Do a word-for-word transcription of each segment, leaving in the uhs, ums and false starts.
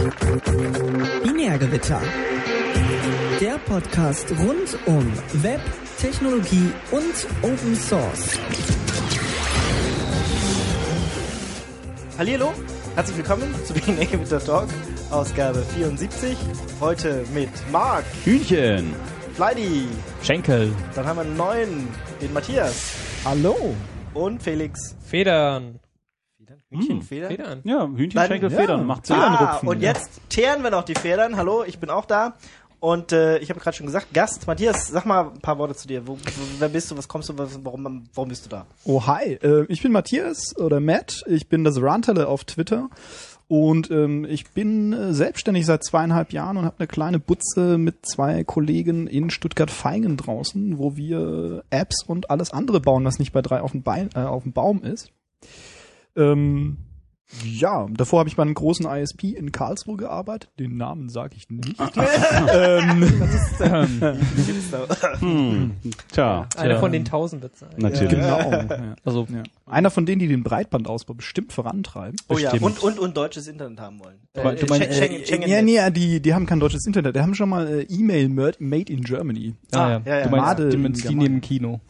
Binärgewitter. Der Podcast rund um Web, Technologie und Open Source. Hallihallo, herzlich willkommen zu Binärgewitter Talk, Ausgabe vierundsiebzig. Heute mit Marc, Hühnchen, Fleidy, Schenkel. Dann haben wir einen neuen, den Matthias. Hallo. Und Felix. Federn. Hühnchen, hm. Federn? Federn. Ja, Hühnchen, Dann, Schenkel, ja. Federn. Macht Sinn. Ah, und jetzt teeren wir noch die Federn. Hallo, ich bin auch da. Und äh, ich habe gerade schon gesagt, Gast, Matthias, sag mal ein paar Worte zu dir. Wo, wo, wer bist du, was kommst du, was, warum, warum bist du da? Oh, hi. Äh, ich bin Matthias oder Matt. Ich bin das Ranteller auf Twitter. Und ähm, ich bin äh, selbstständig seit zweieinhalb Jahren und habe eine kleine Butze mit zwei Kollegen in Stuttgart-Vaihingen draußen, wo wir Apps und alles andere bauen, was nicht bei drei auf dem, Bein, äh, auf dem Baum ist. Ähm, ja, davor habe ich bei einem großen I S P in Karlsruhe gearbeitet. Den Namen sage ich nicht. ähm, Hm. Tja, Einer Ja. von den tausend wird sein. natürlich. genau. Ja. Also, Ja. Einer von denen, die den Breitbandausbau bestimmt vorantreiben. Oh ja, Bestimmt. und, und, und deutsches Internet haben wollen. Du mein- du Äh, meinst, Schengen- Schengen- Schengen- Ja, nee, die, die haben kein deutsches Internet. Die haben schon mal äh, E-Mail made in Germany. ah, Ah, ja. ja, ja. Du meinst, Made du meinst die in neben dem Kino.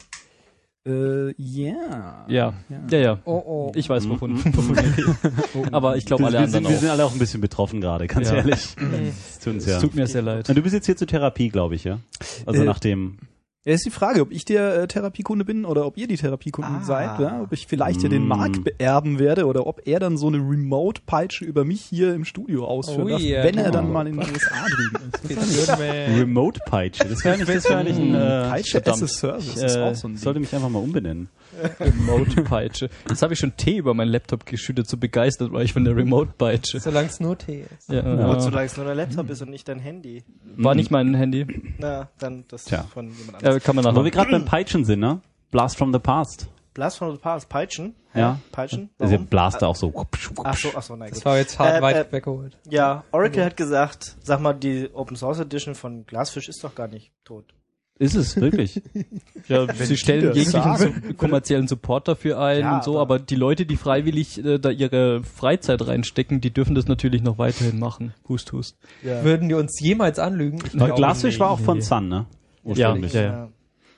Äh, yeah. Ja. Ja, ja. Oh, oh. Ich weiß, wovon, wovon wir reden. Aber ich glaube, alle wir, sind, anderen wir sind auch. alle auch ein bisschen betroffen gerade, ganz Ja. ehrlich. Es tut uns ja. Es tut mir sehr leid. Na, du bist jetzt hier zur Therapie, glaube ich, ja? Also Äh, nach dem... Ja, ist die Frage, ob ich der äh, Therapiekunde bin oder ob ihr die Therapiekunden Ah. seid. Ja? Ob ich vielleicht ja den Mm. Markt beerben werde oder ob er dann so eine Remote-Peitsche über mich hier im Studio ausführen Oh darf, yeah, wenn er genau. dann mal in den U S A drüben ist. Remote-Peitsche. Das wäre nicht, das wäre nicht ein... Äh, Peitsche verdammt. as a Service Ich, ist äh, auch so ein Ding. sollte mich einfach mal umbenennen. Remote-Peitsche. Jetzt habe ich schon Tee über meinen Laptop geschüttet, so begeistert war ich von der Remote-Peitsche. Solange es nur Tee ist. Ja, Ja. Und solange es nur der Laptop ist und nicht dein Handy. war nicht mein Handy. Na, dann das Tja. von jemand anderem. Äh, kann man Wo wir nachher. gerade beim Peitschen sind, ne? Blast from the Past. Blast from the Past, Peitschen? Ja. Peitschen? Also Warum? Blaster auch so. Ach so, ach so, nein, Das gut. war jetzt hart Äh, weit äh, weggeholt. Ja, Oracle hat gesagt, sag mal, die Open Source Edition von Glassfish ist doch gar nicht tot. Ist es, wirklich? Ja, sie stellen das jeglichen sagen. so kommerziellen Support dafür ein Ja, und so, aber- aber die Leute, die freiwillig äh, da ihre Freizeit reinstecken, die dürfen das natürlich noch weiterhin machen. Hust, hust. Ja. Würden die uns jemals anlügen? Ich Aber glaube Glassfish nicht. war auch von nee. Sun, ne? Ja, Ursprünglich. ja, ja.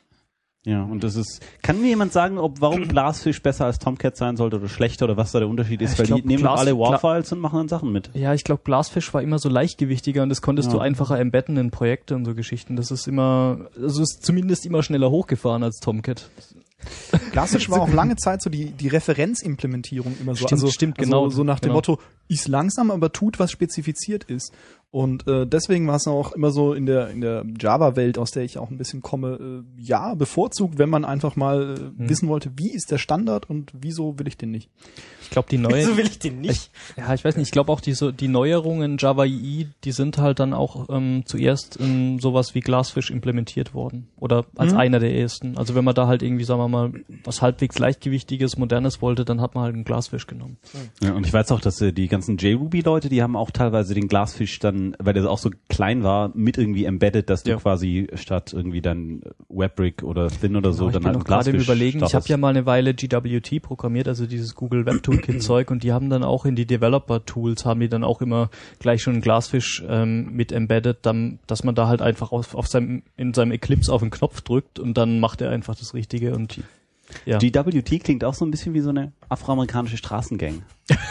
Ja, und das ist, kann mir jemand sagen, ob, warum Glassfish besser als Tomcat sein sollte oder schlechter oder was da der Unterschied ist? Ich Weil glaub, die nehmen Glas- alle Gla- Warfiles und machen dann Sachen mit. Ja, ich glaube, Glassfish war immer so leichtgewichtiger und das konntest Ja. du einfacher embedden in Projekte und so Geschichten. Das ist immer, also ist zumindest immer schneller hochgefahren als Tomcat. Klassisch war auch lange Zeit so die, die Referenzimplementierung immer so. Stimmt, also, stimmt, also genau. so nach dem Genau. Motto, ist langsam, aber tut, was spezifiziert ist. Und äh, deswegen war es auch immer so in der in der Java-Welt, aus der ich auch ein bisschen komme, äh, ja, bevorzugt, wenn man einfach mal äh, Hm. wissen wollte, wie ist der Standard und wieso will ich den nicht. Ich glaube, die neue, Wieso will ich den nicht? ja, ich weiß nicht, ich glaube auch die, so, die Neuerungen Java E E, die sind halt dann auch ähm, zuerst in sowas wie Glassfish implementiert worden. Oder als Mhm. einer der ersten. Also wenn man da halt irgendwie, sagen wir mal, was halbwegs leichtgewichtiges, modernes wollte, dann hat man halt einen Glassfish genommen. Ja, und ich weiß auch, dass äh, die ganzen JRuby-Leute, die haben auch teilweise den Glassfish dann, weil der auch so klein war, mit irgendwie embedded, dass du Ja. quasi statt irgendwie dann Webbrick oder Thin oder so Ja, ich dann bin halt noch einen gerade im Glassfish Überlegen, ich habe startest. ja mal eine Weile G W T programmiert, also dieses Google Web Toolkit Zeug, und die haben dann auch in die Developer Tools, haben die dann auch immer gleich schon einen Glassfish ähm, mit embedded, dann, dass man da halt einfach auf, auf seinem, in seinem Eclipse auf den Knopf drückt und dann macht er einfach das Richtige und ja. G W T klingt auch so ein bisschen wie so eine afroamerikanische Straßengang.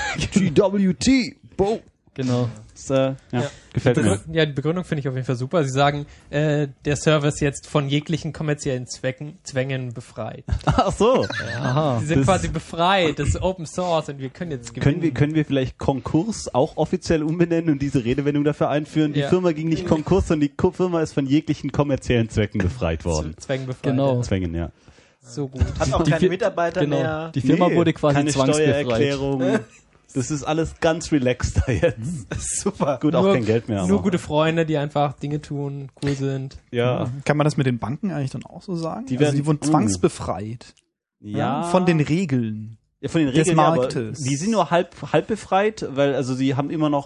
G W T, Bo. Genau. Das, äh, ja, Ja. gefällt mir. Begrü- Ja, die Begründung finde ich auf jeden Fall super. Sie sagen, äh, der Server ist jetzt von jeglichen kommerziellen Zwecken, Zwängen befreit. Ach so. Aha. Sie sind das- quasi befreit, das ist Open Source und wir können jetzt gewinnen. Können wir, können wir vielleicht Konkurs auch offiziell umbenennen und diese Redewendung dafür einführen? Die Ja. Firma ging nicht Konkurs, sondern die Ko- Firma ist von jeglichen kommerziellen Zwecken befreit worden. Z- Zwängen befreit. Genau. Ja. Zwängen, ja. So gut. Hat auch Die keine Fi- Mitarbeiter Genau. mehr. Die Firma Nee, wurde quasi keine zwangsbefreit. Steuererklärung. Das ist alles ganz relaxed da jetzt. Super. Gut, auch Nur- kein Geld mehr. Nur aber- gute Freunde, die einfach Dinge tun, cool sind. Ja. Kann man das mit den Banken eigentlich dann auch so sagen? Die also werden- die wurden zwangsbefreit. Ja. Von den Regeln. ja, von den des Regeln, ja, aber Marktes. die sind nur halb, halb befreit, weil, also sie haben immer noch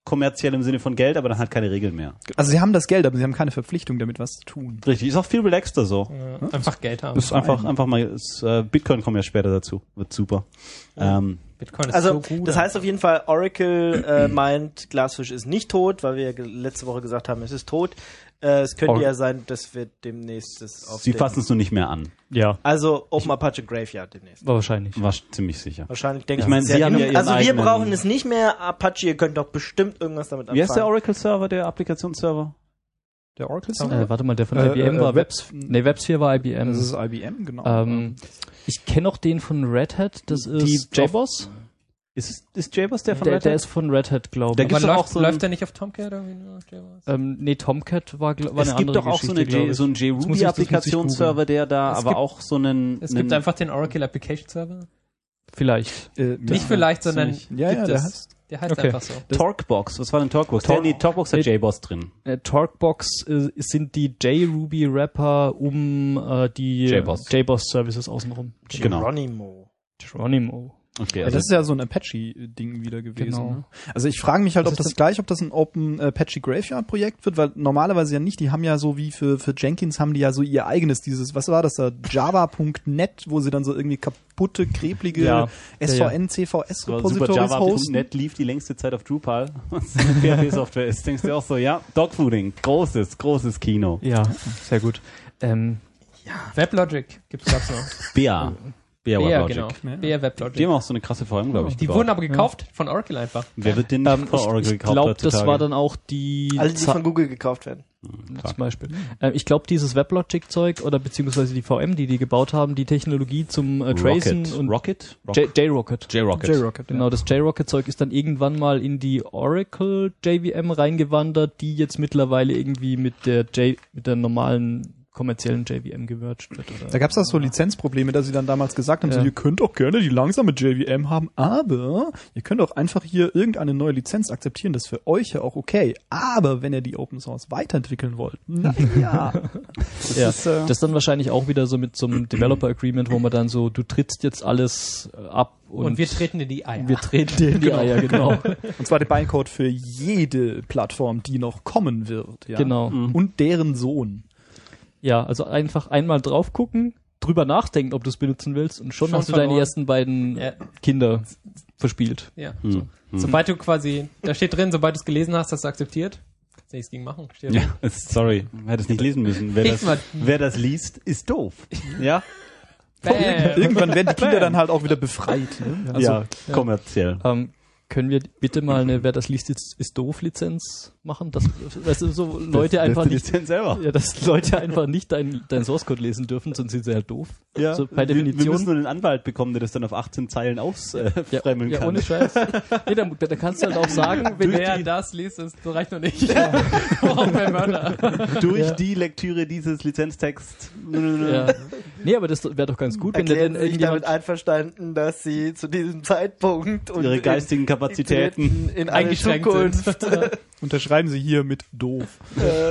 kommerziell im Sinne von Geld, aber dann halt keine Regeln mehr. Also sie haben das Geld, aber sie haben keine Verpflichtung, damit was zu tun. Richtig, ist auch viel relaxter so. Ja, einfach Geld haben. Ist einfach, einfach mal, ist, äh, Bitcoin kommt ja später dazu. Wird super. Ähm, Bitcoin ist Also, so gut. das heißt auf jeden Fall, Oracle äh, meint, Glassfish ist nicht tot, weil wir ja ge- letzte Woche gesagt haben, es ist tot. Äh, es könnte Or- ja sein, dass wir demnächst das auf sie den- fassen es nur nicht mehr an. Ja, Also Open Apache Graveyard demnächst. war wahrscheinlich. War ziemlich sicher. Wahrscheinlich denke Ich ich. meine, sehr sie haben genug. ja ihren Also wir eigenen- brauchen es nicht mehr. Apache, ihr könnt doch bestimmt irgendwas damit Wie heißt der anfangen. Oracle-Server, der Applikationsserver? Der Oracle Äh, warte mal, der von Äh, I B M äh, war Webs- Webs. Nee, WebSphere war I B M. Das ist I B M, genau. ähm, ich kenne auch den von Red Hat, das ist Die- JBoss. Ist, es- ist JBoss der von Der, Red der Hat? ist von Red Hat, glaube Da ich. gibt's Aber doch läuft, auch so ein- läuft der nicht auf Tomcat oder wie nur JBoss? Ähm, nee, Tomcat war, gl- war Es eine gibt andere doch auch so, Geschichte, eine glaub J, ich. so einen Das muss ich- das muss ich JRuby-Applikationsserver, der da, Es aber gibt- auch so einen... Es einen gibt einfach den Oracle Application Server. Vielleicht. äh, Nicht vielleicht, sondern ziemlich. Ja, gibt ja, der es. heißt- Der heißt Okay. einfach so. Talkbox. Was war denn Talkbox? Talk- nee, Talkbox hat Nee. JBoss drin. Äh, Talkbox äh, sind die JRuby-Wrapper um äh, die JBoss. JBoss-Services außenrum. Genau. Geronimo. Geronimo. Okay, Ja, also das ist ja so ein Apache-Ding wieder gewesen. Genau. Ne? Also ich frage mich halt, Was ob ist das gleich, ob das ein Open Apache Graveyard-Projekt wird, weil normalerweise ja nicht. Die haben ja so wie für für Jenkins haben die ja so ihr eigenes, dieses, was war das da, Java Punkt net, wo sie dann so irgendwie kaputte, kreplige Ja. S V N, C V Super S-Repositories Java hosten. Punkt net lief die längste Zeit auf Drupal. Was P H P-Software ist. Denkst du auch so, ja, Dogfooding, großes, großes Kino. Ja, sehr gut. Ähm, WebLogic gibt's gab's noch. B A. B A Ja, WebLogic. genau. Ja. B R WebLogic. Die haben auch so eine krasse V M, glaube ich. Die gebaut. wurden aber gekauft von Oracle einfach. Wer wird denn nicht ähm, von Oracle ich ich gekauft glaube, das heutzutage? war dann auch die Alle, die Za- von Google gekauft werden. zum Beispiel. Ähm, ich glaube, dieses WebLogic-Zeug oder beziehungsweise die V M, die die gebaut haben, die Technologie zum äh, Tracen Rocket. und Rocket? J- JRocket. J-Rocket. J-Rocket. Genau, das JRocket-Zeug ist dann irgendwann mal in die Oracle J V M reingewandert, die jetzt mittlerweile irgendwie mit der J mit der normalen kommerziellen J V M gemerged wird. Oder? Da gab es auch so Lizenzprobleme, dass sie dann damals gesagt haben, Ja. so, ihr könnt auch gerne die langsame J V M haben, aber ihr könnt auch einfach hier irgendeine neue Lizenz akzeptieren, das ist für euch ja auch okay. Aber wenn ihr die Open Source weiterentwickeln wollt, na ja. Das Ja, ist, äh, das ist dann wahrscheinlich auch wieder so mit so einem Developer Agreement, wo man dann so, du trittst jetzt alles äh, ab und, Und, wir treten in die Eier. wir treten dir in die Eier, genau. und zwar der Bytecode für jede Plattform, die noch kommen wird. Ja. Genau. Und deren Sohn. Ja, also einfach einmal drauf gucken, drüber nachdenken, ob du es benutzen willst und schon, Schon hast du deine verloren. ersten beiden Ja. Kinder verspielt. Ja. Hm. So. Hm. Sobald du quasi, da steht drin, sobald du es gelesen hast, hast du akzeptiert. Kannst nichts gegen machen. Steht Ja, drin. ist- sorry, hätte es nicht lesen müssen. Wer Ich das, mal- wer das liest, ist doof. Ja? Bam. Irgendwann werden die Kinder dann halt auch wieder befreit. Ne? Also, ja, kommerziell. Ähm, können wir bitte mal eine Wer das liest, ist, ist doof Lizenz machen? Das, weißt du, so Leute einfach das, nicht, das selber. ja, dass Leute einfach nicht dein, dein Source Code lesen dürfen, sonst sind sie halt doof. Ja, So per wir, wir Definition. müssen nur einen Anwalt bekommen, der das dann auf achtzehn Zeilen ausfremmeln äh, Ja, fremmeln ja, kann. ohne Scheiß. Nee, da, da kannst du halt auch sagen, wenn Wer das liest, das reicht noch nicht. Brauchen wir Mörder. Durch Ja. die Lektüre dieses Lizenztext. ja. Nee, aber das wäre doch ganz gut, wenn der Erklären denn Sie sich damit irgendjemand einverstanden, dass sie zu diesem Zeitpunkt und Ihre in- geistigen Kapazitäten. in, in eine Eingeschränkt Zukunft unterschreiben sie hier mit doof. äh,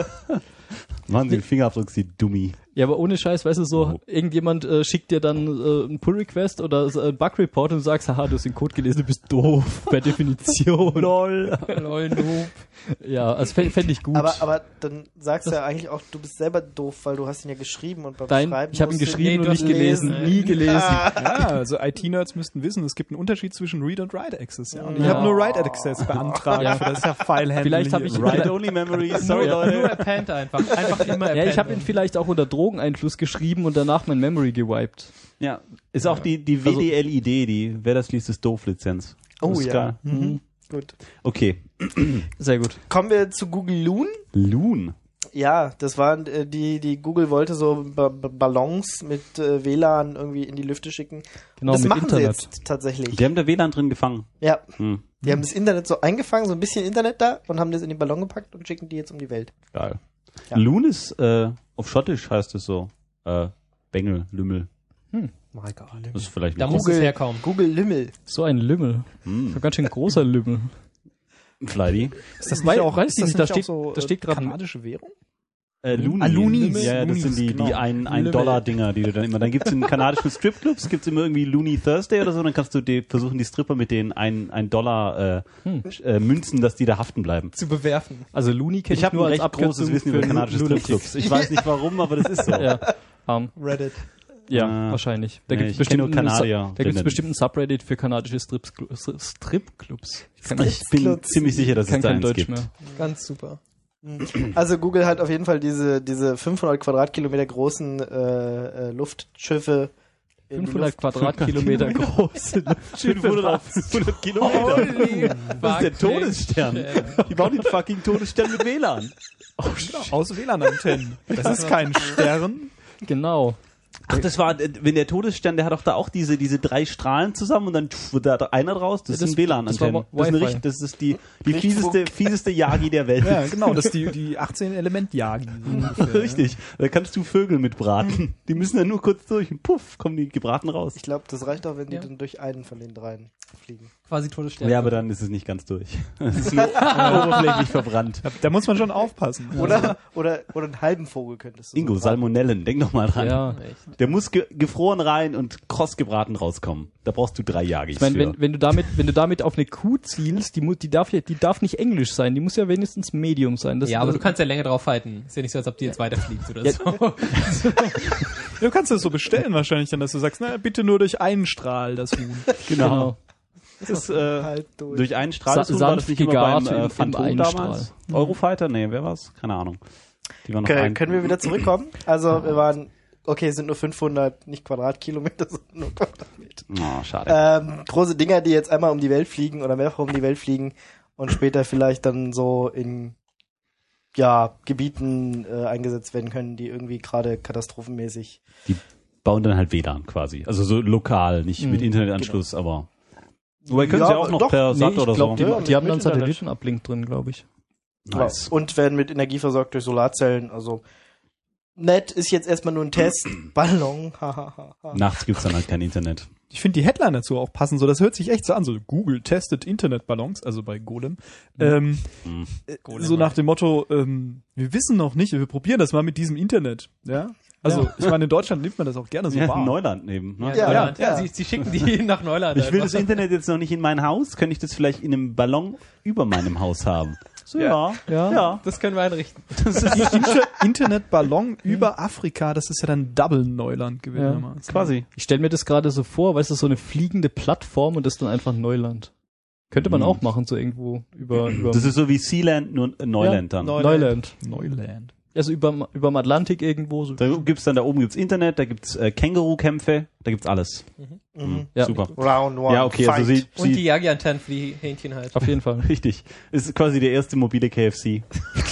Machen Sie den Fingerabdruck, Sie Dummi. Ja, aber ohne Scheiß, weißt du, so, Oh. irgendjemand äh, schickt dir dann äh, einen Pull-Request oder so einen Bug-Report und du sagst, haha, du hast den Code gelesen, du bist doof, per Definition. Lol. Lol, noob. Ja, also fände fänd ich gut. aber, aber dann sagst du ja eigentlich auch, du bist selber doof, weil du hast ihn ja geschrieben und beim Nein, Schreiben ich habe ihn musst du- geschrieben Nee, und du nicht hast gelesen, gelesen. nie gelesen. Ja, also I T-Nerds müssten wissen, es gibt einen Unterschied zwischen Read und Write Access. Ja. Und ich Ja. habe nur Write Access beantragt. Ja. Für das ist ja File-Handling. Vielleicht hab hier. ich- Write-only-Memory, sorry, Nur, Leute. nur append einfach. Einfach immer append. Ja, ich habe ihn vielleicht auch unter Drogeneinfluss geschrieben und danach mein Memory gewiped. Ja, ist auch die, die W D L I D, die, wer das liest, ist doof-Lizenz. Oh ist ja. geil. Mhm. Gut. Okay. Sehr gut. Kommen wir zu Google Loon. Loon. Ja, das waren äh, die, die Google wollte so ba ba Ballons mit äh, W L A N irgendwie in die Lüfte schicken. Genau, das mit machen Internet. sie jetzt tatsächlich. Die haben da W L A N drin gefangen. Ja, Hm, die haben das Internet so eingefangen, so ein bisschen Internet da und haben das in den Ballon gepackt und schicken die jetzt um die Welt. geil. Ja. Loon ist, äh, auf Schottisch heißt es so, äh, Bengel, Lümmel. My God. Das ist vielleicht Da nicht muss es herkommen. Google Lümmel. So ein Lümmel. Hm. So ein ganz schön großer Lümmel. Fleidy. Ist das Wei- nicht auch, weiß ist ich das nicht, da nicht steht- auch so da steht äh, grad- kanadische Währung? Äh, Looney. Ah, Loonies. Ja, ja, das Loonies, sind die, die genau. ein, ein Dollar Dinger, die du dann immer, dann gibt's in kanadischen Stripclubs, gibt's immer irgendwie Looney Thursday oder so, dann kannst du die, versuchen, die Stripper mit den ein, ein Dollar, äh, Hm. äh, Münzen, dass die da haften bleiben. Zu bewerfen. Also Looney kenne Ich ich, habe ein nur als recht Abkürzung großes Wissen für über kanadische Lunatic. Stripclubs. Ich weiß nicht warum, aber das ist so. Ja, um, Reddit. ja Äh, wahrscheinlich. Da nee, gibt's ich bestimmt kenn nur einen Sub- Kanadier Da gibt's drinnen. bestimmt ein Subreddit für kanadische Strips, Stripclubs. Ich kann, Ich bin ziemlich sicher, dass kann es da kein eins Deutsch gibt. mehr. Ganz super. Also Google hat auf jeden Fall diese, diese fünfhundert Quadratkilometer großen äh, äh, Luftschiffe in die fünfhundert Luft- Quadratkilometer große fünfhundert auf fünfhundert Kilometer. Das ist der Todesstern. Die bauen den fucking Todesstern mit W L A N. Aus W L A N-Antennen. Das ist kein Stern. Genau. Ach, das war, äh, wenn der Todesstern, der hat doch da auch diese, diese drei Strahlen zusammen und dann pff, wird da einer draus. Das, Ja, das- sind W L A das war N-Antennen. Wi- Das, ist eine Wi-Fi. richtig- das ist die, die Richtfunk. fieseste, fieseste Yagi der Welt. Ja, genau, das ist die, die achtzehn Element-Yagi. So ungefähr, Richtig. Da kannst du Vögel mitbraten. Die müssen dann nur kurz durch und puff, kommen die gebraten raus. Ich glaube, das reicht auch, wenn die Ja. dann durch einen von den dreien fliegen. Quasi Todesstern. Ja, aber dann ist es nicht ganz durch. Es ist nur oberflächlich verbrannt. ja. Da muss man schon aufpassen. Oder, oder, oder einen halben Vogel könntest du Ingo, so braten. Salmonellen, denk doch mal dran. Ja. Echt. Der muss ge gefroren rein und kross gebraten rauskommen. Da brauchst du drei Yagis Ich meine, für. wenn, wenn du damit, wenn du damit auf eine Kuh zielst, die, mu- die darf ja, die darf nicht Englisch sein, die muss ja wenigstens Medium sein. Das, Ja, aber das, du kannst ja länger drauf halten. Ist ja nicht so, als ob die jetzt weiterfliegt oder Ja. so. Du kannst das so bestellen wahrscheinlich dann, dass du sagst, na, bitte nur durch einen Strahl, das Huhn. genau. Das ist, äh, Halt durch. durch einen Strahl Sa- des Huhn war das sanft nicht immer beim gegart äh, im- Phantom im damals? Einstrahl. Eurofighter? Nee, wer war's? Keine Ahnung. Die waren noch Okay, ein. können wir wieder zurückkommen? Also wir waren, okay, es sind nur fünfhundert, nicht Quadratkilometer, sondern nur Quadratmeter. Oh, schade. Ähm, große Dinger, die jetzt einmal um die Welt fliegen oder mehrfach um die Welt fliegen und später vielleicht dann so in ja, Gebieten äh, eingesetzt werden können, die irgendwie gerade katastrophenmäßig. Bauen dann halt W L A N quasi. Also so lokal, nicht Mhm, mit Internetanschluss, aber. Wobei können Ja, sie auch noch doch. per Nee, Sat ich oder glaube, so. die, Ja, die haben mit dann Internet. Satellitenablink drin, glaube ich. Nice. Und werden mit Energie versorgt durch Solarzellen. Also nett ist jetzt erstmal nur ein Test. Ballon. hahaha. Nachts gibt's dann halt kein Internet. Ich finde die Headline dazu auch passend, so das hört sich echt so an, so Google testet Internetballons, also bei Golem. Ähm, Mhm. äh, so nach dem Motto, ähm, wir wissen noch nicht, wir probieren das mal mit diesem Internet. Ja. Also Ja. ich meine, in Deutschland nimmt man das auch gerne so Ja, wahr. Neuland neben. Ne? Ja, Neuland. ja. Ja, Sie, sie schicken die nach Neuland. Ich will einfach. das Internet jetzt noch nicht in mein Haus. Könnte ich das vielleicht in einem Ballon über meinem Haus haben? So, ja. Ja. Ja. Das können wir einrichten. Das ist Inter Internetballon über Afrika, das ist ja dann Double Neuland gewissermaßen. Quasi. Ich stelle mir das gerade so vor, weißt du, so eine fliegende Plattform und das ist dann einfach Neuland. Könnte man Mhm. auch machen, so irgendwo über, über Das ist so wie Sealand, nur Neuland dann. Neu- Neuland. Neuland. Also über, über dem Atlantik irgendwo. So. Da gibt's dann, da oben gibt's Internet, da gibt's äh, Känguru-Kämpfe, da gibt's alles. Mhm. Ja. Super. Round one. Ja, okay, also fight. sie, Und die sie Yagi-Antennen für die Hähnchen halt. Auf jeden Fall. richtig. Ist quasi der erste mobile K F C.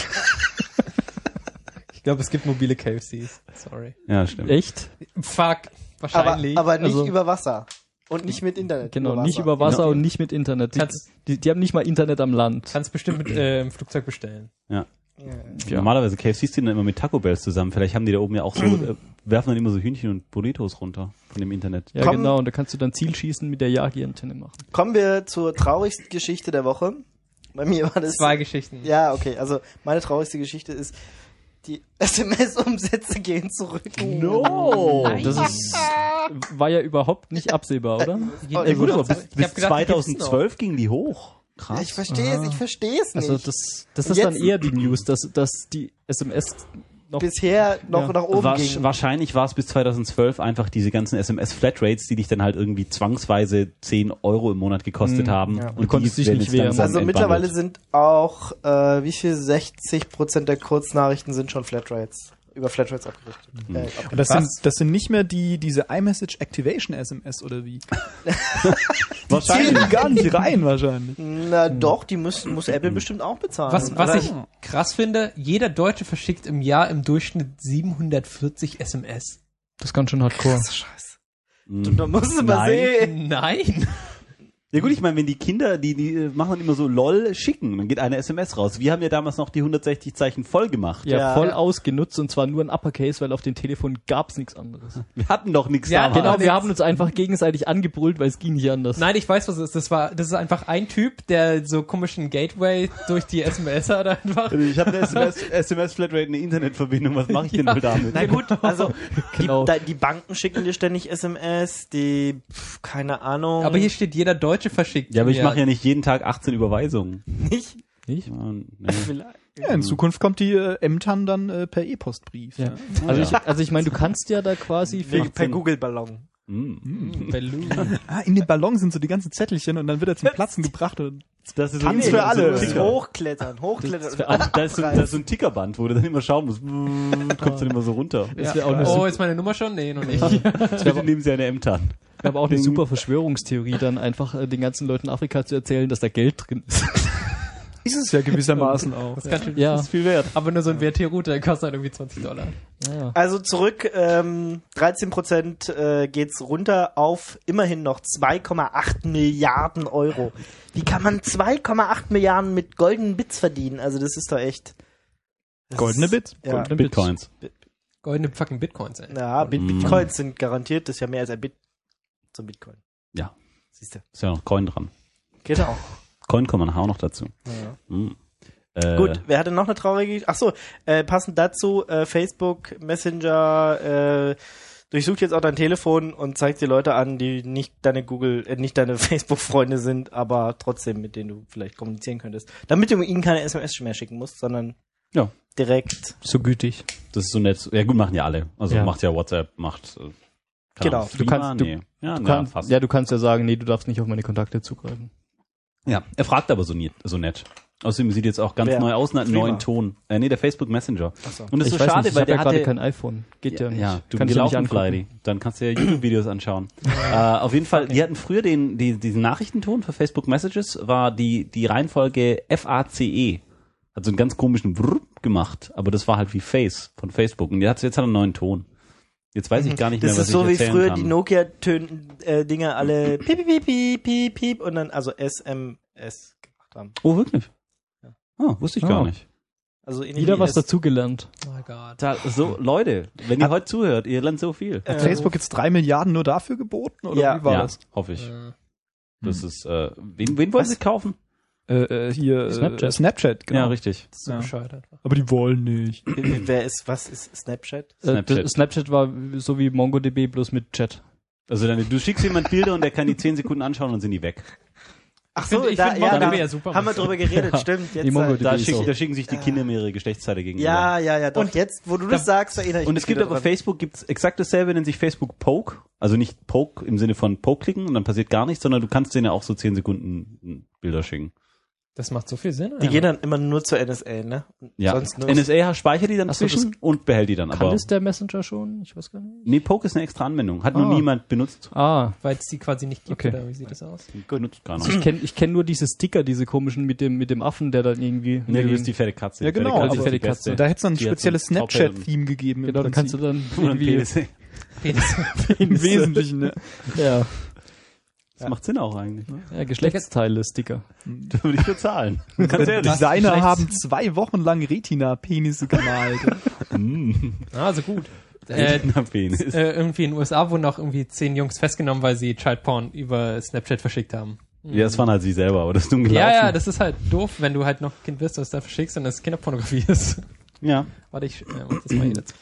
Ich glaube, es gibt mobile K F Cs. Sorry. Ja, stimmt. Echt? Fuck. aber, Wahrscheinlich. aber nicht Also- über Wasser. Und nicht mit Internet. Genau, nicht über Wasser Genau. und nicht mit Internet. Die, Kannst- die, die haben nicht mal Internet am Land. Kannst bestimmt mit, äh, im Flugzeug bestellen. Ja. Ja. Ja. Normalerweise K F Cs sind dann immer mit Taco Bells zusammen. Vielleicht haben die da oben ja auch so, äh, werfen dann immer so Hühnchen und Burritos runter von dem Internet. Ja, Komm. genau. Und da kannst du dann Zielschießen mit der Yagi-Antenne machen. Kommen wir zur traurigsten Geschichte der Woche. Bei mir war das... Zwei Geschichten. Ja, okay. Also meine traurigste Geschichte ist, die S M S-Umsätze gehen zurück. No! Das ist, war ja überhaupt nicht absehbar, oder? Ja, Ja, gut, aber Ich bis, hab bis gedacht, die zweitausendzwölf gingen die hoch. Krass. Ich verstehe es, ich verstehe es nicht. Also das, das Und ist dann jetzt- eher die News, dass, dass die S M S noch... Bisher noch Ja. nach oben Wasch, ging. wahrscheinlich war es bis zweitausendzwölf einfach diese ganzen S M S-Flatrates, die dich dann halt irgendwie zwangsweise zehn Euro im Monat gekostet Mhm, haben. ja. Und Du konntest die dich werden nicht jetzt wehren. langsam Also entbundelt. mittlerweile sind auch, äh, wie viel, sechzig Prozent der Kurznachrichten sind schon Flatrates, über Flatrates abgerichtet. Mhm. Äh, Und abgerichtet. das sind, das sind nicht mehr die, diese iMessage Activation S M S oder wie? Die zählen gar nicht rein wahrscheinlich. Na doch, die muss, muss Apple bestimmt auch bezahlen. Was, was Aber- ich krass finde, jeder Deutsche verschickt im Jahr im Durchschnitt siebenhundertvierzig S M S. Das ist ganz schön hardcore. Scheiße. Mhm. Da musst du mal Nein. sehen. Nein. Ja gut, ich meine, wenn die Kinder, die, die äh, machen dann immer so lol schicken, dann geht eine S M S raus. Wir haben ja damals noch die hundertsechzig Zeichen voll gemacht. Ja, Ja. voll ausgenutzt und zwar nur in Uppercase, weil auf dem Telefon gab's nichts anderes. Wir hatten doch nichts Ja, damals. Genau, wir haben uns einfach gegenseitig angebrüllt, weil es ging nicht anders. Nein, ich weiß, was es ist. Das war, das ist einfach ein Typ, der so komischen Gateway durch die S M S hat einfach. Also ich habe eine S M S, S M S-Flatrate, eine Internetverbindung. Was mache ich denn wohl damit? Na gut, also Genau. die, da, die Banken schicken dir ständig S M S, die, pf, keine Ahnung. Aber hier steht, jeder Deutsche verschickt. Ja, aber ich mir. mache ja nicht jeden Tag achtzehn Überweisungen. nicht. Nicht? Ja, nee. Vielleicht. Ja, in Zukunft kommt die äh, M-Tan dann äh, per E-Postbrief. Ja. Ja. Also ich, also ich meine, du kannst ja da quasi für Per, per Google-Ballon. Mm. Balloon. Ah, in den Ballon sind so die ganzen Zettelchen und dann wird er zum Platzen gebracht und Das ist Tanz so- für so- alle. so ein Du musst Ticker. hochklettern, hochklettern. und Ah, da ist so, da abreißen. ist so ein Tickerband, wo du dann immer schauen musst. Kommt dann immer so runter. Das wäre auch, eine Oh, super- ist meine Nummer schon? Nee, noch nicht. Bitte nehmen Sie eine M-Tan. wär aber auch eine super Verschwörungstheorie, dann einfach äh, den ganzen Leuten in Afrika zu erzählen, dass da Geld drin ist. ist es ja gewissermaßen auch. Das kann schon, Ja. Das ist viel wert. aber nur so ein W T-Router, der kostet halt irgendwie zwanzig Dollar. Ja. Also zurück, ähm, dreizehn Prozent äh, geht's runter auf immerhin noch zwei Komma acht Milliarden Euro. Wie kann man zwei Komma acht Milliarden mit goldenen Bits verdienen? Also das ist doch echt... das Goldene ist- Bits? Ja, Goldene Bitcoins. Goldene fucking Bitcoins, ey. ja Bit Mm. Bitcoins sind garantiert, das ist ja mehr als ein Bit zum Bitcoin. Ja. Siehst du. Ist ja noch Coin dran. Genau. Coin kommt man nachher auch noch dazu. Ja. Mm. Äh, Gut, wer hatte noch eine traurige... Ach so, äh, passend dazu, äh, Facebook, Messenger, äh, durchsucht jetzt auch dein Telefon und zeigt dir Leute an, die nicht deine Google, äh, nicht deine Facebook-Freunde sind, aber trotzdem mit denen du vielleicht kommunizieren könntest. Damit du ihnen keine S M S mehr schicken musst, sondern Ja. direkt. So gütig. Das ist so nett. Ja gut, machen ja alle. Also Ja. macht ja WhatsApp, macht... Äh, keine Genau. Ahnung, Du Threema? kannst- du- nee. Ja, Du na, kannst, fast. ja, du kannst ja sagen, nee, du darfst nicht auf meine Kontakte zugreifen. Ja, er fragt aber so, nie, so nett. Außerdem sieht jetzt auch ganz Wer? neu aus und hat einen Threema. neuen Ton. Äh, nee, der Facebook Messenger. Ach so. Und das ist ich so weiß schade, nicht, ich weil habe der ja gerade hatte... kein iPhone. Geht ja, nicht. Ja, du Kann wir ich ja nicht laufen angucken. Flighty. Dann kannst du ja YouTube-Videos anschauen. äh, auf jeden Fall, die hatten früher den, die, diesen Nachrichtenton für Facebook Messages, war die, die Reihenfolge F A C E. Hat so einen ganz komischen Brrr gemacht, aber das war halt wie Face von Facebook. Und jetzt, jetzt hat er einen neuen Ton. Jetzt weiß ich gar nicht Das mehr, was ist so ich wie erzählen früher kann. die Nokia-Dinger alle piep, piep, piep, piep, piep, piep und dann also S M S gemacht haben. Oh, wirklich? Ah, wusste ich Ah. gar nicht. Also ähnlich Wieder wie was S- dazugelernt. Oh mein Gott. Da, so, Leute, wenn ihr heute zuhört, ihr lernt so viel. Äh, Hat Facebook jetzt drei Milliarden nur dafür geboten? Oder Ja. wie war ja, das? hoffe ich. Äh, Das ist, äh, wen, wen wollen Was? sie kaufen? Äh, äh, hier Snapchat. Äh, Snapchat, genau. Ja, richtig. das ist so Ja. bescheuert einfach. Aber die wollen nicht. Wer ist, was ist Snapchat? Äh, Snapchat. das- Snapchat war so wie MongoDB, bloß mit Chat. Also dann, du schickst jemand Bilder und der kann die zehn Sekunden anschauen und sind die weg. Ach find- ich find ja, MongoDB da ja super. haben wir drüber geredet, stimmt. Jetzt, Die äh, MongoDB Da, ist schick, so. da schicken sich die Kinder ihre Geschlechtsteile gegenüber. ja, ja, ja, doch. Und jetzt, wo du das sagst, erinnere ich Und mich es gibt wieder aber dran. Facebook gibt's exakt dasselbe, nennt sich Facebook Poke. Also nicht Poke im Sinne von Poke klicken und dann passiert gar nichts, sondern du kannst denen ja auch so zehn Sekunden Bilder schicken. Das macht so viel Sinn. Die gehen dann immer nur zur N S A, ne? Und Ja. Sonst nur N S A speichert die dann Ach so, zwischen und behält die dann. Kann Aber das der Messenger schon? Ich weiß gar nicht. nee, Poke ist eine extra Anwendung. Hat Ah. noch niemand benutzt. Ah, Weil es die quasi nicht gibt, Okay. oder wie sieht das aus? Benutzt keiner. ich kenne ich kenn nur diese Sticker, diese komischen mit dem mit dem Affen, der dann irgendwie... Nee, du bist die fette Katze. Ja, Die fette genau, Katze aber ist die die fette beste. Katze. Da hätte es dann ein Die hat spezielles so ein Snapchat-Theme gegeben. im Genau, dann kannst du Prinzip. dann Und irgendwie... Penis. Im Wesentlichen, ne? Ja, Das macht Sinn auch eigentlich. Ne? ja Geschlechtsteile-Sticker. Da würde ich bezahlen. Ganz ehrlich. Designer Geschlechts- haben zwei Wochen lang Retina-Penisse gemalt. Also gut. Äh, Penis. äh, irgendwie in den U S A wurden auch irgendwie zehn Jungs festgenommen, weil sie Child Porn über Snapchat verschickt haben. Ja, das waren halt sie selber, aber das ist dumm gelaufen. Ja, ja, das ist halt doof, wenn du halt noch Kind bist, was da verschickst und das Kinderpornografie ist. ja. Warte, ich äh, mach das mal hier dazu.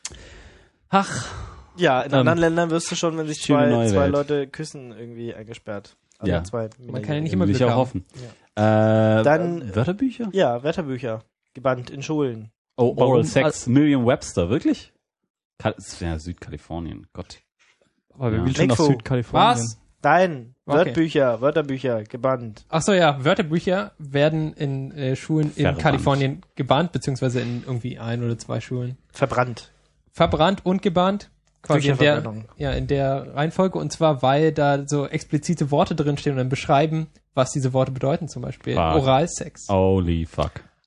Ach, Ja, in Ähm, anderen Ländern wirst du schon, wenn sich schöne zwei, neue zwei Welt. Leute küssen, irgendwie eingesperrt. Also Ja. zwei Man kann ja nicht will immer ich Glück auch haben. hoffen. Äh, Dann- Wörterbücher? Ja, Wörterbücher. Gebannt in Schulen. Oh, Warum? Oral Sex, Merriam-Webster, wirklich? Kal ja, Südkalifornien, Gott. Aber wer Ja. will schon nach Mekfo. Südkalifornien? Was? Dein. Okay. Wörterbücher, Wörterbücher, gebannt. Ach so, ja, Wörterbücher werden in äh, Schulen in Verbannt. Kalifornien gebannt, beziehungsweise in irgendwie ein oder zwei Schulen. Verbrannt. Verbrannt und gebannt. Quasi in der, Bücherverbrennung. ja, in der Reihenfolge. Und zwar, weil da so explizite Worte drinstehen und dann beschreiben, was diese Worte bedeuten. Zum Beispiel Fuck. Oralsex. Holy fuck.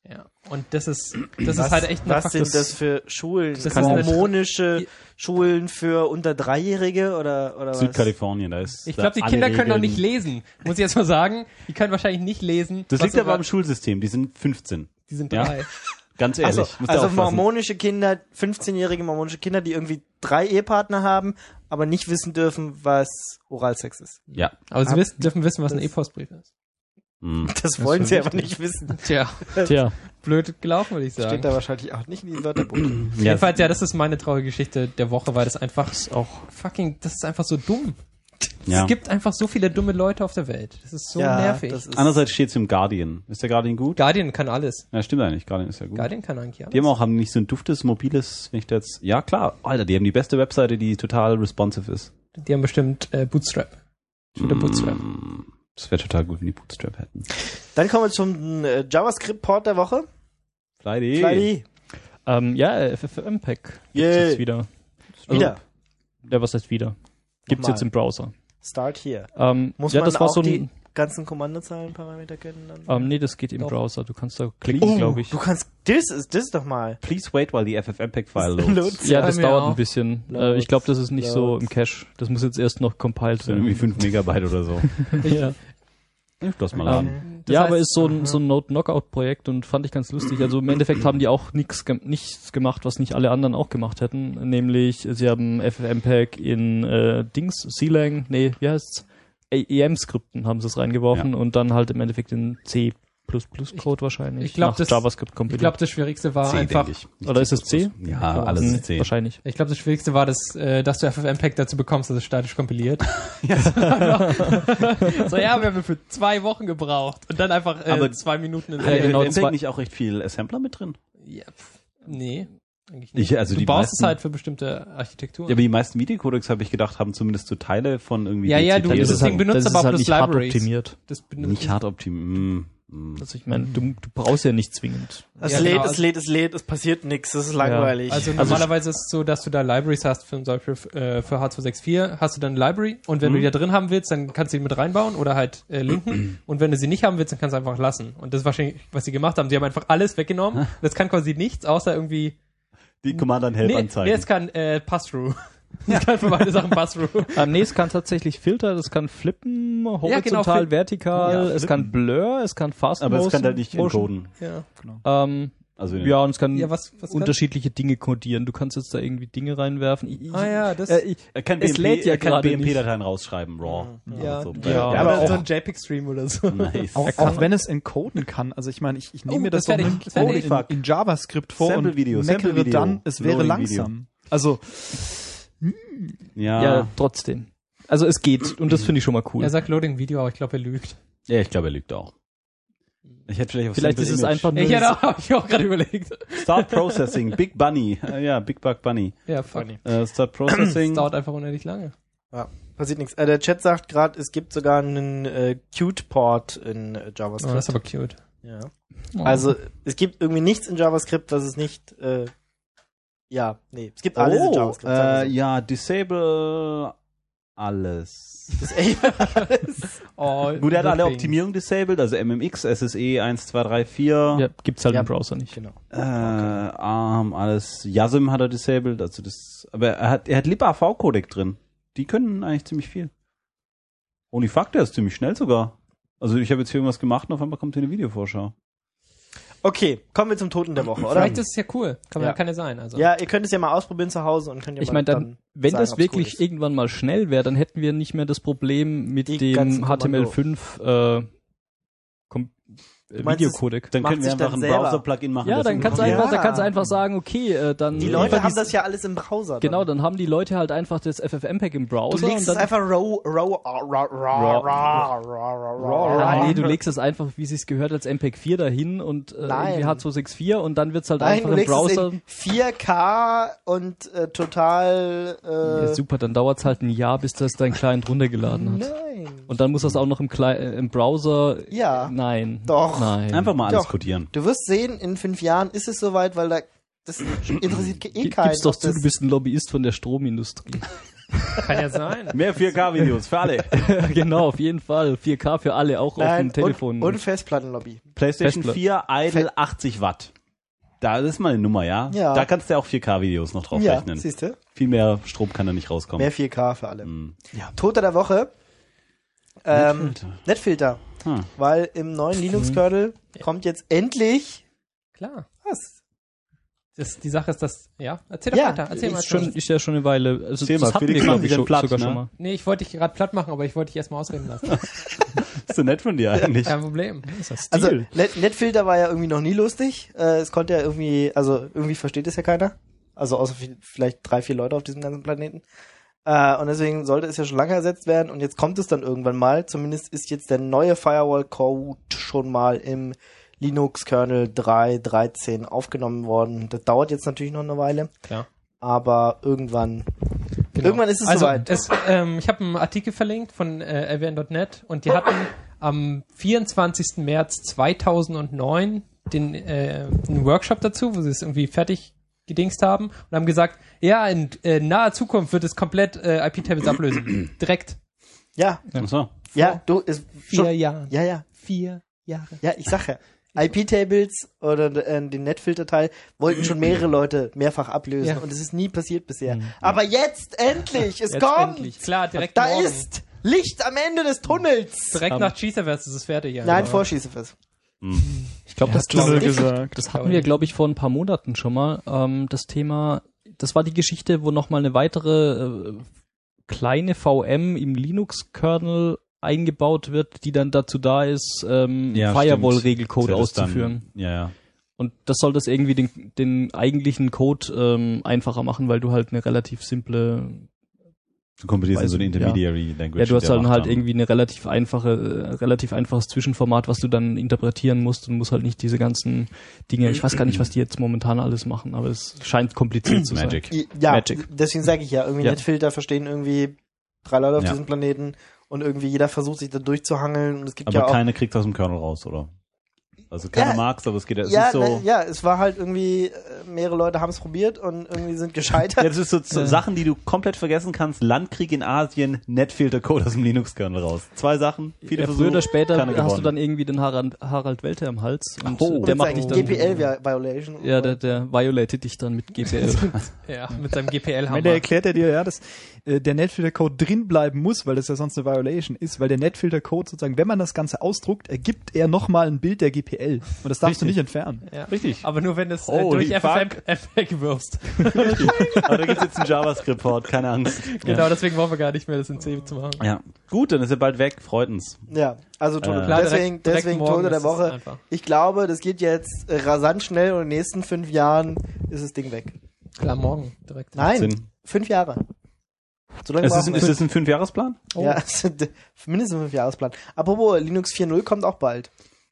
Ja. Und das ist, das Was, ist halt echt ein was sind das für Schulen? das ist Hormonische Schulen für unter Dreijährige oder, oder was? Südkalifornien, da ist. Ich da glaube, die alle Kinder können doch Regeln- nicht lesen. Muss ich jetzt mal sagen. Die können wahrscheinlich nicht lesen. Das was liegt aber sogar- am Schulsystem, die sind fünfzehn. Die sind Ja. drei. Ganz ehrlich. Also, musst du also aufpassen. mormonische Kinder, fünfzehnjährige mormonische Kinder, die irgendwie drei Ehepartner haben, aber nicht wissen dürfen, was Oralsex ist. Ja. Aber sie Ab- wissen, dürfen wissen, was ein das- E-Postbrief ist. Hm. Das wollen schon sie aber wichtig. nicht wissen. Tja, Tja, blöd gelaufen, würde ich sagen. Steht da wahrscheinlich auch nicht in diesem Wörterbuch. Ja, Jedenfalls, ja, das ist meine traurige Geschichte der Woche, weil das einfach auch fucking, das ist einfach so dumm. ja. Es gibt einfach so viele dumme Leute auf der Welt. Das ist so ja, nervig. das ist Andererseits steht es im Guardian. Ist der Guardian gut? Guardian kann alles. Ja, stimmt eigentlich. Guardian ist ja gut. Guardian kann eigentlich alles. Die haben auch haben nicht so ein duftes, mobiles, wenn ich da jetzt. Ja, klar. Alter, die haben die beste Webseite, die total responsive ist. Die haben bestimmt äh, Bootstrap. Schon der Bootstrap. Mm, Das wäre total gut, wenn die Bootstrap hätten. Dann kommen wir zum äh, JavaScript-Port der Woche. Flydy. Flydy. Ähm, ja, F F M Pack gibt's Yay. jetzt wieder. Wieder. Ja, was heißt wieder? Gibt's Nochmal. jetzt im Browser. Start here. Ähm, Muss ja, man das war auch so die ein, ganzen Kommandozeilenparameter kennen? Dann? ähm, nee, das geht im Doch. Browser. Du kannst da Oh, klicken, glaube ich. Du kannst, das ist, das doch mal. Please wait while the F F mpeg file Loads. loads. Ja, bei das mir dauert auch. ein bisschen. Äh, Loads, ich glaube, das ist nicht so loads. im Cache. Das muss jetzt erst noch compiled Das sind irgendwie werden. fünf Megabyte oder so. ja. Ich lass mal laden. Ähm, Das ja, heißt- aber ist so ein, so ein Node-Knockout-Projekt und fand ich ganz lustig. Also im Endeffekt haben die auch nichts ge nichts gemacht, was nicht alle anderen auch gemacht hätten. Nämlich, sie haben F F mpeg in äh, Dings, C-Lang, nee, wie heißt's? E M-Skripten haben sie es reingeworfen und dann halt im Endeffekt in C++ Code wahrscheinlich. ich glaub, nach das- JavaScript Ich kompiliert. glaube, das Schwierigste war C, einfach, denke ich. Oder ist es C? Ja, alles Hm, ist C. Wahrscheinlich. ich glaube, das Schwierigste war, dass, äh, dass du F F mpeg dazu bekommst, dass es statisch kompiliert. so, ja, wir haben für zwei Wochen gebraucht und dann einfach äh, Aber- zwei Minuten in Ja, Hat genau, der zwei- mpeg nicht auch recht viel Assembler mit drin? Ja, pf, nee, eigentlich nicht. Ich, also du die baust meisten, es halt für bestimmte Architekturen. Ja, aber die meisten Videocodecs, habe ich gedacht, haben zumindest so Teile von irgendwie Ja, ja, D C du- T das oder ist so. Ding benutzt das aber ist auch halt bloß nicht hart Libraries. optimiert. das benutzt Nicht hart optimiert. Also ich meine, du, du brauchst ja nicht zwingend. Es Ja, lädt, genau, es also- lädt, es lädt, es passiert nichts, es ist langweilig. Also normalerweise ist es so, dass du da Libraries hast, für, zum Beispiel äh, für H zwei sechs vier hast du dann eine Library und wenn Mhm. du die da drin haben willst, dann kannst du die mit reinbauen oder halt äh, linken und wenn du sie nicht haben willst, dann kannst du einfach lassen. Und das ist wahrscheinlich, was sie gemacht haben. Sie haben einfach alles weggenommen. Das kann quasi nichts, außer irgendwie... Die Command and Help Nee, anzeigen. nee, es kann äh, Pass-Through. Es kann für beide Sachen Pass-Through. Ähm, nee, es kann tatsächlich Filter, es kann flippen, horizontal, fil- vertikal, Ja, es flippen. kann Blur, es kann Fast aber es Motion, kann halt nicht Motion. encoden. Ja. Ähm, Also ja, und es kann Ja, was, was kann? unterschiedliche Dinge codieren. Du kannst jetzt da irgendwie Dinge reinwerfen. Ich, ich, Ah ja, das... äh, ich, er kann Es B M P, lädt ja er kann gerade B M P-Dateien nicht. rausschreiben, raw. ja, Also, ja, ja, aber aber auch- so ein JPEG-Stream oder so. Nice. Auch, Er kann- auch wenn es encoden kann. Also ich meine, ich, ich nehme Oh, mir das, das doch wär nicht ich- das wär in, ich. in, in JavaScript vor Sample-Video, und meckere Sample-Video, dann, es wäre Loading-Video. langsam. Also Ja. ja, trotzdem. Also es geht und das finde ich schon mal cool. Er sagt Loading Video, aber ich glaube, er lügt. ja, ich glaube, er lügt auch. Ich hätte vielleicht auf Vielleicht Simple ist es Image. einfach nur Ich hätte auch, hab ich auch gerade überlegt. Start Processing, Big Bunny. Äh, ja, Big Bug Bunny. Ja, fuck. Äh, Start Das Processing. dauert einfach unendlich lange. Passiert nichts. Äh, der Chat sagt gerade, es gibt sogar einen äh, Qt-Port in äh, Oh, JavaScript. das ist aber cute. ja. Oh. Also es gibt irgendwie nichts in JavaScript, was es nicht. Äh, ja, nee, es gibt alles in Oh, JavaScript. äh, sagen wir so. ja, disable alles. Das ey, Oh, Gut, er hat alle Looping. Optimierungen disabled, also M M X, S S E eins, zwei, drei, vier, ja, gibt's halt Ja. im Browser nicht. genau. äh, ARM, alles. Yasim hat er disabled, also das, aber er hat, er hat libav-Codec drin. Die können eigentlich ziemlich viel. Holy fuck, der ist ziemlich schnell sogar. Also ich habe jetzt hier irgendwas gemacht und auf einmal kommt hier eine Videovorschau. Okay, kommen wir zum Toten der Woche, oder? Vielleicht ist es ja cool. Kann, Ja. ja. kann ja sein. Also. Ja, ihr könnt es ja mal ausprobieren zu Hause und könnt ja Ich mal meine, dann, wenn sagen, das ob's wirklich cool ist. irgendwann mal schnell wäre, dann hätten wir nicht mehr das Problem mit Die ganzen dem H T M L fünf äh, Kom- äh, meinst, Videocodec. Dann Macht können wir sich einfach dann ein selber. Browser-Plugin machen. Ja, das dann kannst du irgendwie- einfach, Ja. da kannst du einfach sagen, okay, äh, dann Die Leute liefert haben dies- das ja alles im Browser. Genau, dann. dann haben die Leute halt einfach das F F mpeg im Browser Du legst und es dann einfach raw, raw, raw, raw, raw, raw, raw, raw, Ah, raw. nee, du legst es einfach, wie sich's gehört, als M P E G vier dahin und äh, Nein. irgendwie H zwei sechs vier und dann wird's halt Nein, einfach du im legst Browser. es in vier K und äh, total Ja, äh, super, dann dauert's halt ein Jahr, bis das dein Client runtergeladen hat. Nein. Und dann muss das auch noch im, Cli äh, im Browser. Ja. Nein. Doch. Nein. Einfach mal alles Doch. codieren. Du wirst sehen, in fünf Jahren ist es soweit, weil da das interessiert eh G- keinen. Gib's doch ob zu, das- du bist ein Lobbyist von der Stromindustrie. Kann ja sein. Mehr vier K-Videos für alle. Genau, auf jeden Fall. vier K für alle, auch auf Nein, dem Telefon. Und, und Festplattenlobby. PlayStation Festplatte. vier Idle achtzig Watt. Da ist mal eine Nummer, ja? Ja. Da kannst du ja auch vier K-Videos noch drauf Ja, rechnen. siehst du? Viel mehr Strom kann da nicht rauskommen. Mehr vier K für alle. Mhm. Toter der Woche. Ähm, Netfilter. Netfilter. Hm. Weil im neuen Linux-Kernel kommt jetzt endlich Klar. was? Das, die Sache ist, dass, ja, erzähl doch Ja, weiter, erzähl mal. Ist, schon, ist ja schon eine Weile. Also Erzähl das mal, hatten wir, Felix, glaube mach ich, wieder schon, platt, sogar ne? schon mal. Nee, ich wollte dich gerade platt machen, aber ich wollte dich erstmal ausreden lassen. Ist so nett von dir eigentlich. Kein Problem. Also Net Netfilter war ja irgendwie noch nie lustig. Äh, es konnte ja irgendwie, also irgendwie versteht es ja keiner. Also außer vi- vielleicht drei, vier Leute auf diesem ganzen Planeten. Äh, und deswegen sollte es ja schon lange ersetzt werden. Und jetzt kommt es dann irgendwann mal. Zumindest ist jetzt der neue Firewall-Code schon mal im Linux-Kernel drei Punkt dreizehn aufgenommen worden. Das dauert jetzt natürlich noch eine Weile. Klar. Aber irgendwann, Genau. irgendwann ist es also, soweit. Es, ähm, ich habe einen Artikel verlinkt von äh, L W N Punkt net und die hatten am vierundzwanzigsten März zweitausendneun den, äh, einen Workshop dazu, wo sie es irgendwie fertig gedingst haben und haben gesagt, ja, in äh, naher Zukunft wird es komplett äh, I P-Tables ablösen. Direkt. Ja, Ach so. ja, du, ist Vier schon, Jahre. ja, ja. Vier Jahre. Ja, ich sag ja. I P-Tables oder äh, den Netfilter-Teil wollten schon mehrere Leute mehrfach ablösen Ja. und es ist nie passiert bisher. Aber jetzt endlich, es Jetzt kommt! endlich. Klar, direkt Da morgen. ist Licht am Ende des Tunnels! Direkt Um, nach Cheeserverse ist es fertig. Ja, Nein, aber- vor Schießefest. Ich glaube, das, Tunnel das, gesagt. das hatten wir, glaube ich, vor ein paar Monaten schon mal. Ähm, das Thema, das war die Geschichte, wo nochmal eine weitere äh, kleine V M im Linux-Kernel eingebaut wird, die dann dazu da ist, ähm, Ja, Firewall-Regelcode stimmt. Das ist dann- auszuführen. Ja, ja. Und das soll das irgendwie den, den eigentlichen Code ähm, einfacher machen, weil du halt eine relativ simple, Du kombinierst in so eine Weiß nicht, Intermediary Language. ja, du hast der dann macht halt dann- irgendwie eine relativ einfache, äh, relativ einfaches Zwischenformat, was du dann interpretieren musst und musst halt nicht diese ganzen Dinge, ich weiß gar nicht, was die jetzt momentan alles machen, aber es scheint kompliziert zu sein. Magic. I- Ja, Magic. deswegen sage ich ja, irgendwie Ja. Netfilter verstehen irgendwie drei Leute auf Ja. diesem Planeten und irgendwie jeder versucht sich da durchzuhangeln und es gibt Aber ja auch keiner kriegt aus dem Kernel raus, oder? Also keiner Ja. mag's, aber es geht ja, es ja, ist so. ne, ja, es war halt irgendwie, äh, mehrere Leute haben es probiert und irgendwie sind gescheitert. Ja, das ist so, so Sachen, die du komplett vergessen kannst. Landkrieg in Asien, Netfilter-Code aus dem Linux-Kernel raus. Zwei Sachen, viele Ja, Versuche. früher oder später keiner hast du gewonnen. dann irgendwie den Harald, Harald Welter im Hals und Oh. der Mit macht seinen dich G dann, P L-Violation. ja, der, der violated dich dann mit G P L. Ja, mit seinem G P Wenn der L-Hammer. erklärt er dir, ja, dass äh, der Netfilter-Code drin bleiben muss, weil das ja sonst eine Violation ist, weil der Netfilter-Code sozusagen, wenn man das Ganze ausdruckt, ergibt er nochmal ein Bild der G P L. Und das darfst du nicht entfernen. Ja. Richtig. Aber nur wenn du es äh, Holy durch F F M F wegwirfst. Aber da gibt's jetzt einen JavaScript-Port, keine Angst. Genau, deswegen wollen wir gar nicht mehr, das in C zu machen. Ja. Gut, dann ist er bald weg, freut uns. Ja, also Tode, Äh. Klar, deswegen, direkt- direkt deswegen morgen Tode der ist es Woche. einfach. Ich glaube, das geht jetzt äh, rasant schnell und in den nächsten fünf Jahren ist das Ding weg. Klar, morgen direkt. Nein, Sinn. fünf Jahre. So lange Ist das, brauchen ein, wir. ist das ein Fünfjahresplan? Ja, es sind mindestens ein fünf-Jahresplan. Apropos, Linux vier Punkt null kommt auch bald.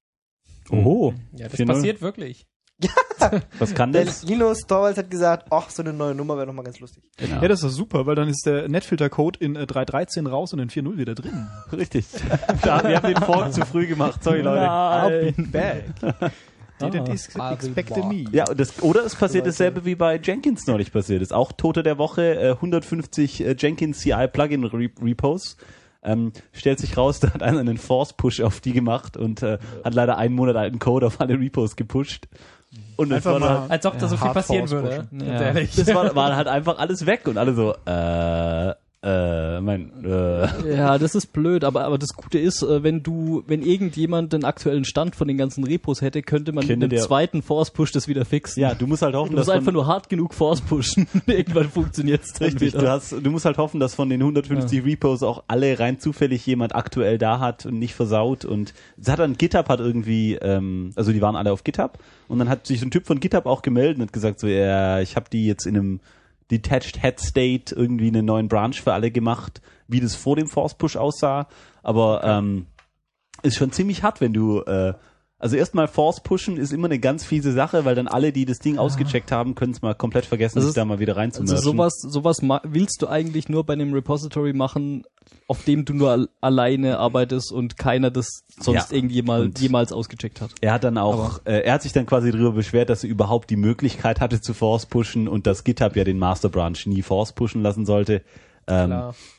Oh. Ja, das vier null. passiert wirklich. Was kann Der das? Linus Torvalds hat gesagt, ach, so eine neue Nummer wäre noch mal ganz lustig. Genau. Ja, das ist super, weil dann ist der Netfilter-Code in äh, drei Punkt dreizehn raus und in vier Punkt null wieder drin. Richtig. Da, wir haben den Fork zu früh gemacht, sorry Leute. I'll be back. Didn't ex- I'll be expect back. me. Ja, und das, oder es passiert dasselbe wie bei Jenkins neulich passiert ist. Auch Tote der Woche, äh, hundertfünfzig äh, Jenkins C I Plugin Re Repos. Ähm, stellt sich raus, da hat einer einen Force-Push auf die gemacht und äh, hat leider einen Monat alten Code auf alle Repos gepusht. Und das Einfach war, mal- dann, Als ob da so viel Hard passieren Force würde. pushen. Ganz Ja. ehrlich. das war, war halt einfach alles weg und alle so, äh, äh, mein, äh. Ja, das ist blöd, aber, aber das Gute ist, äh, wenn du, wenn irgendjemand den aktuellen Stand von den ganzen Repos hätte, könnte man Könnte mit dem der- zweiten Force-Push das wieder fixen. Ja, du musst halt hoffen, Du musst dass einfach von, nur hart genug Force-pushen. Irgendwann funktioniert's dann richtig, wieder. du hast, du musst halt hoffen, dass von den hundertfünfzig Repos auch alle rein zufällig jemand aktuell da hat und nicht versaut und es hat dann GitHub hat irgendwie, ähm, also die waren alle auf GitHub und dann hat sich so ein Typ von GitHub auch gemeldet und hat gesagt so, ja, ich habe die jetzt in einem Detached Head State irgendwie einen neuen Branch für alle gemacht, wie das vor dem Force Push aussah, aber ähm, ist schon ziemlich hart, wenn du äh, also erstmal Force pushen ist immer eine ganz fiese Sache, weil dann alle, die das Ding ausgecheckt haben, können es mal komplett vergessen, Das sich ist- da mal wieder reinzumerchen. Also sowas, sowas ma- willst du eigentlich nur bei einem Repository machen, auf dem du nur al- alleine arbeitest und keiner das sonst Ja. irgendjemals Und- jemals ausgecheckt hat. Er hat dann auch, äh, er hat sich dann quasi darüber beschwert, dass er überhaupt die Möglichkeit hatte zu Force pushen und dass GitHub ja den Master Branch nie Force pushen lassen sollte. Ähm, Klar.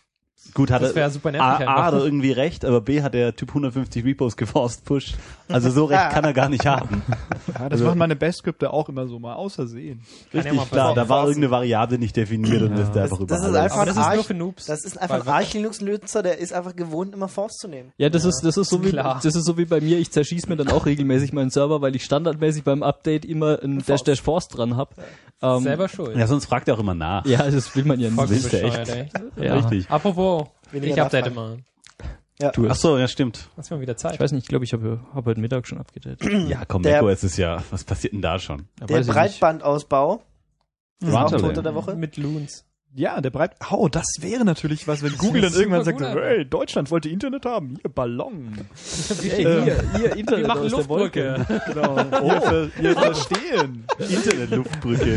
Gut, hat Das er wäre super nervig A, einfach. A hat er irgendwie recht, aber B hat der Typ hundertfünfzig Repos geforced pushed. Also so recht kann er gar nicht haben. Ja, das machen meine Best-Skripte auch immer so mal außersehen. Kann ja Richtig, mal klar, passieren. da war irgendeine Variable nicht definiert und ist der einfach Das ist über alles. einfach Aber das ist Arch- nur für Noobs. Das ist einfach ein Weil- Arch-Linux-Nutzer, der ist einfach gewohnt, immer Force zu nehmen. Ja, das ist das ist so wie Klar. das ist so wie bei mir. Ich zerschieß mir dann auch regelmäßig meinen Server, weil ich standardmäßig beim Update immer ein Dash Dash Force dran hab. Ähm, Selber schuld. Ja, sonst fragt er auch immer nach. Ja, das will man ja Voll nicht. willst du bescheuert, ey. Ja. Richtig. Apropos, Weniger ich update nachfragen. mal. Du Ach so, ja, stimmt. Lass mal wieder Zeit. Ich weiß nicht, ich glaube, ich habe hab heute Mittag schon abgedatet. Ja, komm, Der- macOS ist ja, was passiert denn da schon? Ja, Der weiß ich nicht. Breitbandausbau. Das ist auch Warte, Tote der Woche. Mit Loons. Ja, der Breit... Oh, das wäre natürlich was, wenn Google dann super irgendwann sagt, gut, so, Alter. hey, Deutschland wollte Internet haben, hier Ballon. Hey, ihr, ihr Internet Wir machen aus der Wolke. Luftbrücke. Genau. Hier, ver, hier verstehen. Internetluftbrücke.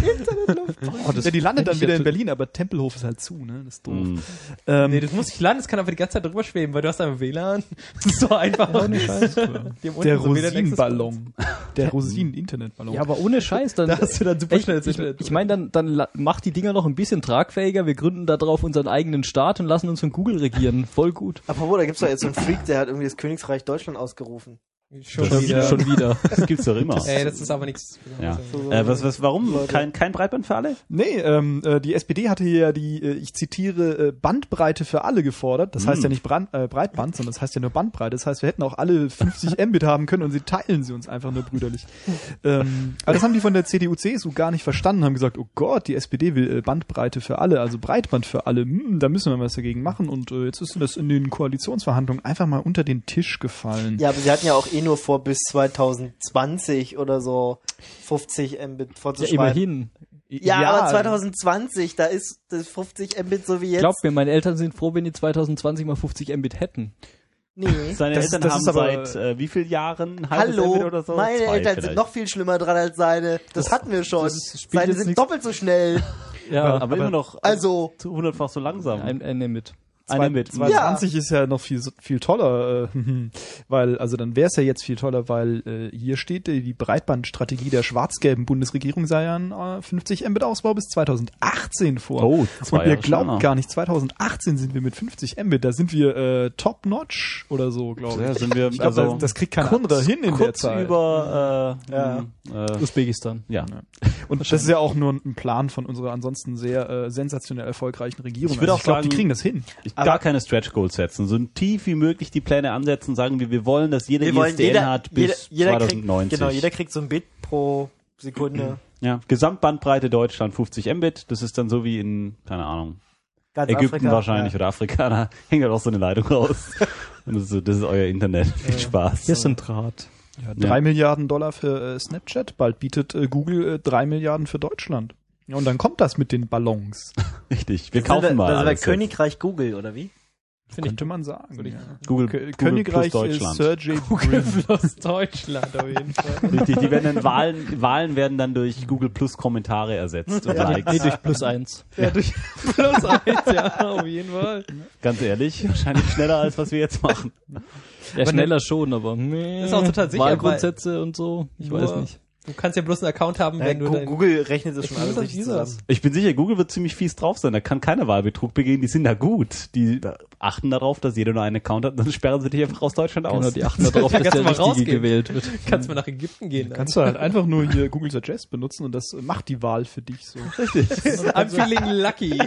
Oh, das, ja, die landet dann ich wieder ja in to- Berlin, aber Tempelhof ist halt zu, ne? Das ist doof. Mm. Ähm, Nee, das muss nicht landen, das kann einfach die ganze Zeit drüber schweben, weil du hast einfach W L A N. Das ist so einfach. Die haben unten der so wieder Nexus- Rosinenballon. Der Rosinen-Internetballon. Ja, aber ohne Scheiß, dann. Da hast du dann super ich schnelles ich, Internet. ich meine, dann, dann la- macht die Dinger noch ein bisschen tragfähiger. Wir gründen da drauf unseren eigenen Staat und lassen uns von Google regieren. Voll gut. Apropos, da gibt's doch jetzt so einen Freak, der hat irgendwie das Königreich Deutschland ausgerufen. Schon Schon wieder. wieder. Schon wieder. Das gibt's doch immer. Ey, das ist aber nichts. Ja. So, Äh, was, was, warum? Leute. Kein, kein Breitband für alle? Nee, ähm, äh, die S P D hatte hier ja die, äh, ich zitiere, äh, Bandbreite für alle gefordert. Das heißt Mm. ja nicht Brand, äh, Breitband, sondern das heißt ja nur Bandbreite. Das heißt, wir hätten auch alle fünfzig Mbit haben können und sie teilen sie uns einfach nur brüderlich. ähm, aber das haben die von der C D U C S U gar nicht verstanden, haben gesagt, oh Gott, die S P D will äh, Bandbreite für alle, also Breitband für alle. Hm, da müssen wir was dagegen machen. Und äh, jetzt ist das in den Koalitionsverhandlungen einfach mal unter den Tisch gefallen. Ja, aber sie hatten ja auch eh nur vor, bis zwanzig zwanzig oder so fünfzig Mbit Ja, vorzuschreiben. immerhin. Ja, aber zwanzig zwanzig, da ist das fünfzig Mbit so wie jetzt. Glaub mir, meine Eltern sind froh, wenn die zwanzig zwanzig mal fünfzig Mbit hätten. Nee. Seine Das- Eltern das haben ist aber- seit äh, wie vielen Jahren ein halbes Hallo, Mbit oder so? meine Zwei Eltern vielleicht. sind noch viel schlimmer dran als seine. Das, hatten wir schon. das spielt Seine jetzt sind nichts- doppelt so schnell. Ja, aber, aber immer noch Also, zu hundertfach so langsam. ein, ein Mbit. Ein Mbit. zwanzig ist ja noch viel viel toller, äh, weil also dann wäre es ja jetzt viel toller, weil äh, hier steht, äh, die Breitbandstrategie der schwarz-gelben Bundesregierung sei ja ein äh, fünfzig Mbit Ausbau bis zwanzig achtzehn vor. Oh, zwei Und ihr Jahre glaubt schneller. gar nicht, zwanzig achtzehn sind wir mit fünfzig Mbit, da sind wir äh, top-notch oder so, glaube ich. Ja, sind wir, Ich glaube, also das, das kriegt kein anderer hin in der kurz Zeit. über äh, Ja. äh, Usbekistan. ja. Und das ist ja auch nur ein Plan von unserer ansonsten sehr äh, sensationell erfolgreichen Regierung. Ich würde auch glaube, die sagen- kriegen das hin. Ich gar keine Stretch Goals setzen, so tief wie möglich die Pläne ansetzen, sagen wir, wir wollen, dass jeder wir I wollen S D N jeder, hat jeder, bis jeder zwanzig kriegt, neunzig. genau, jeder kriegt so ein Bit pro Sekunde. Ja, Gesamtbandbreite Deutschland fünfzig Mbit, das ist dann so wie in, keine Ahnung, Ganz Ägypten Afrika, wahrscheinlich ja. oder Afrika, da hängt halt auch so eine Leitung raus. Und das ist, so, das ist euer Internet. Viel Spaß. Hier ist ein Draht. Ja, drei Milliarden Dollar für äh, Snapchat, bald bietet äh, Google äh, drei Milliarden für Deutschland. Ja, und dann kommt das mit den Ballons. Richtig, wir Das ist kaufen der- mal Das ist der alles jetzt. Königreich Google, oder wie? Könnte man sagen. Ja. Google, K- Google Königreich plus äh, Deutschland. Sergey Google Brin. plus Deutschland auf jeden Fall. Richtig, die werden dann Wahlen, Wahlen werden dann durch Google Plus Kommentare ersetzt und Likes. Nee, durch plus eins. Ja, durch plus eins, ja, auf jeden Fall. Ganz ehrlich, wahrscheinlich schneller als was wir jetzt machen. Ja, schneller schon, aber nee, ist auch total sicher, Wahlgrundsätze und so, ich Nur- weiß nicht. Du kannst ja bloß einen Account haben, Ja, wenn du Gu- dein... Google rechnet das schon Ich alles weiß richtig nicht, wie das- zusammen. Ich bin sicher, Google wird ziemlich fies drauf sein. Da kann keiner Wahlbetrug begehen. Die sind da gut. Die achten darauf, dass jeder nur einen Account hat. Dann sperren sie dich einfach aus Deutschland aus. Genau, die achten darauf, Ja, dass kannst der du mal Richtige rausgehen. gewählt wird. Kannst mal nach Ägypten gehen. Dann. Kannst du halt einfach nur hier Google Suggest benutzen und das macht die Wahl für dich so. I'm feeling lucky.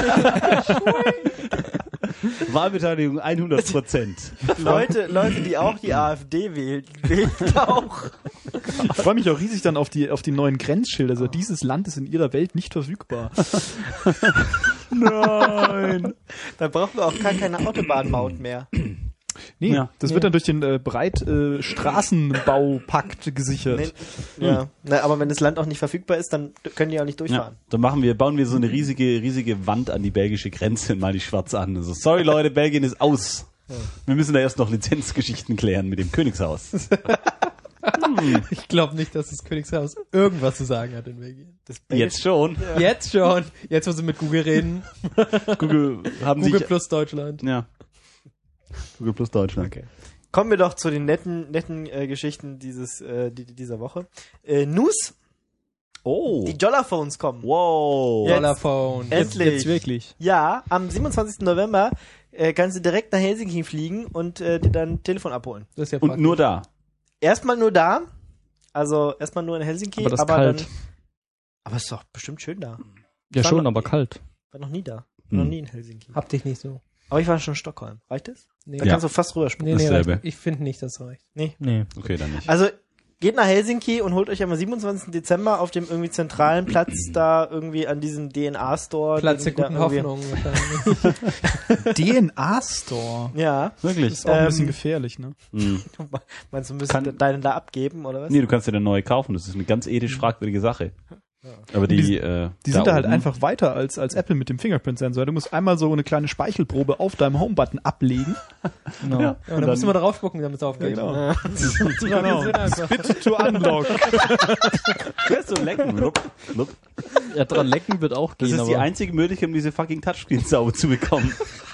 Wahlbeteiligung hundert Prozent. Leute, Leute, die auch die AfD wählen, wählen auch. Ich freue mich auch riesig dann auf die auf die neuen Grenzschilder. Also dieses Land ist in ihrer Welt nicht verfügbar. Nein. Dann brauchen wir auch gar keine Autobahnmaut mehr. Nee, Ja. das wird dann durch den äh, Breit äh, Straßenbaupakt gesichert. Nee, ja. Na, aber wenn das Land auch nicht verfügbar ist, dann können die auch nicht Ja, durchfahren. dann machen wir, bauen wir so eine riesige, riesige Wand an die belgische Grenze und mal die schwarz an. Also, sorry Leute, Belgien ist aus. Wir müssen da erst noch Lizenzgeschichten klären mit dem Königshaus. Ich glaube nicht, dass das Königshaus irgendwas zu sagen hat in Belgien. Das Jetzt schon. Jetzt schon. Jetzt, wo sie mit Google reden. Google haben Google sich, plus Deutschland. ja. Google plus Deutschland. Okay. Kommen wir doch zu den netten, netten äh, Geschichten dieses, äh, die, dieser Woche. Äh, News, Oh. die Jolla-Phones kommen. Wow. Ja. Dollarphone. Endlich. Jetzt wirklich. Ja, am siebenundzwanzigsten November äh, kannst du direkt nach Helsinki fliegen und äh, dir dein Telefon abholen. Das ist ja Und praktisch. nur da. Erstmal nur da, also erstmal nur in Helsinki, Aber das ist aber kalt. dann, aber es ist doch bestimmt schön da. Ja, War schon, noch- aber kalt. War noch nie da. War Hm. noch nie in Helsinki. Hab dich nicht so. Aber ich war schon in Stockholm. Reicht das? Nee, Da Ja. kannst du fast rüberspringen. nee, nee Dasselbe. reicht. Ich finde nicht, das reicht. Nee. Okay, dann nicht. Also geht nach Helsinki und holt euch am siebenundzwanzigsten Dezember auf dem irgendwie zentralen Platz da irgendwie an diesem D N A-Store. Platz der den die guten da irgendwie- Hoffnung wahrscheinlich. D N A-Store. Ja. Wirklich? Ist auch ein bisschen Ähm, gefährlich, ne? Hm. Meinst du, du müsstest Kann- deinen da abgeben oder was? Nee, du kannst dir eine neue kaufen. Das ist eine ganz ethisch fragwürdige Sache. Aber die, Die- äh, Die sind da halt oben- einfach weiter als, als Apple mit dem Fingerprint-Sensor. Du musst einmal so eine kleine Speichelprobe auf deinem Home-Button ablegen. Genau. Ja, und dann musst du mal drauf gucken, damit es aufgeht. genau. Ja. genau. Spit to unlock. Kannst du lecken. Lup, lup. Ja, dran lecken wird auch Das gehen, ist die aber einzige Möglichkeit, um diese fucking Touchscreens sauber zu bekommen.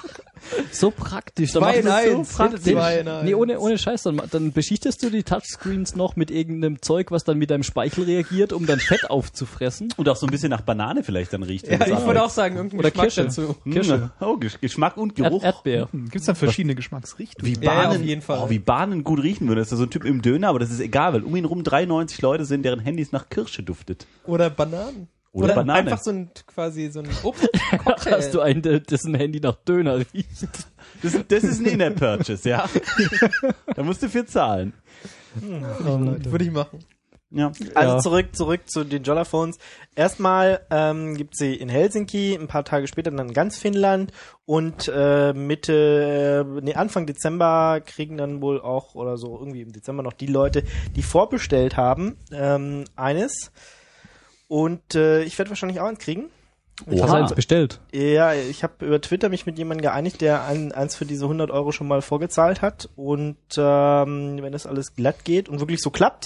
so praktisch. Zwei in Dann machst du eins, so praktisch. zwei in eins. Nee, ohne, ohne Scheiß. Dann, dann beschichtest du die Touchscreens noch mit irgendeinem Zeug, was dann mit deinem Speichel reagiert, um dann Fett aufzufressen. Und auch so ein bisschen nach Banane vielleicht dann riecht. wenn Ja, das ich würde auch arbeitet. sagen, irgendein Oder Geschmack Kirsche. dazu. Hm, Oh, Gesch- Geschmack und Erd Geruch. Erdbeer. Gibt's dann verschiedene Geschmacksrichtungen? Wie Ja, ja, Bahnen, auf jeden Fall. Oh, wie Bahnen gut riechen würde. Das ist ja so ein Typ im Döner, aber das ist egal, weil um ihn rum dreiundneunzig Leute sind, deren Handys nach Kirsche duftet. Oder Bananen. Oder Banane. einfach so ein, quasi so ein Obstcocktail. Hast du einen, der- dessen Handy nach Döner riecht? Das, das ist ein In-App-Purchase, ja. Da musst du viel zahlen. Würde ich machen. Ja. Also Ja. zurück, zurück zu den Jolla-Phones. Erstmal ähm, gibt sie in Helsinki, ein paar Tage später dann in ganz Finnland und äh, Mitte, äh, nee, Anfang Dezember kriegen dann wohl auch, oder so irgendwie im Dezember noch die Leute, die vorbestellt haben, ähm, eines. Und äh, ich werde wahrscheinlich auch eins kriegen. Hast du Oha. eins bestellt? Ja, ich habe über Twitter mich mit jemandem geeinigt, der ein, eins für diese hundert Euro schon mal vorgezahlt hat. Und ähm, wenn das alles glatt geht und wirklich so klappt,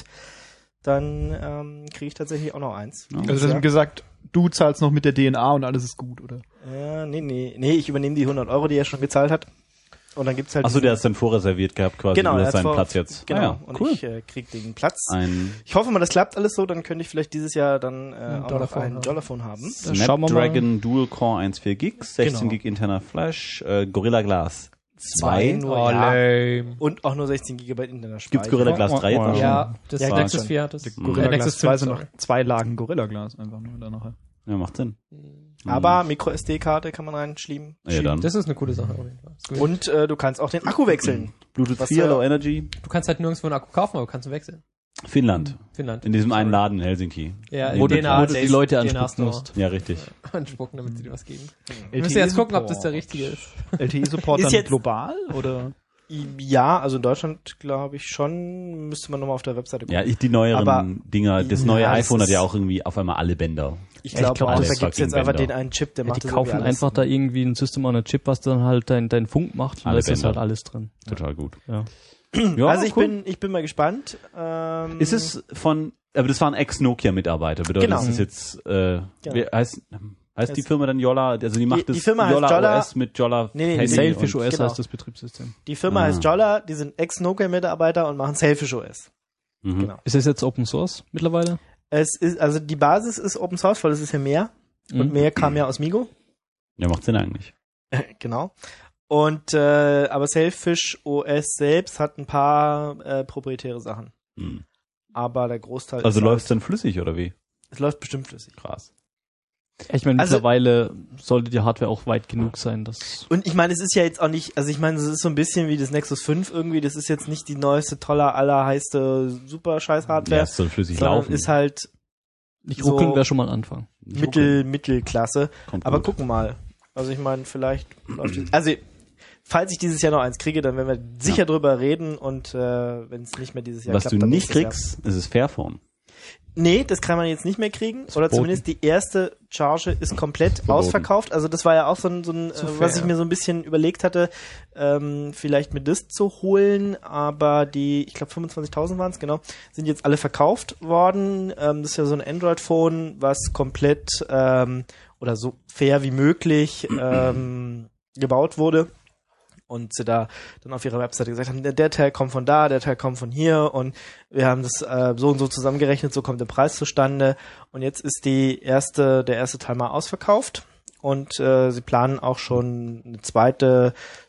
dann ähm, kriege ich tatsächlich auch noch eins. Also das haben gesagt, du zahlst noch mit der D N A und alles ist gut, oder? Ja, nee, nee, nee, ich übernehme die hundert Euro, die er schon gezahlt hat. Und dann gibt's halt Achso, diesen- der ist dann vorreserviert gehabt quasi. genau, Du er hast hat seinen vor- Platz jetzt. Genau, Ah, ja. und Cool. ich äh, krieg den Platz. Ein Ich hoffe mal, das klappt alles so, dann könnte ich vielleicht dieses Jahr dann äh, auch noch Jolla-Phone ein haben. Jolla-Phone haben. Dann schauen wir Snapdragon Dual Core eins Komma vier Gig, sechzehn Genau. Gig interner Flash, äh, Gorilla Glass Zwei zwei. nur, Oh, ja. lame. Und auch nur sechzehn Gigabyte interner Speicher. Gibt's Gorilla Glass drei jetzt auch schon? Ja, das Ja, Nexus schon. vier hat es. Gorilla Äh, Glass Nexus zwei fünf, sind noch sorry. zwei Lagen Gorilla Glas einfach nur da nachher. Ja, macht Sinn. Aber Micro S D-Karte kann man reinschieben. Ja, dann. Das ist eine coole Sache auf jeden Fall. Ist gut. Und äh, du kannst auch den Akku wechseln. Bluetooth Was, vier, äh, Low Energy, Du kannst halt nirgendwo einen Akku kaufen, aber kannst du wechseln. Finnland. Finnland. In diesem einen Laden in Helsinki. Ja, Wo in du- D N wo A, du die Leute D N A anspucken Store. musst. Ja, richtig. Anspucken, damit sie dir was geben. Wir L T E müssen jetzt gucken, ob Support. das der richtige ist. L T E-Support Ist dann jetzt- global, oder? Ja, also in Deutschland glaube ich schon. Müsste man nochmal auf der Webseite gucken. Ja, ich, die neueren Aber- Dinger, das Ja, neue das iPhone hat ist- ja auch irgendwie auf einmal alle Bänder. ich Ja, glaube ich glaub, auch, alles da gibt's jetzt fucking einfach Bänder. den einen Chip, der Ja, macht die das kaufen irgendwie alles. einfach da irgendwie ein System on a Chip, was dann halt dein, dein Funk macht und Alle da ist Bänder. halt alles drin. Total gut. Ja. Ja, Also ich cool. bin, ich bin mal gespannt. Ähm, Ist es von, aber das war ein Ex-Nokia-Mitarbeiter, bedeutet Genau. das ist jetzt, äh, Genau. wie heißt, heißt die Es- Firma dann Jolla, also die macht die das Firma heißt Jolla Jolla- O S mit Jolla Nee, nee, Handy nee, Sailfish und- O S genau. heißt das Betriebssystem. Die Firma Ah. heißt Jolla, die sind Ex-Nokia-Mitarbeiter und machen Selfish O S. Mhm. Genau. Ist das jetzt Open Source mittlerweile? Es ist, also die Basis ist Open Source, weil es ist ja mehr. Und Mhm. mehr kam ja aus Migo. Ja, macht Sinn eigentlich. Genau. Und äh, aber Selfish O S selbst hat ein paar äh, proprietäre Sachen. Mhm. Aber der Großteil Also ist läuft's dann flüssig, oder wie? halt, es läuft bestimmt flüssig. Krass. Ich meine, Also- mittlerweile sollte die Hardware auch weit genug sein, dass Und ich meine, es ist ja jetzt auch nicht, also ich meine, es ist so ein bisschen wie das Nexus fünf irgendwie, das ist jetzt nicht die neueste, tolle, allerheißte, super scheiß Ja, Hardware, es soll flüssig sondern laufen. ist halt nicht So- ruckeln wäre schon mal ein Anfang. Nicht Mittel, Mittelklasse. ruckeln. Kommt Aber gut. gucken mal. Also ich meine, vielleicht läuft es. Also, falls ich dieses Jahr noch eins kriege, dann werden wir sicher drüber reden und äh, wenn es nicht mehr dieses Jahr Was klappt, du dann nicht nächstes Jahr. kriegst, ist das Fairphone. Nee, das kann man jetzt nicht mehr kriegen. Oder verboten. zumindest die erste Charge ist komplett Verboten. ausverkauft. Also das war ja auch so ein, so ein Zu äh, fair. was ich mir so ein bisschen überlegt hatte, ähm, vielleicht mit Disk zu holen. Aber die, ich glaube fünfundzwanzigtausend waren es, genau, sind jetzt alle verkauft worden. Ähm, das ist ja so ein Android-Phone, was komplett ähm, oder so fair wie möglich ähm, gebaut wurde. Und sie da dann auf ihrer Webseite gesagt haben, der, der Teil kommt von da, der Teil kommt von hier und wir haben das äh, so und so zusammengerechnet, so kommt der Preis zustande und jetzt ist die erste, der erste Teil mal ausverkauft und äh, sie planen auch schon eine zweite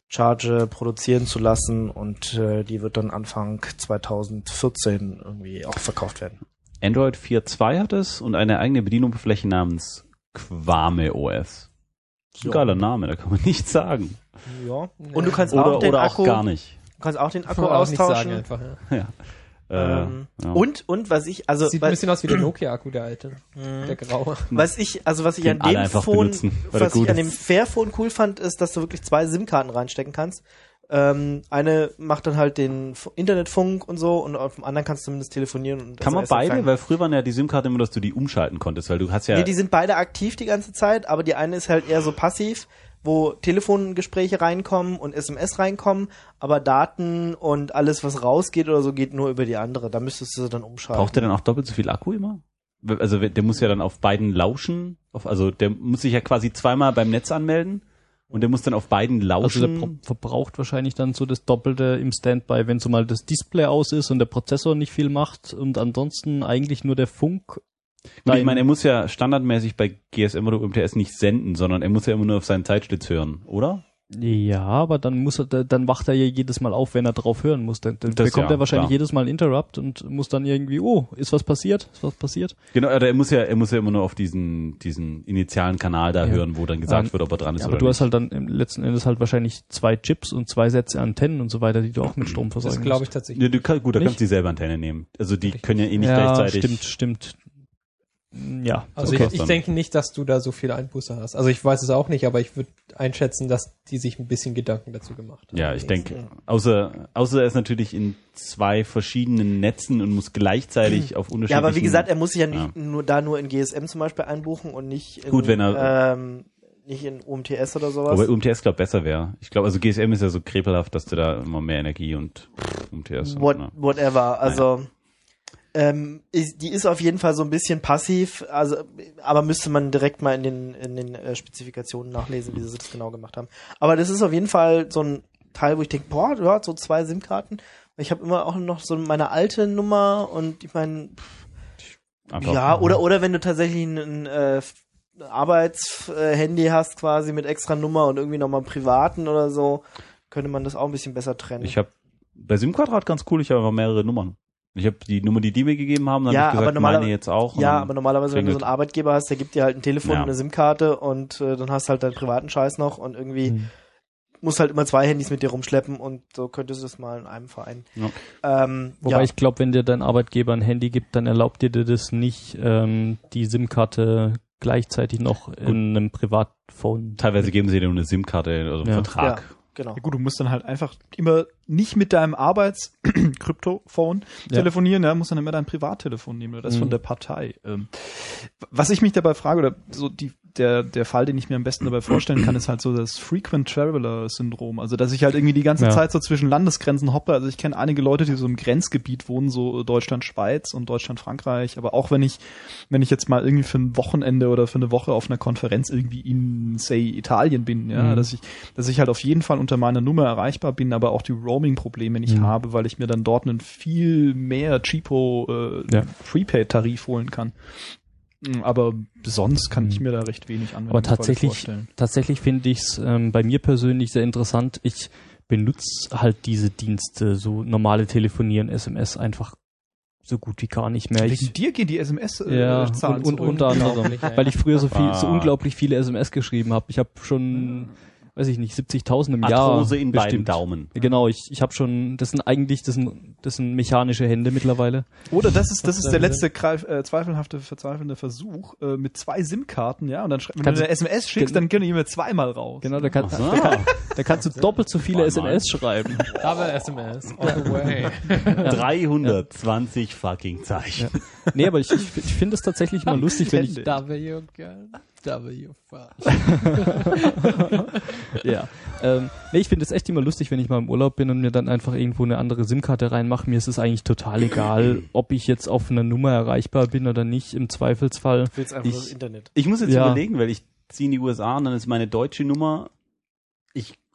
Charge produzieren zu lassen und äh, die wird dann Anfang zweitausendvierzehn irgendwie auch verkauft werden. Android vier Punkt zwei hat es und eine eigene Bedienoberfläche namens Quame O S. Das ist ein Ja. geiler Name, da kann man nichts sagen. Ja. Und du kannst Oder, auch den oder auch Akku, gar nicht. du kannst auch den Akku Kann man auch nicht sagen austauschen. einfach, ja. Ja. Äh, Ähm, ja. Und und was ich also Sieht ein was, bisschen aus wie der Nokia-Akku, der alte. Der graue. was ich also was ich Den an alle dem einfach Phone benutzen, weil er was ich gut an dem ist. Fairphone cool fand, ist, dass du wirklich zwei SIM-Karten reinstecken kannst. Ähm, eine macht dann halt den F- Internetfunk und so und auf dem anderen kannst du zumindest telefonieren. Und Kann man S M S beide? empfangen. Weil früher waren ja die SIM-Karte immer, dass du die umschalten konntest, weil du hast ja... Nee, die sind beide aktiv die ganze Zeit, aber die eine ist halt eher so passiv, wo Telefongespräche reinkommen und S M S reinkommen, aber Daten und alles, was rausgeht oder so, geht nur über die andere. Da müsstest du sie dann umschalten. Braucht der dann auch doppelt so viel Akku immer? Also der muss ja dann auf beiden lauschen, auf, also der muss sich ja quasi zweimal beim Netz anmelden und der muss dann auf beiden Also lauschen. der pro- verbraucht wahrscheinlich dann so das Doppelte im Standby, wenn so mal das Display aus ist und der Prozessor nicht viel macht und ansonsten eigentlich nur der Funk. Gut, ich meine, er muss ja standardmäßig bei G S M oder U M T S nicht senden, sondern er muss ja immer nur auf seinen Zeitschlitz hören, oder? Ja, aber dann muss er, dann wacht er ja jedes Mal auf, wenn er drauf hören muss. Dann, dann Das bekommt ja, er wahrscheinlich klar. jedes Mal einen Interrupt und muss dann irgendwie, oh, ist was passiert? Ist was passiert? Genau, oder er muss ja, er muss ja immer nur auf diesen, diesen initialen Kanal da Ja. hören, wo dann gesagt Ähm, wird, ob er dran ist Ja, aber oder du nicht. hast halt dann im letzten Endes halt wahrscheinlich zwei Chips und zwei Sätze Antennen und so weiter, die du auch mit Strom versorgen Das glaube ich musst. tatsächlich. Ja, du kann, gut, da Nicht? kannst du dieselbe Antenne nehmen. Also die können ja eh nicht Ja, gleichzeitig. stimmt, stimmt. Ja, Also Okay. ich, ich denke nicht, dass du da so viele Einbuße hast. Also ich weiß es auch nicht, aber ich würde einschätzen, dass die sich ein bisschen Gedanken dazu gemacht haben. Ja, ich denke, außer, außer er ist natürlich in zwei verschiedenen Netzen und muss gleichzeitig auf unterschiedlichen... Ja, aber wie gesagt, er muss sich ja nicht Ja. nur da nur in G S M zum Beispiel einbuchen und nicht in, Gut, wenn er- ähm, nicht in U M T S oder sowas. Wobei U M T S, glaube besser wäre. Ich glaube, also G S M ist ja so krepelhaft, dass du da immer mehr Energie und U M T S... What, ne? whatever. Also ähm, ist, die ist auf jeden Fall so ein bisschen passiv, also aber müsste man direkt mal in den in den äh, Spezifikationen nachlesen, wie sie das genau gemacht haben. Aber das ist auf jeden Fall so ein Teil, wo ich denke, boah, du hast so zwei SIM-Karten. Ich habe immer auch noch so meine alte Nummer und ich meine, Einfach- ja, oder oder wenn du tatsächlich ein, ein äh, Arbeitshandy hast quasi mit extra Nummer und irgendwie nochmal einen privaten oder so, könnte man das auch ein bisschen besser trennen. Ich habe bei SIM-Quadrat ganz cool, ich habe einfach mehrere Nummern. Ich habe die Nummer, die die mir gegeben haben, dann Ja, habe ich aber gesagt, normaler- meine jetzt auch. und Ja, dann aber normalerweise, wenn du so klingelt. einen Arbeitgeber hast, der gibt dir halt ein Telefon Ja. und eine SIM-Karte und äh, dann hast du halt deinen privaten Scheiß noch und irgendwie Mhm. musst halt immer zwei Handys mit dir rumschleppen und so könntest du das mal in einem Verein. Ja. Ähm, Wobei ja. ich glaube, wenn dir dein Arbeitgeber ein Handy gibt, dann erlaubt dir das nicht, ähm, die SIM-Karte gleichzeitig noch in einem Privatphone. Teilweise geben sie dir nur eine SIM-Karte oder einen Ja. Vertrag. Genau. Ja gut, du musst dann halt einfach immer nicht mit deinem Arbeits-Kryptophone Ja. telefonieren, ja, musst dann immer dein Privattelefon nehmen oder das Mhm. von der Partei. Ähm, was ich mich dabei frage, oder so die, der, der Fall, den ich mir am besten dabei vorstellen kann, ist halt so das Frequent Traveler-Syndrom. Also, dass ich halt irgendwie die ganze Ja. Zeit so zwischen Landesgrenzen hoppe. Also, ich kenne einige Leute, die so im Grenzgebiet wohnen, so Deutschland-Schweiz und Deutschland-Frankreich. Aber auch wenn ich, wenn ich jetzt mal irgendwie für ein Wochenende oder für eine Woche auf einer Konferenz irgendwie in, say, Italien bin, ja, Mhm. dass ich, dass ich halt auf jeden Fall unter meiner Nummer erreichbar bin, aber auch die Roaming-Probleme nicht Mhm. habe, weil ich mir dann dort einen viel mehr cheapo äh, Ja. Prepaid-Tarif holen kann. Mm, Aber sonst kann ich mir da recht wenig Anwendungen Aber tatsächlich, vorstellen. tatsächlich finde ich es ähm, bei mir persönlich sehr interessant. Ich benutze halt diese Dienste, so normale Telefonieren, S M S einfach so gut wie gar nicht mehr. Wegen Ich, dir gehen die S M S-Zahlen ja, und, und unter anderem, Unglaublich, ey. weil ich früher so viel, so Ah. unglaublich viele S M S geschrieben habe. Ich habe schon, weiß ich nicht, siebzigtausend im Jahr. Arthrose in beiden bestimmt. Daumen. Genau, ich, ich habe schon, das sind eigentlich, das sind, das sind mechanische Hände mittlerweile. Oder das ist, das ist der dann letzte greif, äh, zweifelhafte, verzweifelnde Versuch äh, mit zwei SIM-Karten, ja, und dann schreib, wenn Kannst du eine S M S schickst, gen- dann können die immer zweimal raus. Genau, da, kann, Ach so. da, kann, da kannst du doppelt so viele Zweimal. S M S schreiben. Double S M S, all the way. dreihundertzwanzig fucking Zeichen. Nee, aber ich, ich, ich finde es tatsächlich mal lustig, wenn ich, W, girl. W, fuck. ja. Ähm, nee, ich finde es echt immer lustig, wenn ich mal im Urlaub bin und mir dann einfach irgendwo eine andere SIM-Karte reinmache. Mir ist es eigentlich total egal, ob ich jetzt auf einer Nummer erreichbar bin oder nicht. Im Zweifelsfall. Du willst einfach Ich- das Internet. Ich muss jetzt Ja. überlegen, weil ich ziehe in die U S A und dann ist meine deutsche Nummer, ich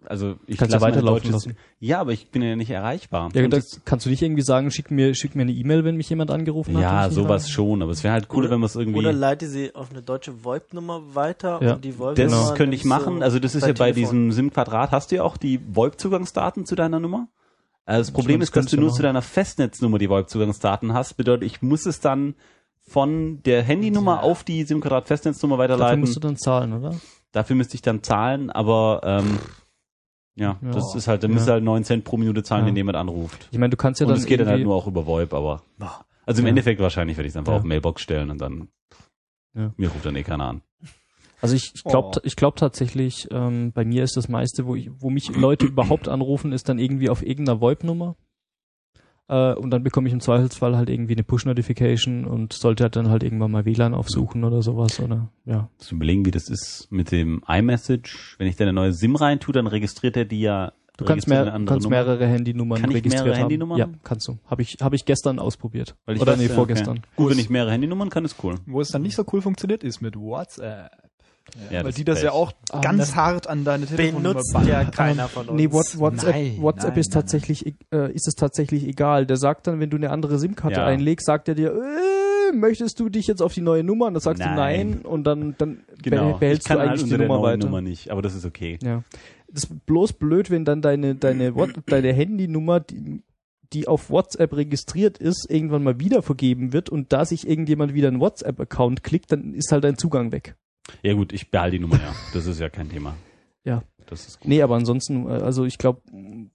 also ich Kannst du lasse mein weiterlaufen Deutsches, lassen. Ja, aber ich bin ja nicht erreichbar. Ja, Und da das, kannst du nicht irgendwie sagen, schick mir, schick mir eine E-Mail, wenn mich jemand angerufen hat? ja und ich nicht sowas ran- schon, aber es wäre halt cool, wenn man es irgendwie... Oder leite sie auf eine deutsche VoIP-Nummer weiter Ja. und die VoIP-Nummer Das könnte ich nimmst du machen. Also das ist bei ja bei Telefon. diesem SIM-Quadrat, hast du ja auch die VoIP-Zugangsdaten zu deiner Nummer. Also das Problem meine, ist, das dass du könntest du nur machen. zu deiner Festnetznummer die VoIP-Zugangsdaten hast. Bedeutet, ich muss es dann von der Handynummer auf die SIM-Quadrat-Festnetznummer Dafür weiterleiten. musst du dann zahlen, oder? Dafür müsste ich dann zahlen, aber ähm, ja, Ja. das ist halt, dann Ja. müsst ihr halt neun Cent pro Minute zahlen, Ja. wenn jemand anruft. Ich meine, du kannst ja Und dann es geht dann halt irgendwie- nur auch über VoIP, aber also im Ja. Endeffekt wahrscheinlich werde ich es einfach Ja. auf Mailbox stellen und dann Ja. mir ruft dann eh keiner an. Also ich, ich glaube Oh. ich glaub tatsächlich, ähm, bei mir ist das meiste, wo ich, wo mich Leute überhaupt anrufen, ist dann irgendwie auf irgendeiner VoIP-Nummer. Äh, und dann bekomme ich im Zweifelsfall halt irgendwie eine Push-Notification und sollte halt dann halt irgendwann mal W L A N aufsuchen oder sowas, oder, ja. Zu überlegen, wie das ist mit dem iMessage. Wenn ich da eine neue SIM rein tue, dann registriert er die ja. Du kannst, registriert mehr, eine du andere kannst Nummer. mehrere Handynummern Kann ich registriert mehrere haben. Handynummern Ja, haben? kannst du. Habe ich, hab ich gestern ausprobiert. Weil ich oder weiß, nee, ja, vorgestern. Okay. Gut, wenn ich mehrere Handynummern kann, ist cool. Wo es dann nicht so cool funktioniert, ist mit WhatsApp. Ja, Weil das die ist das ja Pech. auch Ah, ganz das hart an deine Telefonnummer Benutzt ballern. ja keiner von uns. Nee, What- WhatsApp, Nein, WhatsApp nein, ist nein, tatsächlich, äh, ist es tatsächlich egal. Der sagt dann, wenn du eine andere SIM-Karte Ja. einlegst, sagt er dir, äh, möchtest du dich jetzt auf die neue Nummer? Und dann sagst Nein. du nein und dann, dann Genau. beh- behältst ich kann du halt eigentlich unter die der Nummer neuen weiter. Nummer nicht, aber das ist okay. Ja. Das ist bloß blöd, wenn dann deine, deine, What- deine Handynummer, die, die auf WhatsApp registriert ist, irgendwann mal wieder vergeben wird und da sich irgendjemand wieder einen WhatsApp-Account klickt, dann ist halt dein Zugang weg. Ja gut, ich behalte die Nummer, ja. Das ist ja kein Thema. Ja. Das ist gut. Nee, aber ansonsten, äh, also ich glaube,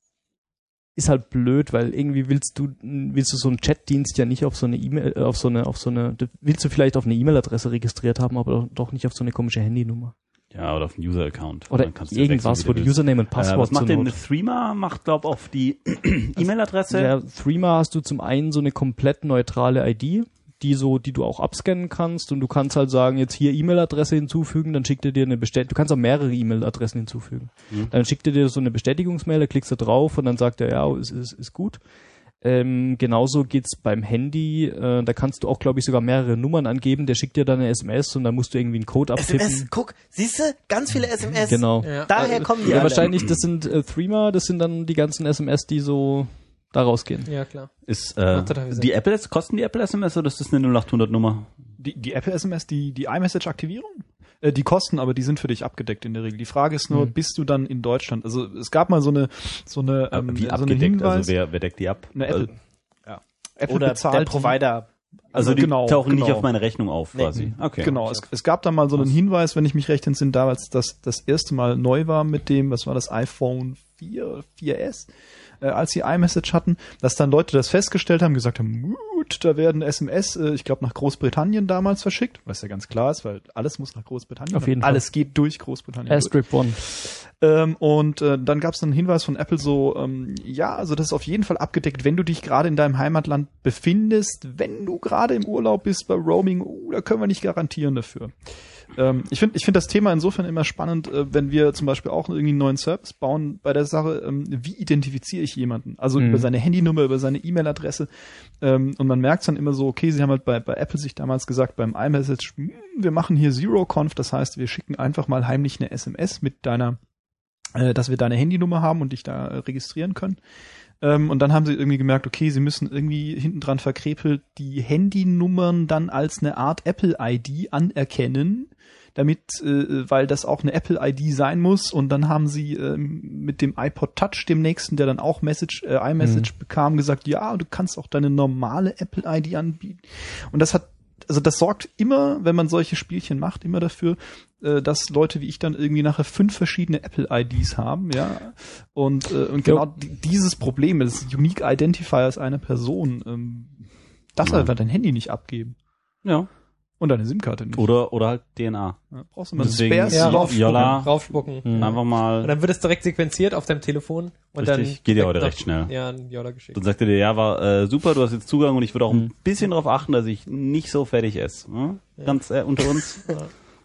ist halt blöd, weil irgendwie willst du, willst du so einen Chatdienst ja nicht auf so eine E-Mail, äh, auf so eine, auf so eine, das willst du vielleicht auf eine E-Mail-Adresse registriert haben, aber doch- doch nicht auf so eine komische Handynummer. Ja, oder auf einen User-Account. Oder Dann kannst du ja irgendwas, wechseln, wo wie die du willst. Username und Äh, Passwort was macht zur denn Not- eine Threema? Macht, glaub auf die E-Mail-Adresse. Ja, Threema hast du zum einen so eine komplett neutrale I D, die so, die du auch abscannen kannst und du kannst halt sagen, jetzt hier E-Mail-Adresse hinzufügen, dann schickt er dir eine Bestätigung, du kannst auch mehrere E-Mail-Adressen hinzufügen. Mhm. Dann schickt er dir so eine Bestätigungsmail, da klickst du drauf und dann sagt er, ja, ist, ist, ist gut. Ähm, genauso geht's beim Handy, äh, da kannst du auch, glaube ich, sogar mehrere Nummern angeben, der schickt dir dann eine S M S und dann musst du irgendwie einen Code abtippen. S M S, guck, siehst du? Ganz viele S M S. Genau. Ja. Daher kommen die Ja, alle. wahrscheinlich, das sind äh, Threema, das sind dann die ganzen S M S, die so da rausgehen. Ja, klar. Ist, äh, Macht total Sinn. die Apple, kosten die Apple S M S oder ist das eine null acht hundert Nummer? Die, die Apple S M S, die, die iMessage-Aktivierung? Äh, die kosten, aber die sind für dich abgedeckt in der Regel. Die Frage ist nur, Mhm. bist du dann in Deutschland? Also es gab mal so eine so eine ähm, Wie so eine abgedeckt? Hinweis. Also wer, wer deckt die ab? eine Apple. ja. Apple Oder bezahlt der die- Provider. Also die genau, tauchen nicht genau. auf meine Rechnung auf Nee. quasi. Okay. Genau, es, es gab da mal so einen Hinweis, wenn ich mich recht entsinne, damals, dass das erste Mal neu war mit dem, was war das, iPhone vier, vier S, äh, als sie iMessage hatten, dass dann Leute das festgestellt haben, gesagt haben, gut, da werden S M S, äh, ich glaube nach Großbritannien damals verschickt, was ja ganz klar ist, weil alles muss nach Großbritannien. Auf jeden Fall. Alles geht durch Großbritannien. durch. Airstrip One. Ähm, und äh, dann gab es einen Hinweis von Apple so, ähm, ja, also das ist auf jeden Fall abgedeckt, wenn du dich gerade in deinem Heimatland befindest, wenn du gerade im Urlaub bist bei Roaming, uh, da können wir nicht garantieren dafür. Ähm, ich finde ich finde das Thema insofern immer spannend, äh, wenn wir zum Beispiel auch irgendwie einen neuen Service bauen bei der Sache, ähm, wie identifiziere ich jemanden? Also Mhm. über seine Handynummer, über seine E-Mail-Adresse. Ähm, und man merkt dann immer so, okay, sie haben halt bei, bei Apple sich damals gesagt, beim iMessage, hm, wir machen hier Zero-Conf, das heißt, wir schicken einfach mal heimlich eine S M S mit deiner äh, dass wir deine Handynummer haben und dich da äh, registrieren können. Ähm, und dann haben sie irgendwie gemerkt, okay, sie müssen irgendwie hinten dran verkrepelt die Handynummern dann als eine Art Apple-I D anerkennen, damit, äh, weil das auch eine Apple-I D sein muss. Und dann haben sie ähm, mit dem iPod Touch, dem nächsten, der dann auch Message, äh, iMessage Mhm. bekam, gesagt, ja, du kannst auch deine normale Apple-I D anbieten. Und das hat also das sorgt immer, wenn man solche Spielchen macht, immer dafür, äh, dass Leute wie ich dann irgendwie nachher fünf verschiedene Apple-I Ds haben, ja. Und, äh, und genau die, dieses Problem, das Unique Identifier als eine Person, ähm, das Ja. halt dein Handy nicht abgeben. Ja. Und deine SIM-Karte nicht. Oder, oder halt D N A. Ja, brauchst du mal Deswegen- Spares Ja, drauf. raufspucken. Jolla. raufspucken. Mhm. Einfach Und mal, dann wird es direkt sequenziert auf deinem Telefon und Richtig. dann Geht ja direkt heute nach- recht schnell. Ja, ein Jolla geschickt. dann sagt er dir, ja, war äh, super, du hast jetzt Zugang und ich würde auch Mhm. ein bisschen darauf achten, dass ich nicht so fertig esse. Ne? Ganz äh, unter uns.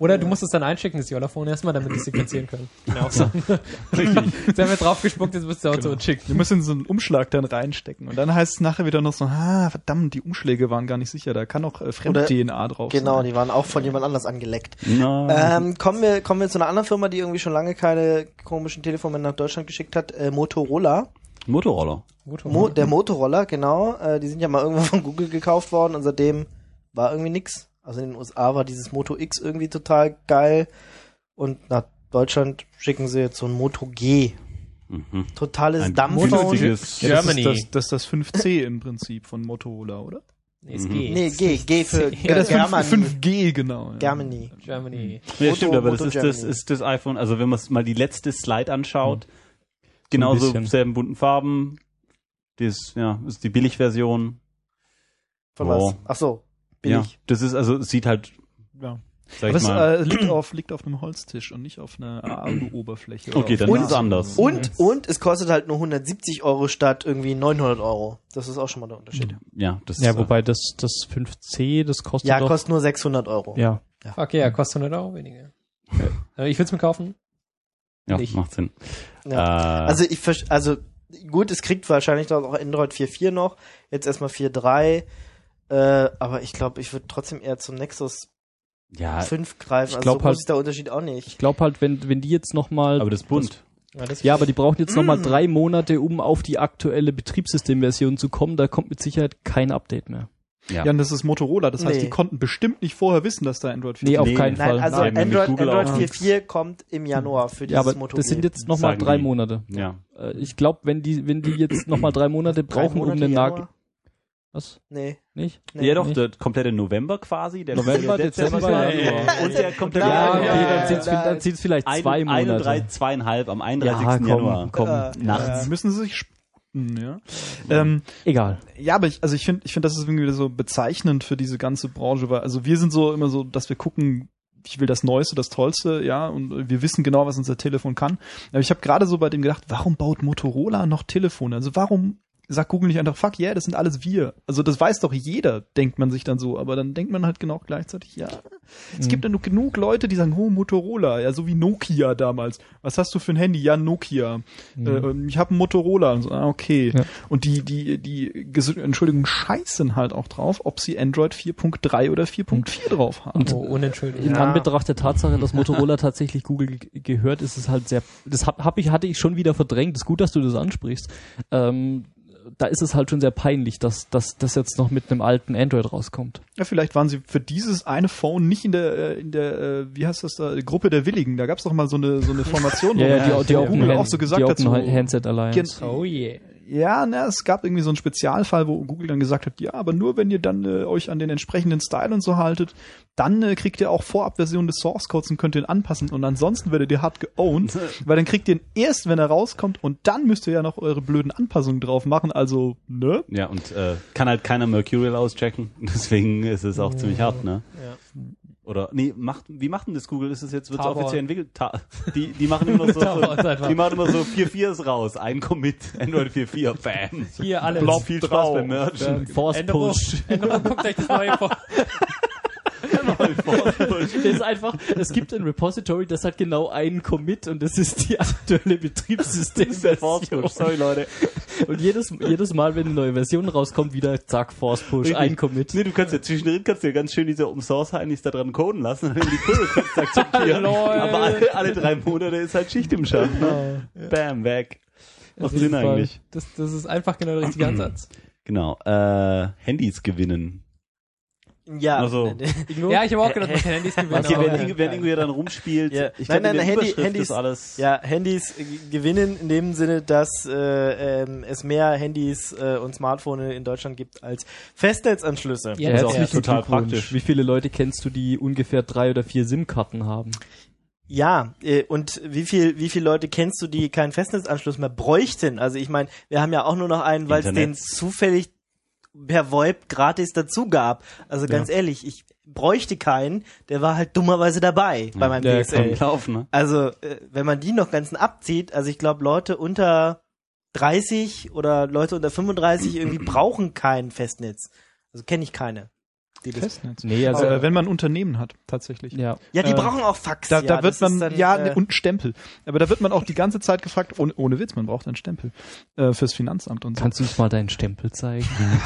Oder du musst es dann einschicken, das Jollaphone erstmal, damit die sequenzieren können. Genau so. Richtig. Jetzt haben wir draufgespuckt, jetzt müsst ihr auch Genau. so schicken. Wir müssen so einen Umschlag dann reinstecken. Und dann heißt es nachher wieder noch so, ah, verdammt, die Umschläge waren gar nicht sicher. Da kann auch äh, Fremd-D N A drauf Genau, sein. die waren auch von jemand anders angeleckt. No. Ähm, kommen wir, kommen wir zu einer anderen Firma, die irgendwie schon lange keine komischen Telefone nach Deutschland geschickt hat, äh, Motorola. Motorroller. Mo der Motorola, genau. Äh, die sind ja mal irgendwann von Google gekauft worden und seitdem war irgendwie nix. Also in den U S A war dieses Moto X irgendwie total geil und nach Deutschland schicken sie jetzt so ein Moto G. Mhm. Totales Ein Dampfphone. günstiges- Ja, das, Germany. ist das, das ist das fünf C im Prinzip von Motorola, oder? Nee, es Mhm. geht. Nee, G, G für Ja, das Germany. fünf G, genau. Ja. Germany. Germany. Ja, Moto- stimmt, aber Moto das ist das, Germany. ist das iPhone, also wenn man mal die letzte Slide anschaut, genauso bisschen. selben bunten Farben, das, ja, ist die Billigversion. Von Oh. was? Ach so, Ja, billig. das ist, also, es sieht halt, Ja. sag Aber ich es mal, äh, liegt, auf, liegt auf einem Holztisch und nicht auf einer Alu-Oberfläche. oder okay, auf dann einer ist es anders. Und, und es kostet halt nur hundertsiebzig Euro statt irgendwie neunhundert Euro. Das ist auch schon mal der Unterschied. Ja, das Ja, ist, wobei das, das fünf C, das kostet Ja, doch... kostet nur sechshundert Euro. ja. Okay, ja, kostet hundert Euro weniger. Äh, ich würde es mir kaufen. ja, nicht. macht Sinn. Ja. Äh, Also ich versch- also gut, es kriegt wahrscheinlich doch auch Android vier Punkt vier noch, jetzt erstmal vier Punkt drei, äh, aber ich glaube, ich würde trotzdem eher zum Nexus ja, fünf greifen. ich Also glaub so groß halt- ist der Unterschied auch nicht. Ich glaube halt, wenn, wenn die jetzt nochmal... aber das ist bunt. Ja, das Ja, aber die brauchen jetzt nochmal Mm. drei Monate, um auf die aktuelle Betriebssystemversion zu kommen. Da kommt mit Sicherheit kein Update mehr. Ja. Ja, und das ist Motorola. Das heißt, Nee. die konnten bestimmt nicht vorher wissen, dass da Android vier Nee, auf Nee, keinen Nein, Fall. also Nein, mit Android, Google Android auch. vier Punkt vier kommt im Januar für dieses ja, aber Moto das G. sind jetzt nochmal Sagen drei die. Monate. Ja. Äh, Ich glaube, wenn die, wenn die jetzt nochmal drei Monate Drei brauchen, um Monate den Nagel... Januar? Was? Nee. Nicht? Nee, ja, doch, nicht. der komplette November quasi. Der November, Dezember, Januar. Und der komplette Ja, Ja, okay, ja, dann sind's ja, dann sind's vielleicht zwei ein, Monate. einunddreißig, zweieinhalb am ja, einunddreißigsten komm, Januar. komm. Ja. Nachts. Die müssen sie sich sputen, ja. Ähm, Egal. ja, aber ich, also ich finde, ich finde, das ist irgendwie wieder so bezeichnend für diese ganze Branche, weil, also wir sind so immer so, dass wir gucken, ich will das Neueste, das Tollste, ja, und wir wissen genau, was unser Telefon kann. Aber ich habe gerade so bei dem gedacht, warum baut Motorola noch Telefone? Also warum sagt Google nicht einfach, fuck yeah, das sind alles wir. Also das weiß doch jeder, denkt man sich dann so, aber dann denkt man halt genau gleichzeitig, ja, es gibt ja nur genug Leute, die sagen, oh, Motorola, ja, so wie Nokia damals. Was hast du für ein Handy? Ja, Nokia. Äh, ich habe ein Motorola. Und so, ah, okay. Ja. Und die, die, die, Ges- Entschuldigung, scheißen halt auch drauf, ob sie Android vier Punkt drei oder vier Punkt vier drauf haben. Oh, unentschuldigt. In Ja. Anbetracht der Tatsache, dass Motorola tatsächlich Google ge- gehört, ist es halt sehr, das hab, hab ich, hatte ich schon wieder verdrängt. Es ist gut, dass du das ansprichst. Ähm, da ist es halt schon sehr peinlich, dass, dass das jetzt noch mit einem alten Android rauskommt. Ja, vielleicht waren sie für dieses eine Phone nicht in der, äh, in der, äh, wie heißt das da, Gruppe der Willigen. Da gab's doch mal so eine, so eine Formation, Ja, wo ja, die, die, wo Open, Google Hand, auch so gesagt die hat, Open so, Handset Alliance. Gen- Oh yeah. Ja, na, es gab irgendwie so einen Spezialfall, wo Google dann gesagt hat, ja, aber nur wenn ihr dann äh, euch an den entsprechenden Style und so haltet, dann äh, kriegt ihr auch Vorabversionen des Source Codes und könnt ihn anpassen und ansonsten werdet ihr hart geowned, weil dann kriegt ihr ihn erst, wenn er rauskommt und dann müsst ihr ja noch eure blöden Anpassungen drauf machen, also, ne? Ja, und äh, kann halt keiner Mercurial auschecken. Deswegen ist es auch ziemlich hart, ne? Ja. Oder, nee, macht, wie macht denn das Google? Ist es jetzt, wird es Tabor. offiziell entwickelt? Ta die, die machen immer noch so, Tabor ist so einfach- die machen immer so vier Viers raus. Ein Commit, Android vier Punkt vier, bam. Hier alles. Blob, viel Spaß drauf. beim Merchen. Ähm, Force Änderung, Push. Änderung, guckt euch das neue vor. Das ist einfach, es gibt ein Repository, das hat genau einen Commit und das ist die aktuelle Betriebssystemversion. Sorry, Leute. Und jedes, jedes Mal, wenn eine neue Version rauskommt, wieder zack, Force Push, Richtig. ein Commit. Nee, du kannst ja zwischendrin kannst du ja ganz schön diese Open Source Heinis da dran coden lassen und dann die Pull Requests akzeptieren. Lol. Aber alle, alle drei Monate ist halt Schicht im Schatten. Ne? Bam, weg. Auf Was jeden Sinn Fall. eigentlich? Das, das ist einfach genau der richtige Ansatz. Genau. Äh, Handys gewinnen. Ja. Also. Ja, ich habe auch gedacht, man kann Handys gewinnen. Okay, aber- wenn, Ingo, wenn Ingo ja dann rumspielt, Ja. ich Nein, glaube, in nein, der Handy- Überschrift Handys- ist alles. Ja, Handys äh, gewinnen in dem Sinne, dass äh, ähm, es mehr Handys äh, und Smartphones in Deutschland gibt als Festnetzanschlüsse. Ja, ist auch Herzlichen total Glückwunsch. praktisch. Wie viele Leute kennst du, die ungefähr drei oder vier SIM-Karten haben? Ja, äh, und wie viel, wie viele Leute kennst du, die keinen Festnetzanschluss mehr bräuchten? Also ich meine, wir haben ja auch nur noch einen, weil es Internet. den zufällig per VoIP gratis dazu gab. Also ganz ehrlich, ich bräuchte keinen, der war halt dummerweise dabei bei meinem Ja, D S L. Kann laufen, ne? Also, äh, wenn man die noch ganzen abzieht, also ich glaube, Leute unter dreißig oder Leute unter fünfunddreißig irgendwie brauchen kein Festnetz. Also kenne ich keine. Die das Festnetz. Nee, also, äh, wenn man ein Unternehmen hat, tatsächlich. ja. ja, die Äh, brauchen auch Fax. Da, ja, da wird das man, ist dann, ja, äh, ne, und einen Stempel. Aber da wird man auch die ganze Zeit gefragt, ohne, ohne Witz, man braucht einen Stempel äh, fürs Finanzamt und so. Kannst du uns mal deinen Stempel zeigen?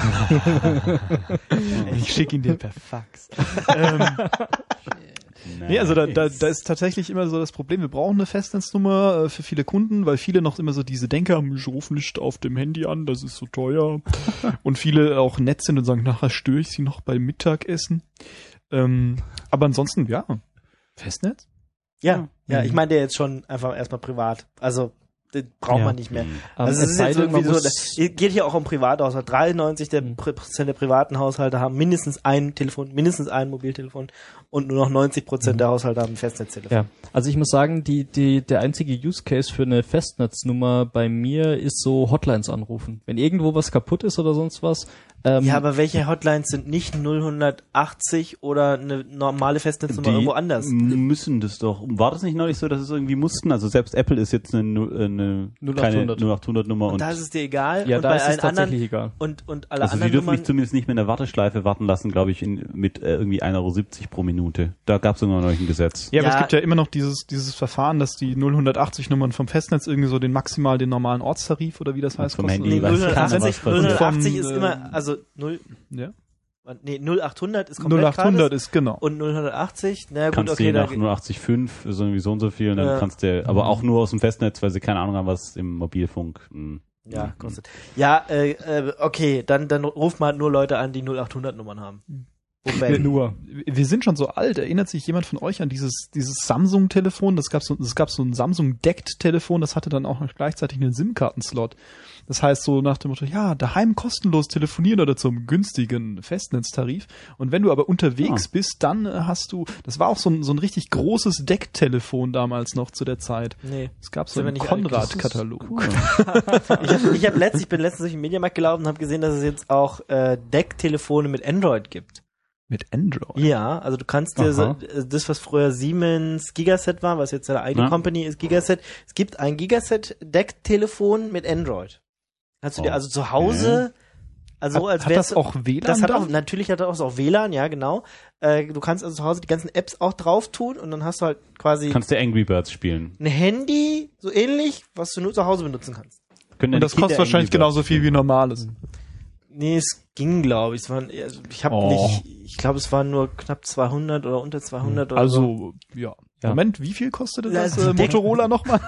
Ich schicke ihn dir per Fax. ähm, nee, also da, da, da ist tatsächlich immer so das Problem, wir brauchen eine Festnetznummer äh, für viele Kunden, weil viele noch immer so diese Denker haben, ich rufe nicht auf dem Handy an, das ist so teuer. Und viele auch nett sind und sagen, nachher störe ich sie noch beim Mittagessen. Ähm, aber ansonsten, ja, Festnetz? ja, ja, Mhm. ich meine der jetzt schon einfach erstmal privat. Also, das braucht Ja. man nicht mehr. Mhm. Also Ähm, es es ist sei jetzt denn, irgendwie man so, muss- das geht hier auch um Privathaushalt. dreiundneunzig der Mhm. Prozent der privaten Haushalte haben mindestens ein Telefon, mindestens ein Mobiltelefon und nur noch neunzig Prozent der Haushalte haben ein Festnetztelefon. Ja, also ich muss sagen, die, die, der einzige Use Case für eine Festnetznummer bei mir ist so Hotlines anrufen. Wenn irgendwo was kaputt ist oder sonst was. Ähm, Ja, aber welche Hotlines sind nicht null achtzig oder eine normale Festnetznummer Die irgendwo anders? müssen das doch. War das nicht neulich so, dass es irgendwie mussten? Also selbst Apple ist jetzt eine, Nu- äh, eine null keine achthundert. null achthundert Nummer. Und Und, da ist es dir egal. ja, und da bei ist es allen tatsächlich anderen egal. und und alle also die anderen dürfen Nummern, mich zumindest nicht mehr in der Warteschleife warten lassen, glaube ich, in, mit äh, irgendwie ein Euro siebzig pro Minute. Da gab es sogar noch ein Gesetz. Ja, aber Ja. es gibt ja immer noch dieses, dieses Verfahren, dass die null achtzig Nummern vom Festnetz irgendwie so den maximal, den normalen Ortstarif oder wie das heißt, vom kosten. Handy nee, weiß null keiner, achtzig, was null passiert. achtzig Vom, ist äh, immer, also null, Ja? nee, null achthundert ist komplett null achthundert gratis ist, genau. und null achtzig, na gut, Kannst okay, du da, nach null achtzig Komma fünf, so irgendwie so und so viel, und dann Ja. kannst du, aber auch nur aus dem Festnetz, weil sie keine Ahnung haben, was im Mobilfunk. hm. ja, kostet. Ja, äh, äh, okay, dann dann ruft man halt nur Leute an, die null achthundert Nummern haben. Wobei, Nur. Wir sind schon so alt. Erinnert sich jemand von euch an dieses, dieses Samsung-Telefon? Das gab so, es gab so ein Samsung-Deckt-Telefon, das hatte dann auch noch gleichzeitig einen SIM-Karten-Slot. Das heißt so nach dem Motto, ja, daheim kostenlos telefonieren oder zum günstigen Festnetztarif. Und wenn du aber unterwegs Ah. bist, dann äh, hast du, das war auch so ein, so ein richtig großes Decktelefon damals noch zu der Zeit. nee. Es gab so Sind wir einen nicht alt? Konrad-Katalog. Ich habe ich hab letztens, ich bin letztens durch den Mediamarkt gelaufen und habe gesehen, dass es jetzt auch äh, Decktelefone mit Android gibt. Mit Android. Ja, also du kannst dir so, Aha. äh, das, was früher Siemens Gigaset war, was jetzt eine eigene Ja. Company ist, Gigaset, es gibt ein Gigaset-Decktelefon mit Android. Kannst du dir also zu Hause, also so Hat, als hat wär's das auch W L A N das hat dann? auch, natürlich hat das auch W L A N, ja, genau. Äh, du kannst also zu Hause die ganzen Apps auch drauf tun und dann hast du halt quasi Kannst du Angry Birds spielen. ein Handy, so ähnlich, was du nur zu Hause benutzen kannst. Können Und deine das kostet Kinder wahrscheinlich Angry Birds genauso viel wie normales. Nee, es ging, glaube ich. Es waren, also ich habe Oh. nicht, ich glaube, es waren nur knapp zweihundert oder unter zweihundert oder so. Also, ja. Ja. Moment, wie viel kostete Ja, das die äh, Deck- Motorola nochmal?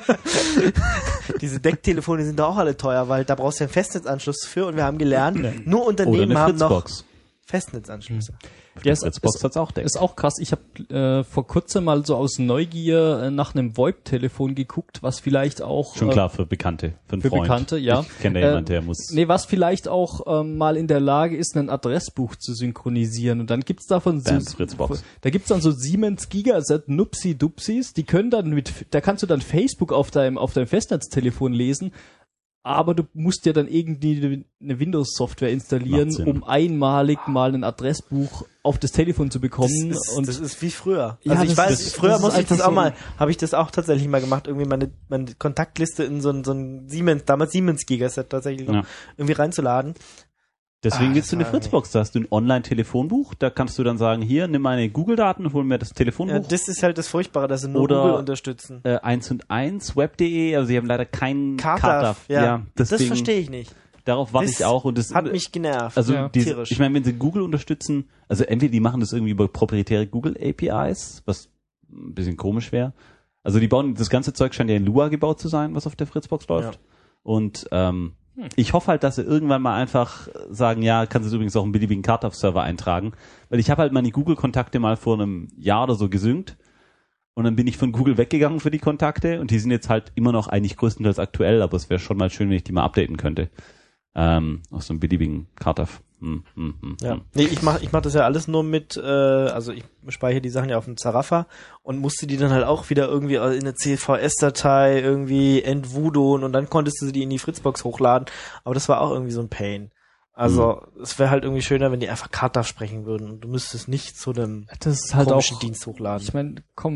Diese Decktelefone sind doch auch alle teuer, weil da brauchst du ja einen Festnetzanschluss für und wir haben gelernt, nur Oder Unternehmen eine haben noch Fritzbox. Festnetzanschlüsse. Ja, es Fritzbox ist, hat's auch Deck. ist auch krass. Ich habe äh, vor kurzem mal so aus Neugier äh, nach einem VoIP-Telefon geguckt, was vielleicht auch Schon äh, klar, für Bekannte, für einen für Freund. Bekannte, ja. Ich kenne da Äh, jemand, der muss... Nee, was vielleicht auch ähm, mal in der Lage ist, ein Adressbuch zu synchronisieren. Und dann gibt's davon so, Bams, Fritzbox. da gibt's dann so Siemens Gigaset Nupsi-Dupsis, die können dann mit, da kannst du dann Facebook auf deinem, auf deinem Festnetztelefon lesen, aber du musst dir dann irgendwie eine Windows-Software installieren, Macht Sinn. um einmalig mal ein Adressbuch auf das Telefon zu bekommen. Das ist, und das ist wie früher. Ja, also ich das weiß, ist- früher das ist musste ich das einfach auch so mal, ein- habe ich das auch tatsächlich mal gemacht, irgendwie meine, meine Kontaktliste in so ein, so ein Siemens, damals Siemens Gigaset tatsächlich noch Ja. irgendwie reinzuladen. Deswegen Ah, willst du das eine war Fritzbox, da hast du ein Online-Telefonbuch, da kannst du dann sagen, hier, nimm meine Google-Daten und hol mir das Telefonbuch. Ja, das ist halt das Furchtbare, dass sie nur Oder- Google unterstützen. äh, eins und eins, web punkt de, also sie haben leider keinen Cartaf, ja. Das deswegen, verstehe ich nicht. Darauf warte Das ich auch. Und das Hat mich genervt. Also Ja. diese, tierisch. ich meine, wenn sie Google unterstützen, also entweder die machen das irgendwie über proprietäre Google A P Is, was ein bisschen komisch wäre. Also die bauen, das ganze Zeug scheint ja in Lua gebaut zu sein, was auf der Fritzbox läuft. Ja. Und ähm, ich hoffe halt, dass sie irgendwann mal einfach sagen, ja, kannst du übrigens auch einen beliebigen Cartaf-Server eintragen. Weil ich habe halt meine Google-Kontakte mal vor einem Jahr oder so gesynkt. Und dann bin ich von Google weggegangen für die Kontakte und die sind jetzt halt immer noch eigentlich größtenteils aktuell, aber es wäre schon mal schön, wenn ich die mal updaten könnte. Ähm, auf so einem beliebigen Cartaf. Hm, hm, hm, Ja. hm. Nee, ich mach, ich mach das ja alles nur mit, äh, also ich speichere die Sachen ja auf dem Zarafa und musste die dann halt auch wieder irgendwie in eine C V S-Datei irgendwie entwudoen und dann konntest du sie die in die Fritzbox hochladen. Aber das war auch irgendwie so ein Pain. Also es wäre halt irgendwie schöner, wenn die einfach Cartaf sprechen würden und du müsstest nicht zu einem das ist halt komischen auch, Dienst hochladen. ich meine, komm,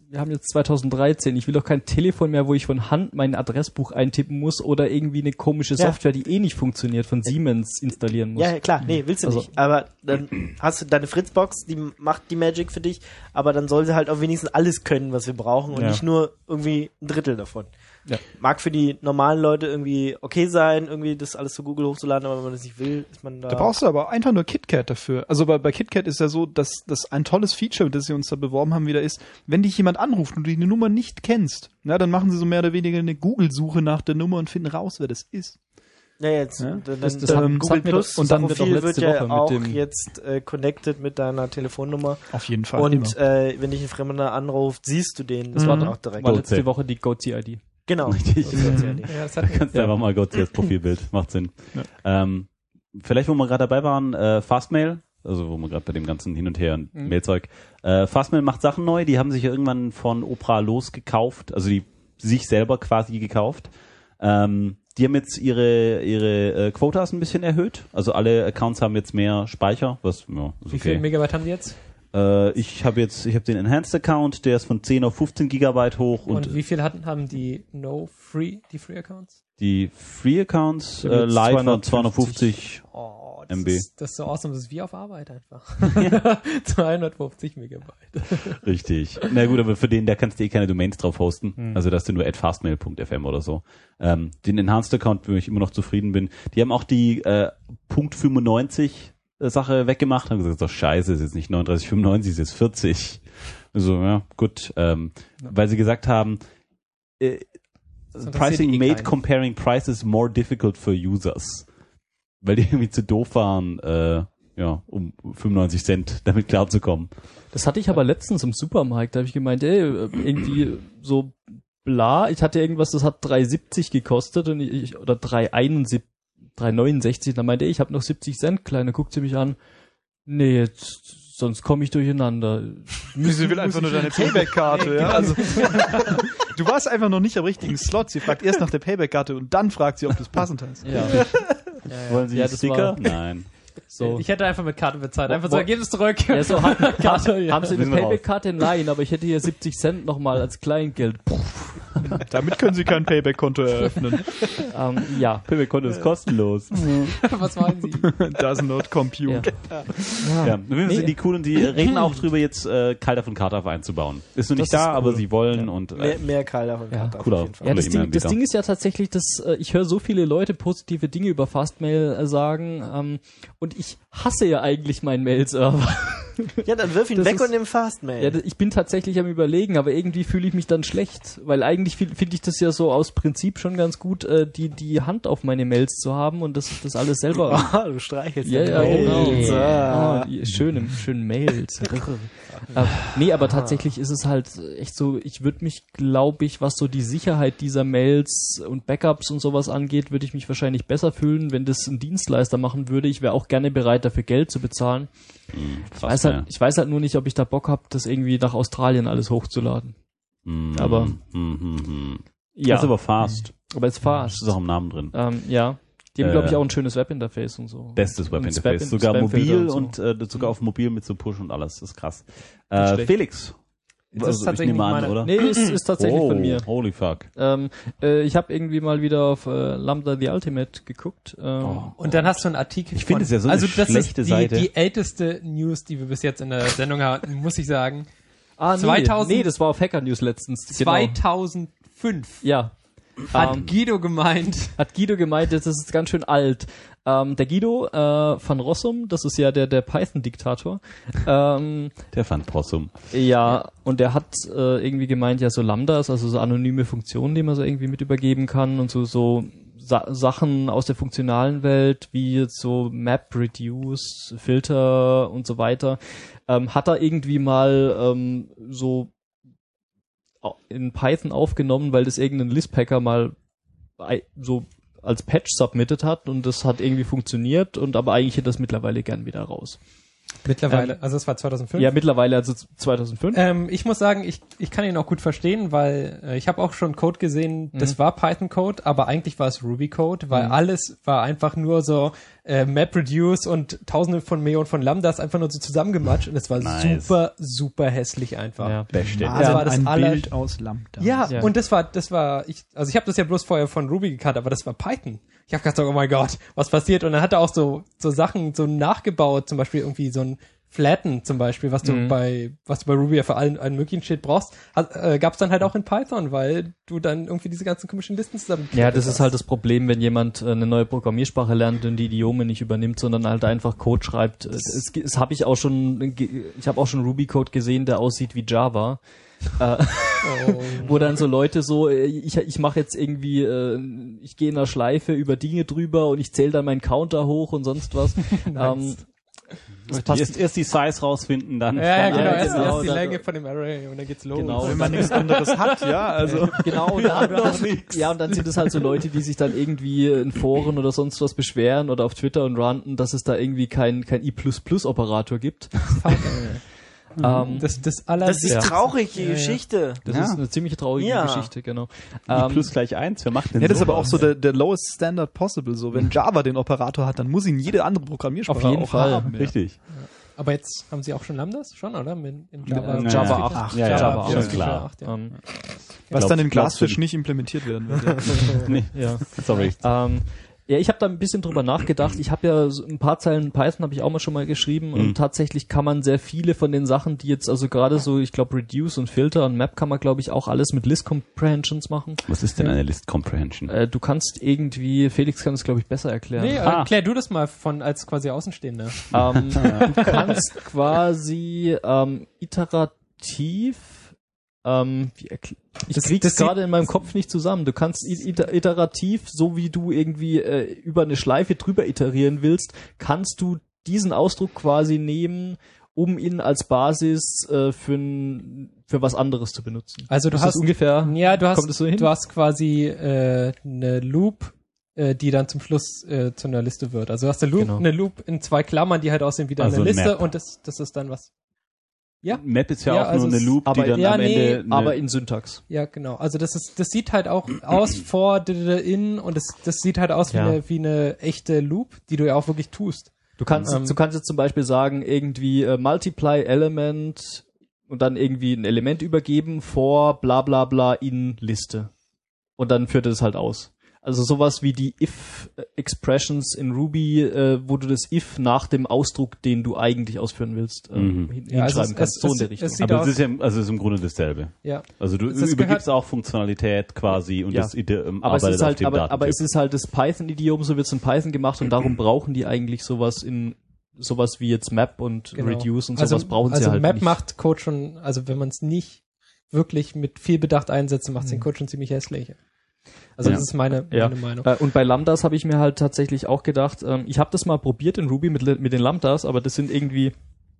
wir haben jetzt zweitausenddreizehn, ich will doch kein Telefon mehr, wo ich von Hand mein Adressbuch eintippen muss oder irgendwie eine komische Ja. Software, die eh nicht funktioniert, von Siemens installieren muss. Ja, klar, nee, willst du Also- nicht. Aber dann hast du deine Fritzbox, die macht die Magic für dich, aber dann soll sie halt auch wenigstens alles können, was wir brauchen und Ja. nicht nur irgendwie ein Drittel davon. Ja. Mag für die normalen Leute irgendwie okay sein, irgendwie das alles zu Google hochzuladen, aber wenn man das nicht will, ist man da... Da brauchst du aber einfach nur KitKat dafür. Also bei, bei KitKat ist ja so, dass das ein tolles Feature, das sie uns da beworben haben, wieder ist, wenn dich jemand anruft und du die Nummer nicht kennst, na, dann machen sie so mehr oder weniger eine Google-Suche nach der Nummer und finden raus, wer das ist. Ja, jetzt. Ja, Dann, das- das dann haben- Google das hatten wir Plus doch- und dann Profil wir doch wird letzte ja Woche mit auch dem- jetzt äh, connected mit deiner Telefonnummer. Auf jeden Fall. Und immer. äh, wenn dich ein Fremder anruft, siehst du den. Das Mhm. war dann auch direkt. War Go letzte Zip. Woche die Goatee-I D. Genau. Richtig. Das ist ja die- Ja, das hat Kannst du einfach mal Gott das Profilbild. Macht Sinn. Ähm, vielleicht, wo wir gerade dabei waren, äh, Fastmail, also wo wir gerade bei dem ganzen Hin und Her und Mhm. Mailzeug. Äh, Fastmail macht Sachen neu, die haben sich ja irgendwann von Opera losgekauft, also die sich selber quasi gekauft. Ähm, die haben jetzt ihre ihre äh, Quotas ein bisschen erhöht. Also alle Accounts haben jetzt mehr Speicher, was ja, ist Wie viel okay. Megabyte haben die jetzt? Äh, ich habe jetzt ich habe den Enhanced Account, der ist von zehn auf fünfzehn Gigabyte hoch Und, und, wie viel hatten, haben die No Free, die Free Accounts? die Free Accounts Ich hab äh, jetzt live waren zweihundertfünfzig. zweihundertfünfzig. Oh, das M B. ist, das ist so awesome, das ist wie auf Arbeit einfach. zweihundertfünfzig Megabyte. Richtig. Na gut, aber für den, da kannst du eh keine Domains drauf hosten. Hm. Also, dass du nur at fastmail punkt f m oder so. Ähm, den Enhanced Account, wo ich immer noch zufrieden bin. Die haben auch die äh, Punkt fünfundneunzig Sache weggemacht. Haben gesagt, das ist doch scheiße, ist jetzt nicht neununddreißig fünfundneunzig, ist jetzt vierzig. Also, ja, gut. Ähm, weil sie gesagt haben, äh, interessiert Pricing eh made keinen. comparing prices more difficult for users. Weil die irgendwie zu doof waren, äh, ja, um fünfundneunzig Cent damit klarzukommen. Das hatte ich aber letztens im Supermarkt, da habe ich gemeint, ey, irgendwie so bla, ich hatte irgendwas, das hat drei siebzig gekostet und ich, oder drei einundsiebzig, drei neunundsechzig, dann meinte ich, ich habe noch siebzig Cent, Kleine, guckt sie mich an, nee, jetzt, sonst komme ich durcheinander. Sie will einfach nur deine Payback-Karte, ja. Also, du warst einfach noch nicht am richtigen Slot. Sie fragt erst nach der Payback-Karte und dann fragt sie, ob du es passend hast. Ja, Wollen Sie Ja, einen das Sticker? war- Nein. so. Ich hätte einfach mit Karte bezahlt. Wo- Einfach so, wo- gib es zurück. Ja, so haben, Karte, ja. haben sie eine Wir sind raus. Payback-Karte? Nein, aber ich hätte hier siebzig Cent nochmal als Kleingeld. Damit können sie kein Payback-Konto eröffnen. Ähm, ja. Payback-Konto ist kostenlos. Was meinen Sie? Does not compute. Ja. Ja, wir Nee. sind die cool und die reden auch drüber, jetzt äh, Kalter von Carter einzubauen. Ist noch nicht Das da, ist aber cool. sie wollen und Mehr, äh, mehr Keil davon. Ja, auf cooler. jeden Fall. Ja, das, Oder Ding, das E-Mail-Anbieter. Ding ist ja tatsächlich, dass äh, ich höre so viele Leute positive Dinge über Fastmail äh, sagen ähm, und ich hasse ja eigentlich meinen Mail-Server. Ja, dann wirf ihn Das weg ist- und nimm Fastmail. Ja, das- ich bin tatsächlich am Überlegen, aber irgendwie fühle ich mich dann schlecht, weil eigentlich fi- finde ich das ja so aus Prinzip schon ganz gut, äh, die die Hand auf meine Mails zu haben und das das alles selber. Ah, du streichelst Ja, die ja, genau. Mails. Ah. Oh, die schöne, schönen Mails. äh, nee, aber tatsächlich ist es halt echt so, ich würde mich, glaube ich, was so die Sicherheit dieser Mails und Backups und sowas angeht, würde ich mich wahrscheinlich besser fühlen, wenn das ein Dienstleister machen würde. Ich wäre auch gerne bereit, dafür Geld zu bezahlen. Ich weiß, halt, ich weiß halt nur nicht, ob ich da Bock habe, das irgendwie nach Australien alles hochzuladen. Mm, aber- mm, mm, mm. Ja, Das ist aber fast. aber es Das fast. ist auch im Namen drin. Ähm, ja. Die haben, Äh, glaube ich, auch ein schönes Webinterface und so. Bestes Und Webinterface. Spam- Sogar Spamfilter mobil so. und äh, sogar auf mobil mit so Push und alles. Das ist krass. Nicht Äh, schlecht. Felix. Das ist Also, ich tatsächlich nehme an, meine- oder? Nee, ist, ist tatsächlich oh, von mir. Holy fuck. Ähm, äh, ich habe irgendwie mal wieder auf äh, Lambda the Ultimate geguckt. Ähm, Oh. Und dann hast du einen Artikel Ich finde von- es ja so eine also das schlechte ist die, Seite. die älteste News, die wir bis jetzt in der Sendung hatten, muss ich sagen. Ah, nee, zweitausend nee, das war auf Hacker News letztens. Genau. zweitausendfünf Ja. hat Ähm, Guido gemeint. hat Guido gemeint, das ist ganz schön alt. Ähm, der Guido äh, van Rossum, das ist ja der der Python-Diktator. Ähm, Der fand Possum. ja, und der hat äh, irgendwie gemeint, ja so Lambdas, also so anonyme Funktionen, die man so irgendwie mit übergeben kann und so so Sa Sachen aus der funktionalen Welt, wie jetzt so Map, Reduce, Filter und so weiter, ähm, hat er irgendwie mal ähm, so au- in Python aufgenommen, weil das irgendein Lisp-Hacker mal ei- so als Patch submitted hat und das hat irgendwie funktioniert und aber eigentlich hätte das mittlerweile gern wieder raus. Mittlerweile, also es war zweitausendfünf. Ja, mittlerweile, also zweitausendfünf. Ähm, ich muss sagen, ich, ich kann ihn auch gut verstehen, weil äh, ich habe auch schon Code gesehen, das Mhm. war Python-Code, aber eigentlich war es Ruby-Code, weil Mhm. alles war einfach nur so, äh, MapReduce und tausende von Millionen von Lambdas einfach nur so zusammengematscht und es war Nice. super, super hässlich einfach. Ja. Beste. Also Also war das ein aller- Bild aus Lambda. Ja, Ja. und das war, das war, ich, also ich habe das ja bloß vorher von Ruby gekannt, aber das war Python. Ich habe gedacht, oh mein Gott, was passiert? Und dann hat er auch so, so Sachen so nachgebaut, zum Beispiel irgendwie so ein Flatten zum Beispiel, was du Mhm. bei, was du bei Ruby ja für allen, allen möglichen Shit brauchst, hat, äh, gab's dann halt auch in Python, weil du dann irgendwie diese ganzen komischen Listen zusammen. Ja, das ist halt das Problem, wenn jemand äh, eine neue Programmiersprache lernt und die Idiome nicht übernimmt, sondern halt einfach Code schreibt. Es, es habe ich auch schon, ich habe auch schon Ruby-Code gesehen, der aussieht wie Java. Äh, Oh. wo dann so Leute so, äh, ich, ich mache jetzt irgendwie, äh, ich gehe in einer Schleife über Dinge drüber und ich zähle dann meinen Counter hoch und sonst was. ähm, das passt, Erst, erst die Size rausfinden, dann. Ja, ja, genau, Ja, erst, genau, erst die da- Länge von dem Array und dann geht's los. Genau. Wenn man nichts anderes hat, ja, also. genau, und dann, ja, und dann sind es halt so Leute, die sich dann irgendwie in Foren oder sonst was beschweren oder auf Twitter und ranten, dass es da irgendwie kein, kein I plus plus Operator gibt. ähm, Das, das aller Das ist Ja. traurig, die Ja, ja. Geschichte. das Ja. ist eine ziemlich traurige Ja. Geschichte, genau. I Ähm, plus gleich eins, wer macht denn Ja, das ist aber auch sowas? so der, der lowest standard possible. So, wenn Java den Operator hat, dann muss ihn jede andere Programmiersprache Auf jeden auch Fall. haben. Ja. Richtig. Aber jetzt haben sie auch schon Lambdas? Schon, oder? In, in Java, Äh, Ja, Java ja. acht. Ja, ja, Java schon acht. klar. acht, ja. ähm, Was Glaub- dann in glaubst Glassfish du- nicht implementiert werden wird. Ja. Nee, ja. sorry. Ähm, ja, ich habe da ein bisschen drüber nachgedacht. Ich habe ja so ein paar Zeilen Python habe ich auch mal schon mal geschrieben Mhm. und tatsächlich kann man sehr viele von den Sachen, die jetzt also gerade so, ich glaube Reduce und Filter und Map kann man glaube ich auch alles mit List Comprehensions machen. Was ist denn eine List Comprehension? Äh, du kannst irgendwie, Felix kann es glaube ich besser erklären. Nee, Ah. erklär du das mal von als quasi Außenstehender. Ähm, du kannst quasi ähm, iterativ ähm, wie erkl- ich Das- krieg's das sieht- gerade in meinem Kopf nicht zusammen. Du kannst i- iter- iterativ, so wie du irgendwie äh, über eine Schleife drüber iterieren willst, kannst du diesen Ausdruck quasi nehmen, um ihn als Basis äh, für n, für was anderes zu benutzen. Also du Ist das hast ungefähr. ja, du hast kommt es so hin? du hast quasi äh, eine Loop, äh, die dann zum Schluss äh, zu einer Liste wird. Also du hast eine Loop, Genau. eine Loop in zwei Klammern, die halt aussehen wie Also eine ein Liste Map. und das das ist dann was. Ja, Map ist ja, Ja, auch also nur eine es- Loop, aber- die dann ja, am nee, Ende... eine- aber in Syntax. ja, genau. Also das ist das sieht halt auch aus vor d- d- d- in und das das sieht halt aus wie Ja. eine wie eine echte Loop, die du ja auch wirklich tust. Du kannst, Ähm, du kannst jetzt zum Beispiel sagen, irgendwie äh, Multiply Element und dann irgendwie ein Element übergeben vor bla bla bla in Liste. Und dann führt es halt aus. Also sowas wie die If-Expressions in Ruby, äh, wo du das If nach dem Ausdruck, den du eigentlich ausführen willst, äh, Mhm. hin, Ja, also hinschreiben es- kannst. es- so in es- der es Richtung. sieht aber aus- es ist ja, also es ist im Grunde dasselbe. Ja. Also du Das übergibst gehört- auch Funktionalität quasi und Ja. das ide- ähm, aber es arbeitet ist halt, auf dem aber, aber Datentyp. es ist halt das Python-Idiom, so wird es in Python gemacht und darum brauchen die eigentlich sowas in sowas wie jetzt Map und Genau. Reduce und also, sowas brauchen also sie halt Map nicht. macht Code schon, also wenn man es nicht wirklich mit viel Bedacht einsetzt, macht es den Mhm. Code schon ziemlich hässlich. Also Ja. das ist meine, Ja. meine Meinung. Äh, und bei Lambdas habe ich mir halt tatsächlich auch gedacht, ähm, ich habe das mal probiert in Ruby mit, mit den Lambdas, aber das sind irgendwie,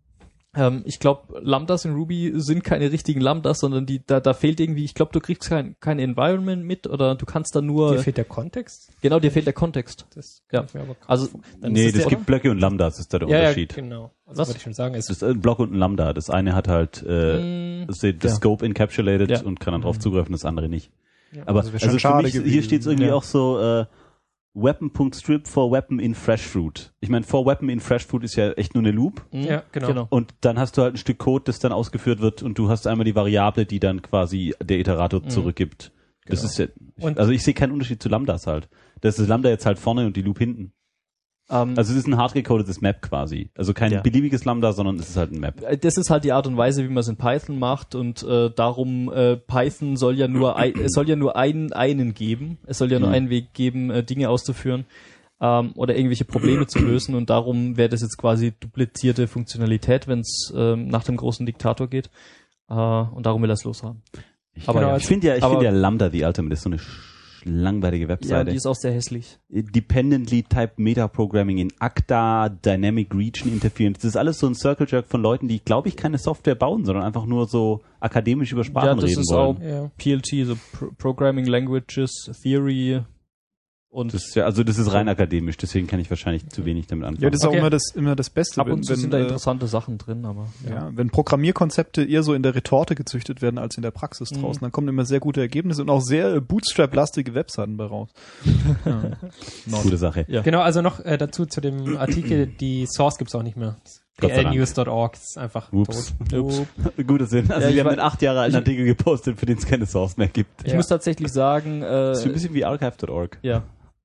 ähm, ich glaube, Lambdas in Ruby sind keine richtigen Lambdas, sondern die, da, da fehlt irgendwie, ich glaube, du kriegst kein, kein Environment mit oder du kannst da nur, Dir fehlt der Kontext. genau, dir fehlt der Kontext. Das Ja. kann ich mir aber kaum Also, vorstellen. Dann Nee, ist das der- gibt Blöcke und Lambdas, ist da der ja, Unterschied. Ja, genau. Also Was? wollte ich schon sagen. Es Das ist ein Block und ein Lambda. Das eine hat halt äh, Mm, das, das ja. Scope encapsulated Ja. und kann dann drauf zugreifen, das andere nicht. Ja. Aber Also also, wäre schon für schade mich, gewesen. hier steht es irgendwie Ja. auch so äh, Weapon.strip for Weapon in Fresh Fruit. Ich meine, for Weapon in Fresh Fruit ist ja echt nur eine Loop. mm, Ja, genau. Und dann hast du halt ein Stück Code, das dann ausgeführt wird und du hast einmal die Variable, die dann quasi der Iterator zurückgibt. Das Genau. ist ja, Und- also ich sehe keinen Unterschied zu Lambdas halt. Das ist Lambda jetzt halt vorne und die Loop hinten. Ähm, Also es ist ein hart gecodetes Map quasi. Also kein Ja. beliebiges Lambda, sondern es ist halt ein Map. Äh, das ist halt die Art und Weise, wie man es in Python macht und äh, darum äh, Python soll ja nur ein, es soll ja nur einen einen geben. Es soll ja nur Mhm. einen Weg geben, äh, Dinge auszuführen ähm, oder irgendwelche Probleme zu lösen und darum wäre das jetzt quasi duplizierte Funktionalität, wenn es ähm, nach dem großen Diktator geht äh, und darum will er es loshaben. Aber Genau, ja, Ich finde ja, ich Aber- finde ja Lambda the Ultimate ist so eine sch- langweilige ja, Webseite. die ist auch sehr hässlich. Dependently Typed Metaprogramming in Acta, Dynamic Region Interference. Das ist alles so ein Circle Jerk von Leuten, die, glaube ich, keine Software bauen, sondern einfach nur so akademisch über Sprachen Ja, das reden ist wollen. auch- Ja. P L T, so Pro Programming Languages, Theory, Und Das ist ja, also das ist rein akademisch, deswegen kann ich wahrscheinlich zu wenig damit anfangen. Ja, das ist Okay. auch immer das, immer das Beste. ab und zu wenn, sind da äh, interessante Sachen drin, aber ja. Ja, wenn Programmierkonzepte eher so in der Retorte gezüchtet werden als in der Praxis Mhm. draußen, dann kommen immer sehr gute Ergebnisse und auch sehr äh, Bootstrap-lastige Webseiten bei raus. Ja. Gute Sache. Ja. Genau, also noch äh, dazu zu dem Artikel, die Source gibt's auch nicht mehr. Gott sei Dank. plnews Punkt org ist einfach Ups. tot. Ups. Guter Sinn. Also Ja, ich wir haben war- einen acht Jahre alten Artikel gepostet, für den es keine Source mehr gibt. Ich Ja. muss tatsächlich sagen, äh, Das ist ein bisschen wie archive Punkt org. ja.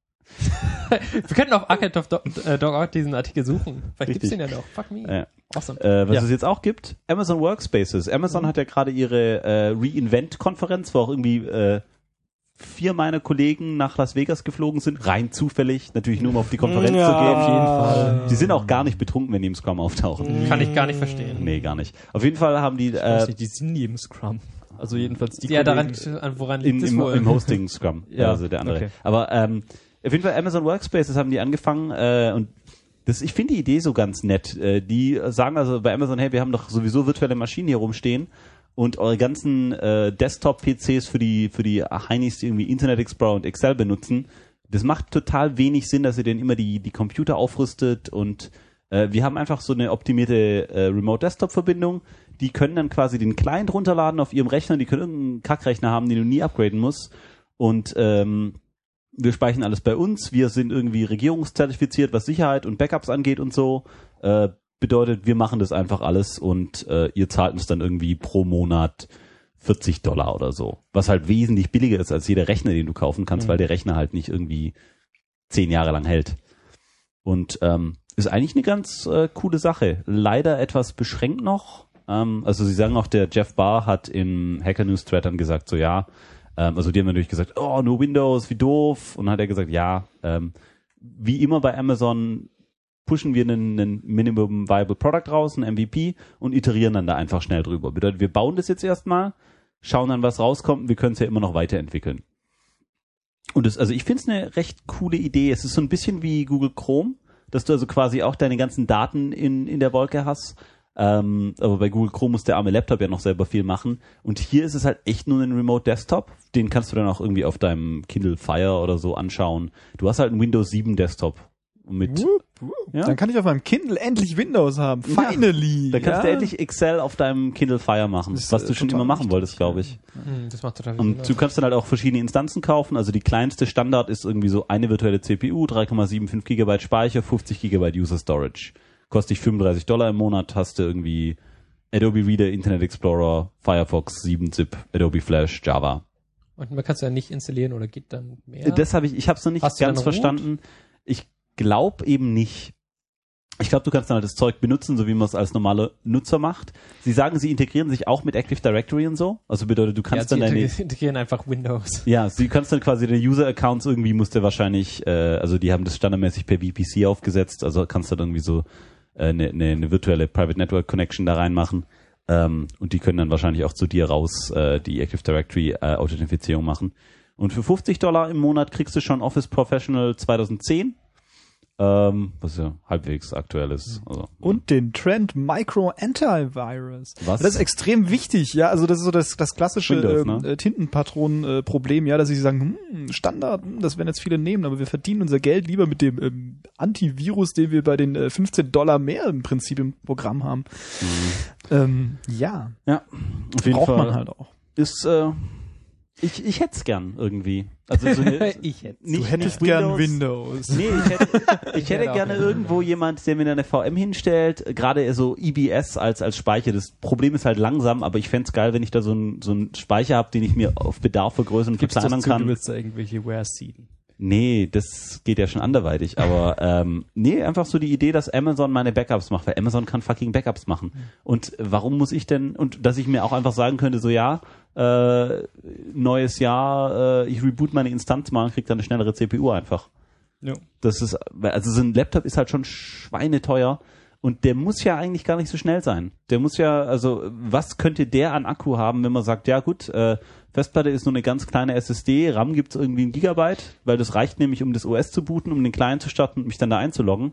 Wir könnten auf archive Punkt org diesen Artikel suchen. Vielleicht gibt's Richtig. den ja noch. Fuck me. Ja. Awesome. Äh, was Ja. es jetzt auch gibt, Amazon Workspaces. Amazon hat ja gerade ihre äh, Reinvent-Konferenz, wo auch irgendwie äh, vier meiner Kollegen nach Las Vegas geflogen sind, rein zufällig, natürlich nur um auf die Konferenz Ja, zu gehen. auf jeden Fall. Die sind auch gar nicht betrunken, wenn die im Scrum auftauchen. Kann ich gar nicht verstehen. Nee, gar nicht. Auf jeden Fall haben die Ich weiß äh, nicht, die sind nie im Scrum. Also jedenfalls die Ja, daran, Kollegen- an- woran liegt in, es im, wohl? im Hosting Scrum, Ja, also der andere. okay. Aber ähm, auf jeden Fall Amazon Workspaces haben die angefangen äh, und das, ich finde die Idee so ganz nett. Äh, die sagen also bei Amazon, hey, wir haben doch sowieso virtuelle Maschinen hier rumstehen und eure ganzen äh, Desktop-P Cs für die für die Heinis, die irgendwie Internet Explorer und Excel benutzen, das macht total wenig Sinn, dass ihr denen immer die die Computer aufrüstet und äh, wir haben einfach so eine optimierte äh, Remote-Desktop-Verbindung. Die können dann quasi den Client runterladen auf ihrem Rechner, die können irgendeinen Kackrechner haben, den du nie upgraden musst und ähm, wir speichern alles bei uns, wir sind irgendwie regierungszertifiziert, was Sicherheit und Backups angeht und so. Äh, bedeutet, wir machen das einfach alles und äh, ihr zahlt uns dann irgendwie pro Monat vierzig Dollar oder so. Was halt wesentlich billiger ist als jeder Rechner, den du kaufen kannst, Mhm. weil der Rechner halt nicht irgendwie zehn Jahre lang hält. Und ähm, ist eigentlich eine ganz äh, coole Sache. Leider etwas beschränkt noch. Ähm, also sie sagen auch, der Jeff Barr hat im Hacker News Thread dann gesagt, so ja, ähm, also die haben natürlich gesagt, oh, nur Windows, wie doof. Und dann hat er gesagt, ja, ähm, wie immer bei Amazon pushen wir einen, einen Minimum Viable Product raus, ein M V P und iterieren dann da einfach schnell drüber. Bedeutet, wir bauen das jetzt erstmal, schauen dann, was rauskommt und wir können es ja immer noch weiterentwickeln. Und das, also ich finde es eine recht coole Idee. Es ist so ein bisschen wie Google Chrome, dass du also quasi auch deine ganzen Daten in, in der Wolke hast. Ähm, aber bei Google Chrome muss der arme Laptop ja noch selber viel machen. Und hier ist es halt echt nur ein Remote Desktop. Den kannst du dann auch irgendwie auf deinem Kindle Fire oder so anschauen. Du hast halt einen Windows sieben Desktop. Mit, Wupp, wupp. Ja. Dann kann ich auf meinem Kindle endlich Windows haben. Finally. da kannst ja? du endlich Excel auf deinem Kindle Fire machen, Das ist, was du äh, schon total immer machen wichtig, wolltest, glaube ja. ich. Hm, das macht total Und du Sinn. kannst dann halt auch verschiedene Instanzen kaufen. Also die kleinste Standard ist irgendwie so eine virtuelle C P U, drei Komma fünfundsiebzig Gigabyte Speicher, fünfzig Gigabyte User Storage. Kostet dich fünfunddreißig Dollar im Monat, hast du irgendwie Adobe Reader, Internet Explorer, Firefox, sieben Zip, Adobe Flash, Java. Und man kann es ja nicht installieren oder geht dann mehr. Das habe ich, ich habe es noch nicht Hast du ganz dann root? verstanden. Ich glaube eben nicht. Ich glaube, du kannst dann halt das Zeug benutzen, so wie man es als normaler Nutzer macht. Sie sagen, sie integrieren sich auch mit Active Directory und so. Also bedeutet, du ja, kannst sie dann deine, integri- integrieren einfach Windows. ja, sie kannst dann quasi deine User-Accounts irgendwie, musst du wahrscheinlich, äh, also die haben das standardmäßig per V P C aufgesetzt, also kannst du dann irgendwie so eine äh, ne, ne, ne virtuelle Private Network Connection da reinmachen. Ähm, und die können dann wahrscheinlich auch zu dir raus äh, die Active Directory äh, Authentifizierung machen. Und für fünfzig Dollar im Monat kriegst du schon Office Professional zweitausendzehn, ähm, was ja halbwegs aktuell ist. Also, Und den Trend Micro Antivirus. Was? Das ist extrem wichtig, ja. Also das ist so das, das klassische Windows, ähm, ne? äh, Tintenpatron-Problem, ja, dass sie sagen, hm, Standard, hm, das werden jetzt viele nehmen, aber wir verdienen unser Geld lieber mit dem ähm, Antivirus, den wir bei den äh, fünfzehn Dollar mehr im Prinzip im Programm haben. Ähm, ja, ja, auf jeden braucht Fall man halt auch. ist, äh, ich, ich hätte es gern irgendwie. Also so eine, Ich hätte. nicht, Du hättest nicht gern Windows. Nee, ich hätte, ich hätte hätte auch gerne gerne irgendwo jemand, der mir eine V M hinstellt, gerade so E B S als als Speicher. Das Problem ist halt langsam, aber ich fänd's geil, wenn ich da so einen so einen Speicher habe, den ich mir auf Bedarf vergrößern und Gibst das verkleinern zu, du kann. willst da irgendwelche Wares seeden. Nee, das geht ja schon anderweitig, aber ähm, nee, einfach so die Idee, dass Amazon meine Backups macht, weil Amazon kann fucking Backups machen. Und warum muss ich denn, und dass ich mir auch einfach sagen könnte, so ja, äh, neues Jahr, äh, ich reboot meine Instanz mal und krieg dann eine schnellere C P U einfach. Ja. Das ist, also so ein Laptop ist halt schon schweineteuer und der muss ja eigentlich gar nicht so schnell sein. Der muss ja, also was könnte der an Akku haben, wenn man sagt, ja gut, äh, Festplatte ist nur eine ganz kleine S S D, RAM gibt's irgendwie ein Gigabyte, weil das reicht nämlich, um das O S zu booten, um den Client zu starten und mich dann da einzuloggen.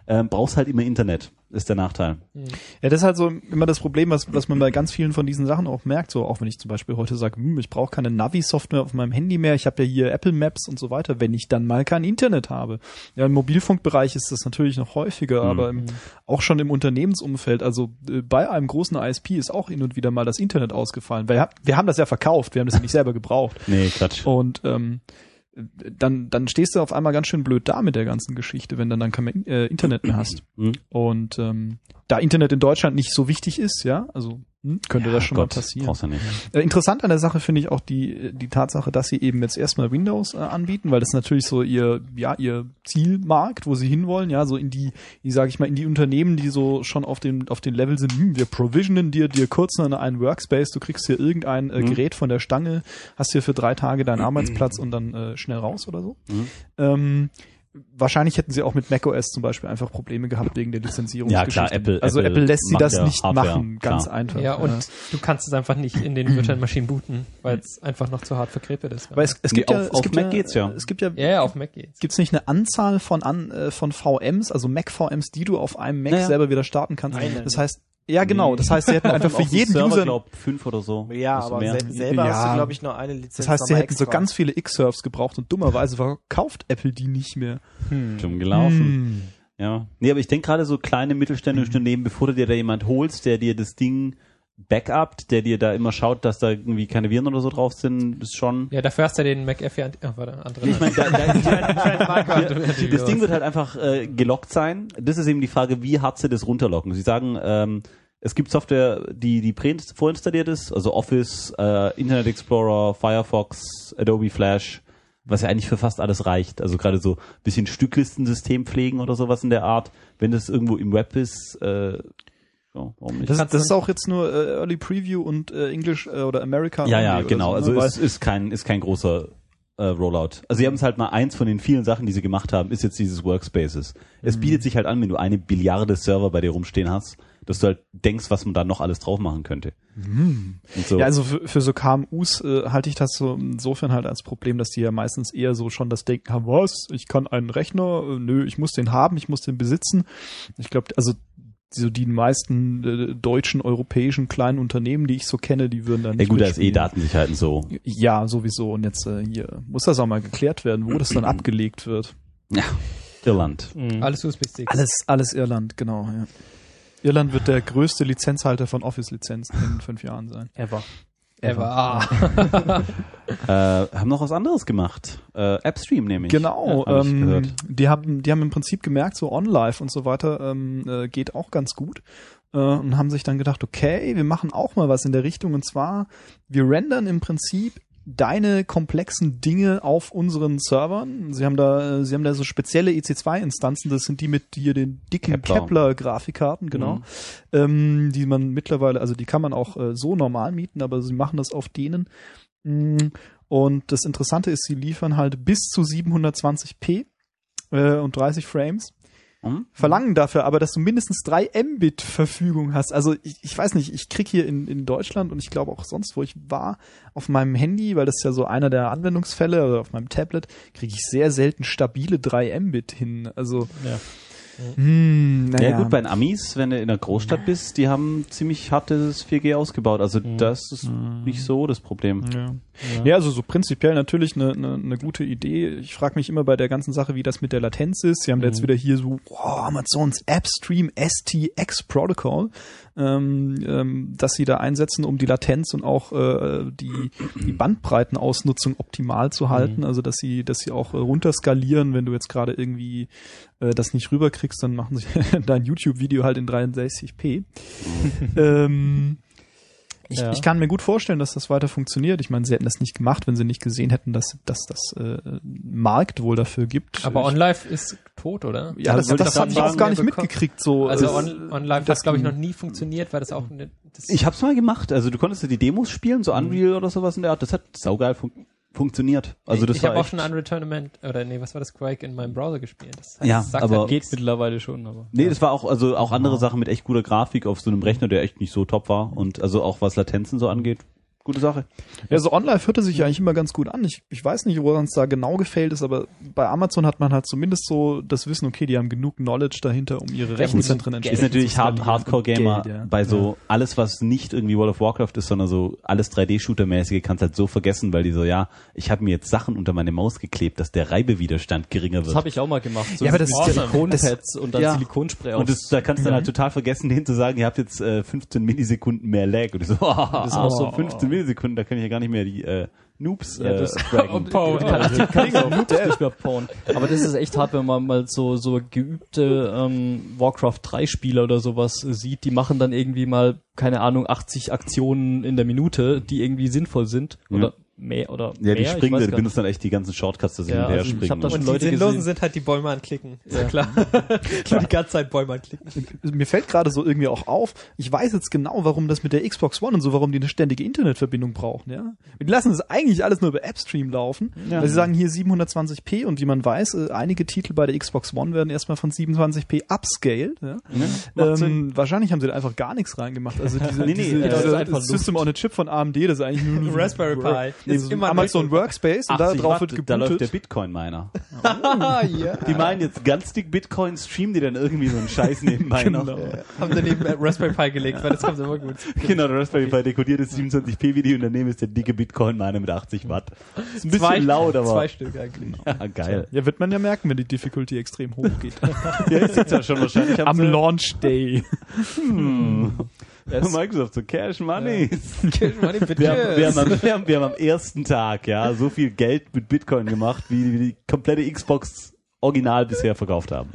ähm, brauchst halt immer Internet, ist der Nachteil. Ja, das ist halt so immer das Problem, was, was man bei ganz vielen von diesen Sachen auch merkt, so auch wenn ich zum Beispiel heute sage, hm, ich brauche keine Navi-Software auf meinem Handy mehr, ich habe ja hier Apple Maps und so weiter, wenn ich dann mal kein Internet habe. Ja, im Mobilfunkbereich ist das natürlich noch häufiger, mhm. aber im, auch schon im Unternehmensumfeld, also äh, bei einem großen I S P ist auch hin und wieder mal das Internet ausgefallen, weil wir haben das ja verkauft, wir haben das ja nicht selber gebraucht. Nee, Quatsch. Und ähm, dann dann stehst du auf einmal ganz schön blöd da mit der ganzen Geschichte, wenn du dann kein äh, Internet mehr hast. Mhm. Und ähm, da Internet in Deutschland nicht so wichtig ist, ja, also hm, könnte ja, das schon Gott, mal passieren. brauchst du nicht. Äh, interessant an der Sache finde ich auch die die Tatsache, dass sie eben jetzt erstmal Windows äh, anbieten, weil das natürlich so ihr ja ihr Zielmarkt, wo sie hinwollen, ja, so in die, wie sage ich mal, in die Unternehmen, die so schon auf dem auf den Level sind, hm, wir provisionen dir dir kurz noch einen Workspace, du kriegst hier irgendein äh, mhm. Gerät von der Stange, hast hier für drei Tage deinen Arbeitsplatz und dann äh, schnell raus oder so. Mhm. Ähm, Wahrscheinlich hätten sie auch mit macOS zum Beispiel einfach Probleme gehabt wegen der Lizenzierungsgeschichte. Ja klar, Apple. Also Apple, Apple lässt sie das ja nicht Hardware, machen, ganz klar. einfach. Ja, und ja. du kannst es einfach nicht in den virtuellen Maschinen booten, weil es einfach noch zu hart verkrebelt ist. Aber es, es Nee, gibt ja, auf- es auf gibt Mac ja, geht's ja. Es gibt ja, Ja, ja, auf Mac geht's. gibt's nicht eine Anzahl von an, äh, von V Ms, also Mac-V Ms, die du auf einem Mac Naja. selber wieder starten kannst? Eine. Das heißt, ja genau, das heißt, sie hätten einfach für Auf dem jeden Server, User, glaub, fünf oder so. Ja, Desto aber mehr. sel selber Ja. hast du, glaube ich, nur eine Lizenz. das heißt, sie nochmal hätten so extra. ganz viele Xserves gebraucht und dummerweise verkauft Apple die nicht mehr. Schon gelaufen. Hm. Ja. Nee, aber ich denke gerade so kleine mittelständische Unternehmen, bevor du dir da jemand holst, der dir das Ding backupt, der dir da immer schaut, dass da irgendwie keine Viren oder so drauf sind, ist schon... Ja, dafür hast du den McAfee, oh, warte, andere. Ich meine, da, da, Ja, das Ding wird halt einfach äh, gelockt sein. Das ist eben die Frage, wie hart sie das runterlocken. Sie sagen, ähm, es gibt Software, die die prä- vorinstalliert ist, also Office, äh, Internet Explorer, Firefox, Adobe Flash, was ja eigentlich für fast alles reicht. Also gerade so ein bisschen Stücklistensystem pflegen oder sowas in der Art. Wenn das irgendwo im Web ist, äh, ja, warum nicht? Das, Kannst das du- ist auch jetzt nur äh, Early Preview und äh, English äh, oder America. Ja, ja, only oder genau. so, Also ne? Weil- es ist kein, ist kein großer äh, Rollout. Also sie haben es halt mal eins von den vielen Sachen, die sie gemacht haben, ist jetzt dieses Workspaces. Es bietet sich halt an, wenn du eine Billiarde Server bei dir rumstehen hast, dass du halt denkst, was man da noch alles drauf machen könnte. Und so. Ja, also für, für so K M Us äh, halte ich das so insofern halt als Problem, dass die ja meistens eher so schon das Denken haben, was, ich kann einen Rechner, äh, nö, ich muss den haben, ich muss den besitzen. Ich glaube, also so die meisten äh, deutschen, europäischen kleinen Unternehmen, die ich so kenne, die würden da nicht ja gut, da ist eh mitspielen. Datensicherheit und so. Ja, sowieso. Und jetzt äh, hier muss das auch mal geklärt werden, wo das dann abgelegt wird. Ja, Irland. Alles U S B-Sticks. Alles, alles Irland, genau. Ja. Irland wird der größte Lizenzhalter von Office-Lizenzen in fünf Jahren sein. Ever. Ever. Ah. Äh, haben noch was anderes gemacht. Äh, AppStream nämlich. Genau, Ja, hab ich ähm, gehört. die haben, die haben im Prinzip gemerkt, so OnLive und so weiter ähm, äh, geht auch ganz gut äh, und haben sich dann gedacht, okay, wir machen auch mal was in der Richtung und zwar, wir rendern im Prinzip deine komplexen Dinge auf unseren Servern. Sie haben da, äh, sie haben da so spezielle E C zwei Instanzen, das sind die mit hier den dicken Kepler. Kepler-Grafikkarten, genau, Mhm. ähm, die man mittlerweile, also die kann man auch äh, so normal mieten, aber sie machen das auf denen. Mm, Und das Interessante ist, sie liefern halt bis zu siebenhundertzwanzig p äh, und dreißig Frames. Hm? Verlangen dafür aber, dass du mindestens drei Mbit Verfügung hast. Also ich, ich weiß nicht, ich krieg hier in, in Deutschland und ich glaube auch sonst, wo ich war, auf meinem Handy, weil das ist ja so einer der Anwendungsfälle, oder auf meinem Tablet, kriege ich sehr selten stabile drei Mbit hin. Also Ja. hm, naja. Ja gut, bei den Amis, wenn du in einer Großstadt bist, die haben ziemlich hartes vier G ausgebaut. Also das ist nicht so das Problem. Ja. Ja, also so prinzipiell natürlich eine, eine, eine gute Idee. Ich frage mich immer bei der ganzen Sache, wie das mit der Latenz ist. Sie haben da jetzt wieder hier so wow, Amazons AppStream S T X Protocol, ähm, ähm, dass sie da einsetzen, um die Latenz und auch äh, die, die Bandbreitenausnutzung optimal zu halten. Also dass sie, dass sie auch äh, runterskalieren, wenn du jetzt gerade irgendwie äh, das nicht rüberkriegst, dann machen sie dein YouTube-Video halt in dreiundsechzig p. ähm, Ich, Ja. ich kann mir gut vorstellen, dass das weiter funktioniert. Ich meine, sie hätten das nicht gemacht, wenn sie nicht gesehen hätten, dass, dass das äh, Markt wohl dafür gibt. Aber ich, OnLive ist tot, oder? ja, das, wollte das ich habe ich gerade auch gar nicht sagen, mitgekriegt. So, Also äh, On, OnLive das hat, glaube ich, ging. noch nie funktioniert, weil das auch eine, das Ich hab's mal gemacht. Also du konntest ja die Demos spielen, so Unreal oder sowas in der Art. Das hat saugeil fun funktioniert. Also das ich war habe auch echt- schon Unreturnament, oder nee, was war das, Quake in meinem Browser gespielt. Das Ja, sagt aber- halt Geht nichts. mittlerweile schon, aber. Nee, das war auch, also auch andere Sachen mit echt guter Grafik auf so einem Rechner, der echt nicht so top war. Und also auch was Latenzen so angeht, Gute Sache. Ja, so OnLive hörte sich ja eigentlich immer ganz gut an. Ich, ich weiß nicht, woran es da genau gefällt ist, aber bei Amazon hat man halt zumindest so das Wissen, okay, die haben genug Knowledge dahinter, um ihre Rechenzentren Ist entsprechend natürlich zu skalieren. Hard Hardcore-Gamer Geld, ja. bei so Ja. alles, was nicht irgendwie World of Warcraft ist, sondern so alles drei D-Shooter-mäßige, kannst halt so vergessen, weil die so, ja, ich habe mir jetzt Sachen unter meine Maus geklebt, dass der Reibewiderstand geringer wird. Das habe ich auch mal gemacht. So Ja, aber das ist ja- Silikonpads und dann Ja. Silikonspray Und das, da kannst du dann halt total vergessen, denen zu sagen, ihr habt jetzt äh, fünfzehn Millisekunden mehr Lag. Und ich so, Das ist auch so- fünfzehn Millisekunden, da kann ich ja gar nicht mehr die äh, Noobs Ja, äh, das- fragen. Pwn. kann ich, kann ich auch nicht mehr Pwn. Aber das ist echt hart, wenn man mal so so geübte ähm, Warcraft drei Spieler oder sowas sieht, die machen dann irgendwie mal, keine Ahnung, achtzig Aktionen in der Minute, die irgendwie sinnvoll sind. Ja. Oder mehr oder Ja, mehr. die ich springen, weiß die gar benutzen dann echt die ganzen Shortcuts, dass sie Ja, hinterher also ich springen. hab da schon Und Leute die Sinnlosen gesehen. sind halt die Bäume anklicken. Ist ja, Ja. klar. klar. Die ganze Zeit Bäume anklicken. Mir fällt gerade so irgendwie auch auf, ich weiß jetzt genau, warum das mit der Xbox One und so, warum die eine ständige Internetverbindung brauchen, ja. Die lassen es eigentlich alles nur über AppStream laufen, Ja. weil sie sagen hier siebenhundertzwanzig p und wie man weiß, äh, einige Titel bei der Xbox One werden erstmal von siebenundzwanzig p upscaled, ja. macht Ähm, wahrscheinlich haben sie da einfach gar nichts reingemacht. Also diese, Nee, nee, diese, äh, diese das ist einfach System on a Chip von A M D, das ist eigentlich nur, nur so Raspberry Pi. Nee, Ist so immer Amazon ein Workspace und da achtzig drauf Watt, wird da läuft der gebootet. Bitcoin-Miner. Ah, ja. Die meinen jetzt ganz dick Bitcoin, streamen die dann irgendwie so einen Scheiß nebenbei Genau. noch. Haben daneben Raspberry Pi gelegt, weil das kommt immer gut. Genau, der Raspberry Pi dekodiert das siebenundzwanzig p Video und daneben ist der dicke Bitcoin-Miner mit achtzig Watt. Ist ein bisschen Zwei, laut, aber Zwei Stück eigentlich. ja, geil. Ja, wird man ja merken, wenn die Difficulty extrem hoch geht. Ja, ist jetzt ja schon wahrscheinlich. haben Am sie- Launch Day. Microsoft, so Cash Money. Cash Money, bitte. Wir haben, wir, haben am, wir, haben, wir haben am ersten Tag ja so viel Geld mit Bitcoin gemacht, wie, wie die komplette Xbox original bisher verkauft haben.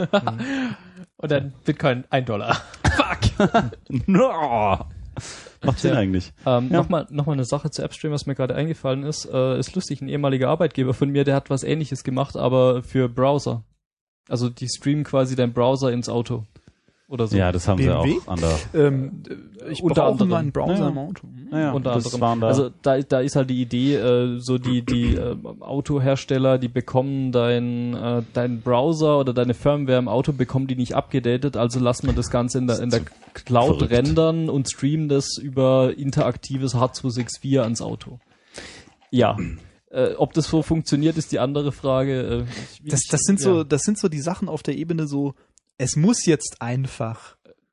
Und dann Bitcoin ein Dollar. Fuck. No. Macht Sinn eigentlich. Ähm, Ja. Nochmal noch mal eine Sache zu AppStream, was mir gerade eingefallen ist. Äh, ist lustig, ein ehemaliger Arbeitgeber von mir, der hat was Ähnliches gemacht, aber für Browser. Also die streamen quasi deinen Browser ins Auto. Oder so. Ja, das haben B M W? sie auch an der. Ähm, ich Unter brauche anderem. meinen Browser Ja. im Auto. Naja, Unter das anderem. waren da. Also da, da ist halt die Idee, äh, so die die äh, Autohersteller, die bekommen dein äh, dein Browser oder deine Firmware im Auto bekommen die nicht abgedatet, also lassen wir das Ganze in der in der Cloud verrückt. rendern und streamen das über interaktives H zwei sechs vier ans Auto. Ja. Äh, ob das so funktioniert, ist die andere Frage. Äh, ich- Das, das sind so, das sind so die Sachen auf der Ebene so, es muss jetzt einfach.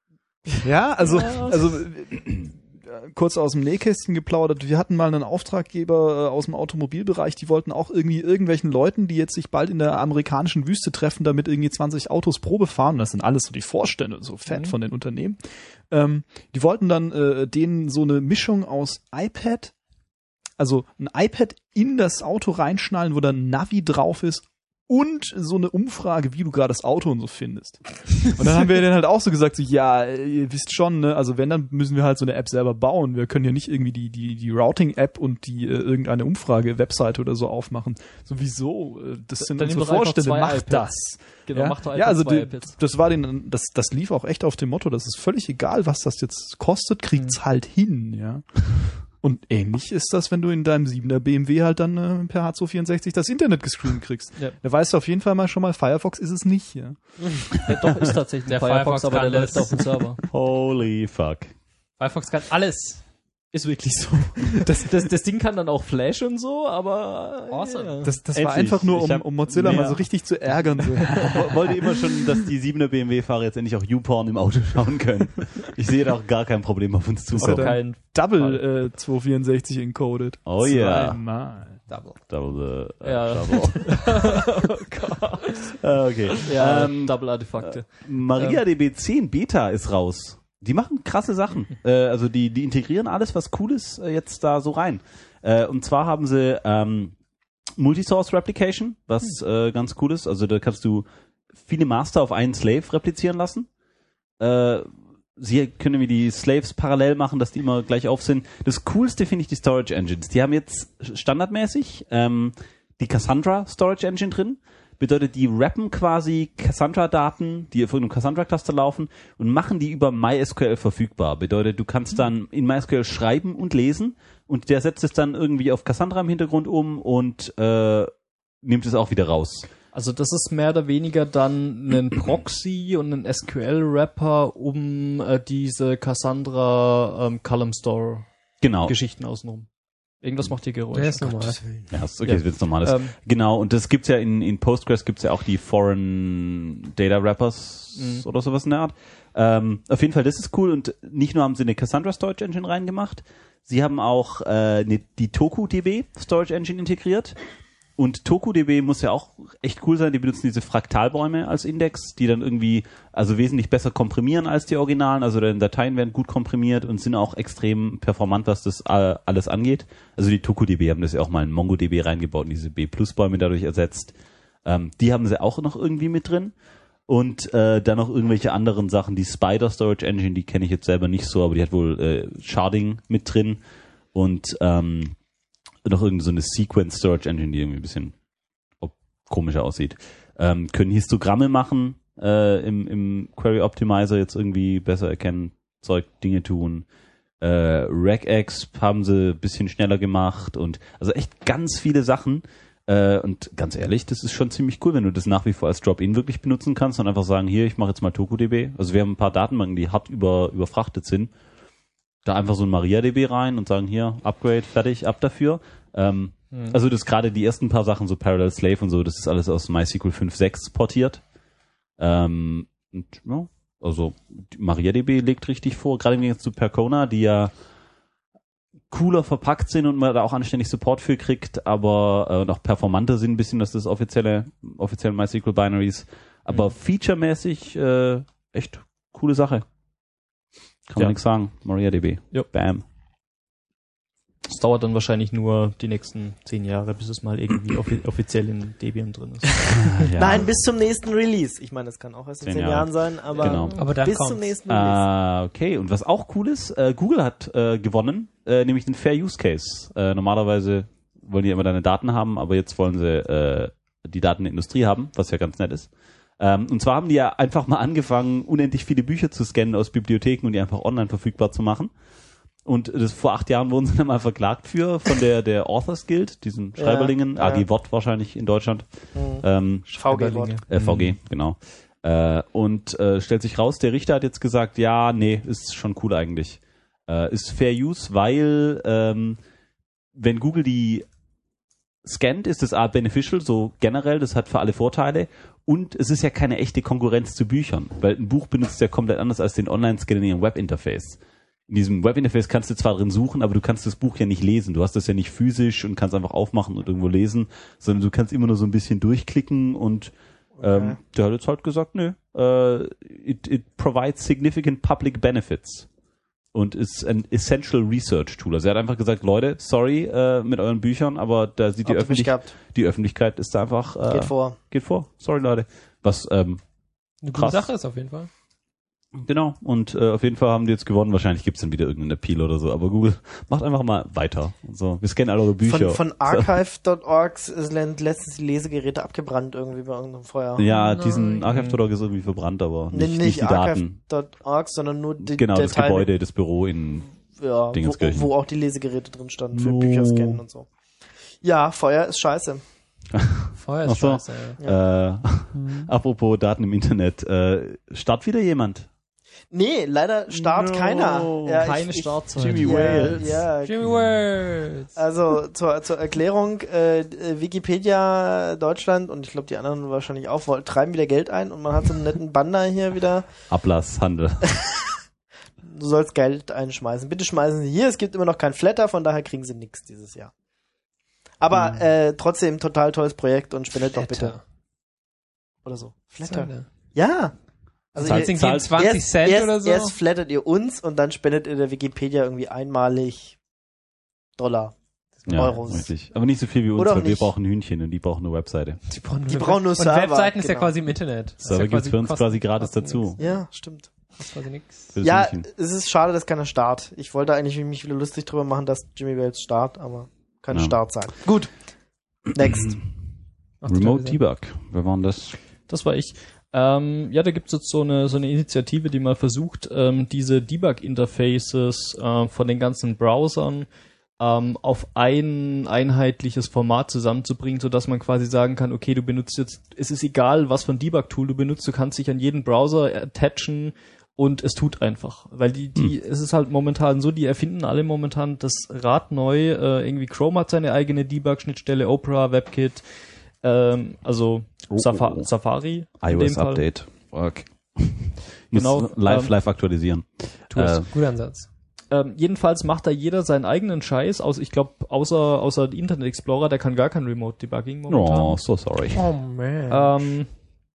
Ja, also, also, äh, kurz aus dem Nähkästchen geplaudert. Wir hatten mal einen Auftraggeber äh, aus dem Automobilbereich, die wollten auch irgendwie irgendwelchen Leuten, die jetzt sich bald in der amerikanischen Wüste treffen, damit irgendwie zwanzig Autos Probe fahren. Das sind alles so die Vorstände, so fett von den Unternehmen. Ähm, die wollten dann äh, denen so eine Mischung aus iPad, also ein iPad in das Auto reinschnallen, wo dann Navi drauf ist und so eine Umfrage, wie du gerade das Auto und so findest. Und dann haben wir dann halt auch so gesagt, so, ja, ihr wisst schon, ne, also wenn, dann müssen wir halt so eine App selber bauen. Wir können ja nicht irgendwie die die die Routing-App und die äh, irgendeine Umfrage-Webseite oder so aufmachen. Sowieso, äh, das sind Dann unsere nehmen wir einfach Vorstände, zwei macht iPads. das. Genau, ja, macht doch ja, einfach also zwei die, iPads. das war den, das, das lief auch echt auf dem Motto, das ist völlig egal, was das jetzt kostet, kriegt's halt hin, ja. Und ähnlich ist das, wenn du in deinem siebener B M W halt dann äh, per H zwei vierundsechzig das Internet gestreamt kriegst. Ja. Da weißt du auf jeden Fall mal schon mal, Firefox ist es nicht, ja. Ja, doch, ist tatsächlich Der ein Firefox, Firefox aber der kann läuft das. auf dem Server. Holy fuck. Firefox kann alles. Ist wirklich so. Das, das, das Ding kann dann auch Flash und so, aber Awesome. ja. Das, das war Endlich. einfach nur, Ich um, hab um Mozilla mehr- mal so richtig zu ärgern. So. Ich wollte immer schon, dass die siebener B M W-Fahrer jetzt endlich auch YouPorn im Auto schauen können. Ich sehe da auch gar kein Problem auf uns ja zukommen. dann- kein Double äh, zwei vierundsechzig encoded. Oh ja. Zweimal. Double. Double the, äh, Ja. Double. Ah, okay. ja, Ähm, Double Artefakte. MariaDB zehn Beta ist raus. Die machen krasse Sachen. äh, also die, die integrieren alles, was cool ist, äh, jetzt da so rein. Äh, und zwar haben sie ähm, Multisource Replication, was äh, ganz cool ist. Also da kannst du viele Master auf einen Slave replizieren lassen. Äh, sie können wie die Slaves parallel machen, dass die immer gleich auf sind. Das Coolste finde ich die Storage Engines. Die haben jetzt standardmäßig ähm, die Cassandra Storage Engine drin. Bedeutet, die rappen quasi Cassandra-Daten, die auf irgendeinem Cassandra-Cluster laufen und machen die über MySQL verfügbar. Bedeutet, du kannst dann in MySQL schreiben und lesen und der setzt es dann irgendwie auf Cassandra im Hintergrund um und äh, nimmt es auch wieder raus. Also das ist mehr oder weniger dann ein Proxy und ein S Q L-Wrapper um äh, diese Cassandra ähm, Column Store Genau. Geschichten außenrum. Irgendwas macht hier Geräusch. Der ist normal. Ja, ist okay, Ja. das wird normales. Ähm, Genau, und das gibt's ja in, in Postgres gibt's ja auch die Foreign Data Wrappers Mhm. oder sowas in der Art. Ähm, auf jeden Fall, das ist cool und nicht nur haben sie eine Cassandra Storage Engine reingemacht, sie haben auch äh, eine, die TokuDB Storage Engine integriert. Und TokuDB muss ja auch echt cool sein, die benutzen diese Fraktalbäume als Index, die dann irgendwie also wesentlich besser komprimieren als die Originalen, also die Dateien werden gut komprimiert und sind auch extrem performant, was das äh, alles angeht. Also die TokuDB haben das ja auch mal in MongoDB reingebaut und diese B-Plus-Bäume dadurch ersetzt. Ähm, die haben sie auch noch irgendwie mit drin. Und äh, dann noch irgendwelche anderen Sachen, die Spider Storage Engine, die kenne ich jetzt selber nicht so, aber die hat wohl äh, Sharding mit drin und ähm, noch irgendeine so eine Sequence Storage Engine, die irgendwie ein bisschen komischer aussieht. Ähm, können Histogramme machen äh, im, im Query Optimizer, jetzt irgendwie besser erkennen, Zeug, Dinge tun. Äh, Regexp haben sie ein bisschen schneller gemacht und also echt ganz viele Sachen. Äh, und ganz ehrlich, das ist schon ziemlich cool, wenn du das nach wie vor als Drop-In wirklich benutzen kannst und einfach sagen, hier, ich mache jetzt mal TokuDB. Also wir haben ein paar Datenbanken, die hart über, überfrachtet sind. Da einfach so ein MariaDB rein und sagen, hier, Upgrade, fertig, ab dafür. Ähm, mhm. Also das gerade die ersten paar Sachen, so Parallel Slave und so, das ist alles aus MySQL fünf Punkt sechs portiert. Ähm, und, ja, also MariaDB legt richtig vor, gerade im Gegensatz zu Percona, die ja cooler verpackt sind und man da auch anständig Support für kriegt, aber äh, noch performanter sind ein bisschen, dass das offizielle, offizielle MySQL Binaries. Aber mhm. featuremäßig äh, echt coole Sache. Kann Ja. man nichts sagen. MariaDB. Ja. Bam. Es dauert dann wahrscheinlich nur die nächsten zehn Jahre, bis es mal irgendwie offi- offiziell in Debian drin ist. Ja. Nein, bis zum nächsten Release. Ich meine, das kann auch erst in Zehn zehn Jahre. Jahren sein, aber, Genau. Aber dann bis kommt's. zum nächsten Release. Ah, okay. Und was auch cool ist, äh, Google hat äh, gewonnen, äh, nämlich den Fair Use Case. Äh, normalerweise wollen die immer deine Daten haben, aber jetzt wollen sie äh, die Daten der Industrie haben, was ja ganz nett ist. Ähm, und zwar haben die ja einfach mal angefangen, unendlich viele Bücher zu scannen aus Bibliotheken und die einfach online verfügbar zu machen. Und das vor acht Jahren wurden sie dann mal verklagt für, von der, der Authors Guild, diesen Schreiberlingen, ja. A G Wort wahrscheinlich in Deutschland. Mhm. Ähm, V G-Wort. äh, V G, genau. Äh, und äh, stellt sich raus, der Richter hat jetzt gesagt, ja, nee, ist schon cool eigentlich. Äh, ist Fair Use, weil ähm, wenn Google die scannt, ist das A beneficial, so generell, das hat für alle Vorteile. Und es ist ja keine echte Konkurrenz zu Büchern, weil ein Buch benutzt ja komplett anders als den Online-Scanner in ihrem Webinterface. In diesem Webinterface kannst du zwar drin suchen, aber du kannst das Buch ja nicht lesen. Du hast das ja nicht physisch und kannst einfach aufmachen und irgendwo lesen, sondern du kannst immer nur so ein bisschen durchklicken und ähm, Okay. der hat jetzt halt gesagt, nö, äh, it, it provides significant public benefits und ist ein essential research tool. Also er hat einfach gesagt, Leute, sorry äh, mit euren Büchern, aber da sieht die, Habt ihr Öffentlich mich gehabt. die Öffentlichkeit ist da einfach äh, Geht vor. geht vor. Sorry Leute. Was ähm, Eine gute krass. Sache ist auf jeden Fall. Genau, und äh, auf jeden Fall haben die jetzt gewonnen. Wahrscheinlich gibt's dann wieder irgendeinen Appeal oder so, aber Google macht einfach mal weiter. So, wir scannen alle eure Bücher. Von, von archive Punkt org sind letztens die Lesegeräte abgebrannt irgendwie bei irgendeinem Feuer. Ja, Nein. diesen Archive.org ist irgendwie verbrannt, aber Nee, nicht, nicht nicht die archive Daten. Punkt org, sondern nur die, Genau, der das Teil, Gebäude, das Büro in ja, wo, Dingenskirchen. wo auch die Lesegeräte drin standen für No. Bücherscannen und so. Ja, Feuer ist scheiße. Feuer ist Ach so. scheiße. Ja. äh, apropos Daten im Internet. Äh, startet wieder jemand? Nee, leider start No, keiner. Ja, keine ich, ich, Startzeit. Jimmy ja, Wales. ja, Jimmy Words. Also zur, zur Erklärung, äh, Wikipedia Deutschland und ich glaube die anderen wahrscheinlich auch, woll- treiben wieder Geld ein und man hat so einen netten Banner hier wieder. Ablasshandel. Du sollst Geld einschmeißen. Bitte schmeißen Sie hier. Es gibt immer noch kein Flatter, von daher kriegen Sie nichts dieses Jahr. Aber Mhm. äh, trotzdem total tolles Projekt und spendet doch bitte. Flatter. Oder so. Flatter. Flatter. Ja. Also Zahlt ihr, den zwanzig erst, Cent erst, oder so? erst flattert ihr uns und dann spendet ihr der Wikipedia irgendwie einmalig Dollar. Ja, Euros. richtig. Aber nicht so viel wie uns, Oder auch weil wir nicht. brauchen Hühnchen und die brauchen eine Webseite. Die brauchen nur, Die brauchen nur und Server, Webseiten ist ja genau. quasi im Internet. Das ist Server ja gibt's für uns kosten- quasi gratis kosten dazu. nix. Ja, stimmt. Kostet quasi nix. Für das Ja, Hühnchen. es ist schade, dass keiner Start. Ich wollte eigentlich mich wieder lustig drüber machen, dass Jimmy Wales Start, aber keine Ja. Start sein. Gut. Next. Ach, Remote total Debug. Wer war denn das? Das war ich. Ähm, ja, da gibt's jetzt so eine so eine Initiative, die mal versucht, ähm, diese Debug-Interfaces äh, von den ganzen Browsern ähm, auf ein einheitliches Format zusammenzubringen, sodass man quasi sagen kann, okay, du benutzt jetzt, es ist egal, was für ein Debug-Tool du benutzt, du kannst dich an jeden Browser attachen und es tut einfach. Weil die, die, hm. es ist halt momentan so, die erfinden alle momentan das Rad neu. Äh, irgendwie Chrome hat seine eigene Debug-Schnittstelle, Opera, WebKit, ähm, also oh, Safa- oh, oh. Safari. iOS-Update. Fuck. Genau. Live, ähm, live aktualisieren. Tools, Äh, guter Ansatz. Ähm, jedenfalls macht da jeder seinen eigenen Scheiß, aus, ich glaube, außer, außer Internet Explorer, der kann gar kein Remote-Debugging momentan. Oh, so sorry. Oh man. Ähm,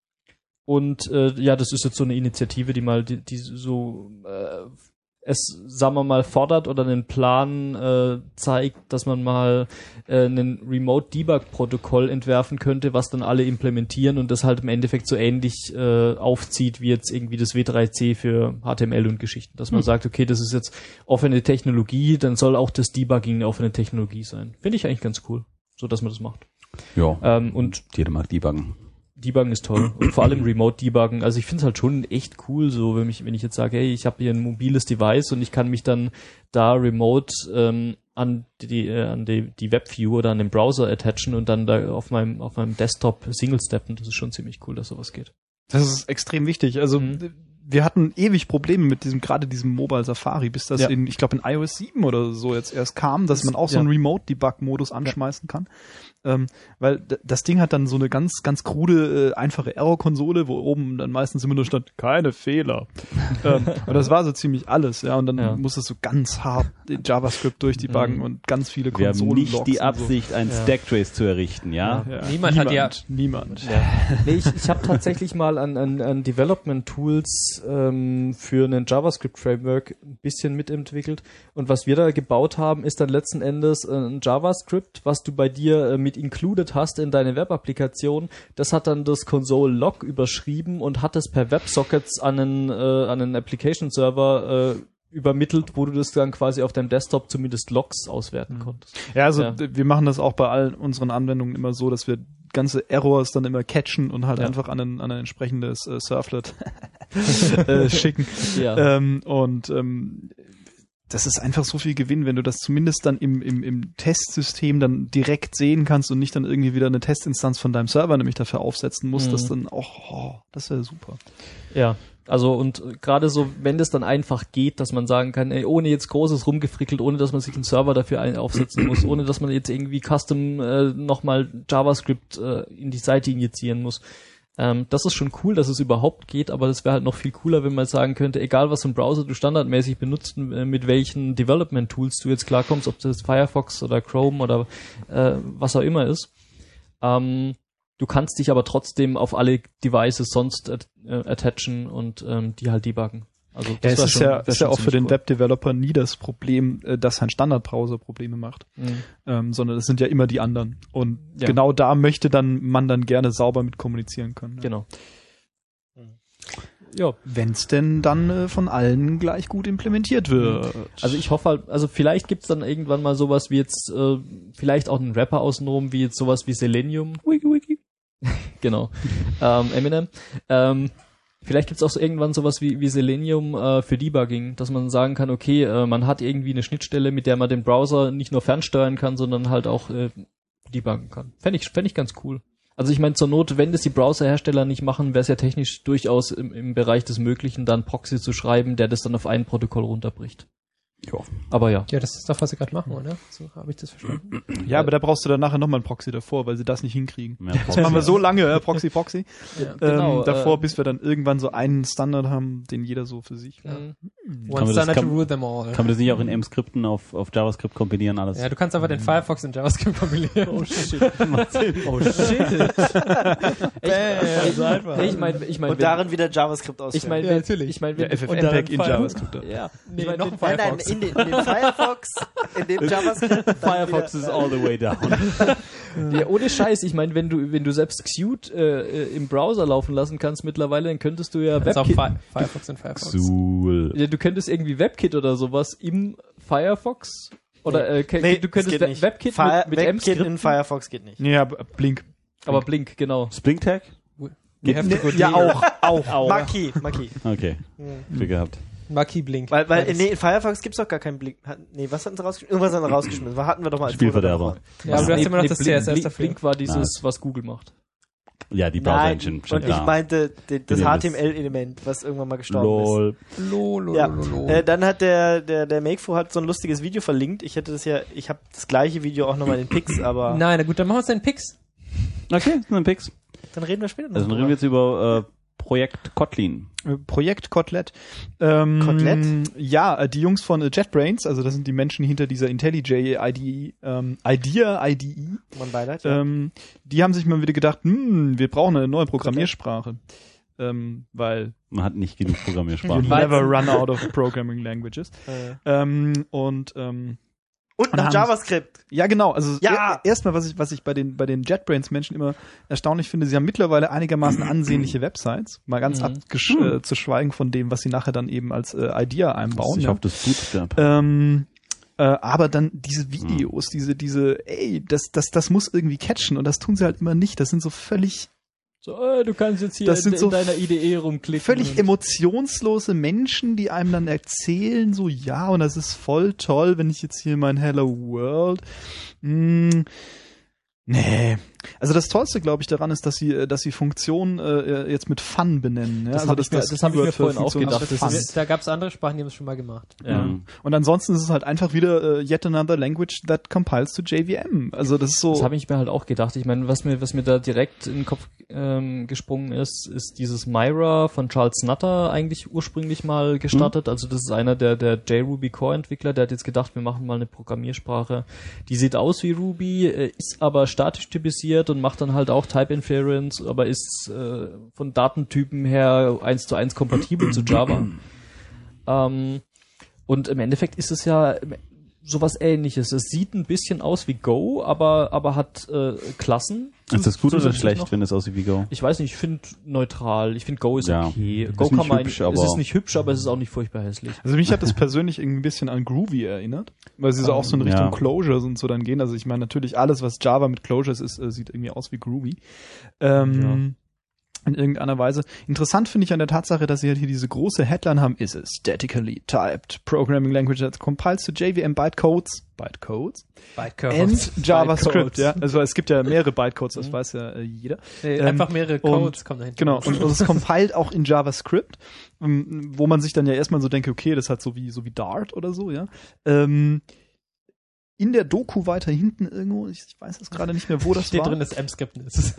und äh, ja, das ist jetzt so eine Initiative, die mal, die, die so äh, es, sagen wir mal, fordert oder einen Plan äh, zeigt, dass man mal äh, ein Remote-Debug-Protokoll entwerfen könnte, was dann alle implementieren und das halt im Endeffekt so ähnlich äh, aufzieht wie jetzt irgendwie das W drei C für H T M L und Geschichten. Dass man hm. sagt, okay, das ist jetzt offene Technologie, dann soll auch das Debugging eine offene Technologie sein. Finde ich eigentlich ganz cool, so dass man das macht. Ja, ähm, und jeder mag Debuggen. Debuggen ist toll. Und vor allem Remote-Debuggen. Also ich finde es halt schon echt cool, so wenn ich, wenn ich jetzt sage, hey, ich habe hier ein mobiles Device und ich kann mich dann da remote ähm, an die äh, an die, die Webview oder an den Browser attachen und dann da auf meinem auf meinem Desktop Single-Steppen. Das ist schon ziemlich cool, dass sowas geht. Das ist extrem wichtig. Also Mhm. wir hatten ewig Probleme mit diesem, gerade diesem Mobile Safari, bis das Ja. in, ich glaube in i O S sieben oder so jetzt erst kam, dass man auch so ja. einen Remote-Debug-Modus anschmeißen kann. Ähm, weil d- das Ding hat dann so eine ganz, ganz krude, äh, einfache Error-Konsole, wo oben dann meistens immer nur stand, keine Fehler. ähm, und das war so ziemlich alles, ja. Und dann Ja. musstest du ganz hart den JavaScript durchdebuggen Mhm. und ganz viele Wir haben Konsolen-Logs nicht die und so. Absicht, ein Ja. Stacktrace zu errichten, ja? Ja. Niemand hat ja- Niemand. Nee, ich ich habe tatsächlich mal an, an, an Development-Tools ähm, für einen JavaScript-Framework ein bisschen mitentwickelt. Und was wir da gebaut haben, ist dann letzten Endes äh, ein JavaScript, was du bei dir äh, mit included hast in deine Web-Applikation. Das hat dann das Console-Log überschrieben und hat es per WebSockets an einen, äh, an einen Application-Server äh, übermittelt, wo du das dann quasi auf deinem Desktop zumindest Logs auswerten konntest. Ja, also Ja. d- wir machen das auch bei allen unseren Anwendungen immer so, dass wir ganze Errors dann immer catchen und halt Ja. einfach an ein, an ein entsprechendes äh, Surflet äh, schicken. Ja. Ähm, und ähm, das ist einfach so viel Gewinn, wenn du das zumindest dann im, im, im Testsystem dann direkt sehen kannst und nicht dann irgendwie wieder eine Testinstanz von deinem Server nämlich dafür aufsetzen musst, Mhm. das dann auch, oh, das wäre super. Ja, also und gerade so, wenn das dann einfach geht, dass man sagen kann, ey, ohne jetzt großes rumgefrickelt, ohne dass man sich einen Server dafür ein aufsetzen muss, ohne dass man jetzt irgendwie Custom äh, nochmal JavaScript äh, in die Seite injizieren muss. Ähm, das ist schon cool, dass es überhaupt geht, aber das wäre halt noch viel cooler, wenn man sagen könnte, egal was für ein Browser du standardmäßig benutzt, äh, mit welchen Development-Tools du jetzt klarkommst, ob das Firefox oder Chrome oder äh, was auch immer ist. Ähm, Du kannst dich aber trotzdem auf alle Devices sonst äh, attachen und ähm, die halt debuggen. Also Ja, das es wär ist schon- ja, wär ist schon ja auch für ziemlich den cool. Webdeveloper nie das Problem, äh, dass ein Standardbrowser Probleme macht, Mhm. ähm, sondern es sind ja immer die anderen. Und Ja. genau da möchte dann man dann gerne sauber mit kommunizieren können. Ja. Genau. Ja, Wenn es denn dann äh, von allen gleich gut implementiert wird. also ich hoffe halt, also vielleicht gibt's dann irgendwann mal sowas wie jetzt, äh, vielleicht auch einen Rapper außenrum, wie jetzt sowas wie Selenium. Wiki Wiki. Genau. ähm, Eminem. Ähm, vielleicht gibt's auch so irgendwann sowas wie, wie Selenium äh, für Debugging, dass man sagen kann, okay, äh, man hat irgendwie eine Schnittstelle, mit der man den Browser nicht nur fernsteuern kann, sondern halt auch äh, debuggen kann. Fände ich, fänd ich ganz cool. Also ich meine, zur Not, wenn das die Browserhersteller nicht machen, wäre es ja technisch durchaus im, im Bereich des Möglichen, dann Proxy zu schreiben, der das dann auf ein Protokoll runterbricht. Ja. Aber ja. Ja, das ist doch, was sie gerade machen, oder? So habe ich das verstanden. Ja, aber da brauchst du dann nachher nochmal ein Proxy davor, weil sie das nicht hinkriegen. Mehr Das machen wir so lange, äh, Proxy, Proxy, Ja, ähm, genau, davor, äh, bis wir dann irgendwann so einen Standard haben, den jeder so für sich. Ja. Mhm. One Kann man das- standard to kann- rule them all. Kann man das nicht auch in M-Skripten auf, auf JavaScript kombinieren alles? Ja, du kannst einfach den Firefox in JavaScript kompilieren. Oh shit. Oh shit. Bam. Ich meine, ich meine, Und darin wieder JavaScript ausführen. ich meine, Ja, natürlich. ich meine, Ja, wenn- F F Und mpeg dann in Firefox. JavaScript. da. ja, Nee, ich meine, noch wenn- ein Nein, nein, Firefox. in den, in den Firefox, in dem JavaScript. dann Firefox wieder- is all the way down. Ja, ohne Scheiß, ich meine, wenn du wenn du selbst Qt äh, im Browser laufen lassen kannst mittlerweile, dann könntest du ja Das ist auch WebKit, Fi Firefox in Firefox. Cool. ja, du könntest irgendwie WebKit oder sowas im Firefox oder äh, ke- Nee, du das könntest geht We- nicht. WebKit Fire- mit, mit WebKit in M-Skripten, Firefox geht nicht. Ja, b- Blink. aber Blink, genau. Springtag? We have to go Ja, there. auch, auch. Maki, Maki. Okay. Glück gehabt. Maki Blink. Weil, weil Ja, das- nee, in Firefox gibt's doch gar keinen Blink. Hat, nee, was hatten sie rausgeschmissen? Irgendwas haben sie rausgeschmissen. Was hatten wir doch mal als Spielverderber. Foto Ja, aber du hast Nee, immer noch nee, das Blink, C S S Blink, dafür. Blink war dieses, was Google macht. Ja, die Nein, Browser-Engine. schon und ich klar. meinte die, das Ja, H das- T M L-Element, was irgendwann mal gestorben Lol. Lolo, ist. Ja. lolo. Äh, dann hat der der der Makefo hat so ein lustiges Video verlinkt. Ich hätte das ja, ich habe das gleiche Video auch nochmal in den Pics, aber Nein, na gut, dann machen wir uns den Pix. Okay, dann Pix. dann reden wir später noch. Also dann reden wir jetzt über äh, Projekt Kotlin. Äh, Projekt Kotelett. Ähm, Kotelett? Ja, äh, die Jungs von äh, JetBrains, also das sind die Menschen hinter dieser IntelliJ I D E, ähm, Idea I D E, Mein Beileid. Ja. ähm, die haben sich mal wieder gedacht, hm, wir brauchen eine neue Programmiersprache. Ähm, weil Man hat nicht genug you Programmiersprachen. Weil- never run out of programming languages. Äh. Ähm, und ähm, Und noch haben- JavaScript. ja, genau. Also Ja! er- erstmal, was ich, was ich bei den bei den JetBrains-Menschen immer erstaunlich finde, sie haben mittlerweile einigermaßen ansehnliche Websites, mal ganz Mhm. abgesch äh, zu schweigen von dem, was sie nachher dann eben als äh, Idea einbauen. Ich ja. hoffe, das bootstrap. Ähm, äh, aber dann diese Videos, diese, diese, ey, das, das, das muss irgendwie catchen und das tun sie halt immer nicht. Das sind so völlig, So, äh, du kannst jetzt hier Das sind in, so in deiner I D E rumklicken. völlig und- emotionslose Menschen, die einem dann erzählen, so, ja, und das ist voll toll, wenn ich jetzt hier mein Hello World, mh, nee. Also das Tollste, glaube ich, daran ist, dass sie, äh, dass sie Funktionen äh, jetzt mit Fun benennen. Ja? Das also hab ich mir- das hab ich mir Keyword für vorhin auch Funktion gedacht. ist Das Fun. ist- Da gab es andere Sprachen, die haben es schon mal gemacht. Ja. Mhm. Und ansonsten ist es halt einfach wieder äh, yet another language that compiles to J V M. Also das ist so. Das habe ich mir halt auch gedacht. Ich meine, was mir, was mir da direkt in den Kopf ähm, gesprungen ist, ist dieses Myra von Charles Nutter eigentlich ursprünglich mal gestartet. Also das ist einer der, der JRuby Core Entwickler, der hat jetzt gedacht, wir machen mal eine Programmiersprache, die sieht aus wie Ruby, äh, ist aber statisch typisiert und macht dann halt auch Type Inference, aber ist äh, von Datentypen her eins zu eins kompatibel zu Java. Ähm, und im Endeffekt ist es ja sowas Ähnliches. Es sieht ein bisschen aus wie Go, aber aber hat äh, Klassen. Ist das gut oder Zusätzlich schlecht, noch. wenn es aussieht wie Go? Ich weiß nicht, ich finde neutral. Ich finde Go ist Ja. okay. Ist Go nicht kann man, hübsch, es aber- ist nicht hübsch, aber es ist auch nicht furchtbar hässlich. Also mich hat das persönlich irgendwie ein bisschen an Groovy erinnert, weil sie so auch so in Richtung Ja. Closures und so dann gehen. Also ich meine natürlich alles, was Java mit Closures ist, äh, sieht irgendwie aus wie Groovy. Ähm, in irgendeiner Weise. Interessant finde ich an der Tatsache, dass sie halt hier diese große Headline haben, is a statically typed programming language that compiles to J V M bytecodes, bytecodes and JavaScript, ja. Also es gibt ja mehrere Bytecodes, das weiß ja äh, jeder. Nee, Ähm, einfach mehrere und- Codes kommen dahinter. Genau, und, und es compiled auch in JavaScript, ähm, wo man sich dann ja erstmal so denkt, okay, das hat so wie so wie Dart oder so, ja. Ähm, in der Doku weiter hinten irgendwo, ich, ich weiß jetzt gerade nicht mehr, wo das steht war. drin, dass M-Script ist.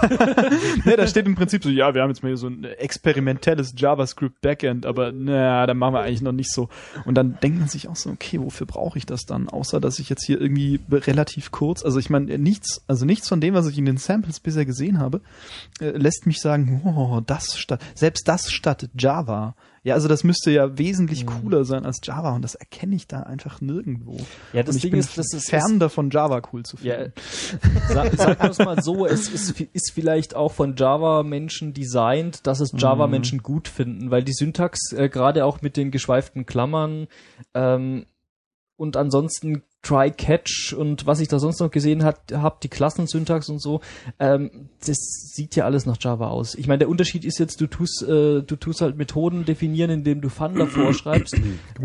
Ne, da steht im Prinzip so, ja, wir haben jetzt mal hier so ein experimentelles JavaScript-Backend, aber na, da machen wir eigentlich noch nicht so. Und dann denkt man sich auch so, okay, wofür brauche ich das dann? Außer, dass ich jetzt hier irgendwie relativ kurz, also ich meine, nichts, also nichts von dem, was ich in den Samples bisher gesehen habe, äh, lässt mich sagen, oh, das statt, selbst das statt Java. Ja, also das müsste ja wesentlich cooler sein als Java und das erkenne ich da einfach nirgendwo. Ja, das und ich Ding bin ist, das ist- fern davon, Java cool zu Ja, finden. sag, sagen wir es mal so, es ist, ist vielleicht auch von Java-Menschen designt, dass es Java-Menschen gut finden, weil die Syntax, äh, gerade auch mit den geschweiften Klammern ähm, und ansonsten Try-Catch und was ich da sonst noch gesehen habe, die Klassensyntax und so, ähm, das sieht ja alles nach Java aus. Ich meine, der Unterschied ist jetzt, du tust, äh, du tust halt Methoden definieren, indem du Fun davor schreibst.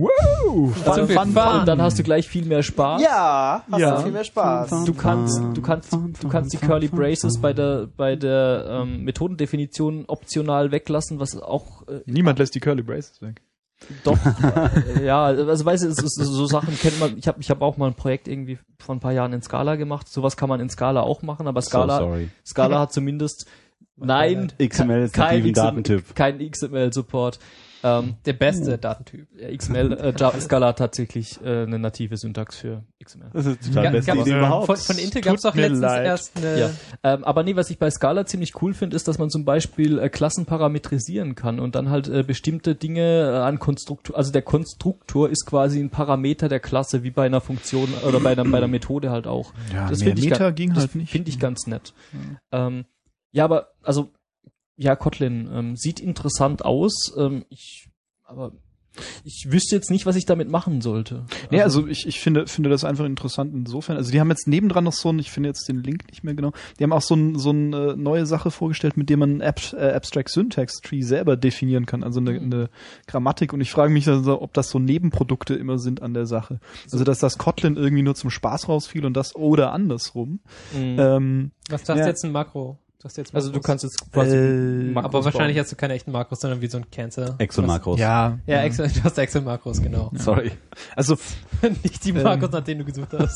Wow! Also, viel Fun. und dann hast du gleich viel mehr Spaß. Ja, hast Ja. du viel mehr Spaß. Du kannst, du kannst, du kannst die Curly Braces bei der, bei der ähm, Methodendefinition optional weglassen, was auch äh, Niemand lässt die Curly Braces weg. doch, äh, ja, also weißt du, es ist, so Sachen kennt man. Ich habe, ich habe auch mal ein Projekt irgendwie vor ein paar Jahren in Scala gemacht. Sowas kann man in Scala auch machen, aber So Scala, sorry. Scala hat zumindest nein, X M L ist kein nativen X M L, Datentyp. kein X M L-Support. Ähm, Der beste Datentyp. ja, X M L, äh, Java, Scala hat tatsächlich äh, eine native Syntax für X M L. Das ist total Ja, beste gab's- Idee überhaupt. Von, von Intel Tut gab es doch mir letztens leid. erst eine... Ja, ähm, aber nee, was ich bei Scala ziemlich cool finde, ist, dass man zum Beispiel äh, Klassen parametrisieren kann und dann halt äh, bestimmte Dinge äh, an Konstruktor, also der Konstruktor ist quasi ein Parameter der Klasse, wie bei einer Funktion oder bei einer, bei einer Methode halt auch. Ja, das mehr finde ich, Meter ga- ging das halt nicht. finde ich ganz nett. Ähm, ja, aber, also, ja, Kotlin ähm, sieht interessant aus, ähm, ich, aber ich wüsste jetzt nicht, was ich damit machen sollte. Nee, also ich, ich finde, finde das einfach interessant insofern. Also die haben jetzt nebendran noch so ein, ich finde jetzt den Link nicht mehr genau, die haben auch so, ein, so eine neue Sache vorgestellt, mit dem man Ab, äh, Abstract Syntax Tree selber definieren kann, also eine, eine Grammatik. Und ich frage mich also, ob das so Nebenprodukte immer sind an der Sache. Also dass das Kotlin irgendwie nur zum Spaß rausfiel und das oder andersrum. Mhm. Ähm, Was das Ja. jetzt ein Makro? Du hast jetzt Also du Makros. kannst jetzt quasi Äh, Makros aber wahrscheinlich bauen. hast du keine echten Makros, sondern wie so ein Cancel. Excel-Makros. Ja, Ja, Excel, du hast Excel-Makros, genau. Sorry. also Nicht die Makros, nach denen du gesucht hast.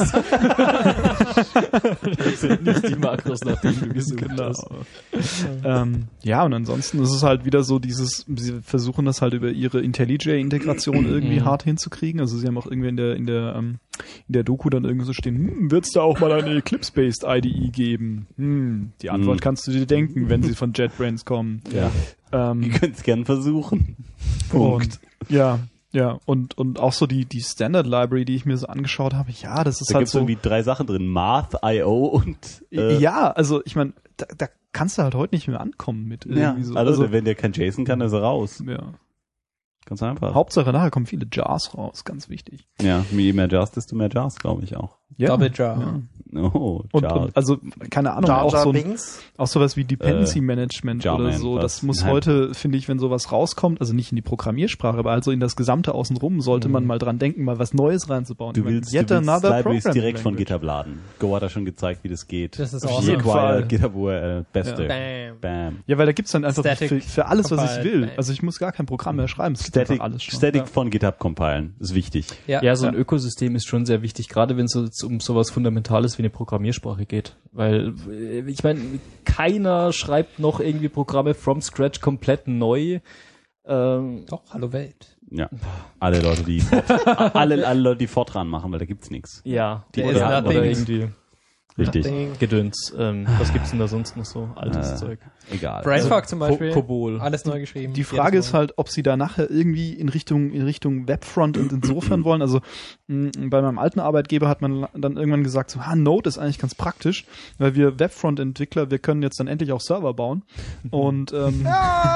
Das sind nicht die Makros, nach denen du gesucht genau. hast. ähm, ja, und ansonsten ist es halt wieder so dieses, sie versuchen das halt über ihre IntelliJ-Integration irgendwie hart hinzukriegen. Also sie haben auch irgendwie in der in der ähm, in der Doku dann irgendwie so stehen, hm, wird's da auch mal eine Eclipse-based I D E geben? Hm, die Antwort Hm. kannst du dir denken, wenn sie von JetBrains kommen. Ja. Ähm, Ihr könnt es gern versuchen. Punkt. Und, ja, ja, und, und auch so die, die Standard Library, die ich mir so angeschaut habe, ja, das ist Da halt gibt's so. irgendwie drei Sachen drin. Math, I O und äh, ja, also ich meine, da, da kannst du halt heute nicht mehr ankommen mit ja. irgendwie so. Also, wenn der kein JSON kann, ist er raus. ja. Ganz einfach. Hauptsache, nachher kommen viele Jars raus, ganz wichtig. Ja, je mehr Jars, desto mehr Jars, glaube ich auch. Ja. Double Jar. Ja. Oh, Und, Jar. und also, keine Ahnung, Jar auch Jar so ein, Binks. auch sowas wie Dependency Äh, Management Jarman, oder so. was? Das muss Nein. heute, finde ich, wenn sowas rauskommt, also nicht in die Programmiersprache, aber also in das Gesamte außenrum, sollte man mal dran denken, mal was Neues reinzubauen. Du Ich meine, willst, yet du willst another Libraries programming direkt von language. GitHub laden. Go hat da schon gezeigt, wie das geht. Das ist Auf awesome. jeden Fall. GitHub U R L, beste. Bam. Bam. Ja, weil da gibt's dann einfach Static für, für alles, was ich compiled, will. bam. Also ich muss gar kein Programm mehr schreiben. Es gibt Static, einfach alles schon. Static Ja. von GitHub compilen, ist wichtig. Ja, Ja, so ein Ja. Ökosystem ist schon sehr wichtig, gerade wenn es so, um sowas Fundamentales wie eine Programmiersprache geht. Weil, äh, ich meine, keiner schreibt noch irgendwie Programme from scratch komplett neu. Ähm, Doch, hallo Welt. Ja. Alle Leute, die Fort- alle, alle Leute, die Fortran machen, weil da gibt's nichts. ja, die There is oder, nothing. oder irgendwie Richtig. Ding. Gedöns. Ähm, was gibt's denn da sonst noch so? Altes Äh, Zeug. Egal. Brainfuck zum Ko- Beispiel. Kobol. Alles neu geschrieben. Die Frage Jedes ist Mal. halt, ob sie da nachher irgendwie in Richtung in Richtung Webfront und insofern wollen. Also mh, bei meinem alten Arbeitgeber hat man dann irgendwann gesagt, so, ah, Node ist eigentlich ganz praktisch, weil wir Webfront-Entwickler, wir können jetzt dann endlich auch Server bauen. Und ähm,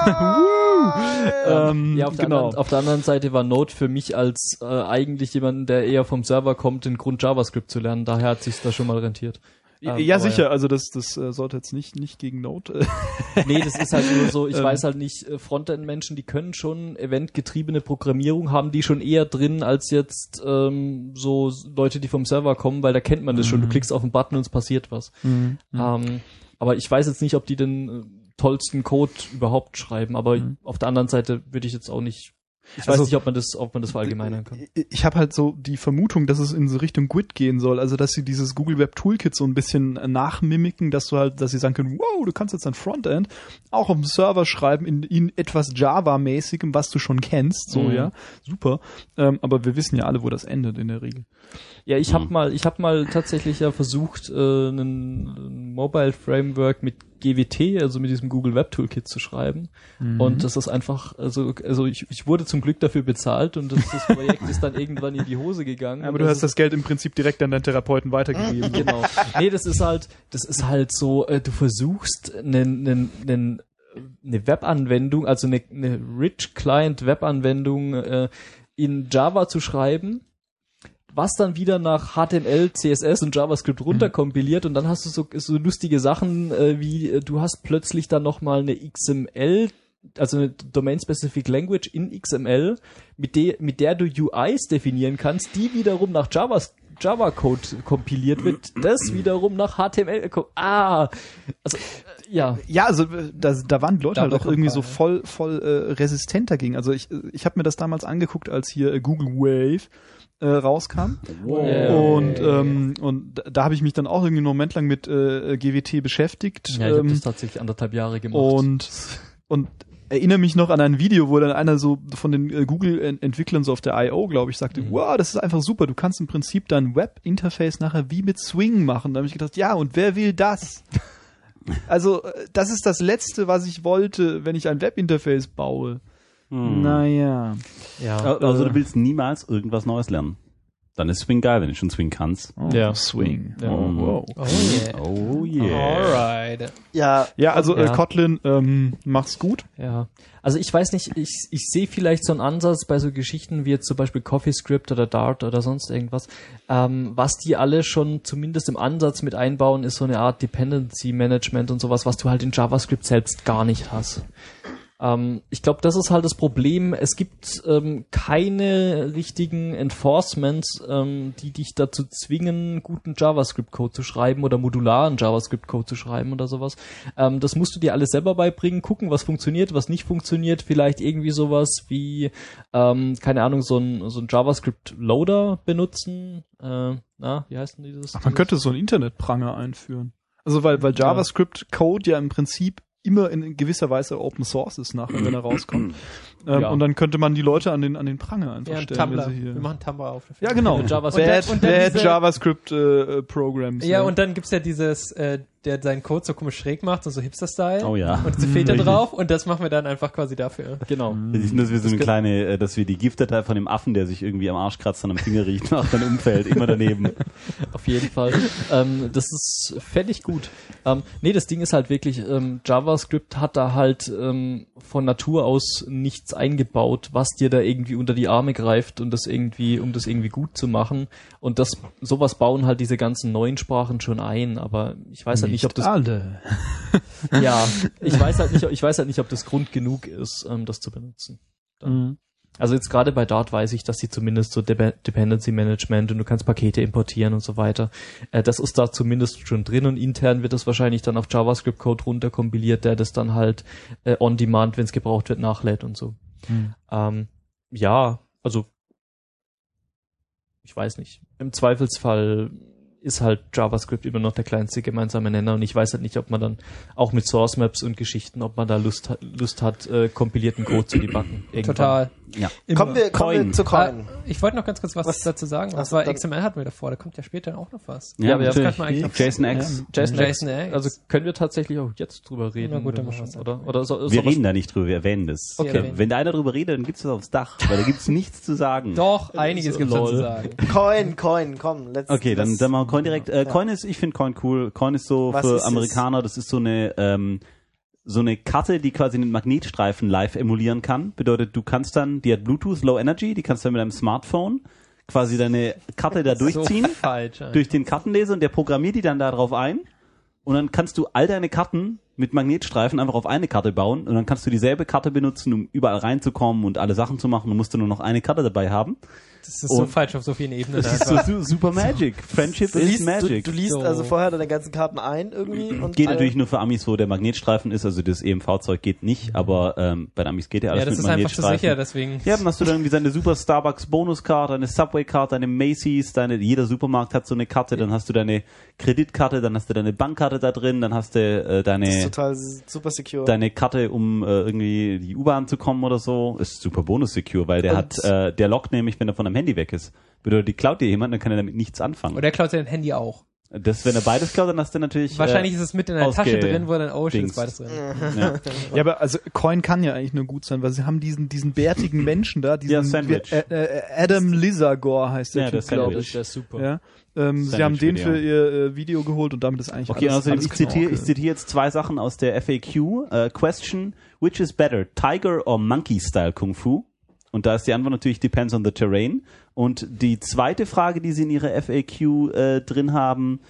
ähm, Ja, auf der, genau. anderen, auf der anderen Seite war Node für mich als äh, eigentlich jemand, der eher vom Server kommt, den Grund JavaScript zu lernen. Daher hat sich's da schon mal rentiert. Ähm, ja, aber sicher. Also das das äh, sollte jetzt nicht nicht gegen Node. Äh, Nee, das ist halt nur so, ich Ähm. weiß halt nicht, äh, Frontend-Menschen, die können schon eventgetriebene Programmierung, haben die schon eher drin als jetzt ähm, so s- Leute, die vom Server kommen, weil da kennt man das schon. Du klickst auf einen Button und es passiert was. Ähm, aber ich weiß jetzt nicht, ob die den äh, tollsten Code überhaupt schreiben, aber auf der anderen Seite würde ich jetzt auch nicht, ich weiß Also- nicht, ob man das, ob man das verallgemeinern kann. Ich habe halt so die Vermutung, dass es in so Richtung Git gehen soll, also dass sie dieses Google Web Toolkit so ein bisschen äh, nachmimiken, dass du halt, dass sie sagen können, wow, du kannst jetzt ein Frontend auch auf dem Server schreiben in, in etwas Java-mäßigem, was du schon kennst, so Mhm. ja, super. Ähm, aber wir wissen ja alle, wo das endet in der Regel. Ja, ich habe Mhm. mal, ich habe mal tatsächlich ja versucht, äh, einen, ein Mobile Framework mit G W T, also mit diesem Google Web Toolkit zu schreiben. Und das ist einfach, also, also ich, ich wurde zum Glück dafür bezahlt und das, das Projekt ist dann irgendwann in die Hose gegangen. Aber Und du das hast das Geld im Prinzip direkt an deinen Therapeuten weitergegeben. Genau. Nee, das ist halt, das ist halt so, äh, du versuchst einen, einen, einen, eine Webanwendung, also eine, eine Rich Client Webanwendung äh, in Java zu schreiben, was dann wieder nach H T M L, C S S und JavaScript runterkompiliert und dann hast du so, so lustige Sachen äh, wie, äh, du hast plötzlich dann nochmal eine X M L, also eine Domain-Specific Language in X M L, mit, de, mit der du U Is definieren kannst, die wiederum nach JavaScript Java-Code kompiliert wird, das wiederum nach H T M L. Ah, also äh, ja. Ja, also äh, da, da waren die Leute halt Double auch irgendwie so Compile. voll voll äh, resistent dagegen. Also ich ich habe mir das damals angeguckt, als hier äh, Google Wave äh, rauskam. Yeah. Und ähm, und da, da habe ich mich dann auch irgendwie einen Moment lang mit äh, G W T beschäftigt. Ja, ich habe ähm, das tatsächlich anderthalb Jahre gemacht. und und erinnere mich noch an ein Video, wo dann einer so von den äh, Google-Entwicklern so auf der I O, glaube ich, sagte, Mhm. wow, das ist einfach super, du kannst im Prinzip dein Web-Interface nachher wie mit Swing machen. Da habe ich gedacht, ja, und wer will das? Also, äh, das ist das Letzte, was ich wollte, wenn ich ein Web-Interface baue. Hm. Naja. ja, Also äh, du willst niemals irgendwas Neues lernen. Dann ist Swing geil, wenn du schon Swing kannst. Oh, Ja. Swing. Ja. Oh, wow. Oh yeah. Oh yeah. Alright. Ja, Ja, also Ja. Äh, Kotlin, ähm, mach's gut. Ja, also ich weiß nicht, ich, ich sehe vielleicht so einen Ansatz bei so Geschichten wie jetzt zum Beispiel CoffeeScript oder Dart oder sonst irgendwas. Ähm, was die alle schon zumindest im Ansatz mit einbauen, ist so eine Art Dependency Management und sowas, was du halt in JavaScript selbst gar nicht hast. Ähm, ich glaube, das ist halt das Problem. Es gibt ähm, keine richtigen Enforcements, ähm, die dich dazu zwingen, guten JavaScript-Code zu schreiben oder modularen JavaScript-Code zu schreiben oder sowas. Ähm, das musst du dir alles selber beibringen, gucken, was funktioniert, was nicht funktioniert. Vielleicht irgendwie sowas wie, ähm, keine Ahnung, so ein, so ein JavaScript-Loader benutzen. Äh, na, wie heißt denn dieses? Ach, man könnte so einen Internetpranger einführen. Also weil, weil JavaScript-Code ja im Prinzip immer in gewisser Weise Open Source ist nachher, wenn er rauskommt. ähm, Ja. Und dann könnte man die Leute an den an den Pranger einfach Ja, ein stellen. Tumblr. wenn sie hier Wir machen Tumblr auf. ja, genau. Und JavaScript. Bad, Und dann bad diese- JavaScript äh, Programs. Ja, ne? und dann gibt's ja dieses, äh, der seinen Code so komisch schräg macht und so Hipster-Style. Oh ja. Und diese Filter drauf und das machen wir dann einfach quasi dafür. Genau. Das ist nur, dass wir so eine kleine, äh, dass wir die GIF-Datei von dem Affen, der sich irgendwie am Arsch kratzt, dann am Finger riecht, nach dann umfällt, immer daneben. Auf jeden Fall. ähm, das ist völlig gut. Ähm, nee, das Ding ist halt wirklich, ähm, JavaScript hat da halt ähm, von Natur aus nichts eingebaut, was dir da irgendwie unter die Arme greift und das irgendwie, um das irgendwie gut zu machen. Und das, sowas bauen halt diese ganzen neuen Sprachen schon ein, aber ich weiß halt nicht, ob das, alle. ja, ich weiß halt nicht, ich weiß halt nicht, ob das Grund genug ist, ähm, das zu benutzen. Mhm. Also jetzt gerade bei Dart weiß ich, dass sie zumindest so Dep- Dependency Management und du kannst Pakete importieren und so weiter. Äh, das ist da zumindest schon drin und intern wird das wahrscheinlich dann auf JavaScript-Code runterkompiliert, der das dann halt äh, on demand, wenn es gebraucht wird, nachlädt und so. Mhm. Ähm, ja, also ich weiß nicht. Im Zweifelsfall ist halt JavaScript immer noch der kleinste gemeinsame Nenner und ich weiß halt nicht, ob man dann auch mit Source Maps und Geschichten, ob man da Lust hat, Lust hat äh, kompilierten Code zu debuggen. Irgendwann. Total. Ja. Kommen wir, kommen Coin. wir zu Ah, Coin. ich wollte noch ganz kurz was, Was? dazu sagen. Und Ach so, zwar dann- X M L hatten wir davor, da kommt ja später auch noch was. Ja, aber aber das könnte man eigentlich noch- Jason X. Jason, Jason X. X. Also können wir tatsächlich auch jetzt drüber reden. Na gut, dann wenn machen wir- wir's oder? Oder so, Wir soll reden da nicht drüber, wir erwähnen das. Okay. Wenn da einer drüber redet, dann gibt's das aufs Dach, weil da gibt's nichts zu sagen. Doch, einiges gibt's lol. dazu zu sagen. Coin, Coin, komm, let's Okay, dann, let's- dann machen wir Coin direkt. Äh, Coin ist, ich finde Coin cool. Coin ist so Was für ist es? Amerikaner, das ist so eine, ähm, so eine Karte, die quasi einen Magnetstreifen live emulieren kann. Bedeutet, du kannst dann, die hat Bluetooth, Low Energy, die kannst du dann mit deinem Smartphone quasi deine Karte da durchziehen, So falsch. eigentlich. durch den Kartenleser und der programmiert die dann da drauf ein. Und dann kannst du all deine Karten mit Magnetstreifen einfach auf eine Karte bauen und dann kannst du dieselbe Karte benutzen, um überall reinzukommen und alle Sachen zu machen. Du musst nur noch eine Karte dabei haben. Das ist so Und- falsch auf so vielen Ebenen. Das ist so su super Magic. Friendship Du is liest, Magic. du, du liest So. also vorher deine ganzen Karten ein irgendwie und Geht alle- natürlich nur für Amis, wo der Magnetstreifen ist, also das E M V-Zeug geht nicht, aber ähm, bei den Amis geht ja alles Ja, das mit ist einfach zu Magnetstreifen. sicher, deswegen. Ja, dann hast du dann irgendwie deine super Starbucks Bonuskarte, deine Subway-Karte, deine Macy's, deine, jeder Supermarkt hat so eine Karte, dann hast du deine Kreditkarte, dann hast du deine Bankkarte da drin, dann hast du äh, das ist deine total super secure. deine Karte, um äh, irgendwie die U-Bahn zu kommen oder so. Ist super bonus-secure, weil der Und- hat, äh, der lockt nämlich, wenn er von einem Handy weg ist. Bedeutet, die klaut dir jemand, dann kann er damit nichts anfangen. Oder er klaut sein Handy auch. Das, wenn er beides klaut, dann hast du natürlich... Wahrscheinlich äh, ist es mit in der ausge- Tasche drin, wo dann, oh shit, ist Dings. beides drin. ja. Ja, aber also Coin kann ja eigentlich nur gut sein, weil sie haben diesen diesen bärtigen Menschen da, diesen Ja, Sandwich. äh, äh, Adam Lizagor heißt der Ja, der Typ, glaube Sandwich. ich. Der ist super. Ja. Ähm, sie Sandwich haben den Video. für ihr äh, Video geholt und damit ist eigentlich Okay, alles, außerdem, alles ich zitiere, Knorke. ich zitiere jetzt zwei Sachen aus der F A Q. Uh, question, which is better, Tiger or Monkey Style Kung Fu? Und da ist die Antwort natürlich depends on the terrain. Und die zweite Frage, die sie in ihrer F A Q äh, drin haben,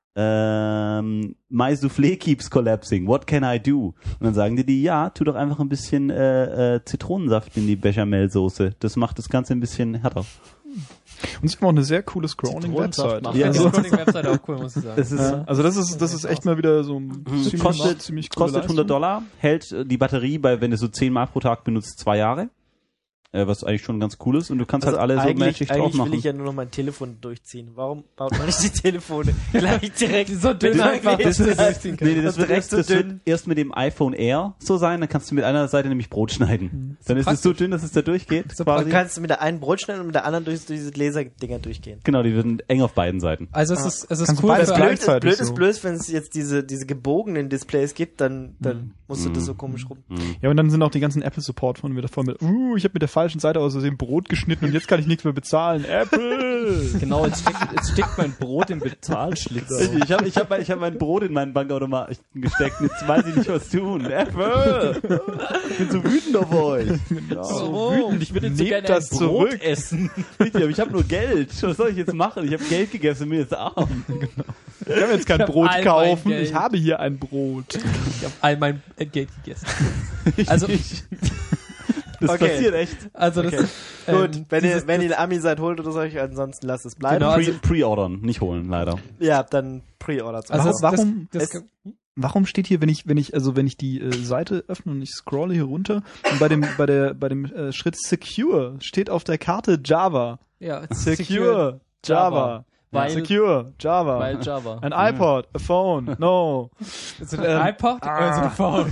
ähm, my Soufflé keeps collapsing, what can I do? Und dann sagen die, die ja, tu doch einfach ein bisschen äh, äh, Zitronensaft in die Bechamelsoße. Das macht das Ganze ein bisschen härter. Und sie haben auch eine sehr coole Scrolling-Website. macht Ja, Ja, so- die Scrolling-Webseite auch cool, muss ich sagen. Das ist, Ja, also das ist das ist echt mal wieder so ein ziemlich, kostet, ziemlich coole kostet hundert Leistung. Dollar, hält äh, die Batterie bei, wenn du so zehn Mal pro Tag benutzt, zwei Jahre. Äh, was eigentlich schon ganz cool ist und du kannst Also halt alle so eigentlich, Magic drauf eigentlich will machen. ich ja nur noch mein Telefon durchziehen. Warum baut man nicht die Telefone gleich direkt so dünn einfach, dass du das durchziehen kannst. Nee, das, Das wird direkt erst, so das wird dünn. erst mit dem iPhone Air so sein, dann kannst du mit einer Seite nämlich Brot schneiden. Dann ist es so dünn, dass es da durchgeht. Du quasi. kannst mit der einen Brot schneiden und mit der anderen durch, durch diese Laserdinger durchgehen. Genau, die werden eng auf beiden Seiten. Also es ist, es ist Kannst du cool beides für gleich- alle. Blöd ist, gleichzeitig blöd ist so. blöd, wenn es jetzt diese, diese gebogenen Displays gibt, dann, dann musst du das so komisch rum. Ja, und dann sind auch die ganzen Apple-Support von wieder voll mit, uh, ich habe mit der falschen Seite aus Versehen Brot geschnitten und jetzt kann ich nichts mehr bezahlen. Apple! Genau, jetzt steckt, jetzt steckt mein Brot im Bezahlschlitz. Ich habe ich hab, mein- ich hab mein Brot in meinen Bankautomaten gesteckt und jetzt weiß ich nicht, was tun. Apple! Ich bin so wütend auf euch. So wütend, ich würde jetzt so Nehmt gerne das ein Brot zurück. essen. Richtig, aber ich habe nur Geld. Was soll ich jetzt machen? Ich habe Geld gegessen und bin jetzt arm. Ich kann jetzt kein Ich hab Brot all mein kaufen, Geld. ich habe hier ein Brot. Ich habe all mein äh, Geld gegessen. Also, Das Okay. passiert echt. also das, Okay. ähm, Gut, wenn dieses- ihr, wenn ihr eine Ami seid, holt oder so, ansonsten lasst es bleiben. Genau, also- Pre- Pre-ordern, nicht holen, leider. Ja, dann Pre-Order zu Also machen. Warum- das, es- das, Warum steht hier, wenn ich, wenn ich, also wenn ich die äh, Seite öffne und ich scrolle hier runter und bei dem, bei der, bei dem äh, Schritt Secure steht auf der Karte Java. ja, Secure, Java. Weil- Secure, Java. Weil Java. Ein iPod, a phone, no. Ist es ein iPod oder ist es ein Phone?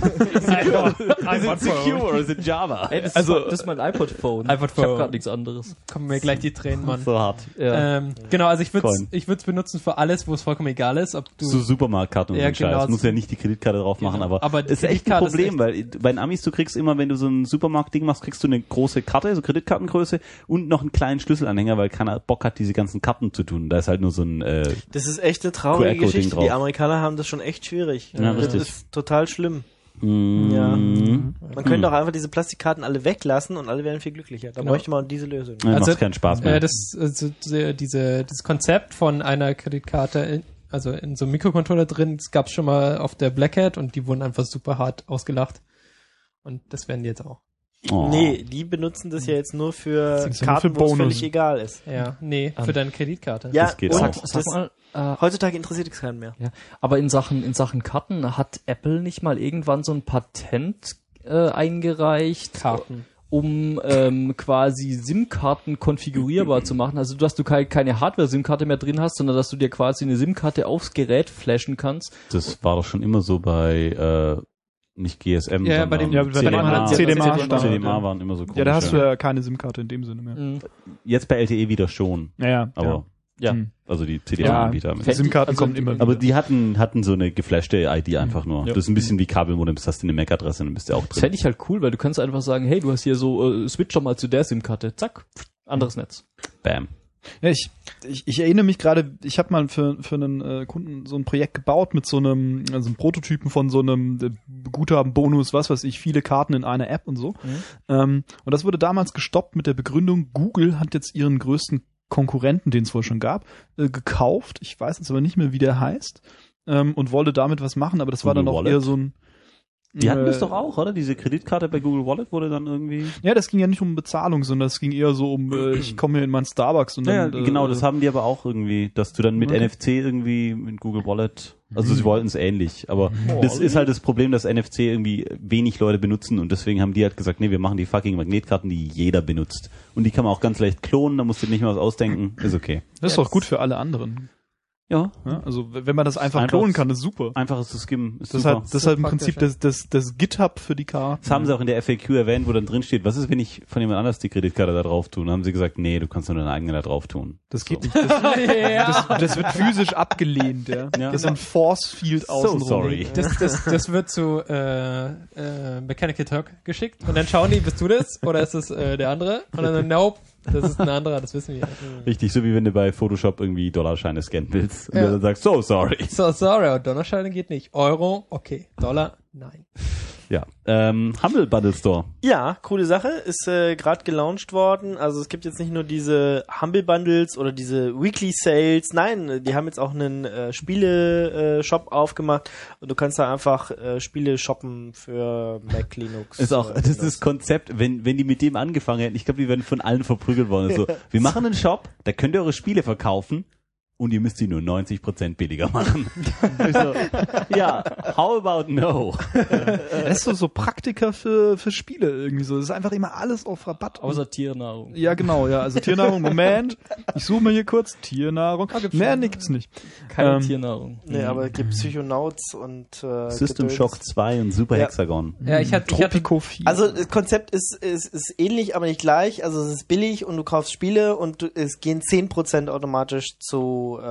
Is it secure or is it Java? Ey, das, Also- ist, das ist mein iPod-Phone. iPod Ich hab Phone. grad nichts anderes. Kommen mir gleich die Tränen, Mann. So hart. Ja. Ähm, genau, also ich würde Coin. ich würde es benutzen für alles, wo es vollkommen egal ist, ob du So Supermarktkarten und Ja, so ein Scheiß. genau. Du musst ja nicht die Kreditkarte drauf machen, Genau. aber, Aber die das ist echt ein Kreditkarte ist Problem, weil bei den Amis, du kriegst immer, wenn du so ein Supermarkt-Ding machst, kriegst du eine große Karte, so Kreditkartengröße und noch einen kleinen Schlüsselanhänger, weil keiner Bock hat, diese ganzen Karten zu tun. Da ist halt nur so ein, äh, Das ist echt eine traurige Q R-Code-Ding Geschichte. Die drauf. Amerikaner haben das schon echt schwierig. Ja, das richtig. ist total schlimm. mm, Ja. mm, Man könnte auch einfach diese Plastikkarten alle weglassen und alle wären viel glücklicher. Da Genau. bräuchte man diese Lösung. ja, Also, macht keinen Spaß mehr. äh, das also, diese, diese das Konzept von einer Kreditkarte in, also in so einem Mikrocontroller drin, das gab's schon mal auf der Black Hat und die wurden einfach super hart ausgelacht. Und das werden die jetzt auch. Oh. Nee, die benutzen das ja jetzt nur für Das ist ja nur Karten, für wo es Bonus. völlig egal ist. Ja, nee, für Ähm, deine Kreditkarte. Ja, Das geht und auch. Sag, sag das, mal, äh, heutzutage interessiert es keinen mehr. ja, aber in Sachen, in Sachen Karten hat Apple nicht mal irgendwann so ein Patent äh, eingereicht, Karten. um ähm, quasi SIM-Karten konfigurierbar zu machen. Also dass du keine, keine Hardware-SIM-Karte mehr drin hast, sondern dass du dir quasi eine SIM-Karte aufs Gerät flashen kannst. Das war doch schon immer so bei, äh, nicht G S M, Ja, sondern bei dem- Ja, bei C D M A. dem C D M A C D M A C D M A Standard. waren immer so komisch. Ja, da hast du ja keine SIM-Karte in dem Sinne mehr. Mhm. Jetzt bei L T E wieder schon, Ja, ja. aber, Ja. Hm. also die C D Ja, M A-Anbieter. Die SIM-Karten Also kommen die- immer wieder. Aber die hatten, hatten so eine geflashte I D einfach nur. Ja. Das ist ein bisschen wie Kabelmodems, hast du eine M A C-Adresse und dann bist du auch Das drin. fände ich halt cool, weil du kannst einfach sagen, hey, du hast hier so, äh, switch doch mal zu der SIM-Karte. Zack, anderes Netz. Bam. Ja, ich, ich, ich erinnere mich gerade, ich habe mal für, für einen äh, Kunden so ein Projekt gebaut mit so einem, also einem Prototypen von so einem äh, Guthaben-Bonus, was weiß ich, viele Karten in einer App und so. Ähm, und das wurde damals gestoppt mit der Begründung, Google hat jetzt ihren größten Konkurrenten, den es wohl schon gab, äh, gekauft. Ich weiß jetzt aber nicht mehr, wie der heißt. Ähm, und wollte damit was machen, aber das war Google dann auch Wallet? eher so ein... Die hatten äh, das doch auch, oder? Diese Kreditkarte bei Google Wallet wurde dann irgendwie... Ja, das ging ja nicht um Bezahlung, sondern es ging eher so um, äh, ich komme hier in meinen Starbucks und Ja, dann... ja, genau, äh, das haben die aber auch irgendwie, dass du dann mit Okay. N F C irgendwie mit Google Wallet, also sie wollten es ähnlich, aber Oh, das ist halt das Problem, dass N F C irgendwie wenig Leute benutzen und deswegen haben die halt gesagt, nee, wir machen die fucking Magnetkarten, die jeder benutzt. Und die kann man auch ganz leicht klonen, da musst du nicht mal was ausdenken, ist okay. Das ist doch gut für alle anderen. Ja, Ja, also w- wenn man das einfach, Einfach- klonen kann, ist super. einfaches zu skimmen, ist Das ist super. halt, das ist So halt im praktisch, Prinzip ja. das, das, das GitHub für die Karten. Das haben sie auch in der F A Q erwähnt, wo dann drin steht, was ist, wenn ich von jemand anders die Kreditkarte da drauf tue? Dann haben sie gesagt, nee, du kannst nur deine eigene da drauf tun. Das geht nicht. Das, das, das wird physisch abgelehnt, ja. Ja. Das ist ein Force Field So außenrum. sorry. Das, das, das wird zu äh, äh, Mechanical Turk geschickt und dann schauen die, bist du das oder ist es äh, der andere? Und dann, nope, das ist ein anderer, das wissen wir. Richtig, so wie wenn du bei Photoshop irgendwie Dollarscheine scannen willst und Ja. dann sagst, so sorry. So, sorry, aber Donnerscheine geht nicht. Euro, okay. Dollar, nein. Ja, ähm, Humble Bundle Store. Ja, coole Sache. Ist äh, gerade gelauncht worden. Also es gibt jetzt nicht nur diese Humble Bundles oder diese Weekly Sales. Nein, die haben jetzt auch einen äh, Spiele-Shop aufgemacht und du kannst da einfach äh, Spiele shoppen für Mac, Linux. Ist auch, äh, das ist Windows. das Konzept, wenn, wenn die mit dem angefangen hätten, ich glaube, die wären von allen verprügelt worden. So, wir machen einen Shop, da könnt ihr eure Spiele verkaufen und ihr müsst sie nur neunzig Prozent billiger machen. Ich so, ja, how about no? Das ist so, so Praktiker für, für Spiele irgendwie so. Das ist einfach immer alles auf Rabatt. Außer Tiernahrung. Ja, genau, ja. Also Tiernahrung, Moment. Ich suche mal hier kurz Tiernahrung. Mehr nee, gibt's nicht. Keine Ähm, Tiernahrung. Nee, aber es gibt Psychonauts und äh, System Gedöns. Shock zwei und Super Ja. Hexagon. Ja, ich hatte, ich hatte Tropico vier. Also das Konzept ist, ist, ist ähnlich, aber nicht gleich. Also es ist billig und du kaufst Spiele und du, es gehen zehn Prozent automatisch zu äh,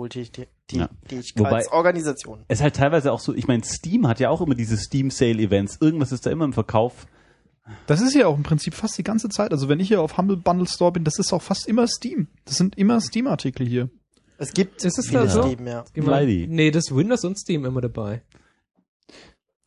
Ja. Wobei- Wohltätigkeitsorganisationen. Es ist halt teilweise auch so, ich meine, Steam hat ja auch immer diese Steam-Sale-Events. Irgendwas ist da immer im Verkauf. Das ist ja auch im Prinzip fast die ganze Zeit. Also wenn ich hier auf Humble Bundle Store bin, das ist auch fast immer Steam. Das sind immer Steam-Artikel hier. Es gibt Ist es viele da so? Steam, ja. Leidy. Nee, das ist Windows und Steam immer dabei.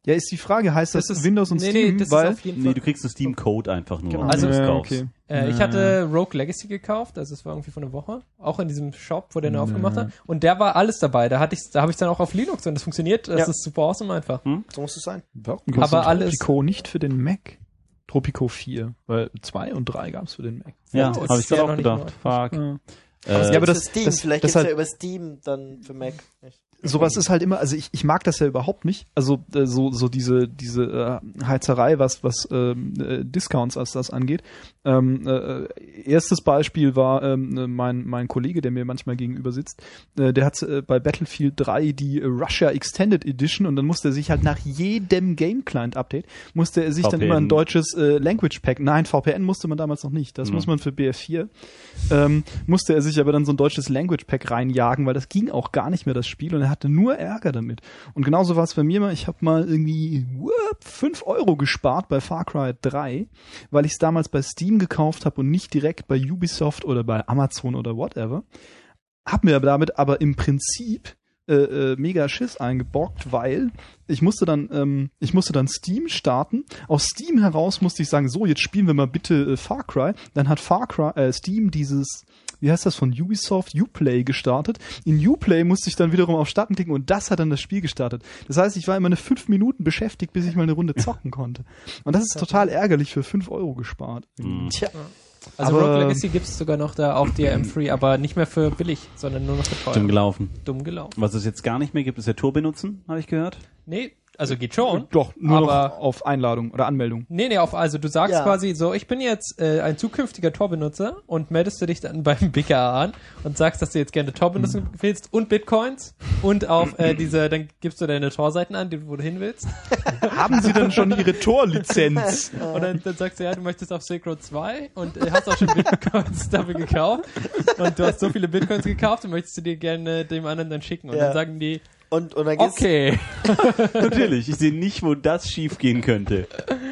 Ja, ist die Frage, heißt das, Das ist- Windows und nee, Steam? nee, das ist weil auf jeden Nee, Fall. du kriegst einen Steam-Code einfach nur. Genau. wenn Also- du es ja, kaufst. okay. Äh, ich hatte Rogue Legacy gekauft, also es war irgendwie vor einer Woche, auch in diesem Shop, wo der ihn aufgemacht hat. Und der war alles dabei. Da hatte ich, da habe ich dann auch auf Linux und das funktioniert. Das Ja. ist super awesome einfach. So muss es sein. Warum gibt's Aber denn alles- Tropico nicht für den Mac? Tropico vier, weil zwei und drei gab's für den Mac. Ja, Oh, habe das ich ist ja gerade auch noch nicht gedacht. Fuck. Ja. Äh, Ja, aber das- für Steam, das- vielleicht das gibt's ja halt- über Steam dann für Mac. Nicht? Sowas ist halt immer, also ich, ich mag das ja überhaupt nicht. Also äh, so so diese diese äh, Heizerei, was was ähm, äh, Discounts als das angeht. Ähm, äh, erstes Beispiel war ähm, mein mein Kollege, der mir manchmal gegenüber sitzt. Äh, der hat äh, bei Battlefield drei die äh, Russia Extended Edition und dann musste er sich halt nach jedem Game Client Update musste er sich V dann P N. immer ein deutsches äh, Language Pack. Nein, V P N musste man damals noch nicht. Das Mhm. muss man für B F vier. Ähm, musste er sich aber dann so ein deutsches Language Pack reinjagen, weil das ging auch gar nicht mehr, das Spiel, und er hatte nur Ärger damit. Und genauso war es bei mir mal, ich habe mal irgendwie whoop, fünf Euro gespart bei Far Cry drei, weil ich es damals bei Steam gekauft habe und nicht direkt bei Ubisoft oder bei Amazon oder whatever. Hab mir aber damit aber im Prinzip äh, äh, mega Schiss eingebockt, weil ich musste dann ähm, ich musste dann Steam starten. Aus Steam heraus musste ich sagen, so, jetzt spielen wir mal bitte äh, Far Cry. Dann hat Far Cry äh, Steam dieses, wie heißt das, von Ubisoft, Uplay gestartet. In Uplay musste ich dann wiederum auf Starten klicken und das hat dann das Spiel gestartet. Das heißt, ich war immer eine fünf Minuten beschäftigt, bis ich mal eine Runde zocken konnte. Und das ist total ärgerlich, für fünf Euro gespart. Mhm. Tja, Also Aber- Rogue Legacy gibt's sogar noch da auf D R M-Free, aber nicht mehr für billig, sondern nur noch für teuer. Dumm gelaufen. Dumm gelaufen. Was es jetzt gar nicht mehr gibt, ist der Tor benutzen, habe ich gehört. Nee, also geht schon. Doch, nur Aber- noch auf Einladung oder Anmeldung. Nee, nee, auf, also du sagst Ja. quasi so, ich bin jetzt äh, ein zukünftiger Tor-Benutzer und meldest du dich dann beim B K A an und sagst, dass du jetzt gerne Tor benutzen willst und Bitcoins und auf äh, diese, dann gibst du deine Tor-Seiten an, die, wo du hin willst. Haben Sie denn schon Ihre Tor-Lizenz? Und dann, dann sagst du, ja, du möchtest auf Silk Road zwei und äh, hast auch schon Bitcoins dafür gekauft und du hast so viele Bitcoins gekauft und möchtest du dir gerne dem anderen dann schicken. Und Ja. dann sagen die, und, und dann geht's, okay. Natürlich, ich sehe nicht, wo das schief gehen könnte.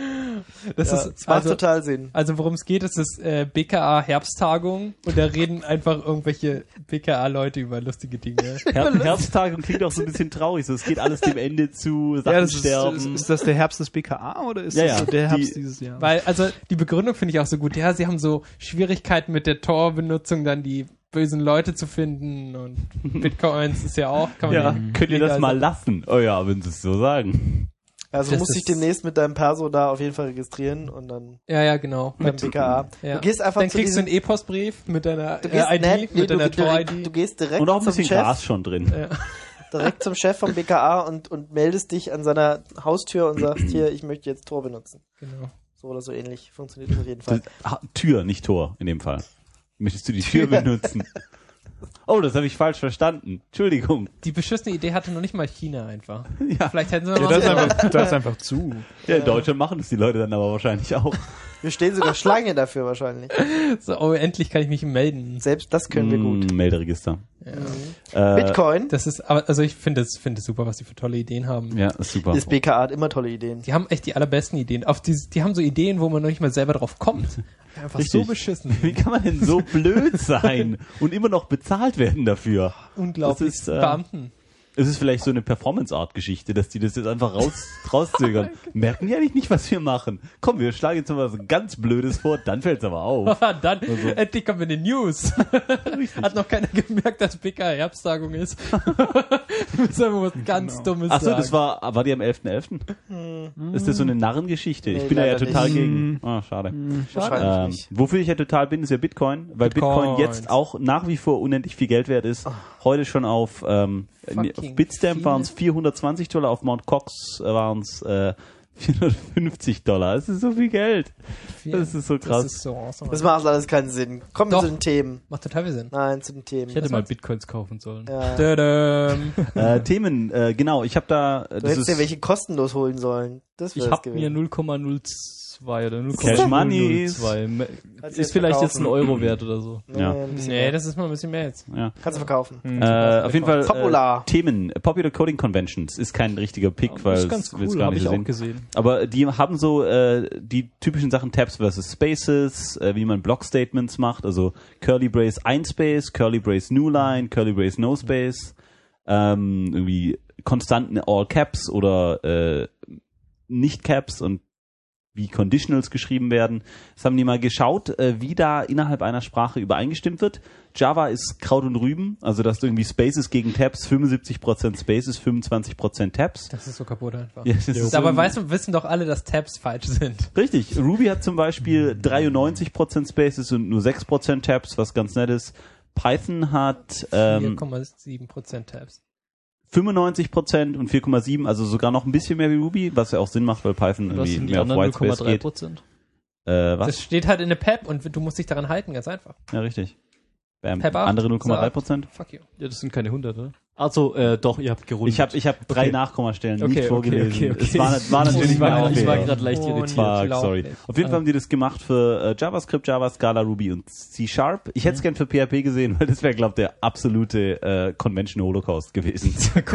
Das ja, ist, es macht also, total Sinn. also worum es geht, ist es äh, B K A Herbsttagung und da reden einfach irgendwelche B K A-Leute über lustige Dinge. Her Herbsttagung klingt auch so ein bisschen traurig. So, es geht alles dem Ende zu, Sachen Ja, das ist, sterben. ist, ist das der Herbst des B K A oder ist Ja, das ja, so der Herbst die- dieses Jahr? Weil, also die Begründung finde ich auch so gut. Ja, sie haben so Schwierigkeiten mit der Tor-Benutzung, dann die bösen Leute zu finden und Bitcoins ist ja auch, kann man ja, nicht könnt ihr das legal mal sagen. lassen? Oh ja, wenn sie es so sagen. Also das musst dich ist- demnächst mit deinem Perso da auf jeden Fall registrieren und dann Ja, ja, genau. beim B K A. Ja. Du gehst einfach Dann zu kriegst du diesem, einen E-Postbrief mit deiner du äh, gehst I D, nett, nee, mit du, deiner du, du, Tor-I D. gehst direkt Und auch ein zum bisschen Chef, Gas schon drin. Ja. direkt zum Chef vom B K A und, und meldest dich an seiner Haustür und sagst, hier, ich möchte jetzt Tor benutzen. Genau. So oder so ähnlich funktioniert das auf jeden Fall. Das, ah, Tür, nicht Tor in dem Fall. Möchtest du die Tür benutzen? Oh, das habe ich falsch verstanden. Entschuldigung. Die beschissene Idee hatte noch nicht mal China einfach. Ja, Vielleicht hätten sie ja, noch das, ist mal einfach, das ist einfach zu. ja, in Deutschland machen das die Leute dann aber wahrscheinlich auch. Wir stehen sogar Schlange dafür wahrscheinlich. so, oh, endlich kann ich mich melden. Selbst das können wir gut. Mm, Melderegister. Ja. Äh, Bitcoin Das ist, aber, also ich finde es, finde es super, was die für tolle Ideen haben. Ja, ist super. ist B K A hat immer tolle Ideen. Die haben echt die allerbesten Ideen. Auf die, die haben so Ideen, wo man noch nicht mal selber drauf kommt. Einfach so Richtig. beschissen. Wie kann man denn so blöd sein und immer noch bezahlt werden dafür? Unglaublich. Das ist, äh, Beamten. Es ist vielleicht so eine Performance-Art-Geschichte, dass die das jetzt einfach raus, rauszögern. Merken die eigentlich nicht, was wir machen? Komm, wir schlagen jetzt mal was ganz Blödes vor, dann fällt's aber auf. Dann, endlich kommen wir in die News. Hat noch keiner gemerkt, dass B K A Herbsttagung ist. Das ist einfach was ganz Dummes Ach so, sagen. das war, war die am elften elften? Ist das so eine Narrengeschichte? Ich Nee, bin da ja leider total nicht. gegen. Ah, schade. Wahrscheinlich Ähm, nicht. wofür ich ja total bin, ist ja Bitcoin, weil Bitcoin Bitcoins. jetzt auch nach wie vor unendlich viel Geld wert ist. Heute schon auf, ähm, Fucking auf Bitstamp viel. waren es vierhundertzwanzig Dollar, auf Mount Cox waren es äh, vierhundertfünfzig Dollar. Das ist so viel Geld. Das ist so krass. Das ist so awesome. Das macht alles keinen Sinn. Kommen wir Doch. zu den Themen. macht total viel Sinn. Nein, zu den Themen. Ich hätte Das mal war's. Bitcoins kaufen sollen. Ja. Tadam. äh, Themen, äh, genau, ich habe da, äh, Du das hättest dir ist welche kostenlos holen sollen. Das Ich wäre habe mir null Komma null zwei oder null Cash Komma Money null null ist- zwei. Me- Kannst du Ist jetzt vielleicht jetzt ein verkaufen. Euro wert oder so. Nee, Ja. ein bisschen Nee, mehr. das ist mal ein bisschen mehr jetzt. ja. Kannst du verkaufen. Hm. Äh, auf jeden Fall Popular. Äh, Themen. Popular Coding Conventions ist kein richtiger Pick, weil Das ist ganz es- will's cool, gar habe nicht ich so auch sehen. gesehen. Aber die haben so äh, die typischen Sachen Tabs versus Spaces, äh, wie man Block-Statements macht, also Curly Brace ein Space, Curly Brace New Line, Curly Brace No Space, ähm, irgendwie konstanten All Caps oder äh, Nicht-Caps und wie Conditionals geschrieben werden. Das haben die mal geschaut, äh, wie da innerhalb einer Sprache übereingestimmt wird. Java ist Kraut und Rüben, also dass du irgendwie Spaces gegen Tabs, fünfundsiebzig Prozent Spaces, fünfundzwanzig Prozent Tabs. Das ist so kaputt einfach. Ja, das ist Dabei so- weißt du, wissen doch alle, dass Tabs falsch sind. Richtig. Ruby hat zum Beispiel dreiundneunzig Prozent Spaces und nur sechs Prozent Tabs, was ganz nett ist. Python hat ähm, vier Komma sieben Prozent Tabs. fünfundneunzig Prozent und vier Komma sieben, also sogar noch ein bisschen mehr wie Ruby, was ja auch Sinn macht, weil Python Was irgendwie sind die mehr auf anderen null Komma Whitespace drei geht. Prozent? Äh, was? Das steht halt in der P E P und du musst dich daran halten, ganz einfach. Ja, richtig. Bam. Pep acht, Andere null Komma drei sagt, Prozent. Fuck you. Ja, das sind keine hundert, oder? Also, äh, doch, ihr habt gerundet. Ich habe ich hab drei Okay. Nachkommastellen Okay, nicht okay, vorgelesen. okay, okay. Es war, war natürlich Ich war mein grad- ich war Fehler. gerade leicht irritiert. Fuck, sorry. Unglaublich. Auf jeden Fall haben die das gemacht für äh, JavaScript, Java, Scala, Ruby und C-Sharp. Ich hätte es gern für P H P gesehen, weil das wäre, glaube ich, der absolute äh, Convention Holocaust gewesen.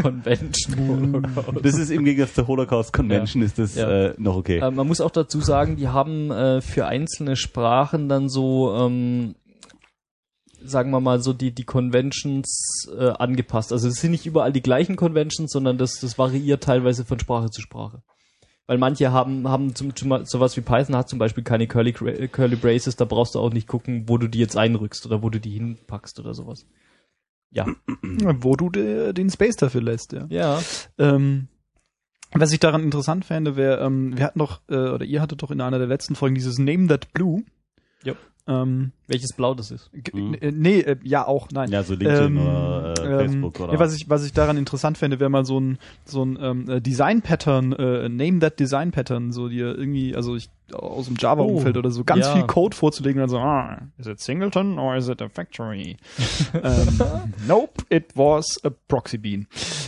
Convention. Das ist im Gegensatz zur Holocaust Convention ist das Ja. äh, noch okay. Äh, man muss auch dazu sagen, die haben äh, für einzelne Sprachen dann so, ähm, sagen wir mal so, die, die Conventions äh, angepasst. Also es sind nicht überall die gleichen Conventions, sondern das, das variiert teilweise von Sprache zu Sprache. Weil manche haben, haben zum, zum, sowas wie Python hat zum Beispiel keine Curly, Curly Braces, da brauchst du auch nicht gucken, wo du die jetzt einrückst oder wo du die hinpackst oder sowas. Ja. Wo du de, den Space dafür lässt, ja. Ja. Ähm, was ich daran interessant fände, wäre, ähm, wir hatten doch, äh, oder ihr hattet doch in einer der letzten Folgen dieses Name That Blue. Ja. Ähm, Welches Blau das ist. g- Mhm. äh, nee, äh, ja auch, nein. Ja, so LinkedIn Ähm, oder äh, ähm, Facebook oder Ja, was ich was ich daran interessant fände, wäre mal so ein so ein ähm, äh, Design Pattern, äh, Name That Design Pattern, so dir irgendwie, also ich aus dem Java Umfeld Oh, oder so ganz ja. viel Code vorzulegen und dann so, ah, is it Singleton or is it a factory? ähm, nope, it was a Proxy Bean.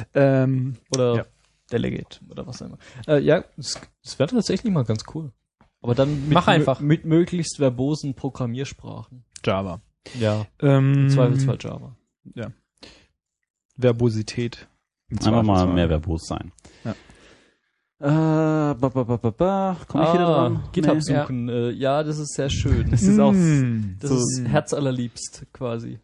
Ähm, Oder Ja. Delegate oder was auch immer. Äh, ja, das, das wäre tatsächlich mal ganz cool. Aber dann mit, Mach einfach. mö- mit möglichst verbosen Programmiersprachen. Java. Ja, Ähm, im Zweifelsfall Java. Verbosität. im Einfach mal Zweifelsfall. mehr verbos sein. Ja. Äh, ba, ba, ba, ba, ba. Komm ich wieder dran? GitHub Nee. suchen. Ja. Äh, ja, das ist sehr schön. Das ist auch Mm. Das so- ist herzallerliebst quasi.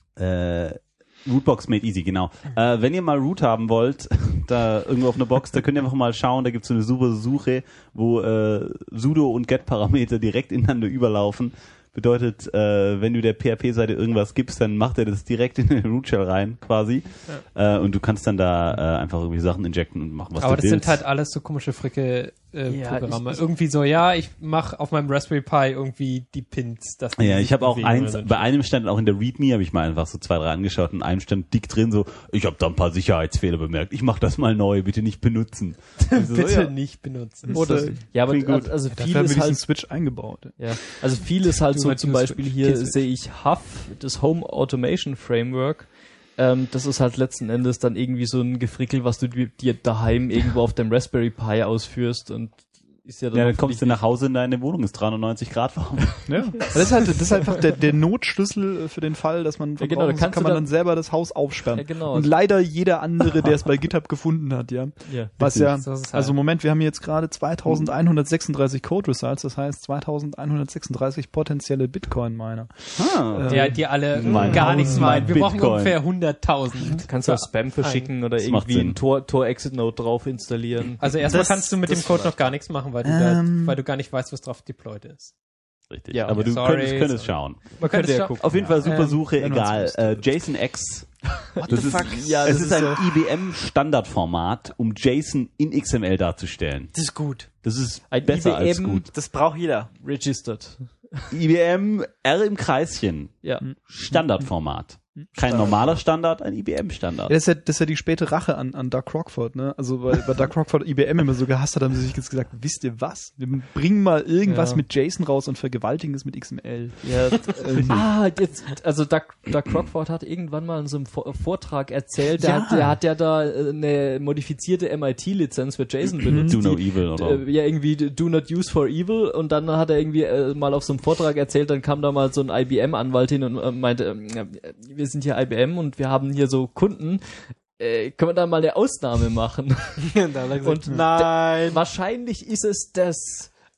äh, Rootbox made easy, genau. Äh, wenn ihr mal Root haben wollt, da irgendwo auf einer Box, da könnt ihr einfach mal schauen, da gibt's so eine super Suche, wo äh, Sudo und Get-Parameter direkt ineinander überlaufen. Bedeutet, äh, wenn du der P H P-Seite irgendwas gibst, dann macht er das direkt in den Root-Shell rein, quasi. Äh, und du kannst dann da äh, einfach irgendwie Sachen injecten und machen, was Aber du das willst. sind halt alles so komische fricke äh, Ja, Programme. ich- irgendwie so, ja, ich mache auf meinem Raspberry Pi irgendwie die Pins. Dass die Ja, sich ich habe auch bewegen eins, oder so. bei einem stand auch in der README, habe ich mal einfach so zwei, drei angeschaut und in einem stand dick drin so, ich habe da ein paar Sicherheitsfehler bemerkt, ich mache das mal neu, bitte nicht benutzen. Also so, Bitte ja. nicht benutzen. Oder, Ja, aber klingt gut. also, also Dafür viel haben wir ist diesen halt Switch eingebaut. Ja, also viel ist halt Do so, not zum use Beispiel Switch. hier Kill Switch. sehe ich Huff, das Home Automation Framework. Ähm, das ist halt letzten Endes dann irgendwie so ein Gefrickel, was du dir dir daheim irgendwo auf dem Raspberry Pi ausführst und ist ja dann, Ja, dann hoffentlich kommst du nach Hause in deine Wohnung, ist dreihundertneunzig Grad warm. Ja. Das ist halt, das ist einfach der, der Notschlüssel für den Fall, dass man Ja, genau, verbrauchen da muss, kannst kann du man dann- dann selber das Haus aufsperren. Ja, genau. Und leider jeder andere, der es bei GitHub gefunden hat, ja. Ja. Was ja, So ist es halt. also Moment, wir haben jetzt gerade zweitausendeinhundertsechsunddreißig Code Results, das heißt zweitausendeinhundertsechsunddreißig potenzielle Bitcoin-Miner. Ah. Der die alle Mein gar Haus, nichts mein meinen. Wir brauchen Bitcoin. ungefähr hunderttausend. Kannst du auch Spam verschicken oder Das macht irgendwie Sinn. ein Tor, Tor-Exit-Node drauf installieren. Also erstmal Das- kannst du mit dem das Code noch gar nichts machen, weil du, Ähm. da, weil du gar nicht weißt, was drauf deployed ist. Richtig. Ja, aber du sorry, könntest, könntest sorry. schauen. Man Könnt könnte ihr es gucken. Auf jeden Fall super Ähm, Suche, wenn man's egal. wüsste. Äh, JSON-X. Das ist, Ja, es das ist ist ein so- I B M-Standardformat, um JSON in X M L darzustellen. Das ist gut. Das ist Ein besser I B M als gut. Das braucht jeder. Registered. I B M R im Kreischen. Ja. Standardformat. Kein normaler Standard, ein I B M-Standard. Ja, das ist ja, das ist ja die späte Rache an, an Doug Crockford, ne? Also, weil bei Doug Crockford I B M immer so gehasst hat, haben sie sich jetzt gesagt, wisst ihr was? Wir bringen mal irgendwas Ja. mit JSON raus und vergewaltigen es mit X M L. Ja, ähm, ah, jetzt, also Doug, Doug Crockford hat irgendwann mal in so einem Vor- Vortrag erzählt, der, Ja. hat, der hat ja da äh, eine modifizierte M I T-Lizenz für JSON benutzt. Do no die, evil, oder? äh, ja, irgendwie do not use for evil und dann hat er irgendwie äh, mal auf so einem Vortrag erzählt, dann kam da mal so ein I B M-Anwalt hin und äh, meinte, ähm, ja, wir sind hier I B M und wir haben hier so Kunden, äh, können wir da mal eine Ausnahme machen? Und da hat er gesagt, Und nein. Wahrscheinlich ist es das.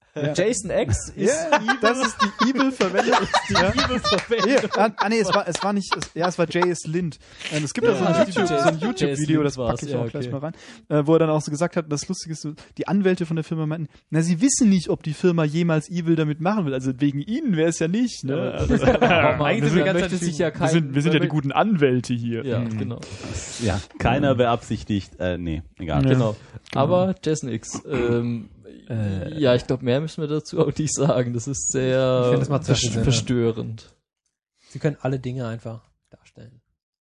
Jason X ist Ja, das ist die Evil Verwendung. die Evil Verwendung. Ja, ah, ah, nee, es war, es war nicht, es, ja, es war J S Lind. Ähm, es gibt ja, Ja, so ein stimmt, YouTube, so ein J S YouTube-Video, das Lind packe ich war's, auch ja, gleich okay. mal rein, äh, wo er dann auch so gesagt hat, das Lustige ist, so, die Anwälte von der Firma meinten, na, sie wissen nicht, ob die Firma jemals Evil damit machen will. Also wegen ihnen wäre es ja nicht, ne? Also, Aber Eigentlich sind wir man ganz möchte sich ja wir kein... sind, wir sind ja die guten Anwälte hier. Ja, Mhm. genau. Ja, keiner beabsichtigt, äh, nee, egal. Ja. Genau. Aber Jason X, ähm, ja, ich glaube, mehr müssen wir dazu auch nicht sagen. Das ist sehr Ich find, das macht zu viel Sinn, ja. verstörend. Sie können alle Dinge einfach darstellen.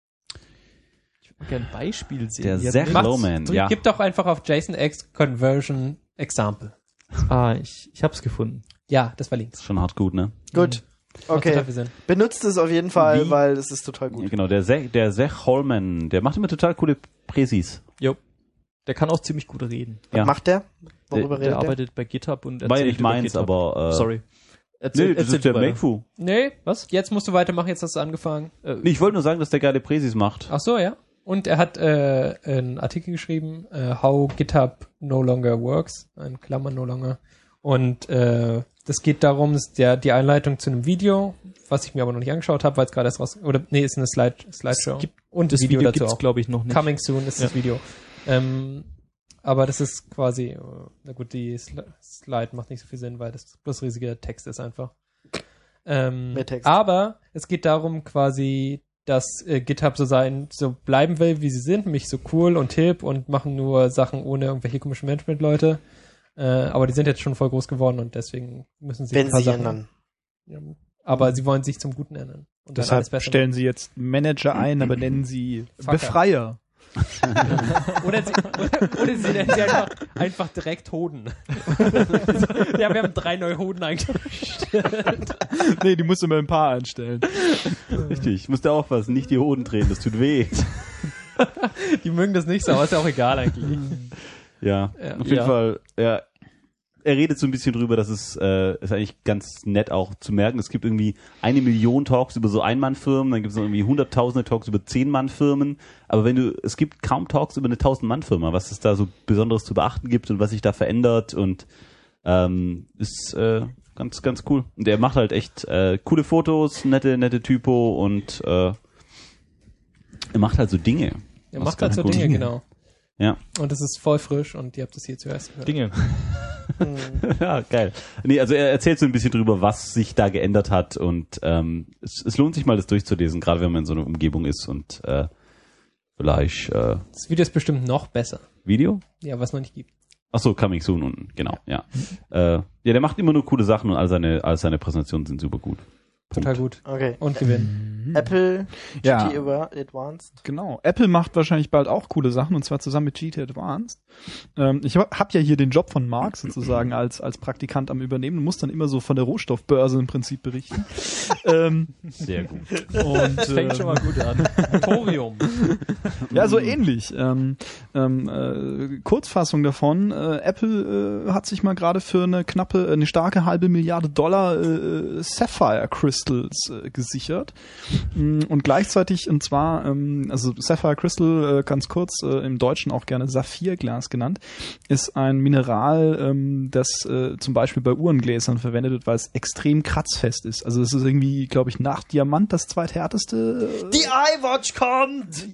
Ich würde gerne ein Beispiel sehen. Der Ihr Zach habt- Macht's- Lowman, ja. Gib doch einfach auf Jason X Conversion Example. Ah, ich, ich hab's gefunden. Ja, das war links. Schon hart gut, ne? Gut. Macht total Okay. viel Sinn. Benutzt es auf jeden Fall, Wie? weil es ist total Ja, gut. genau, der Zach, der Zach Holman, der macht immer total coole Präsis. Jo. Der kann auch ziemlich gut reden. Was Ja. macht der? Worüber Der redet der? arbeitet bei GitHub und War ja erzählt nicht über meins, GitHub. aber, äh, Sorry. Erzähl, Nee, das erzähl ist der du weiter. Makefu. Nee, Was? jetzt musst du weitermachen, jetzt hast du angefangen. Nee, ich wollte nur sagen, dass der geile Präsis macht. Ach so, ja. Und er hat äh, einen Artikel geschrieben, äh, How GitHub No Longer Works, in Klammern no longer. Und äh, das geht darum, das ist der, die Einleitung zu einem Video, was ich mir aber noch nicht angeschaut habe, weil es gerade erst raus... Oder nee, ist eine Slide, Slideshow. Es gibt- und Das Video, dazu gibt's, auch. glaube ich, noch nicht. Coming soon ist Ja. das Video. Ähm, aber das ist quasi, äh, na gut, die Sli- Slide macht nicht so viel Sinn, weil das bloß riesiger Text ist einfach. Ähm, Mehr Text. Aber es geht darum quasi, dass äh, GitHub so sein, so bleiben will, wie sie sind, nämlich so cool und hip und machen nur Sachen ohne irgendwelche komischen Management-Leute. Äh, aber die sind jetzt schon voll groß geworden und deswegen müssen sie Wenn ein paar sie Sachen, ändern. Ja, aber sie wollen sich zum Guten ändern. Und dann Deshalb alles besser stellen sie jetzt Manager ein, aber nennen sie Fucker. Befreier. Oder sie, oder, oder sie nennen sie einfach, einfach direkt Hoden. Ja, wir haben drei neue Hoden eingestellt. Nee, die musst du mal ein paar einstellen. Richtig, ich musste aufpassen, nicht die Hoden drehen, das tut weh. Die mögen das nicht so, aber ist ja auch egal eigentlich. Ja, Ja. auf jeden Ja. Fall, ja. Er redet so ein bisschen drüber, dass es äh, ist eigentlich ganz nett auch zu merken. Es gibt irgendwie eine Million Talks über so Ein-Mann-Firmen, dann gibt es noch irgendwie hunderttausende Talks über Zehn-Mann-Firmen. Aber wenn du, es gibt kaum Talks über eine Tausend-Mann-Firma, was es da so Besonderes zu beachten gibt und was sich da verändert und ähm, ist äh, ganz, ganz cool. Und er macht halt echt äh, coole Fotos, nette, nette Typo und äh, er macht halt so Dinge. Er Was macht halt ganz so cool. Dinge, genau. Ja. Und es ist voll frisch und ihr habt das hier zuerst gehört. Dinge. Ja, geil. Nee, also er erzählt so ein bisschen drüber, was sich da geändert hat und ähm, es, es lohnt sich mal, das durchzulesen, gerade wenn man in so einer Umgebung ist und äh, vielleicht äh, Das Video ist bestimmt noch besser. Video? Ja, was noch nicht gibt. Ach so, Coming Soon und genau, ja. Äh, ja, der macht immer nur coole Sachen und all seine, all seine Präsentationen sind super gut. Total gut. Okay. Und gewinnen. Apple Ja. G T Advanced. Genau. Apple macht wahrscheinlich bald auch coole Sachen und zwar zusammen mit G T Advanced. Ähm, ich habe hab ja hier den Job von Mark sozusagen als als Praktikant am Übernehmen und muss dann immer so von der Rohstoffbörse im Prinzip berichten. ähm, Sehr gut. und Das fängt ähm, schon mal gut an. Thorium. Ja, so ähnlich. Ähm, ähm, äh, Kurzfassung davon, äh, Apple äh, hat sich mal gerade für eine knappe, eine starke halbe Milliarde Dollar äh, Sapphire Crystals äh, gesichert. Mm, Und gleichzeitig, und zwar, ähm, also Sapphire Crystal, äh, ganz kurz, äh, im Deutschen auch gerne Saphirglas genannt, ist ein Mineral, ähm, das äh, zum Beispiel bei Uhrengläsern verwendet wird, weil es extrem kratzfest ist. Also es ist irgendwie, glaube ich, nach Diamant das zweithärteste. Äh, Die iWatch kommt!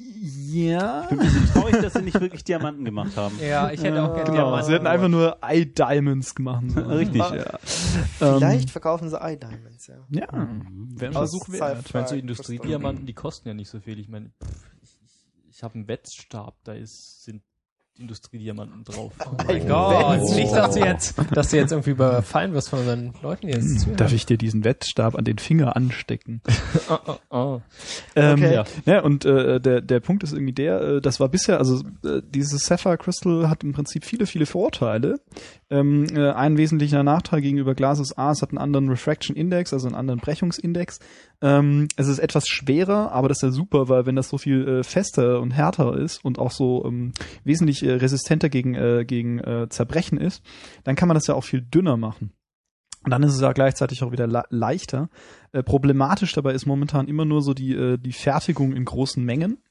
ja. Ich bin ein bisschen traurig, dass sie nicht wirklich Diamanten gemacht haben. Ja, ich hätte auch gerne Genau, Diamanten. sie hätten einfach nur iDiamonds gemacht. So. Richtig. Ja. Vielleicht Ähm, verkaufen sie iDiamonds, ja. ja, wäre ein Aus Versuch Sapphire wert. Ich meine, so Crystal. Industriediamanten, die kosten ja nicht so viel. Ich meine, pff, ich, ich habe einen Wettstab, da ist, sind Industriediamanten drauf. Oh mein Gott. Nicht, dass du jetzt, dass du jetzt irgendwie überfallen wirst von unseren Leuten, die jetzt zuhören. Darf ich dir diesen Wettstab an den Finger anstecken? oh, oh, oh. Ähm, Okay. ja. ja, und äh, der der Punkt ist irgendwie der, äh, das war bisher, also äh, dieses Sapphire Crystal hat im Prinzip viele, viele Vorteile. Ähm, äh, ein wesentlicher Nachteil gegenüber Glas ist A, es hat einen anderen Refraction Index, also einen anderen Brechungsindex. Ähm, es ist etwas schwerer, aber das ist ja super, weil wenn das so viel äh, fester und härter ist und auch so ähm, wesentlich äh, resistenter gegen, äh, gegen äh, Zerbrechen ist, dann kann man das ja auch viel dünner machen. Und dann ist es ja gleichzeitig auch wieder le- leichter. Äh, problematisch dabei ist momentan immer nur so die, äh, die Fertigung in großen Mengen.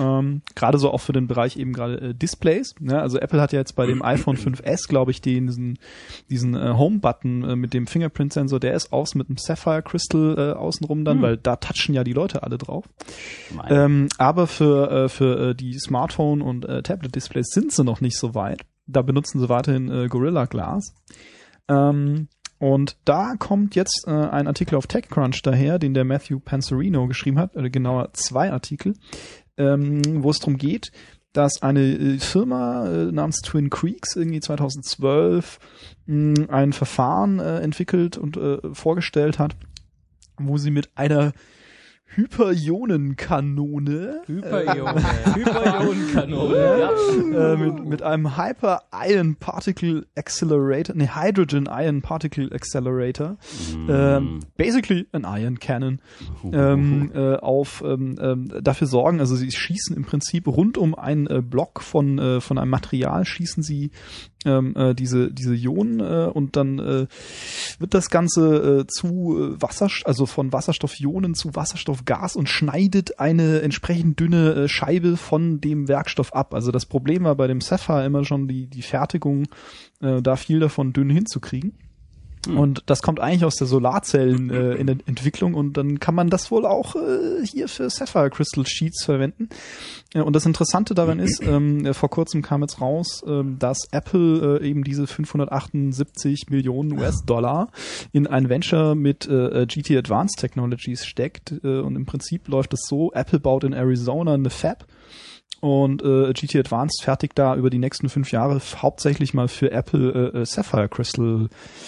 Ähm, gerade so auch für den Bereich eben gerade äh, Displays. Ne? Also Apple hat ja jetzt bei dem iPhone fünf S, glaube ich, den, diesen, diesen äh, Home-Button äh, mit dem Fingerprint-Sensor, der ist außen mit einem Sapphire Crystal äh, außenrum dann, hm. weil da touchen ja die Leute alle drauf. Ähm, aber für, äh, für äh, die Smartphone- und äh, Tablet-Displays sind sie noch nicht so weit. Da benutzen sie weiterhin äh, Gorilla Glass. Ähm, Und da kommt jetzt äh, ein Artikel auf TechCrunch daher, den der Matthew Panzerino geschrieben hat, oder genauer zwei Artikel, ähm, wo es darum geht, dass eine äh, Firma äh, namens Twin Creeks irgendwie zweitausendzwölf mh, ein Verfahren äh, entwickelt und äh, vorgestellt hat, wo sie mit einer Hyperionenkanone. Hyperionen. Hyperionenkanone. Ja. Äh, mit, mit einem Hyper Ion Particle Accelerator, ne, Hydrogen Ion Particle Accelerator, mm. ähm, basically an Ion Cannon, ähm, äh, auf ähm, äh, dafür sorgen, also sie schießen im Prinzip rund um einen äh, Block von äh, von einem Material, schießen sie ähm, äh, diese diese Ionen äh, und dann äh, wird das Ganze äh, zu äh, Wasser, also von Wasserstoffionen zu Wasserstoffgas und schneidet eine entsprechend dünne äh, Scheibe von dem Werkstoff ab. Also das Problem war bei dem Sapphire immer schon die die Fertigung, äh, da viel davon dünn hinzukriegen. Und das kommt eigentlich aus der Solarzellen äh, in der Entwicklung und dann kann man das wohl auch äh, hier für Sapphire Crystal Sheets verwenden. Ja, und das Interessante daran ist, ähm, vor kurzem kam jetzt raus, ähm, dass Apple äh, eben diese fünfhundertachtundsiebzig Millionen U S-Dollar in ein Venture mit äh, G T Advanced Technologies steckt. Äh, und im Prinzip läuft es so, Apple baut in Arizona eine Fab. Und äh, G T Advanced fertigt da über die nächsten fünf Jahre hauptsächlich mal für Apple äh, Sapphire Crystal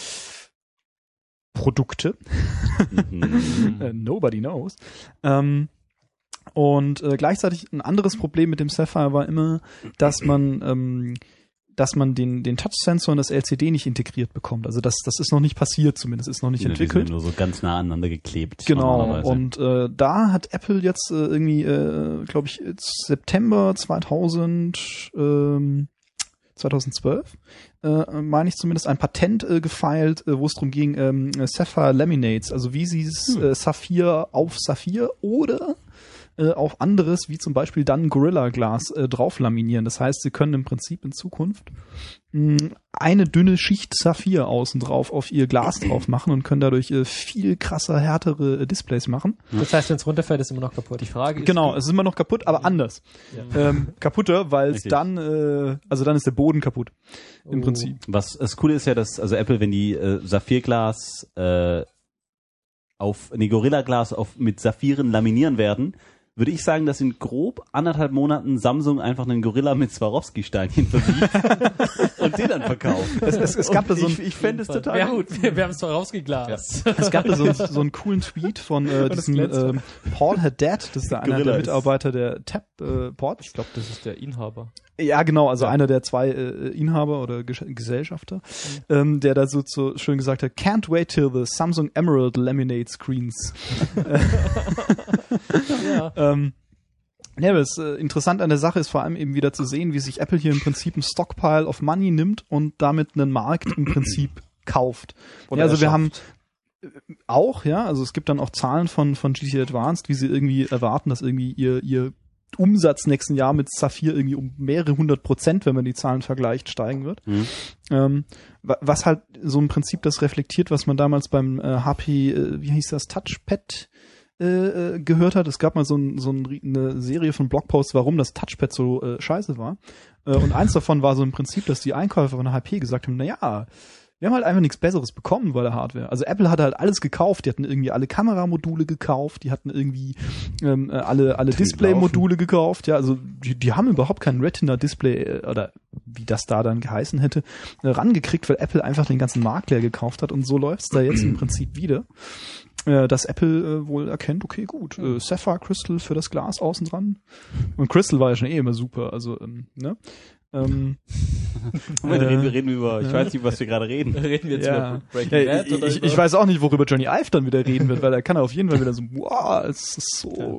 Produkte. Nobody knows. Ähm, und äh, gleichzeitig ein anderes Problem mit dem Sapphire war immer, dass man ähm, dass man den den Touch-Sensor und das L C D nicht integriert bekommt. Also das das ist noch nicht passiert, zumindest ist noch nicht ja, entwickelt. Die sind nur so ganz nah aneinander geklebt. Genau. Und äh, da hat Apple jetzt äh, irgendwie, äh, glaube ich, September zweitausend ähm, zweitausendzwölf, äh, meine ich zumindest, ein Patent äh, gefeilt, äh, wo es darum ging, ähm, Sapphire Laminates, also wie sie es äh, Saphir auf Saphir oder äh, auf anderes, wie zum Beispiel dann Gorilla Glass, äh, drauf laminieren. Das heißt, sie können im Prinzip in Zukunft mh, eine dünne Schicht Saphir außen drauf auf ihr Glas drauf machen und können dadurch äh, viel krasser, härtere äh, Displays machen. Das heißt, wenn es runterfällt, ist immer noch kaputt. Die Frage ist, genau, es ist immer noch kaputt, aber anders. Ja. Ähm, kaputter, weil es dann, äh, also dann ist der Boden kaputt. Im oh. Prinzip. Was das Coole ist ja, dass also Apple, wenn die äh, Saphirglas äh, auf nee, Gorilla Glas auf mit Saphiren laminieren werden, würde ich sagen, dass in grob anderthalb Monaten Samsung einfach einen Gorilla mit Swarovski-Steinchen verbiegt und den dann verkauft. Es, es, es gab da so ein, ich ich fände es total wir gut. Haben, wir haben Swarovski-Glas. Ja. Es gab da so, so einen coolen Tweet von äh, diesem äh, Paul Haddad, das ist da einer der Mitarbeiter der Tab-Port. Äh, ich glaube, das ist der Inhaber. Ja, genau, also ja. einer der zwei äh, Inhaber oder Ges- Gesellschafter, mhm. ähm, der da so, so schön gesagt hat, can't wait till the Samsung Emerald Laminate Screens. ja. ähm, ja, das äh, interessant an der Sache ist vor allem eben wieder zu sehen, wie sich Apple hier im Prinzip ein Stockpile of Money nimmt und damit einen Markt im Prinzip kauft. Ja, also wir haben auch, ja, also es gibt dann auch Zahlen von von G T Advanced, wie sie irgendwie erwarten, dass irgendwie ihr ihr Umsatz nächsten Jahr mit Saphir irgendwie um mehrere hundert Prozent, wenn man die Zahlen vergleicht, steigen wird. Mhm. Ähm, was halt so im Prinzip das reflektiert, was man damals beim äh, H P, äh, wie hieß das, Touchpad äh, gehört hat. Es gab mal so, ein, so ein, eine Serie von Blogposts, warum das Touchpad so äh, scheiße war. Äh, und eins davon war so im Prinzip, dass die Einkäufer von der H P gesagt haben, na ja, wir haben halt einfach nichts Besseres bekommen bei der Hardware. Also Apple hatte halt alles gekauft. Die hatten irgendwie alle Kameramodule gekauft. Die hatten irgendwie ähm, alle alle Display-Module gekauft. Ja, also die, die haben überhaupt kein Retina-Display äh, oder wie das da dann geheißen hätte, äh, rangekriegt, weil Apple einfach den ganzen Markt leer gekauft hat. Und so läuft's da jetzt im Prinzip wieder, äh, dass Apple äh, wohl erkennt, okay, gut, äh, Sapphire Crystal für das Glas außen dran. Und Crystal war ja schon eh immer super. Also, ähm, ne? Ähm, Moment, äh, reden wir reden über, ich ja. weiß nicht, was wir gerade reden. Reden wir jetzt ja. über Breaking ja, Bad ich, oder ich, über ich weiß auch nicht, worüber Johnny Ive dann wieder reden wird, weil er kann auf jeden Fall wieder so, wow, es ist so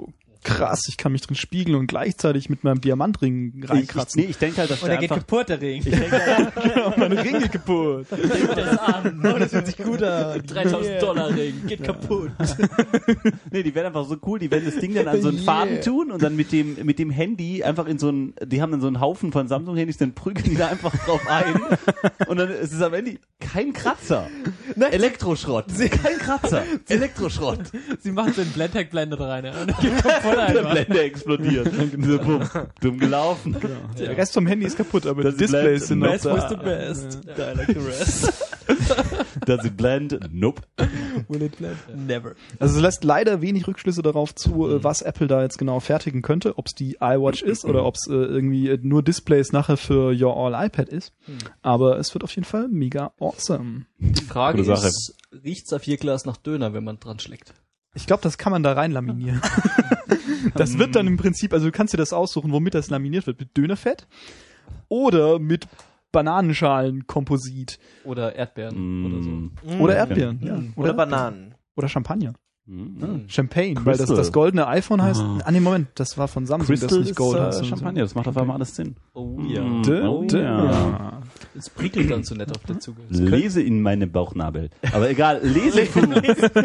krass, ich kann mich drin spiegeln und gleichzeitig mit meinem Diamantring Ich, ich, reinkratzen. nee, ich denke halt, dass Und der er geht einfach... kaputt, der Ring. Ich denke halt, Genau, meine Ringe kaputt. das an. Oh, das fühlt sich gut an. dreitausend Dollar Ring, geht kaputt. nee, die werden einfach so cool, die werden das Ding dann an so einen Faden tun und dann mit dem mit dem Handy einfach in so einen, die haben dann so einen Haufen von Samsung-Handys, dann prügeln die da einfach drauf ein und dann ist es am Ende kein Kratzer. Elektroschrott. Kein Kratzer. Elektroschrott. Sie machen so einen Blendtag-Blender rein. Ja. Und er geht kaputt Der einfach. Blende explodiert. So, bumm, dumm gelaufen. Der Rest vom Handy ist kaputt, aber Das die Displays bleibt sind noch Best was da. the best. I like the rest. Does it blend? Nope. Will it blend? Never. Also es lässt leider wenig Rückschlüsse darauf zu, äh, was Apple da jetzt genau fertigen könnte, ob es die iWatch ist oder ob es äh, irgendwie äh, nur Displays nachher für Your All iPad ist. Aber es wird auf jeden Fall mega awesome. Die Frage Gute Sache. ist, riecht's auf ihr Glas nach Döner, wenn man dran schlägt? Ich glaube, das kann man da rein laminieren. Das wird dann im Prinzip, also du kannst dir das aussuchen, womit das laminiert wird. Mit Dönerfett oder mit Bananenschalenkomposit Oder Erdbeeren oder so. oder Erdbeeren. Ja. Oder Bananen. Oder Champagner. Mm. Champagne, weil das, Crystal. das goldene iPhone heißt. Ah. Ah, nee, Moment, das war von Samsung, Crystal das nicht ist Gold äh, heißt. Champagner, das macht auf einmal alles Sinn. Oh Mm. Dö, Oh, dö. ja. Es prickelt dann so nett auf der Zunge. Lese in meinem Bauchnabel. Aber egal, Lesefuß.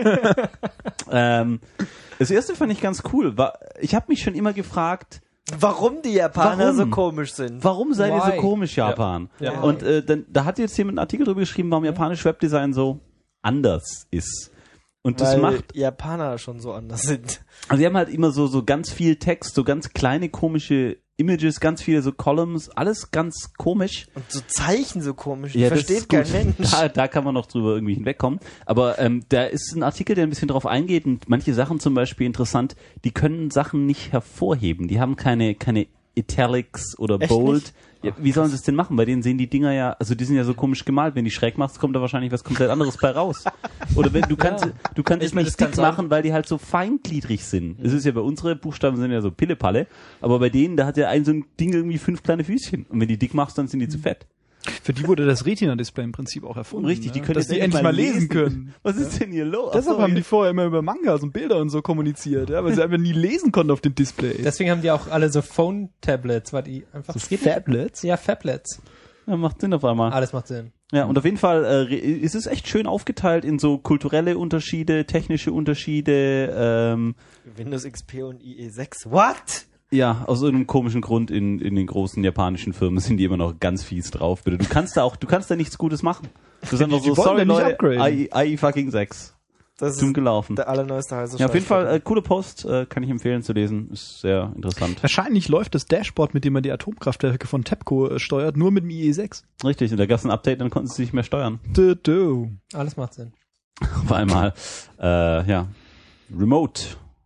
ähm, das erste fand ich ganz cool. War, ich habe mich schon immer gefragt, Warum die Japaner Warum? so komisch sind. warum seid ihr Why? so komisch, Japan? Ja. Und äh, dann, da hat jetzt jemand einen Artikel drüber geschrieben, warum japanisch Webdesign so anders ist. Und das Weil macht, Japaner schon so anders sind. also sie haben halt immer so, so ganz viel Text, so ganz kleine komische Images, ganz viele so Columns, alles ganz komisch. Und so Zeichen so komisch. Die Ja, das versteht ist kein gut. Mensch. Da, da kann man noch drüber irgendwie hinwegkommen. Aber ähm, da ist ein Artikel, der ein bisschen drauf eingeht und manche Sachen zum Beispiel interessant, die können Sachen nicht hervorheben. Die haben keine, keine Italics oder Echt Bold. nicht? Ja, wie sollen sie es denn machen? Bei denen sehen die Dinger ja, also die sind ja so komisch gemalt. Wenn die schräg machst, kommt da wahrscheinlich was komplett anderes bei raus. Oder wenn du kannst, Ja. du kannst Ich es meine, nicht das kann's dick machen, weil die halt so feingliedrig sind. Es ist ja bei unsere Buchstaben sind ja so Pillepalle, aber bei denen, da hat ja ein so ein Ding irgendwie fünf kleine Füßchen. Und wenn die dick machst, dann sind die zu fett. Für die wurde das Retina-Display im Prinzip auch erfunden. Richtig, die ne? können dass jetzt die endlich mal lesen können. Was ist denn hier los? Deshalb Ach so, haben die vorher immer über Mangas und Bilder und so kommuniziert, ja, weil sie einfach nie lesen konnten auf den Displays. Deswegen haben die auch alle so Phone-Tablets, weil die einfach... Das geht nicht. Tablets? Ja, Fablets. Ja, macht Sinn auf einmal. Alles macht Sinn. Ja, und auf jeden Fall äh, re- ist es echt schön aufgeteilt in so kulturelle Unterschiede, technische Unterschiede, ähm, Windows X P und I E sechs. What? ja, aus irgendeinem komischen Grund in, in den großen japanischen Firmen sind die immer noch ganz fies drauf, bitte. Du kannst da auch, du kannst da nichts Gutes machen. Das ist einfach Die so, wollen sorry da nicht Leute, upgraden. I, I fucking sechs. Das Dumm ist gelaufen. der allerneueste heiße Ja, auf jeden Scheiß. Fall, äh, coole Post, äh, kann ich empfehlen zu lesen, ist sehr interessant. Wahrscheinlich läuft das Dashboard, mit dem man die Atomkraftwerke von TEPCO äh, steuert, nur mit dem I E sechs. Richtig, und da gab es ein Update, dann konnten sie nicht mehr steuern. Dö, dö. Alles macht Sinn. Auf einmal, äh, ja, Remote.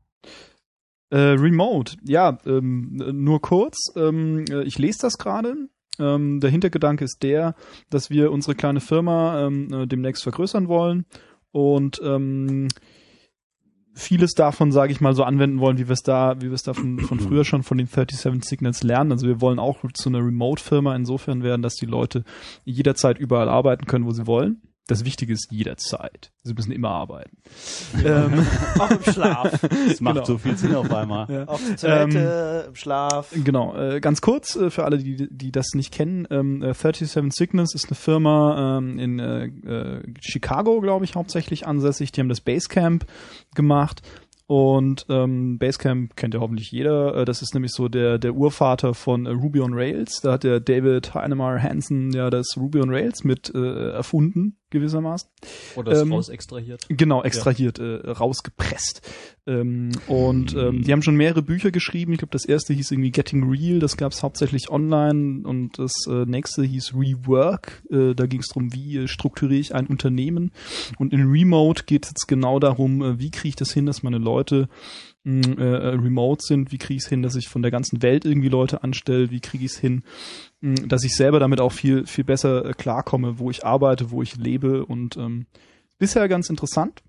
Äh, Remote, ja, ähm, nur kurz. Ähm, äh, ich lese das gerade. Ähm, der Hintergedanke ist der, dass wir unsere kleine Firma ähm, äh, demnächst vergrößern wollen und ähm, vieles davon, sage ich mal, so anwenden wollen, wie wir es da, wie wir es da von, von früher schon von den siebenunddreißig Signals lernen. Also wir wollen auch zu einer Remote-Firma insofern werden, dass die Leute jederzeit überall arbeiten können, wo sie wollen. Das Wichtige ist jederzeit. Sie müssen immer arbeiten. ähm, Auch im Schlaf. Das macht Genau. so viel Sinn auf einmal. ja. Auf der Toilette, im Schlaf. Genau, äh, ganz kurz äh, für alle, die die das nicht kennen, ähm, äh, siebenunddreißig Signals ist eine Firma ähm, in äh, äh, Chicago, glaube ich, hauptsächlich ansässig. Die haben das Basecamp gemacht und ähm, Basecamp kennt ja hoffentlich jeder. Äh, das ist nämlich so der der Urvater von äh, Ruby on Rails. Da hat der David Heinemeier Hansen ja das Ruby on Rails mit äh, erfunden gewissermaßen. Oder es Ähm, raus extrahiert. Genau, extrahiert, äh, rausgepresst. Ähm, und ähm, die haben schon mehrere Bücher geschrieben. Ich glaube, das erste hieß irgendwie Getting Real, das gab es hauptsächlich online. Und das äh, nächste hieß Rework. Äh, da ging es darum, wie äh, strukturiere ich ein Unternehmen. Und in Remote geht es jetzt genau darum, äh, wie kriege ich das hin, dass meine Leute mh, äh, remote sind. Wie kriege ich es hin, dass ich von der ganzen Welt irgendwie Leute anstelle? Wie kriege ich es hin, mh, dass ich selber damit auch viel, viel besser äh, klarkomme, wo ich arbeite, wo ich lebe. Und ähm, bisher ganz interessant.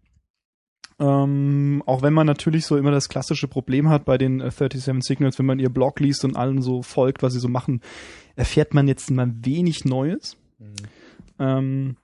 Ähm, auch wenn man natürlich so immer das klassische Problem hat bei den äh, siebenunddreißig Signals, wenn man ihr Blog liest und allen so folgt, was sie so machen, erfährt man jetzt mal wenig Neues. Mhm. Ähm,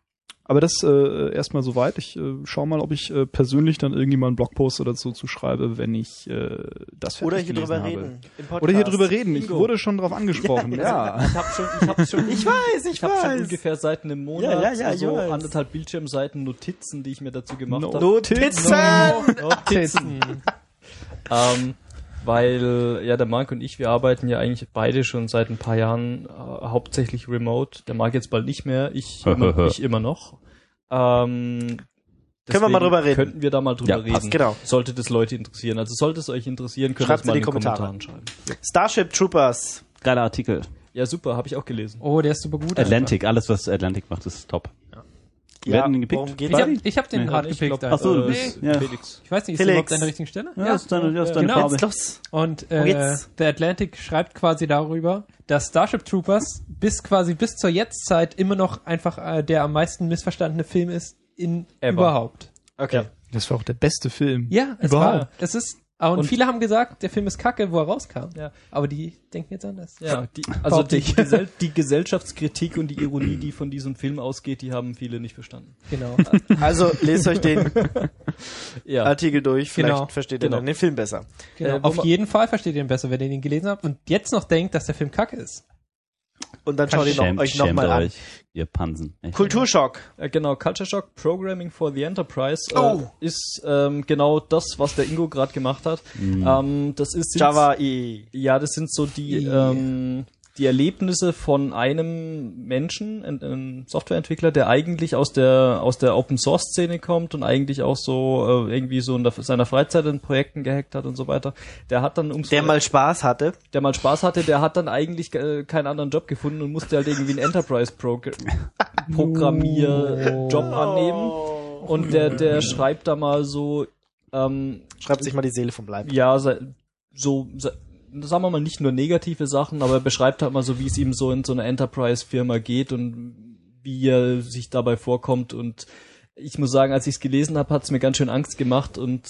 Aber das äh, erstmal soweit. Ich äh, schau mal, ob ich äh, persönlich dann irgendwie mal einen Blogpost oder so zu schreibe, wenn ich äh, das fertig Oder hier gelesen drüber habe. reden. Im Podcast. Oder hier drüber reden. Ich Bingo. wurde schon drauf angesprochen. Ja. Ich habe schon, ich hab schon, Ich weiß, ich ich habe schon weiß. ungefähr seit einem Monat Ja, ja, ja, ich so weiß. anderthalb Bildschirmseiten Notizen, die ich mir dazu gemacht No- habe. Notizen! Notizen. Ähm, weil ja der Marc und ich, wir arbeiten ja eigentlich beide schon seit ein paar Jahren äh, hauptsächlich remote. Der Marc jetzt bald nicht mehr, ich immer, ich immer noch. Ähm, Können wir mal drüber reden? Könnten wir da mal drüber Ja, reden. passt, genau. Sollte das Leute interessieren. Also sollte es euch interessieren, könnt ihr Schreibt's es mal in in die den Kommentare. Kommentaren schreiben. Starship Troopers. Geiler Artikel. Ja, super, habe ich auch gelesen. Oh, der ist super gut. Atlantic, alles was Atlantic macht, ist top. Wer hat den gepickt? worum geht's? Ich habe ich hab den Nee. hard Ich gepickt. glaub, Ach so, du Nee. bist, ja. Felix. Ich weiß nicht, ist Felix. der überhaupt an der richtigen Stelle? Ja, ist deine, ja, ist deine genau. Farbe. Los. Und Wo äh, geht's? der Atlantic schreibt quasi darüber, dass Starship Troopers bis quasi bis zur Jetztzeit immer noch einfach äh, der am meisten missverstandene Film ist in Ever. überhaupt. Okay. Das war auch der beste Film. Ja, es Überhaupt. war. Es ist. Und, Und- viele haben gesagt, der Film ist kacke, wo er rauskam. Ja. Aber die denken jetzt anders. Ja, die, also Behaupte die, ich. Gesell die Gesellschaftskritik und die Ironie, die von diesem Film ausgeht, die haben viele nicht verstanden. Genau. Also lest euch den Ja, Artikel durch, vielleicht Genau. versteht ihr Genau. dann den Film besser. genau. Äh, wo Auf ma- jeden Fall versteht ihr ihn besser, wenn ihr ihn gelesen habt und jetzt noch denkt, dass der Film kacke ist. Und dann schaut ihr noch, Schämt, euch schämt nochmal an. euch, ihr Pansen. Echt. Kulturschock. äh, genau, Culture Shock Programming for the Enterprise äh, Oh. ist ähm, genau das, was der Ingo gerade gemacht hat. Mhm. Ähm, das ist sind- Java E. Ja, das sind so die Yeah. ähm, die Erlebnisse von einem Menschen, ein, ein Softwareentwickler, der eigentlich aus der aus der Open Source Szene kommt und eigentlich auch so äh, irgendwie so in der, seiner Freizeit in Projekten gehackt hat und so weiter. Der hat dann umso Der mal Spaß hatte. der mal Spaß hatte, der hat dann eigentlich äh, keinen anderen Job gefunden und musste halt irgendwie einen Enterprise Progr Programmier Job annehmen. Und der der schreibt da mal so ähm, Schreibt sich mal die Seele vom Leib. ja, se- so, se- sagen wir mal, nicht nur negative Sachen, aber er beschreibt halt mal so, wie es ihm so in so einer Enterprise-Firma geht und wie er sich dabei vorkommt. Und ich muss sagen, als ich es gelesen habe, hat es mir ganz schön Angst gemacht. Und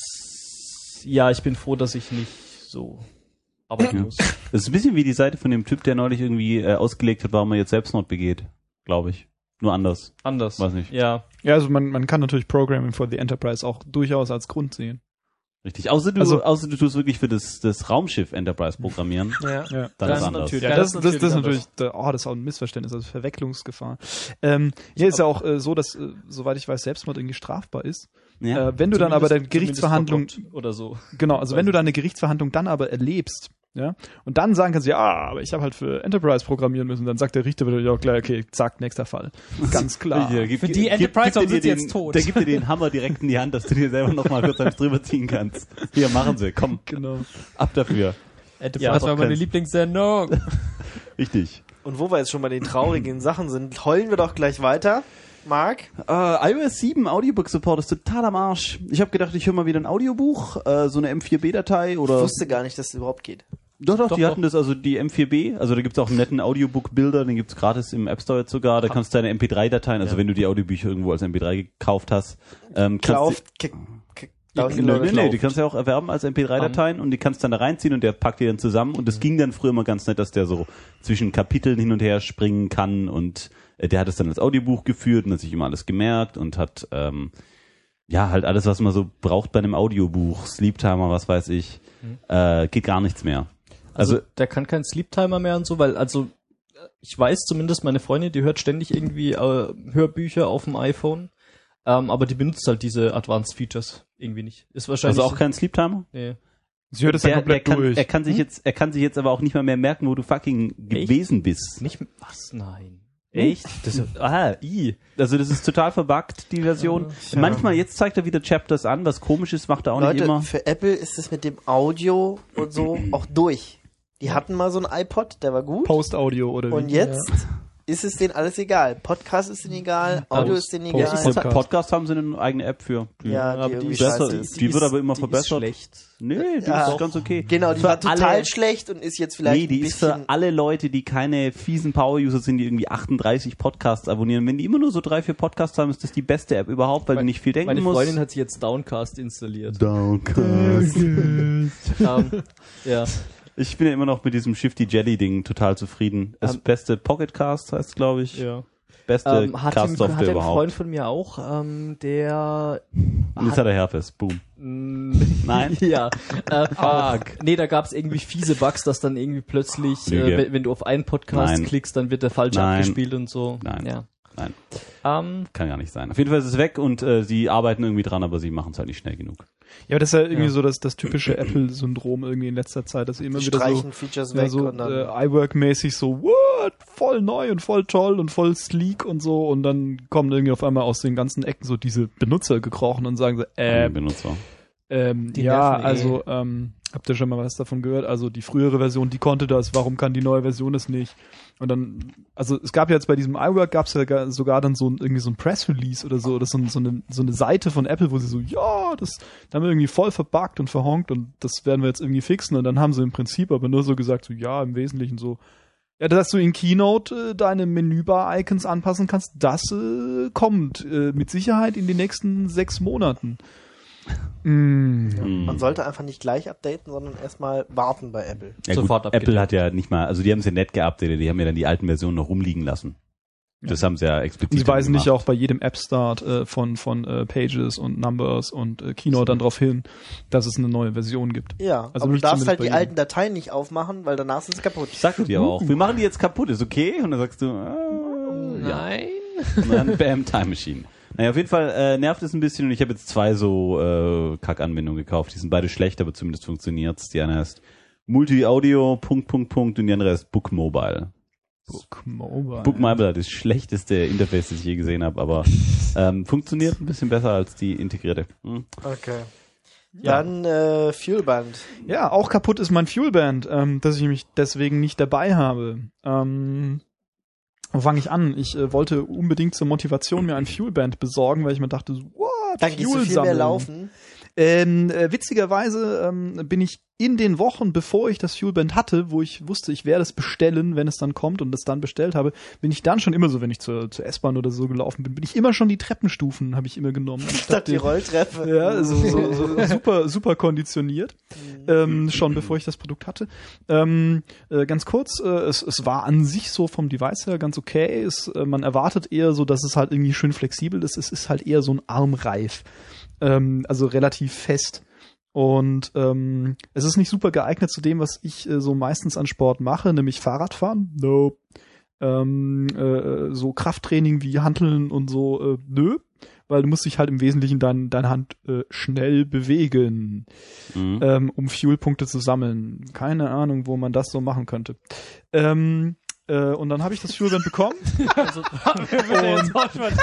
ja, ich bin froh, dass ich nicht so arbeiten Ja. muss. Das ist ein bisschen wie die Seite von dem Typ, der neulich irgendwie äh, ausgelegt hat, warum er jetzt Selbstmord begeht. Glaube ich. Nur anders. Anders. Weiß nicht. Ja. Ja, also man, man kann natürlich Programming for the Enterprise auch durchaus als Grund sehen. Richtig. Außer du, Also- außer du tust wirklich für das, das Raumschiff Enterprise programmieren. Ja. Ja. Dann Das ist anders. natürlich- Ja, Ja, das, das das, ist das ist natürlich natürlich, da- oh, das ist auch ein Missverständnis, also Verwechslungsgefahr. Ähm, hier ist ja auch äh, so, dass, äh, soweit ich weiß, Selbstmord irgendwie strafbar ist. Ja. Äh, wenn du dann aber Zumindest- deine Gerichtsverhandlung, zumindest verblockt oder so. genau, also Weiß wenn du ich. deine Gerichtsverhandlung dann aber erlebst, ja, und dann sagen kannst, ja, aber ich habe halt für Enterprise programmieren müssen, dann sagt der Richter wieder, ja klar, okay, zack, nächster Fall. Ganz klar. Hier, gib- Für die gib- Enterprise gib dir sind sie den- jetzt tot. Der gibt dir den Hammer direkt in die Hand, dass du dir selber nochmal kurz eins drüber ziehen kannst. Hier, machen sie. Komm, Genau. ab dafür. Enterprise Ja, war doch, meine kennst. Lieblingssendung. Richtig. Und wo wir jetzt schon bei den traurigen Sachen sind, heulen wir doch gleich weiter. Marc? Äh, iOS sieben Audiobook-Support ist total am Arsch. Ich habe gedacht, ich höre mal wieder ein Audiobuch, äh, so eine M vier B-Datei Ich oder... wusste gar nicht, dass es überhaupt geht. Doch, doch, Doch, die doch. hatten das, also die M vier B, also da gibt's auch einen netten Audiobook-Builder, den gibt's gratis im App Store jetzt sogar, da kannst du deine M P drei Dateien, also Ja. wenn du die Audiobücher irgendwo als M P drei gekauft hast, ähm, kannst du... Klauft, kick, kick, Nee, downloaded. nee, nee, die kannst du ja auch erwerben als M P drei Dateien und die kannst dann da reinziehen und der packt die dann zusammen und das ging dann früher immer ganz nett, dass der so zwischen Kapiteln hin und her springen kann und äh, der hat es dann als Audiobuch geführt und hat sich immer alles gemerkt und hat ähm, ja halt alles, was man so braucht bei einem Audiobuch, Sleeptimer, was weiß ich, äh, geht gar nichts mehr. Also, Also, der kann keinen Sleep-Timer mehr und so, weil, also, ich weiß zumindest, meine Freundin, die hört ständig irgendwie äh, Hörbücher auf dem iPhone, ähm, aber die benutzt halt diese Advanced Features irgendwie nicht. Ist wahrscheinlich... also auch kein Sleeptimer? Nee. Sie hört es dann Der, der komplett kann, durch. er kann sich jetzt, er kann sich jetzt aber auch nicht mal mehr merken, wo du fucking Echt? gewesen bist. Nicht... Was? Nein. Echt? Das ist, ah, i. Also das ist total verbuggt, die Version. Manchmal, jetzt zeigt er wieder Chapters an, was komisch ist, macht er auch nicht Leute, immer. für Apple ist es mit dem Audio und so auch durch. Die hatten mal so einen iPod, der war gut. Post-Audio oder wie? Und jetzt ist es denen alles egal. Podcast ist denen egal, Audio ist denen Post- egal. Post- Podcast, Podcast haben sie eine eigene App für. Ja, die aber die, irgendwie ist besser, scheiße die, ist. die wird aber immer die verbessert. Ist schlecht. Nee, die Ja. ist ganz okay. Genau, die Für war total alle- schlecht und ist jetzt vielleicht Nee, die ein ist für bisschen... alle Leute, die keine fiesen Power-User sind, die irgendwie achtunddreißig Podcasts abonnieren. Wenn die immer nur so drei, vier Podcasts haben, ist das die beste App überhaupt, weil du nicht viel denken Meine musst. Freundin hat sich jetzt Downcast installiert. Downcast. ähm, ja. Ich bin ja immer noch mit diesem Shifty Jelly Ding total zufrieden. Das Ähm, beste Pocketcast heißt, glaube ich. Ja. beste Ähm, hat, ein, Cast-Software hat ein überhaupt. Freund von mir auch, ähm, der Und jetzt hat er Herpes. Boom. Nein? Ja. Äh, Fuck. Nee, da gab's irgendwie fiese Bugs, dass dann irgendwie plötzlich, Lüge. äh, wenn, wenn du auf einen Podcast Nein. klickst, dann wird der falsch Nein. abgespielt und so. Nein. Ja. Nein, Ähm, kann gar nicht sein. Auf jeden Fall ist es weg und äh, sie arbeiten irgendwie dran, aber sie machen es halt nicht schnell genug. Ja, aber das ist ja irgendwie Ja. so das, das typische Apple-Syndrom irgendwie in letzter Zeit, dass sie immer Die wieder streichen so, Features ja, weg so und dann äh, iWork-mäßig so, what, voll neu und voll toll und voll sleek und so und dann kommen irgendwie auf einmal aus den ganzen Ecken so diese Benutzer gekrochen und sagen so, äh, Äh, Benutzer. ähm, Die ja, nerven eh. also, ähm, habt ihr schon mal was davon gehört? Also die frühere Version, die konnte das, warum kann die neue Version das nicht? Und dann, also es gab ja jetzt bei diesem iWork gab es ja gar- sogar dann so ein, irgendwie so ein Press-Release oder so, oder so, ein- so, eine, so eine Seite von Apple, wo sie so, ja, das da haben wir irgendwie voll verbuggt und verhonkt und das werden wir jetzt irgendwie fixen und dann haben sie im Prinzip aber nur so gesagt, so ja, im Wesentlichen so, ja, dass du in Keynote äh, deine Menübar-Icons anpassen kannst, das äh, kommt äh, mit Sicherheit in den nächsten sechs Monaten. Mm. Hm. man sollte einfach nicht gleich updaten, sondern erstmal warten bei Apple. Ja, Sofort gut, abgedatet. Apple hat ja nicht mal, also die haben es ja nett geupdatet, die haben ja dann die alten Versionen noch rumliegen lassen. Das haben sie ja explizit Und sie weisen gemacht. nicht auch bei jedem App-Start äh, von, von äh, Pages und Numbers und äh, Keynote dann darauf hin, dass es eine neue Version gibt. Ja, Also aber du nicht darfst zumindest halt bei die jedem. alten Dateien nicht aufmachen, weil danach sind sie kaputt. Ich sagte dir aber auch, wir machen die jetzt kaputt, ist okay? Und dann sagst du, äh, ja. Nein. Und dann bam, Time Machine. Naja, auf jeden Fall äh, nervt es ein bisschen und ich habe jetzt zwei so äh, Kack-Anwendungen gekauft. Die sind beide schlecht, aber zumindest funktioniert's. Die eine heißt Multi-Audio, Punkt, Punkt, Punkt und die andere ist Book Mobile. Book Mobile. Book Mobile hat das schlechteste Interface, das ich je gesehen habe, aber ähm, funktioniert ein bisschen besser als die integrierte. Hm. Okay. Dann äh, Fuelband. Ja, auch kaputt ist mein Fuelband, ähm, dass ich mich deswegen nicht dabei habe. Ähm, wo fange ich an? Ich äh, wollte unbedingt zur Motivation mir ein Fuelband besorgen, weil ich mir dachte, so, what? Dann gehst du Fuel viel mehr sammeln. laufen. Ähm, äh, witzigerweise ähm, bin ich in den Wochen, bevor ich das Fuelband hatte, wo ich wusste, ich werde es bestellen, wenn es dann kommt und es dann bestellt habe, bin ich dann schon immer so, wenn ich zur, zur S-Bahn oder so gelaufen bin, bin ich immer schon die Treppenstufen, habe ich immer genommen. Statt die Rolltreppe. Ja, also so, so super, super konditioniert, ähm, schon bevor ich das Produkt hatte. Ähm, äh, ganz kurz, äh, es, es war an sich so vom Device her ganz okay. Es, äh, man erwartet eher so, dass es halt irgendwie schön flexibel ist. Es ist halt eher so ein Armreif, ähm, also relativ fest. Und ähm, es ist nicht super geeignet zu dem, was ich äh, so meistens an Sport mache, nämlich Fahrradfahren. Nope. Ähm, äh, so Krafttraining wie Hanteln und so, äh, nö. Weil du musst dich halt im Wesentlichen dein, deine Hand äh, schnell bewegen, Mhm. ähm, um Fuelpunkte zu sammeln. Keine Ahnung, wo man das so machen könnte. Ähm, äh, und dann habe ich das Fuelband bekommen. also, Und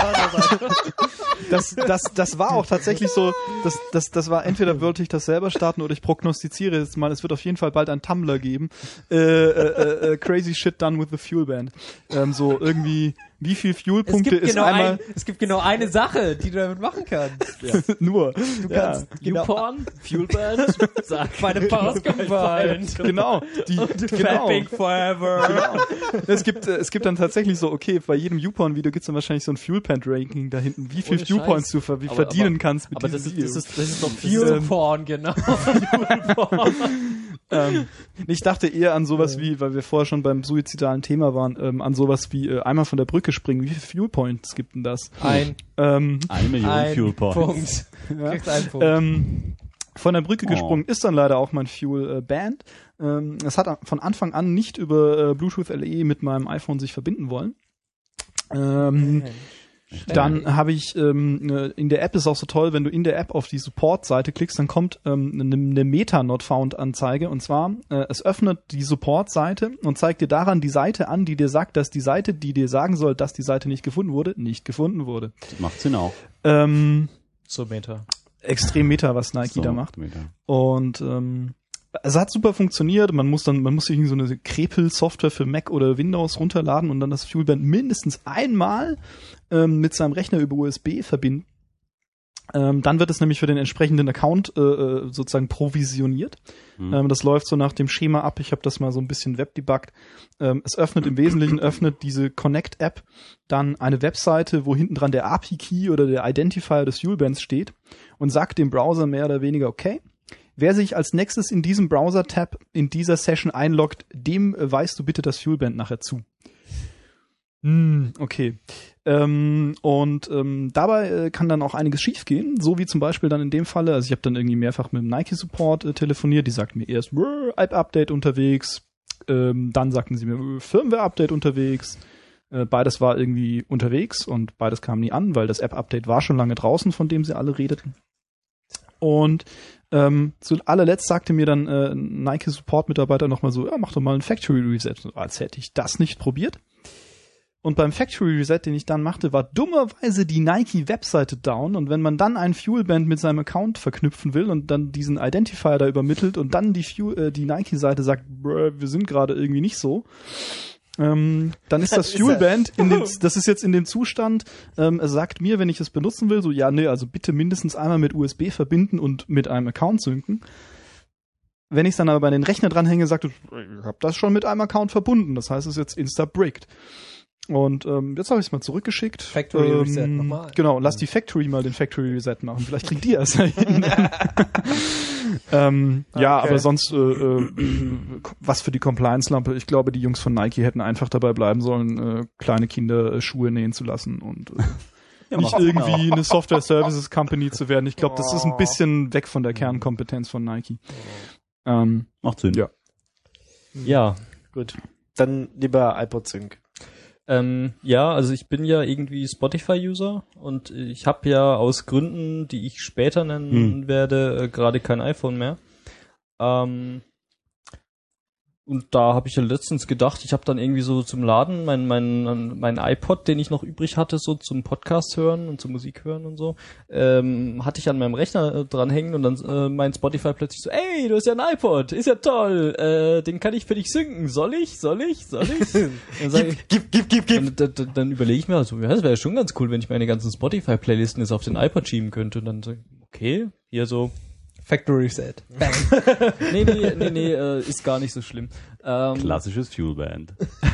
das, das, das war auch tatsächlich so, das, das, das war entweder wollte ich das selber starten oder ich prognostiziere jetzt mal, es wird auf jeden Fall bald ein Tumblr geben. Äh, äh, äh, crazy shit done with the Fuelband. Ähm, so irgendwie, wie viel Es Fuelpunkte gibt, ist genau einmal ein, es gibt genau eine Sache, die du damit machen kannst. nur. Du Ja. kannst genau, YouPorn, Fuelband, sag meine Pause combined. Genau, die, genau. Fapping forever. Es gibt, äh, es gibt dann tatsächlich so, okay, bei jedem Viewporn-Video gibt's dann wahrscheinlich so ein Fuelpant-Ranking da hinten, wie viel Ohne Viewpoints Scheiß. du ver Aber- verdienen aber- kannst mit aber diesem das ist, Video. das ist, das ist doch Fuel Ähm, Porn, genau. ähm, ich dachte eher an sowas wie, weil wir vorher schon beim suizidalen Thema waren, ähm, an sowas wie äh, einmal von der Brücke springen. Wie viele Fuelpoints gibt denn das? Ein, Ähm, Eine Million ein Fuel Points. Punkt. ja. Kriegst einen Punkt. ähm, von der Brücke Oh. gesprungen ist dann leider auch mein Fuel äh, Band. Ähm, es hat von Anfang an nicht über äh, Bluetooth L E mit meinem iPhone sich verbinden wollen. Ähm, Dann habe ich, ähm, äh, in der App ist auch so toll, wenn du in der App auf die Support-Seite klickst, dann kommt ähm, eine, eine Meta-Not-Found-Anzeige und zwar, äh, es öffnet die Support-Seite und zeigt dir daran die Seite an, die dir sagt, dass die Seite, die dir sagen soll, dass die Seite nicht gefunden wurde, nicht gefunden wurde. Das macht Sinn auch. Ähm, so Meta. extrem Meta, was Nike So, da macht. Meter. Und ähm, es hat super funktioniert. Man muss dann, man muss sich so eine Krepel-Software für Mac oder Windows runterladen und dann das Fuelband mindestens einmal ähm, mit seinem Rechner über U S B verbinden. Ähm, dann wird es nämlich für den entsprechenden Account äh, äh, sozusagen provisioniert. Hm. Ähm, das läuft so nach dem Schema ab. Ich habe das mal so ein bisschen webdebuggt. Ähm, es öffnet im Wesentlichen, öffnet diese Connect-App dann eine Webseite, wo hinten dran der A P I-Key oder der Identifier des Fuelbands steht und sagt dem Browser mehr oder weniger, okay, wer sich als nächstes in diesem Browser-Tab in dieser Session einloggt, dem äh, weist du bitte das Fuelband nachher zu. Hm, okay. Ähm, und ähm, dabei äh, kann dann auch einiges schiefgehen, so wie zum Beispiel dann in dem Falle, also ich habe dann irgendwie mehrfach mit dem Nike-Support äh, telefoniert, die sagten mir erst App-Update unterwegs, ähm, dann sagten sie mir Firmware-Update unterwegs, äh, beides war irgendwie unterwegs und beides kam nie an, weil das App-Update war schon lange draußen, von dem sie alle redeten. Und ähm, zu allerletzt sagte mir dann äh, ein Nike-Support-Mitarbeiter nochmal so, ja, mach doch mal ein Factory-Reset, als hätte ich das nicht probiert. Und beim Factory Reset, den ich dann machte, war dummerweise die Nike-Webseite down. Und wenn man dann ein Fuelband mit seinem Account verknüpfen will und dann diesen Identifier da übermittelt und dann die, Fuel, äh, die Nike-Seite sagt, wir sind gerade irgendwie nicht so, ähm, dann ist das Fuelband, in dem, das ist jetzt in dem Zustand, ähm, es sagt mir, wenn ich es benutzen will, so, ja, nee, also bitte mindestens einmal mit U S B verbinden und mit einem Account synken. Wenn ich es dann aber bei den Rechner dranhänge, sagt es, ich habe das schon mit einem Account verbunden. Das heißt, es ist jetzt insta-bricked. Und ähm, jetzt habe ich es mal zurückgeschickt. Factory ähm, Reset nochmal. Genau, lass die Factory mal den Factory Reset machen. Vielleicht kriegt die das ja hin. ähm, okay. Ja, aber sonst äh, äh, was für die Compliance-Lampe. Ich glaube, die Jungs von Nike hätten einfach dabei bleiben sollen, äh, kleine Kinder äh, Schuhe nähen zu lassen und äh, ja, nicht irgendwie eine Software-Services-Company zu werden. Ich glaube, das ist ein bisschen weg von der Kernkompetenz von Nike. Ähm, Macht Sinn. Ja. Ja. Gut. Dann lieber iPod Sync. Ähm, ja, also ich bin ja irgendwie Spotify-User und ich habe ja aus Gründen, die ich später nennen hm. werde, äh, gerade kein iPhone mehr. Ähm, und da habe ich ja letztens gedacht, ich habe dann irgendwie so zum Laden mein mein mein iPod, den ich noch übrig hatte, so zum Podcast hören und zum Musik hören und so, ähm, hatte ich an meinem Rechner äh, dranhängen und dann äh, mein Spotify plötzlich so, ey, du hast ja ein iPod, ist ja toll, äh, den kann ich für dich synken, soll ich, soll ich, soll ich? Dann sag ich, gib, gib, gib, gib. Dann, dann, dann überlege ich mir, also, ja, das wäre ja schon ganz cool, wenn ich meine ganzen Spotify-Playlisten jetzt auf den iPod schieben könnte und dann so, okay, hier so Factory Reset. Bang. nee, nee, nee, nee, äh, ist gar nicht so schlimm. Ähm, Klassisches Fuelband.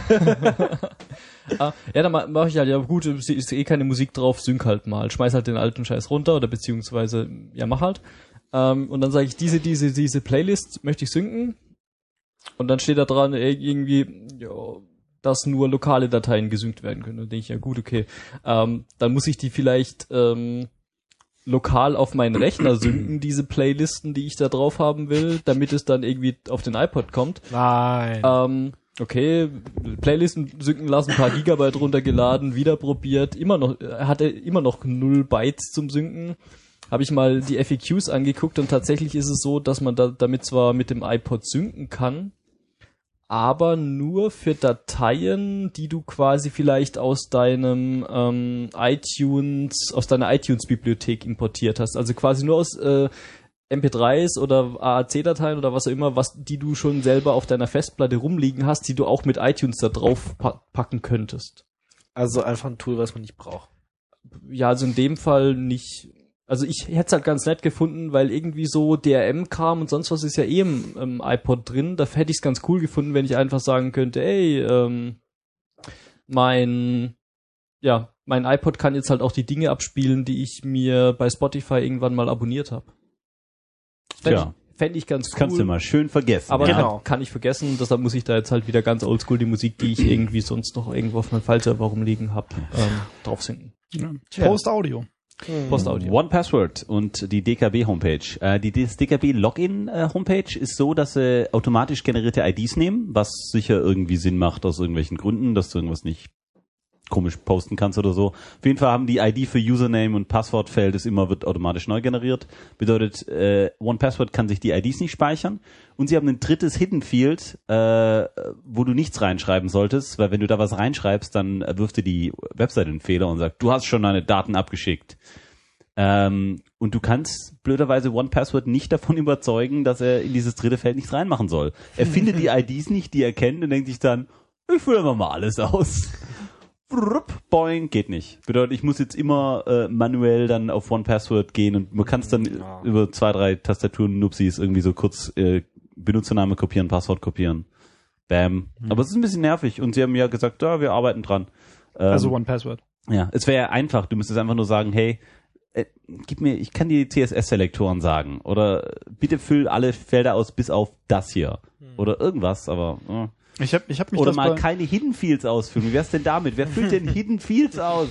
ah, ja, dann mache mach ich halt, ja gut, ist eh keine Musik drauf, sync halt mal. Schmeiß halt den alten Scheiß runter oder beziehungsweise, ja, mach halt. Ähm, und dann sage ich, diese, diese, diese Playlist möchte ich synken. Und dann steht da dran, irgendwie, ja, dass nur lokale Dateien gesynkt werden können. Dann denke ich, ja gut, okay. Ähm, dann muss ich die vielleicht ähm, lokal auf meinen Rechner synken, diese Playlisten, die ich da drauf haben will, damit es dann irgendwie auf den iPod kommt. Nein. Ähm, okay, Playlisten synken lassen, ein paar Gigabyte runtergeladen, wieder probiert, immer noch, hatte immer noch null Bytes zum Synken. Habe ich mal die F A Qs angeguckt und tatsächlich ist es so, dass man da damit zwar mit dem iPod synken kann, aber nur für Dateien, die du quasi vielleicht aus deinem ähm, iTunes, aus deiner iTunes-Bibliothek importiert hast. Also quasi nur aus äh, M P dreis oder A A C-Dateien oder was auch immer, was die du schon selber auf deiner Festplatte rumliegen hast, die du auch mit iTunes da drauf pa- packen könntest. Also einfach ein Tool, was man nicht braucht. Ja, also in dem Fall nicht. Also ich hätte es halt ganz nett gefunden, weil irgendwie so D R M kam und sonst was ist ja eh im, im iPod drin. Da hätte ich es ganz cool gefunden, wenn ich einfach sagen könnte, ey, ähm, mein, ja, mein iPod kann jetzt halt auch die Dinge abspielen, die ich mir bei Spotify irgendwann mal abonniert habe. Fände Ja. ich, fänd ich ganz cool. Kannst du mal schön vergessen. Aber ja. Genau. kann, kann ich vergessen, deshalb muss ich da jetzt halt wieder ganz oldschool die Musik, die ich irgendwie sonst noch irgendwo auf meinem Fallserver rumliegen habe, ähm, drauf sinken. Ja. Post-Audio. Post-Audio. One Password und die D K B-Homepage. Äh, die das D K B-Login-Homepage ist so, dass sie automatisch generierte I Ds nehmen, was sicher irgendwie Sinn macht aus irgendwelchen Gründen, dass du irgendwas nicht komisch posten kannst oder so. Auf jeden Fall haben die I D für Username und Passwortfeld ist immer, wird automatisch neu generiert. Bedeutet, äh, One Password kann sich die I Ds nicht speichern. Und sie haben ein drittes Hidden Field, äh, wo du nichts reinschreiben solltest, weil wenn du da was reinschreibst, dann äh, wirft dir die Webseite einen Fehler und sagt, du hast schon deine Daten abgeschickt. Ähm, und du kannst blöderweise One Password nicht davon überzeugen, dass er in dieses dritte Feld nichts reinmachen soll. Er findet die I Ds nicht, die er kennt und denkt sich dann, ich fülle einfach mal alles aus. Boing, geht nicht. Bedeutet, ich muss jetzt immer äh, manuell dann auf One Password gehen und man kann es dann Ja. über zwei, drei Tastaturen Nupsis irgendwie so kurz äh, Benutzername kopieren, Passwort kopieren. Bam. Mhm. Aber es ist ein bisschen nervig und sie haben ja gesagt, ja, wir arbeiten dran. Ähm, Also One-Password. ja, es wäre ja einfach. Du müsstest einfach nur sagen, hey, äh, gib mir, ich kann die C S S-Selektoren sagen oder bitte füll alle Felder aus bis auf das hier oder irgendwas, aber äh, Ich habe ich hab mich Oder das mal bei, keine Hidden Fields ausfüllen. Wie wär's denn damit? Wer füllt denn Hidden Fields aus?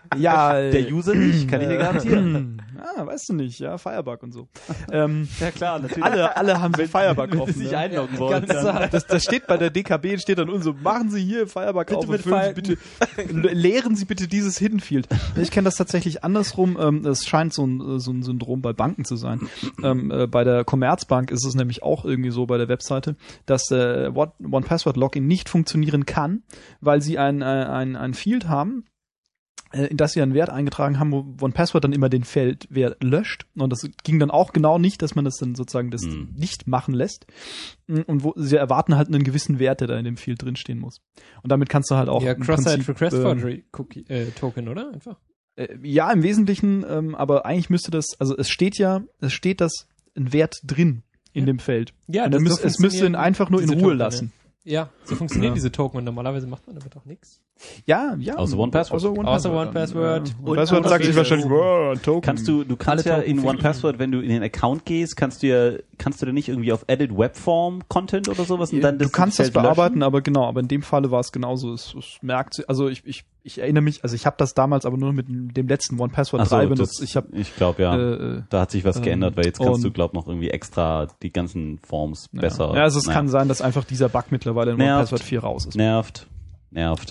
ja, Der User nicht, kann ich dir garantieren. Ah, weißt du nicht, ja, Firebug und so. ähm, Ja klar, natürlich. alle, alle haben sie Firebug Wenn offen. sie sich ne? einloggen wollen. Ganz dann- Das, das steht bei der D K B, steht dann und so, machen Sie hier Firebug Bitte auf und mit füllen Sie bitte, leeren Sie bitte dieses Hidden Field. Ich kenne das tatsächlich andersrum. Ähm, es scheint so ein, so ein Syndrom bei Banken zu sein. Ähm, äh, bei der Commerzbank ist es nämlich auch irgendwie so bei der Webseite, dass äh, One-Password-Login nicht funktionieren kann, weil sie ein, äh, ein, ein Field haben, äh, in das sie einen Wert eingetragen haben, wo One-Password dann immer den Feldwert löscht. Und das ging dann auch genau nicht, dass man das dann sozusagen das Mhm. nicht machen lässt. Und wo sie erwarten halt einen gewissen Wert, der da in dem Field drinstehen muss. Und damit kannst du halt auch Ja, im Cross-Site Prinzip, Request ähm, Forgery Cookie, äh, Token, oder? Einfach. äh, ja, im Wesentlichen, ähm, aber eigentlich müsste das, also es steht ja, es steht das ein Wert drin in Ja. dem Feld. Ja, Und das er müß, so es müsste funktionieren ihn einfach nur in diese Ruhe Token, lassen. Ja, so funktionieren Ja. diese Token und normalerweise macht man damit auch nichts. Ja, ja. Außer One-Password. Außer One-Password. Außer One-Password. Ja. Und One-Password auch sagt sich diese- wahrscheinlich, wow, ein Token. Kannst du, du kannst Alle ja Token in One-Password, wenn du in den Account gehst, kannst du ja, kannst du da nicht irgendwie auf Edit Webform Content oder sowas und dann du das kannst das Feld löschen? bearbeiten, aber genau, aber in dem Falle war es genauso. Es, es merkt, sie- also ich, ich, ich erinnere mich, also ich habe das damals aber nur mit dem letzten One-Password Ach so, drei das- benutzt. Ich habe Ich glaube ja. äh, Da hat sich was ähm, geändert, weil jetzt kannst und- du, glaub noch irgendwie extra die ganzen Forms ja. besser. Ja, also es naja. kann sein, dass einfach dieser Bug mittlerweile in Nervt. One-Password vier raus ist. Nervt. Nervt.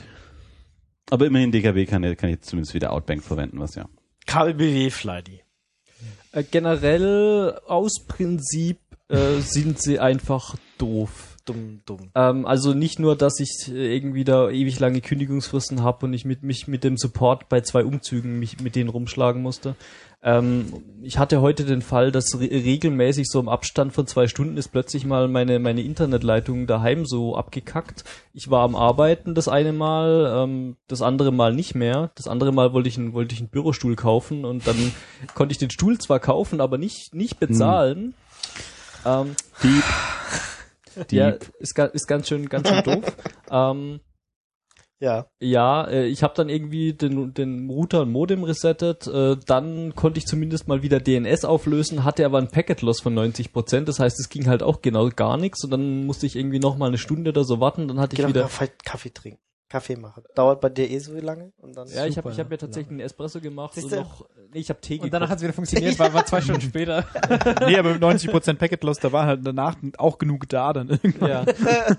Aber immerhin D K B kann, kann ich jetzt zumindest wieder Outbank verwenden, was ja. K B B W Flighty. Äh, generell aus Prinzip äh, sind sie einfach doof. Dumm, dumm. Ähm, also nicht nur, dass ich äh, irgendwie da ewig lange Kündigungsfristen habe und ich mit, mich mit dem Support bei zwei Umzügen mich mit denen rumschlagen musste. Ähm, ich hatte heute den Fall, dass re regelmäßig so im Abstand von zwei Stunden ist plötzlich mal meine, meine Internetleitung daheim so abgekackt. Ich war am Arbeiten das eine Mal, ähm, das andere Mal nicht mehr. Das andere Mal wollte ich, einen, wollte ich einen Bürostuhl kaufen und dann konnte ich den Stuhl zwar kaufen, aber nicht, nicht bezahlen. Hm. Ähm, Dieb. ja, Dieb. ist, ga- ist ganz schön, ganz schön doof. ähm, Ja. ja, äh, ich habe dann irgendwie den, den Router und Modem resettet, äh, dann konnte ich zumindest mal wieder D N S auflösen, hatte aber einen Packet Loss von neunzig Prozent, das heißt, es ging halt auch genau gar nichts und dann musste ich irgendwie noch mal eine Stunde oder so warten, dann hatte Geh ich doch wieder... Kaffee, Kaffee trinken. Kaffee machen. Dauert bei dir eh so lange? Und dann Ja, ich habe Super, ich hab mir ja. tatsächlich einen Espresso gemacht und Siehste? noch... Nee, ich habe Tee Und danach gekocht. hat es wieder funktioniert, weil war zwei Stunden später. Nee, aber mit neunzig Prozent Packet Loss, da war halt danach auch genug da dann irgendwann. Ja,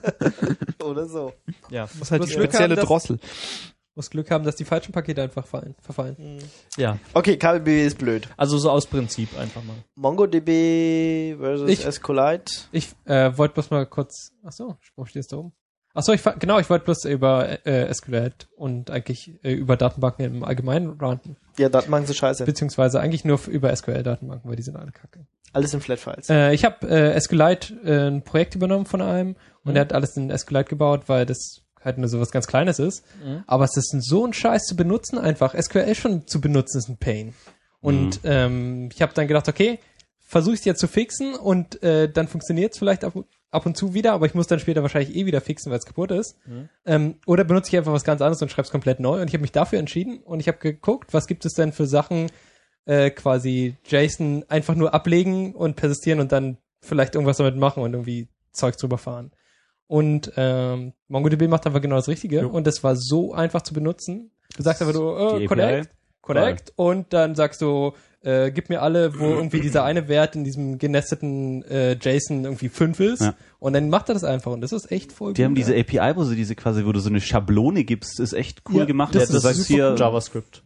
Oder so. ja, Das ist halt die Muss Glück spezielle haben, dass- Drossel. Muss Glück haben, dass die falschen Pakete einfach fallen, verfallen. ja. Okay, K B B W ist blöd. Also so aus Prinzip einfach mal. MongoDB versus Ich- SQLite. Ich äh, wollte bloß mal kurz. Ach so, wo stehst du oben? Ach so, ich fa- genau, ich wollte bloß über äh, SQLite und eigentlich äh, über Datenbanken im Allgemeinen ranten, Ja, Datenbanken sind scheiße. beziehungsweise eigentlich nur f- über S Q L-Datenbanken, weil die sind alle kacke. Alles in Flatfiles. Äh, ich habe äh, SQLite äh, ein Projekt übernommen von einem und Mhm. er hat alles in SQLite gebaut, weil das halt nur so was ganz Kleines ist. Mhm. Aber es ist so ein Scheiß zu benutzen einfach. S Q L schon zu benutzen ist ein Pain. Und ähm, ich habe dann gedacht, okay, versuche ich es jetzt zu fixen und äh, dann funktioniert es vielleicht ab, ab und zu wieder, aber ich muss dann später wahrscheinlich eh wieder fixen, weil es kaputt ist. Mhm. Ähm, oder benutze ich einfach was ganz anderes und schreibe es komplett neu. Und ich habe mich dafür entschieden und ich habe geguckt, was gibt es denn für Sachen, äh, quasi JSON einfach nur ablegen und persistieren und dann vielleicht irgendwas damit machen und irgendwie Zeug drüber fahren. Und ähm, MongoDB macht einfach genau das Richtige Jo. und das war so einfach zu benutzen. Du sagst einfach nur, Die äh, A P I? connect, connect und dann sagst du, äh, gib mir alle, wo irgendwie dieser eine Wert in diesem genesteten äh, JSON irgendwie fünf ist Ja. und dann macht er das einfach und das ist echt voll Die gut. haben diese ja. A P I, wo sie diese quasi, wo du so eine Schablone gibst, ist echt cool Ja, gemacht. das du ist sagst super hier, cool. JavaScript.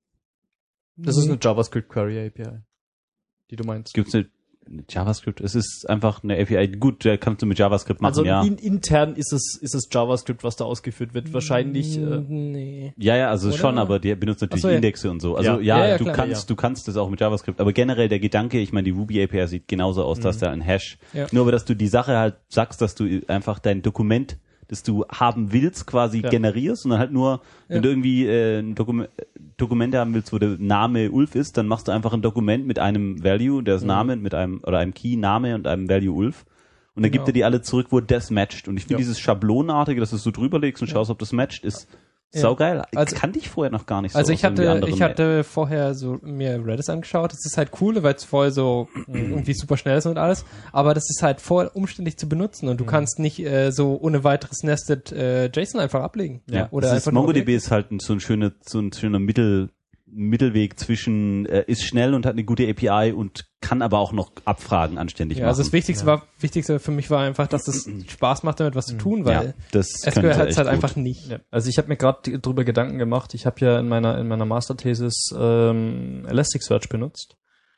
Das ist Mhm. eine JavaScript Query A P I, die du meinst. gibt's eine, eine JavaScript? Es ist einfach eine A P I. Gut, da kannst du mit JavaScript machen, Also ja. in, intern ist es, ist es JavaScript, was da ausgeführt wird. Wahrscheinlich, äh, nee. Ja, ja, also Oder? schon, aber die benutzt natürlich Ach so, ja. Indexe und so. Also Ja. ja, Ja, ja, du klar, kannst, ja. du kannst das auch mit JavaScript. Aber generell der Gedanke, ich meine, die Ruby A P I sieht genauso aus, dass da ein Hash. Ja. Nur aber, dass du die Sache halt sagst, dass du einfach dein Dokument, das du haben willst, quasi Ja. generierst und dann halt nur, wenn Ja. du irgendwie äh, ein Dokument, Dokument haben willst, wo der Name Ulf ist, dann machst du einfach ein Dokument mit einem Value, der ist Mhm. Name mit einem oder einem Key Name und einem Value Ulf. Und dann Genau. gibt er die alle zurück, wo das matcht. Und ich finde Ja. dieses Schablonenartige, dass du es so drüber legst und schaust, ob das matcht, ist Saugeil. Also- Kannte ich vorher noch gar nicht so. Also aus ich hatte, irgendwie anderen- ich hatte vorher so mir Redis angeschaut. Das ist halt cool, weil es vorher so mh, irgendwie super schnell ist und alles. Aber das ist halt voll umständlich zu benutzen und du kannst nicht äh, so ohne weiteres Nested äh, JSON einfach ablegen. Ja, Oder das einfach ist, nur MongoDB Objekte. ist halt ein, so ein schöner, so ein schöner Mittel, Mittelweg zwischen, äh, ist schnell und hat eine gute A P I und kann aber auch noch Abfragen anständig Ja, machen. also das Wichtigste war, Wichtigste für mich war einfach, dass es Spaß macht, damit was zu tun, weil ja, das S Q L könnte hat es echt halt gut. einfach nicht. Ja, also ich habe mir gerade drüber Gedanken gemacht. Ich habe ja in meiner in meiner Masterthesis ähm, Elasticsearch benutzt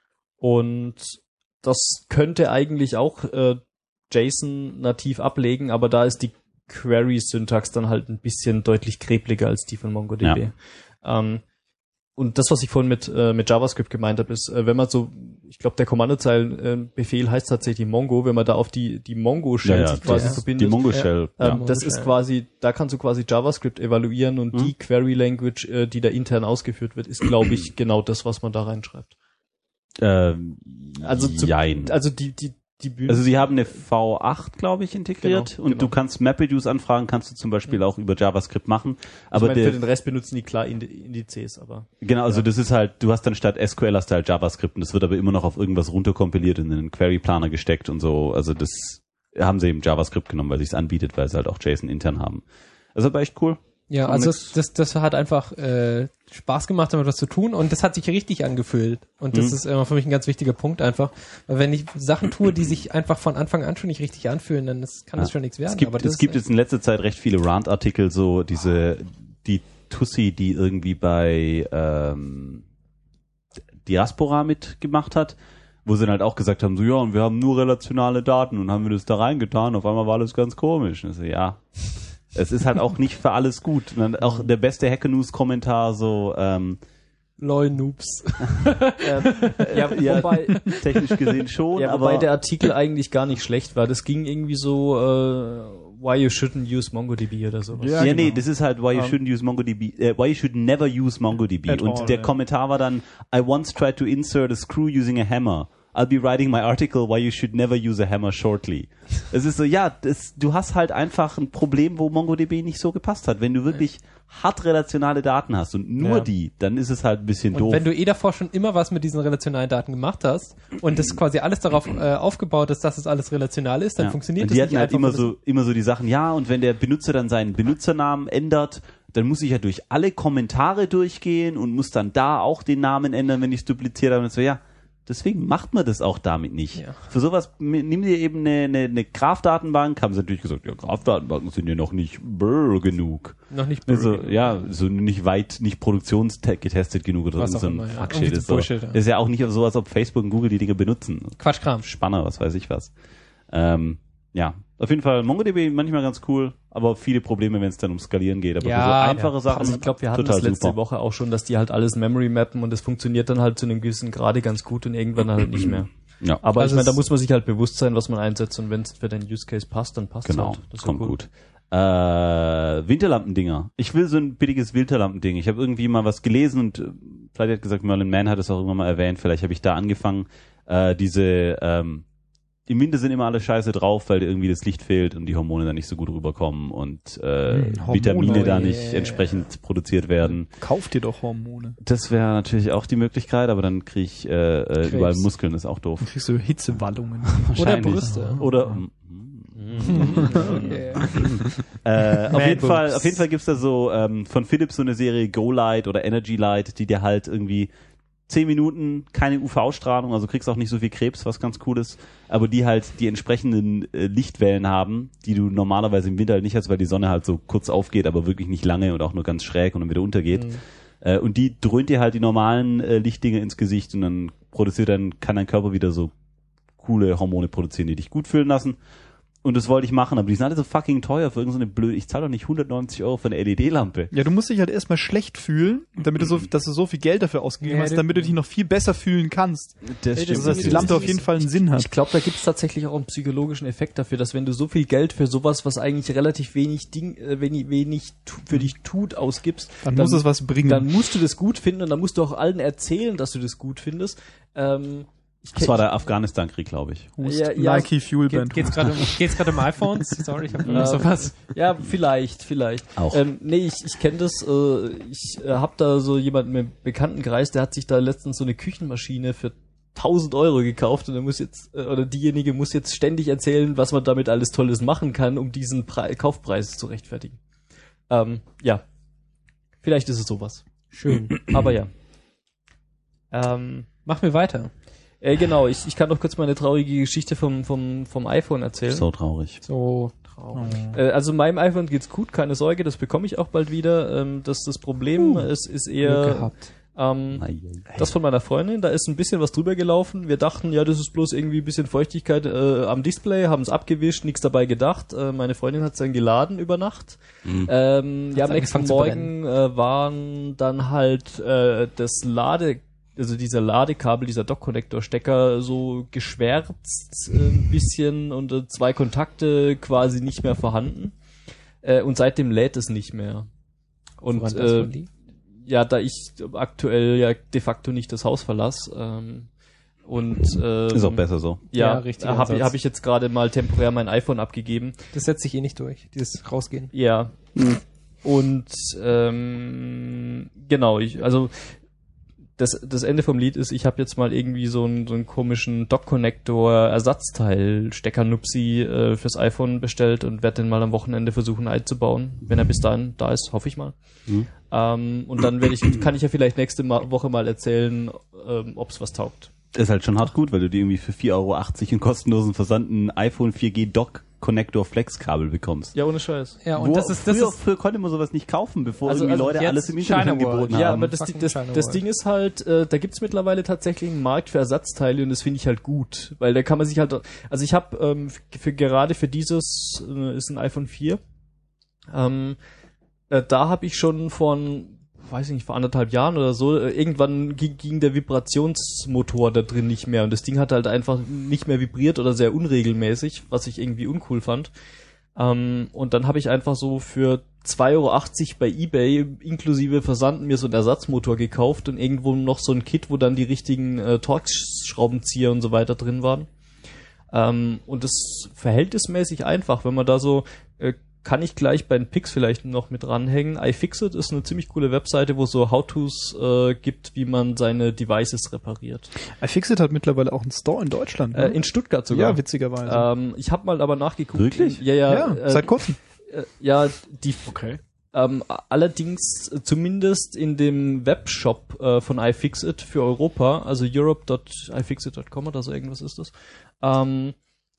und das könnte eigentlich auch äh, JSON nativ ablegen, aber da ist die Query-Syntax dann halt ein bisschen deutlich kräbliger als die von MongoDB. Ähm, und das, was ich vorhin mit äh, mit JavaScript gemeint habe, ist, äh, wenn man so, ich glaube, der Kommandozeilenbefehl äh, heißt tatsächlich Mongo, wenn man da auf die die Mongo-Shell Ja, ja, sich quasi ja. verbindet. Die Mongo Shell. Ähm, ja. das ist quasi, da kannst du quasi JavaScript evaluieren und Mhm. die Query Language, äh, die da intern ausgeführt wird, ist, glaube ich, genau das, was man da reinschreibt. Ähm, Also zu- jein. Also die die die Bühne. Also sie haben eine V acht, glaube ich, integriert Genau, und genau. du kannst MapReduce-Anfragen kannst du zum Beispiel auch über JavaScript machen. aber Aber ich mein, der, für den Rest benutzen die klar Indi- Indizes, aber genau, also das ist halt, du hast dann statt S Q L hast du halt JavaScript und das wird aber immer noch auf irgendwas runterkompiliert und in den Query-Planer gesteckt und so. Also das haben sie eben JavaScript genommen, weil sich es anbietet, weil sie halt auch JSON intern haben. Das ist aber echt cool. Ja, Kann also nix- das, das hat einfach äh, Spaß gemacht, damit was zu tun und das hat sich richtig angefühlt. Und das Mhm. ist immer für mich ein ganz wichtiger Punkt einfach. Weil wenn ich Sachen tue, die sich einfach von Anfang an schon nicht richtig anfühlen, dann ist, kann das Ja. schon nichts werden. Es gibt, aber das es gibt ist, jetzt in letzter Zeit recht viele Rant-Artikel, so diese, die Tussi, die irgendwie bei ähm, Diaspora mitgemacht hat, wo sie dann halt auch gesagt haben, so ja, und wir haben nur relationale Daten und haben wir das da reingetan, auf einmal war alles ganz komisch. Und so, ja, es ist halt auch nicht für alles gut. Und dann auch der beste Hacker News Kommentar so, ähm, lol Noobs. ja, ja, wobei, technisch gesehen schon, ja, wobei aber der Artikel eigentlich gar nicht schlecht war. Das ging irgendwie so, äh, why you shouldn't use MongoDB oder sowas. Ja, ja, nee, genau. das ist halt why you Um, shouldn't use MongoDB, äh, why you should never use MongoDB. At Und all, der ja. Kommentar war dann, I once tried to insert a screw using a hammer. I'll be writing my article why you should never use a hammer shortly. Es ist so, ja, das, du hast halt einfach ein Problem, wo MongoDB nicht so gepasst hat. Wenn du wirklich hart relationale Daten hast und nur Ja. die, dann ist es halt ein bisschen Und doof. wenn du eh davor schon immer was mit diesen relationalen Daten gemacht hast und das quasi alles darauf äh, aufgebaut ist, dass es alles relational ist, dann Ja. funktioniert und das die nicht hatten halt einfach. immer weil so, immer so die Sachen, ja, und wenn der Benutzer dann seinen Benutzernamen ändert, dann muss ich ja durch alle Kommentare durchgehen und muss dann da auch den Namen ändern, wenn ich es dupliziert habe. Und so, ja, deswegen macht man das auch damit nicht. Ja. Für sowas m- nimm dir eben eine, eine, eine Graph-Datenbank, haben sie natürlich gesagt, ja, Graph-Datenbanken sind ja noch nicht brr genug. das noch nicht Also, genug. ja, so nicht weit, nicht produktionsgetestet genug oder Was so auch ein immer, ja. Fuckshit. Irgendwie Ist, so, Bullshit, ja. ist ja auch nicht so, als ob Facebook und Google die Dinge benutzen. Quatschkram. Spanner, was weiß ich was. Ähm, ja, auf jeden Fall MongoDB manchmal ganz cool, aber viele Probleme, wenn es dann um Skalieren geht. Aber Ja, für so ja. einfache Sachen, Also ich glaube, wir hatten total das letzte super. Woche auch schon, dass die halt alles Memory mappen und das funktioniert dann halt zu einem gewissen Grade ganz gut und irgendwann halt nicht mehr. Ja, Aber Also ich meine, da es- muss man sich halt bewusst sein, was man einsetzt und wenn es für den Use Case passt, dann passt es genau, halt. Das ist kommt cool. gut. Äh, Winterlampendinger. Ich will so ein billiges Winterlampending. Ich habe irgendwie mal was gelesen und äh, vielleicht hat gesagt, Merlin Mann hat es auch irgendwann mal erwähnt, vielleicht habe ich da angefangen, äh, diese ähm, im Winter sind immer alle scheiße drauf, weil irgendwie das Licht fehlt und die Hormone da nicht so gut rüberkommen und äh, Hm, Hormone, Vitamine da yeah. nicht entsprechend produziert werden. Kauf dir doch Hormone. Das wäre natürlich auch die Möglichkeit, aber dann kriege ich äh, äh, Krebs. überall Muskeln, ist auch doof. Dann kriegst du Hitzewallungen. Oder Wahrscheinlich. Brüste. Oder Okay. äh, auf Man jeden Fall, boobs. auf jeden Fall gibt's da so ähm, von Philips so eine Serie Go Light oder Energy Light, die dir halt irgendwie zehn Minuten keine U V-Strahlung, also kriegst auch nicht so viel Krebs, was ganz cool ist, aber die halt die entsprechenden äh, Lichtwellen haben, die du normalerweise im Winter halt nicht hast, weil die Sonne halt so kurz aufgeht, aber wirklich nicht lange und auch nur ganz schräg und dann wieder untergeht. Mhm. Äh, und die dröhnt dir halt die normalen äh, Lichtdinge ins Gesicht und dann produziert dann, kann dein Körper wieder so coole Hormone produzieren, die dich gut fühlen lassen. Und das wollte ich machen, aber die sind alle so fucking teuer für irgendeine blöde, ich zahle doch nicht hundertneunzig Euro für eine L E D-Lampe. Ja, du musst dich halt erstmal schlecht fühlen, damit du so, dass du so viel Geld dafür ausgegeben Ja, hast, du- damit du dich noch viel besser fühlen kannst. Das Ey, stimmt. Also, dass die Lampe auf jeden Fall einen Sinn hat. Ich glaube, da gibt es tatsächlich auch einen psychologischen Effekt dafür, dass wenn du so viel Geld für sowas, was eigentlich relativ wenig Ding, äh, wenig, wenig tu- für dich tut, ausgibst, Dann, muss es was bringen. dann musst du das gut finden und dann musst du auch allen erzählen, dass du das gut findest. Ähm, Das war der Afghanistan-Krieg, glaube ich. Hust, Ja, ja, Nike Fuel Geht, Band. geht's gerade um, geht's gerade um iPhones? Sorry, ich habe Ja. noch sowas. Ja, vielleicht, vielleicht. Auch. Ähm, nee, ich, ich kenne das, äh, ich äh, habe da so jemanden im Bekanntenkreis, der hat sich da letztens so eine Küchenmaschine für tausend Euro gekauft und er muss jetzt, äh, oder diejenige muss jetzt ständig erzählen, was man damit alles Tolles machen kann, um diesen Pre- Kaufpreis zu rechtfertigen. Ähm, ja. Vielleicht ist es sowas. Schön. Aber ja. Ähm, Machen wir weiter. äh, genau, ich, ich kann noch kurz meine traurige Geschichte vom, vom, vom iPhone erzählen. So traurig. So traurig. Äh, also meinem iPhone geht's gut, keine Sorge, das bekomme ich auch bald wieder. Ähm, das das Problem ist, ist Glück eher gehabt. ähm, Ei, ei, ei. das von meiner Freundin. Da ist ein bisschen was drüber gelaufen. Wir dachten, ja, das ist bloß irgendwie ein bisschen Feuchtigkeit äh, am Display, haben es abgewischt, nichts dabei gedacht. Äh, meine Freundin hat es dann geladen über Nacht. Mhm. Ähm, ja, am Hat's nächsten angefangen zu Morgen äh, waren dann halt äh, das Lade also dieser Ladekabel, dieser Dock-Connector-Stecker so geschwärzt äh, ein bisschen und äh, zwei Kontakte quasi nicht mehr vorhanden. Äh, und seitdem lädt es nicht mehr. Und Woran das äh, wohl liegt? ja, da ich aktuell ja de facto nicht das Haus verlasse ähm, und ähm, Ist auch besser so. Ja, Ja, richtig habe Ansatz. hab ich jetzt gerade mal temporär mein iPhone abgegeben. Das setzt sich eh nicht durch, dieses Rausgehen. Ja. Und ähm, genau, ich also das das Ende vom Lied ist, ich habe jetzt mal irgendwie so einen so einen komischen Dock-Connector Ersatzteil Stecker-Nupsi äh, fürs iPhone bestellt und werde den mal am Wochenende versuchen einzubauen, wenn er bis dahin da ist, hoffe ich mal. Mhm. Ähm, und dann werde ich kann ich ja vielleicht nächste Ma- Woche mal erzählen, ähm, ob es was taugt. Ist halt schon hart gut, weil du dir irgendwie für vier Euro achtzig in kostenlosen Versand ein iPhone vier G Dock Connector Flex Kabel bekommst. Ja, ohne Scheiß. Ja, und Wo, das ist, das früher, ist, früher konnte man sowas nicht kaufen, bevor Also- irgendwie also Leute jetzt alles im Internet China angeboten World. haben. Ja, aber das, Fucking das, China das World. Ding ist halt, äh, da gibt's mittlerweile tatsächlich einen Markt für Ersatzteile und das finde ich halt gut, weil da kann man sich halt, also ich habe ähm, für, für gerade für dieses äh, ist ein iPhone vier, ähm, äh, da habe ich schon von, weiß ich nicht, vor anderthalb Jahren oder so, äh, irgendwann ging, ging der Vibrationsmotor da drin nicht mehr und das Ding hat halt einfach nicht mehr vibriert oder sehr unregelmäßig, was ich irgendwie uncool fand. Ähm, und dann habe ich einfach so für zwei Euro achtzig bei eBay inklusive Versand mir so einen Ersatzmotor gekauft und irgendwo noch so ein Kit, wo dann die richtigen äh, Torx-Schraubenzieher und so weiter drin waren. Ähm, und das verhältnismäßig einfach, wenn man da so, äh, kann ich gleich bei den Picks vielleicht noch mit ranhängen. iFixit ist eine ziemlich coole Webseite, wo es so How-Tos äh, gibt, wie man seine Devices repariert. iFixit hat mittlerweile auch einen Store in Deutschland. Ne? Äh, in Stuttgart sogar. ja, witzigerweise. Ähm, ich habe mal aber nachgeguckt. Wirklich? Ja, ja. ja, äh, seit kurzem. äh, ja, die Okay. ähm, allerdings äh, zumindest in dem Webshop äh, von iFixit für Europa, also europe dot i fixit dot com oder so irgendwas ist das. Ähm,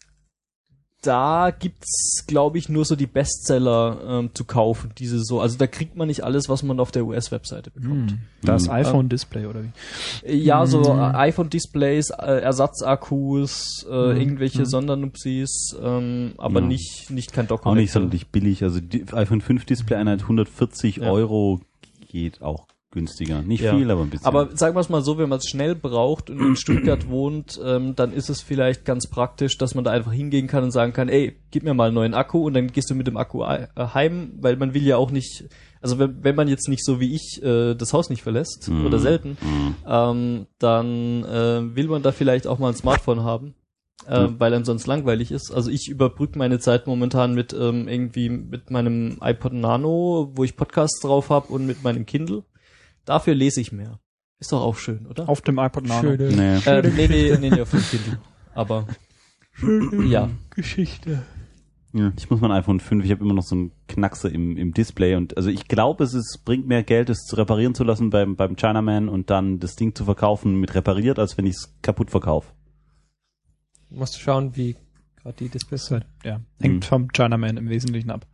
da gibt's, glaube ich, nur so die Bestseller ähm, zu kaufen, diese so. Also da kriegt man nicht alles, was man auf der U S-Webseite bekommt. Das Mhm. iPhone-Display, oder wie? Äh, Ja, so äh, iPhone-Displays, äh, Ersatzakkus, äh, Mhm. irgendwelche Mhm. Sondernupsis, ähm, aber Ja. nicht nicht kein Dock. Auch nicht sonderlich billig. Also die iPhone fünf Display-Einheit hundertvierzig Ja. Euro geht auch günstiger. Nicht Ja. viel, aber ein bisschen. Aber sagen wir es mal so, wenn man es schnell braucht und in Stuttgart wohnt, ähm, dann ist es vielleicht ganz praktisch, dass man da einfach hingehen kann und sagen kann, ey, gib mir mal einen neuen Akku und dann gehst du mit dem Akku äh, heim, weil man will ja auch nicht, also wenn, wenn man jetzt nicht so wie ich äh, das Haus nicht verlässt Mhm. oder selten, Mhm. ähm, dann äh, will man da vielleicht auch mal ein Smartphone haben. Äh, Mhm. weil einem sonst langweilig ist. Also ich überbrücke meine Zeit momentan mit ähm, irgendwie mit meinem iPod Nano, wo ich Podcasts drauf habe und mit meinem Kindle. Dafür lese ich mehr. Ist doch auch schön, oder? Auf dem iPod Nano. schöne Nee. Äh, nee, nee, nee, nee, auf dem Kindle. Aber ja. Geschichte. Ja, ich muss mein iPhone fünf, ich habe immer noch so einen Knackser im, im Display und also ich glaube, es ist, bringt mehr Geld, es zu reparieren zu lassen beim, beim Chinaman und dann das Ding zu verkaufen mit repariert, als wenn ich es kaputt verkaufe. Du musst schauen, wie gerade die Displays sind. Ja, hängt Mhm. vom Chinaman im Wesentlichen ab.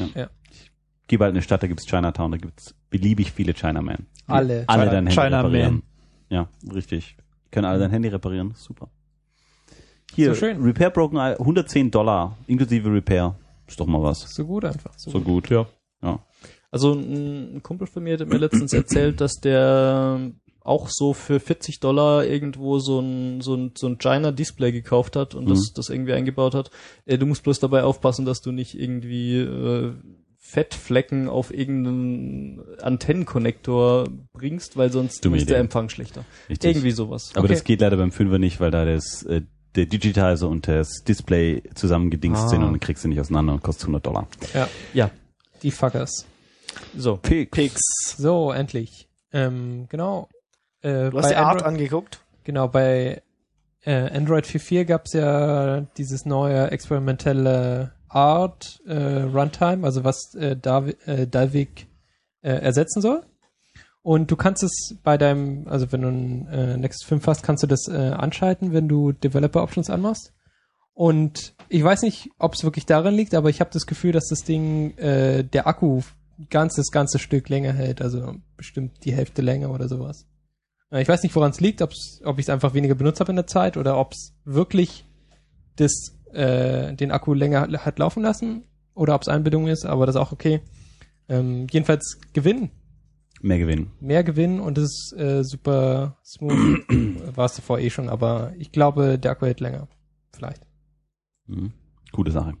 Geh bald in eine Stadt, da gibt's Chinatown, da gibt's beliebig viele Chinaman. Die Alle. Alle China- dein Handy Chinaman. reparieren. Ja, richtig. Die können alle dein Handy reparieren, super. Hier, So schön. Repair Broken, Eye, hundertzehn Dollar, inklusive Repair. Ist doch mal was. So gut einfach. So So gut. gut. Ja. Ja. Also ein, ein Kumpel von mir hat mir letztens erzählt, dass der auch so für vierzig Dollar irgendwo so ein so ein so ein China Display gekauft hat und Mhm. das das irgendwie eingebaut hat. Äh, du musst bloß dabei aufpassen, dass du nicht irgendwie äh, Fettflecken auf irgendeinen Antennenkonnektor bringst, weil sonst Dumme ist der Idee. Empfang schlechter. Richtig. Irgendwie sowas. Aber Okay. das geht leider beim Fünfer nicht, weil da das, äh, der Digitizer und das Display zusammengedingst Ah. sind und dann kriegst du nicht auseinander und kostet hundert Dollar. Ja, Ja, die Fuckers. so. Pix. So, endlich. Ähm, genau. Äh, Du hast die bei Art Android, angeguckt. genau, bei äh, Android vier Punkt vier gab es ja dieses neue experimentelle Art äh, Runtime, also was äh, Dav- äh, Dalvik äh, ersetzen soll. Und du kannst es bei deinem, also wenn du ein äh, Nexus fünf hast, kannst du das äh, anschalten, wenn du Developer Options anmachst. Und ich weiß nicht, ob es wirklich daran liegt, aber ich habe das Gefühl, dass das Ding, äh, der Akku ganz das ganze Stück länger hält, also bestimmt die Hälfte länger oder sowas. Äh, ich weiß nicht, woran es liegt, ob's, ob ich es einfach weniger benutzt habe in der Zeit oder ob es wirklich das, äh, den Akku länger hat laufen lassen oder ob es Einbildung ist, aber das ist auch okay. Ähm, jedenfalls Gewinn. Mehr Gewinn. Mehr Gewinn und es ist äh, super smooth. War es davor eh schon, aber ich glaube, der Akku hält länger. Vielleicht. Mhm. Gute Sache.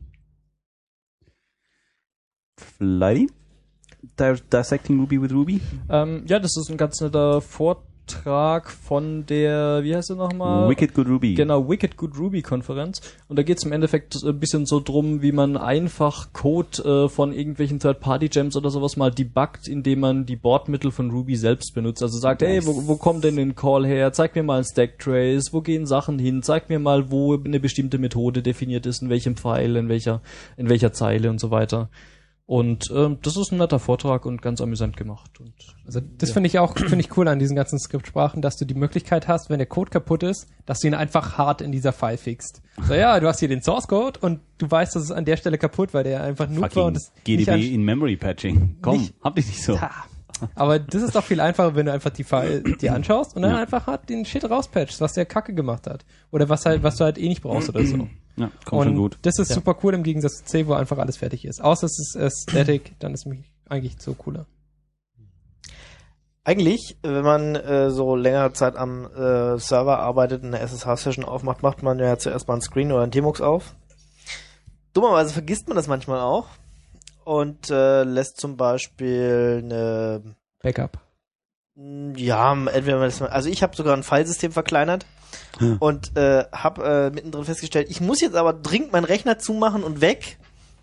Flighty? Di- Dissecting Ruby with Ruby? Ähm, ja, das ist ein ganz netter Vortrag von der, wie heißt sie nochmal? Wicked Good Ruby. Genau, Wicked Good Ruby Konferenz. Und da geht es im Endeffekt ein bisschen so drum, wie man einfach Code äh, von irgendwelchen Third-Party-Gems oder sowas mal debuggt, indem man die Bordmittel von Ruby selbst benutzt. Also sagt, Nice. hey, wo, wo kommt denn ein Call her? Zeig mir mal ein Stack-Trace. Wo gehen Sachen hin? Zeig mir mal, wo eine bestimmte Methode definiert ist, in welchem Pfeil, in welcher, in welcher Zeile und so weiter. Und ähm, das ist ein netter Vortrag und ganz amüsant gemacht. Und Also das finde ich auch finde ich cool an diesen ganzen Skriptsprachen, dass du die Möglichkeit hast, wenn der Code kaputt ist, dass du ihn einfach hart in dieser File fixst. So, ja, du hast hier den Source Code und du weißt, dass es an der Stelle kaputt, weil der einfach Noob war und Fucking das G D nicht B an- in Memory Patching. Komm, Nicht- hab dich nicht so. Ha. Aber das ist doch viel einfacher, wenn du einfach die File dir anschaust und dann Ja. einfach halt den Shit rauspatchst, was der Kacke gemacht hat. Oder was halt, was du halt eh nicht brauchst oder so. Ja, kommt Und schon gut. das ist Ja. super cool im Gegensatz zu C, wo einfach alles fertig ist. Außer es ist äh, Static, dann ist mich eigentlich so cooler. Eigentlich, wenn man äh, so längere Zeit am äh, Server arbeitet und eine S S H-Session aufmacht, macht man ja zuerst mal einen Screen oder einen Tmux auf. Dummerweise vergisst man das manchmal auch und äh, lässt zum Beispiel eine, Backup. mh, ja, entweder man das mal, also ich habe sogar ein Filesystem verkleinert Hm. und äh, habe äh, mittendrin festgestellt, ich muss jetzt aber dringend meinen Rechner zumachen und weg.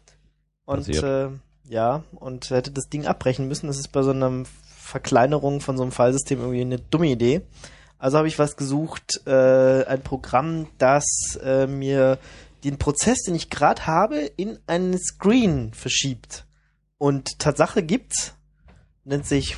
Und Passiert. äh, ja, und hätte das Ding abbrechen müssen. Das ist bei so einer Verkleinerung von so einem Filesystem irgendwie eine dumme Idee. Also habe ich was gesucht, äh, ein Programm, das äh, mir den Prozess, den ich gerade habe, in einen Screen verschiebt. Und Tatsache gibt's, nennt sich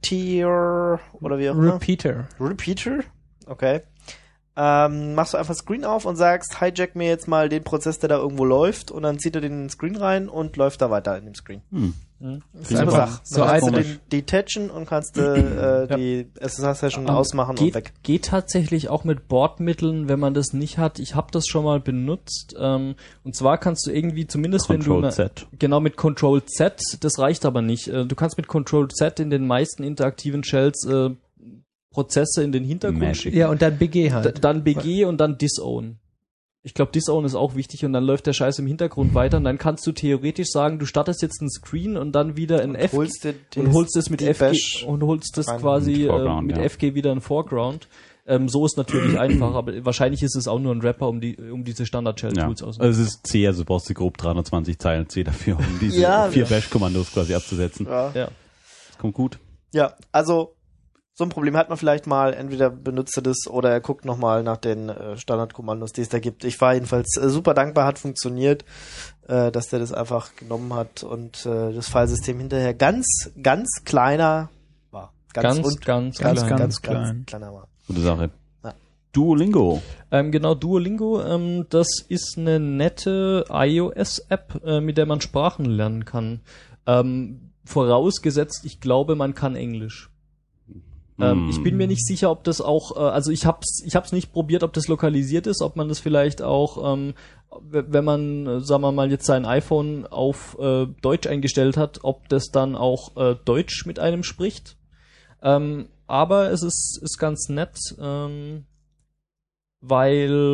Raptor oder wie auch immer. Repeater. Repeater? Okay. Ähm, machst du einfach Screen auf und sagst, hijack mir jetzt mal den Prozess, der da irgendwo läuft, und dann zieht er den in den Screen rein und läuft da weiter in dem Screen. Hm. Das Super einfach Sache. so Dann kannst du einfach. den detachen und kannst äh, äh, die S S H-Session ausmachen geht, und weg. Geht tatsächlich auch mit Bordmitteln, wenn man das nicht hat. Ich habe das schon mal benutzt. Ähm, und zwar kannst du irgendwie, zumindest wenn du... Control eine- Z. Genau, mit Control Z, das reicht aber nicht. Äh, Du kannst mit Control Z in den meisten interaktiven Shells äh, Prozesse in den Hintergrund Magic. schicken. Ja, und dann B G D- halt. Dann B G und dann Disown. Ich glaube, Disown ist auch wichtig und dann läuft der Scheiß im Hintergrund weiter und dann kannst du theoretisch sagen, du startest jetzt einen Screen und dann wieder ein F G Holst dir und holst es mit die F G Bash und holst es rein. quasi äh, Foreground, mit ja. F G wieder in Foreground. Ähm, so ist natürlich einfach, aber wahrscheinlich ist es auch nur ein Wrapper, um die um diese Ja. Standard-Shell-Tools Also auszunutzen. es ist C, also brauchst du grob dreihundertzwanzig Zeilen C dafür, um diese Ja, vier ja. Bash-Kommandos quasi abzusetzen. Ja. Ja. Das kommt gut. Ja, also so ein Problem hat man vielleicht mal. Entweder benutzt er das oder er guckt nochmal nach den äh, Standardkommandos, die es da gibt. Ich war jedenfalls äh, super dankbar, hat funktioniert, äh, dass der das einfach genommen hat und äh, das Filesystem hinterher ganz, ganz kleiner war. Ganz, und, ganz, ganz, klein. ganz, ganz ganz klein. kleiner war. Gute Sache. Ja. Duolingo. Ähm, genau, Duolingo, ähm, das ist eine nette iOS-App, äh, mit der man Sprachen lernen kann. Ähm, vorausgesetzt, ich glaube, man kann Englisch. Ähm, Hm. ich bin mir nicht sicher, ob das auch, äh, also ich hab's, ich hab's nicht probiert, ob das lokalisiert ist, ob man das vielleicht auch, ähm, w- wenn man, äh, sagen wir mal, jetzt sein iPhone auf äh, Deutsch eingestellt hat, ob das dann auch äh, Deutsch mit einem spricht. Ähm, aber es ist, ist ganz nett, ähm, weil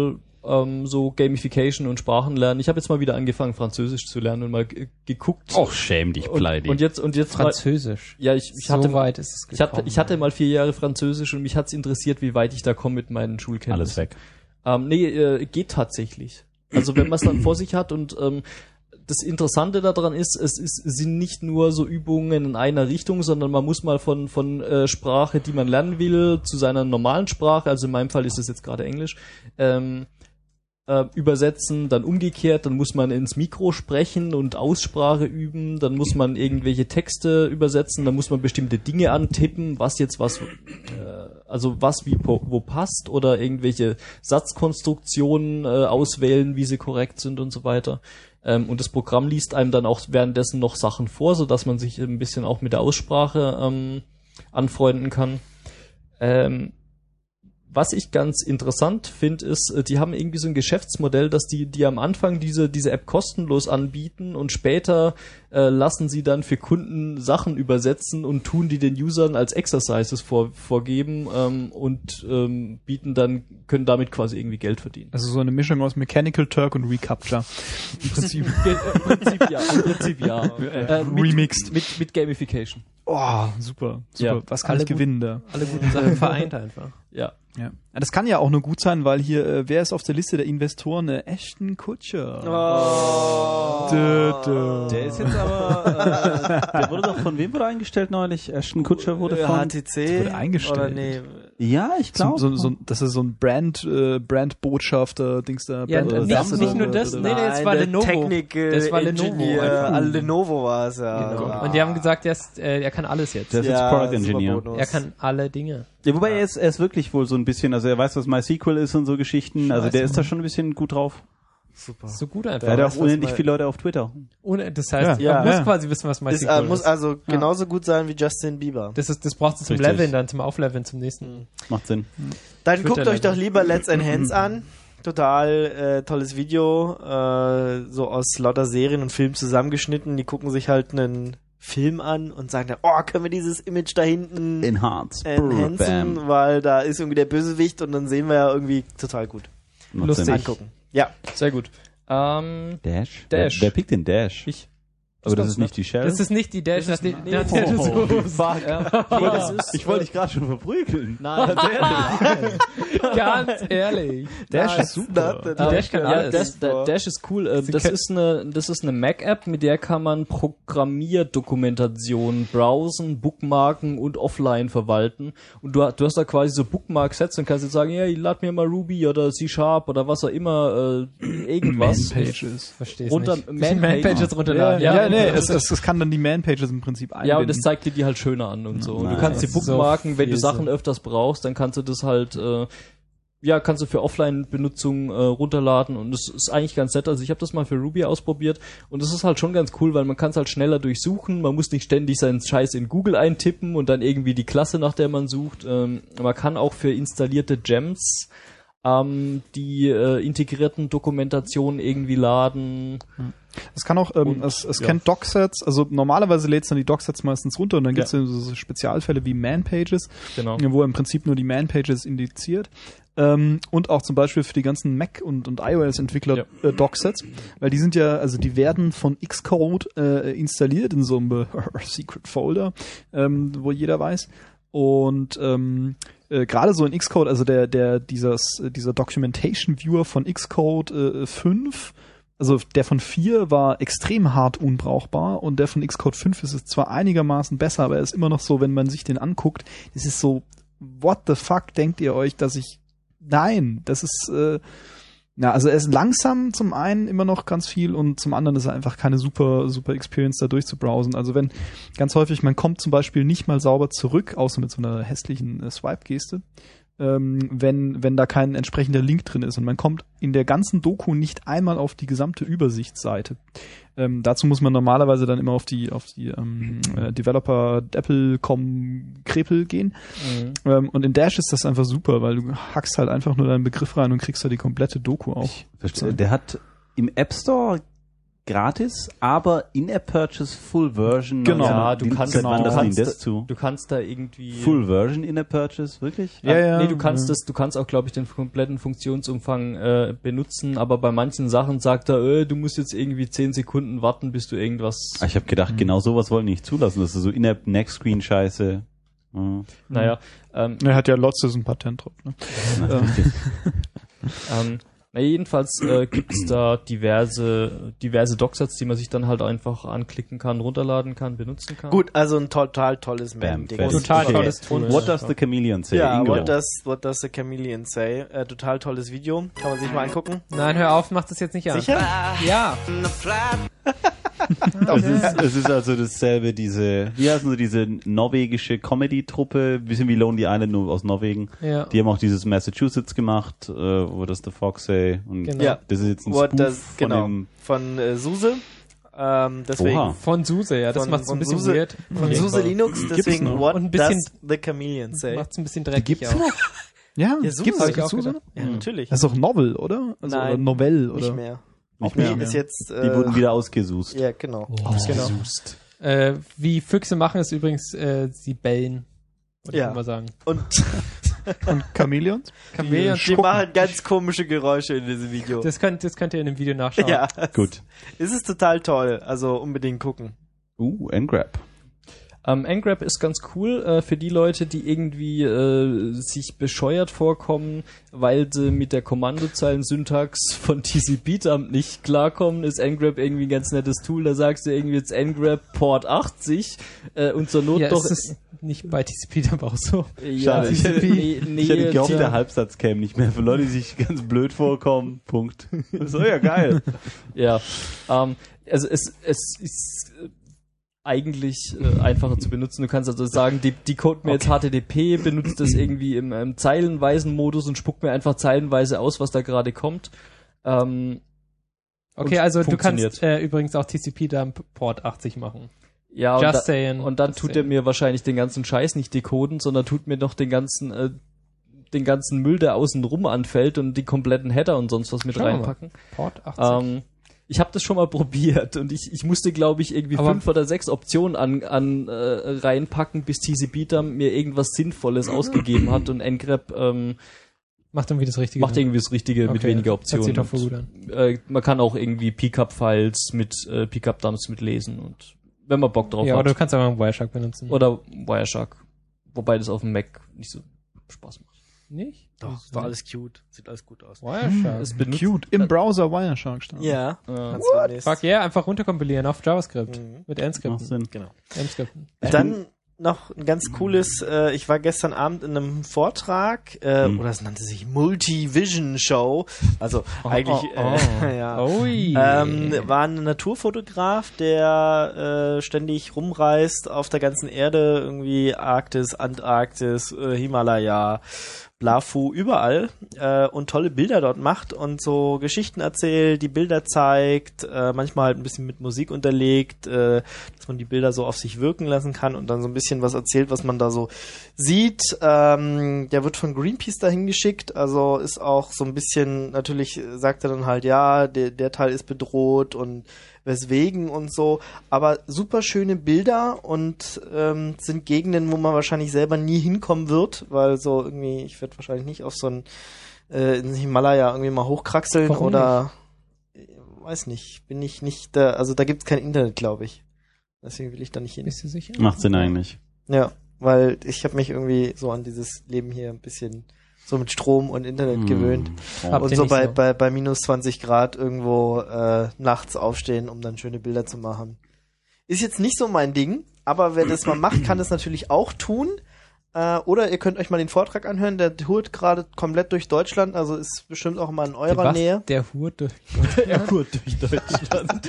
ähm, so Gamification und Sprachenlernen. Ich habe jetzt mal wieder angefangen, Französisch zu lernen und mal g- geguckt. Och, schäm dich, und, Pleidi. und jetzt und jetzt Französisch. Mal, ja, ich, ich so hatte weit ist es ich hatte gekommen. ich hatte mal vier Jahre Französisch und mich hat's interessiert, wie weit ich da komme mit meinen Schulkenntnissen. Alles weg. Ähm, nee, äh, geht tatsächlich. Also wenn man es dann vor sich hat und ähm, das Interessante daran ist, es ist, sind nicht nur so Übungen in einer Richtung, sondern man muss mal von von äh, Sprache, die man lernen will, zu seiner normalen Sprache, also in meinem Fall ist es jetzt gerade Englisch, ähm, äh, übersetzen, dann umgekehrt, dann muss man ins Mikro sprechen und Aussprache üben, dann muss man irgendwelche Texte übersetzen, dann muss man bestimmte Dinge antippen, was jetzt was, äh, also was wie wo, wo passt oder irgendwelche Satzkonstruktionen äh, auswählen, wie sie korrekt sind und so weiter. Ähm, und das Programm liest einem dann auch währenddessen noch Sachen vor, so dass man sich ein bisschen auch mit der Aussprache ähm, anfreunden kann. Ähm, was ich ganz interessant finde, ist, die haben irgendwie so ein Geschäftsmodell, dass die, die am Anfang diese, diese App kostenlos anbieten und später äh, lassen sie dann für Kunden Sachen übersetzen und tun die den Usern als Exercises vor, vorgeben ähm, und ähm, bieten dann, können damit quasi irgendwie Geld verdienen. Also so eine Mischung aus Mechanical Turk und Recaptcha. Im Prinzip. Im Prinzip ja, im Prinzip ja. Äh, mit, Remixed. Mit, mit Gamification. Oh, super, super. Ja. Was kann Alle ich gewinnen da? Alle guten Sachen vereint einfach. Ja. Ja. Das kann ja auch nur gut sein, weil hier, äh, wer ist auf der Liste der Investoren? Äh, Ashton Kutcher. Oh. Dö, dö. Der ist jetzt aber, äh, der wurde doch von wem wurde eingestellt neulich? Ashton Kutscher wurde von... H T C wurde eingestellt. Oder nee. Ja, ich So, glaube. so, so, das ist so ein Brand, äh, Brandbotschafter, Dings da. Ja, Brand nicht, Ambassador nicht nur das, oder- nee, nee, das war der Lenovo. Technical Das war Lenovo. Engineer. einfach. Ah, Lenovo war es, ja. Genau. Ja. Und die haben gesagt, er, ist, äh, er kann alles jetzt. Der ist jetzt Ja, Product super Engineer. Bonus. Er kann alle Dinge. Ja, wobei er ist, er ist wirklich wohl so ein bisschen, also er weiß, was MySQL ist und so Geschichten, also der ist da schon ein bisschen gut drauf. Super. So gut einfach. Er hat weiß, auch was unendlich mal- viele Leute auf Twitter. Ohne, das heißt, Ja, man ja, muss ja. quasi wissen, was Ist, MySQL äh, ist. muss also genauso gut sein wie Justin Bieber. Das ist, das brauchst du zum Richtig. Leveln dann, zum Aufleveln, zum nächsten. Macht Sinn. Dann Twitter guckt euch Level. doch lieber Let's Enhance an. Total äh, tolles Video, äh, so aus lauter Serien und Filmen zusammengeschnitten. Die gucken sich halt einen Film an und sagen dann, oh, können wir dieses Image da hinten Enhance. enhancen, Bam. weil da ist irgendwie der Bösewicht und dann sehen wir ja irgendwie total gut. Macht Lustig. Sinn. Angucken. Ja. Sehr gut. Ähm, Dash? Dash. Wer, wer pickt den Dash? ich. Aber das Das ist nicht die Shell? Das ist nicht die Dash, das ist die, nee, ja, oh, das ist so. Fuck. Ja, Ich wollte- das ist, ich wollte dich gerade schon verprügeln. Nein, Ganz ehrlich. Dash Nice. ist super. Die Dash Dash kann kann ja, alles. Dash, da- Dash ist cool. Äh, Das können- ist eine, das ist eine Mac-App, mit der kann man Programmierdokumentation browsen, bookmarken und offline verwalten. Und du, du hast da quasi so Bookmark-Sets und kannst jetzt sagen, ja, lad mir mal Ruby oder C-Sharp oder was auch immer, äh, irgendwas. Pages. Versteh's Runter- nicht. Man- Man-Pages runterladen. Ja, ja, nee, ja. es, es, es kann dann die Man-Pages im Prinzip einbinden. Ja, und das zeigt dir die halt schöner an und so. Und du Nice. kannst die bookmarken, wenn du viel Sachen Sinn. öfters brauchst, dann kannst du das halt, äh, ja, kannst du für Offline-Benutzung äh, runterladen und das ist eigentlich ganz nett. Also ich habe das mal für Ruby ausprobiert und das ist halt schon ganz cool, weil man kann es halt schneller durchsuchen, man muss nicht ständig seinen Scheiß in Google eintippen und dann irgendwie die Klasse, nach der man sucht. Ähm, man kann auch für installierte Gems ähm, die äh, integrierten Dokumentationen irgendwie laden. Es kann auch, ähm, Und, es, es ja. kennt Docsets, also normalerweise lädst du dann die Docsets meistens runter und dann gibt es Ja. ja so so Spezialfälle wie Man-Pages, Genau. wo er im Prinzip nur die Man-Pages indiziert. Ähm, und auch zum Beispiel für die ganzen Mac- und, und iOS-Entwickler Ja. äh, Docsets, weil die sind ja, also die werden von Xcode äh, installiert in so einem Secret Folder, ähm, wo jeder weiß. Und ähm, äh, gerade so in Xcode, also der, der, dieses, dieser Documentation Viewer von Xcode äh, fünf, also der von vier war extrem hart unbrauchbar und der von Xcode fünf ist es zwar einigermaßen besser, aber er ist immer noch so, wenn man sich den anguckt, das ist so, what the fuck denkt ihr euch, dass ich, nein, das ist, äh, na, also er ist langsam zum einen immer noch ganz viel und zum anderen ist er einfach keine super, super Experience da durchzubrowsen. Also wenn, ganz häufig, man kommt zum Beispiel nicht mal sauber zurück, außer mit so einer hässlichen äh, Swipe-Geste, ähm, wenn, wenn da kein entsprechender Link drin ist und man kommt in der ganzen Doku nicht einmal auf die gesamte Übersichtsseite. Ähm, dazu muss man normalerweise dann immer auf die, auf die ähm, äh, Developer Apple Punkt com Krepel gehen. Mhm. Ähm, und in Dash ist das einfach super, weil du hackst halt einfach nur deinen Begriff rein und kriegst da die komplette Doku auch. Verstehe. Der hat im App Store gratis, aber In-App-Purchase Full Version. Genau. Ja, du Die- kannst, seit genau, wann du, lassen die kannst das zu? du kannst da irgendwie Full Version In-App-Purchase, wirklich? Ja, ja. Nee, du kannst ja. das, du kannst auch, glaube ich, den kompletten Funktionsumfang äh, benutzen, aber bei manchen Sachen sagt er, äh, du musst jetzt irgendwie zehn Sekunden warten, bis du irgendwas. Ah, Ich habe gedacht, genau sowas wollen die nicht zulassen. Das ist so In-App Next-Screen-Scheiße. Ja. Naja, ähm, Er hat ja Lotzes ein Patent drauf. Ne? Na, richtig. ähm, na jedenfalls äh, gibt's da diverse diverse Docksets, die man sich dann halt einfach anklicken kann, runterladen kann, benutzen kann. Gut, also ein total tolles Bam, Mem-Ding. fertig. Total Okay. tolles Tool. Und what does the chameleon say? Ja, Ingo. what does, what does the chameleon say? Äh, total tolles Video. Kann man sich mal angucken. Nein, hör auf, mach das jetzt nicht an. Sicher? Ja. Es ist, es ist also dasselbe, diese, wie heißen sie, diese norwegische Comedy-Truppe, bisschen wie Lonely Island, nur aus Norwegen. Ja. Die haben auch dieses Massachusetts gemacht, äh, What does the Fox say? Und Genau. Ja. das ist jetzt ein What Spoof does, von genau. dem, Von äh, Suse. Ähm, deswegen. Oha. Von Suse, ja, das Von- macht's ein von bisschen Suse- weird. Von Ja. Suse Linux, deswegen noch? what Und ein bisschen- does the chameleon say? Macht's ein bisschen dreckig auch. Ja, Ja, Suse gibt's hab das ich auch Suse? gedacht. Ja, natürlich. Das ist doch Novel, oder? Also, Nein, oder Novell, oder? Nicht mehr. Nicht Nee, mehr. ist jetzt, äh, Die wurden wieder ausgesucht. ja, genau. Genau. Äh, wie Füchse machen, ist übrigens, äh, sie bellen. Würde Ja. ich mal sagen. Und Und Chameleons? Chameleon, die machen ganz komische Geräusche in diesem Video. das könnt, das könnt ihr in dem Video nachschauen. ja, Gut. es ist total toll. Also unbedingt gucken. Uh, Ngrab. Ähm, Ngrab ist ganz cool äh, für die Leute, die irgendwie äh, sich bescheuert vorkommen, weil sie mit der Kommandozeilen-Syntax von T C P-Dump nicht klarkommen, ist Ngrab irgendwie ein ganz nettes Tool. Da sagst du irgendwie jetzt Ngrab Port achtzig äh, und zur Not Ja, doch... ist es nicht bei T C P aber auch so. ja, Schade, ich hätte, nee, nee, ich hätte gehofft, tja. der Halbsatz käme nicht mehr. Für Leute, die sich ganz blöd vorkommen. Punkt. So, ja, geil. Ja, ähm, also es, es ist äh, eigentlich äh, einfacher zu benutzen. Du kannst also sagen, die, die code mir jetzt H T T P, benutzt das irgendwie im, im zeilenweisen Modus und spuckt mir einfach zeilenweise aus, was da gerade kommt. Ähm, Okay, Und also du funktioniert. kannst äh, übrigens auch T C P-Dump Port achtzig machen. ja, und, Just da, saying. und dann Just tut er saying. mir wahrscheinlich den ganzen Scheiß nicht decoden, sondern tut mir noch den ganzen äh, den ganzen Müll, der außen rum anfällt und die kompletten Header und sonst was mit Schauen wir mal. reinpacken. Port achtzig. Ähm, ich habe das schon mal probiert und ich, ich musste, glaube ich, irgendwie Aber- fünf oder sechs Optionen an, an äh, reinpacken, bis T C P-Dump mir irgendwas Sinnvolles ausgegeben hat und Ngrab ähm, Macht irgendwie das Richtige. macht irgendwie das Richtige mit Okay, weniger hört sich Optionen. doch voll gut an. Und, äh, man kann auch irgendwie Pcap-Files mit äh, Pcap-Dumps mitlesen und wenn man Bock drauf Ja, hat. oder du kannst aber einen Wireshark benutzen. Oder Wireshark. Wobei das auf dem Mac nicht so Spaß macht. nicht? Doch, ist doch alles cute. Sieht alles gut aus. Wireshark. Es benutzt, Cute. Im Browser Wireshark stand. Ja. äh, Kannst du demnächst- Fuck yeah, einfach runterkompilieren auf JavaScript. Mhm. Mit Macht N-Skripten. Sinn. Genau. M-Skripten. Dann noch ein ganz cooles, äh, ich war gestern Abend in einem Vortrag, äh, Mhm. oder es nannte sich Multi-Vision Show, also Oh, eigentlich, oh, oh. Äh, ja, Ui. ähm, war ein Naturfotograf, der äh, ständig rumreist auf der ganzen Erde, irgendwie Arktis, Antarktis, äh, Himalaya, Blafu, überall äh, und tolle Bilder dort macht und so Geschichten erzählt, die Bilder zeigt, äh, manchmal halt ein bisschen mit Musik unterlegt, äh, dass man die Bilder so auf sich wirken lassen kann und dann so ein bisschen was erzählt, was man da so sieht. Ähm, der wird von Greenpeace dahin geschickt, also ist auch so ein bisschen, natürlich sagt er dann halt, ja, der, der Teil ist bedroht und weswegen und so, aber super schöne Bilder und ähm, sind Gegenden, wo man wahrscheinlich selber nie hinkommen wird, weil so irgendwie, ich werde wahrscheinlich nicht auf so ein äh, in Himalaya irgendwie mal hochkraxeln. Warum oder äh, weiß nicht, bin ich nicht da, also da gibt's kein Internet, glaube ich. Deswegen will ich da nicht hin. Bist du sicher? Macht Sinn eigentlich. Ja, weil ich habe mich irgendwie so an dieses Leben hier ein bisschen so mit Strom und Internet Hm. gewöhnt. Habt Und ihr so nicht bei, so. bei, bei minus zwanzig Grad irgendwo äh, nachts aufstehen, um dann schöne Bilder zu machen. Ist jetzt nicht so mein Ding, aber wer das mal macht, kann das natürlich auch tun. Äh, oder ihr könnt euch mal den Vortrag anhören, der tourt gerade komplett durch Deutschland, also ist bestimmt auch mal in eurer Was? Nähe. Der Hurte. ja, gut durch Deutschland.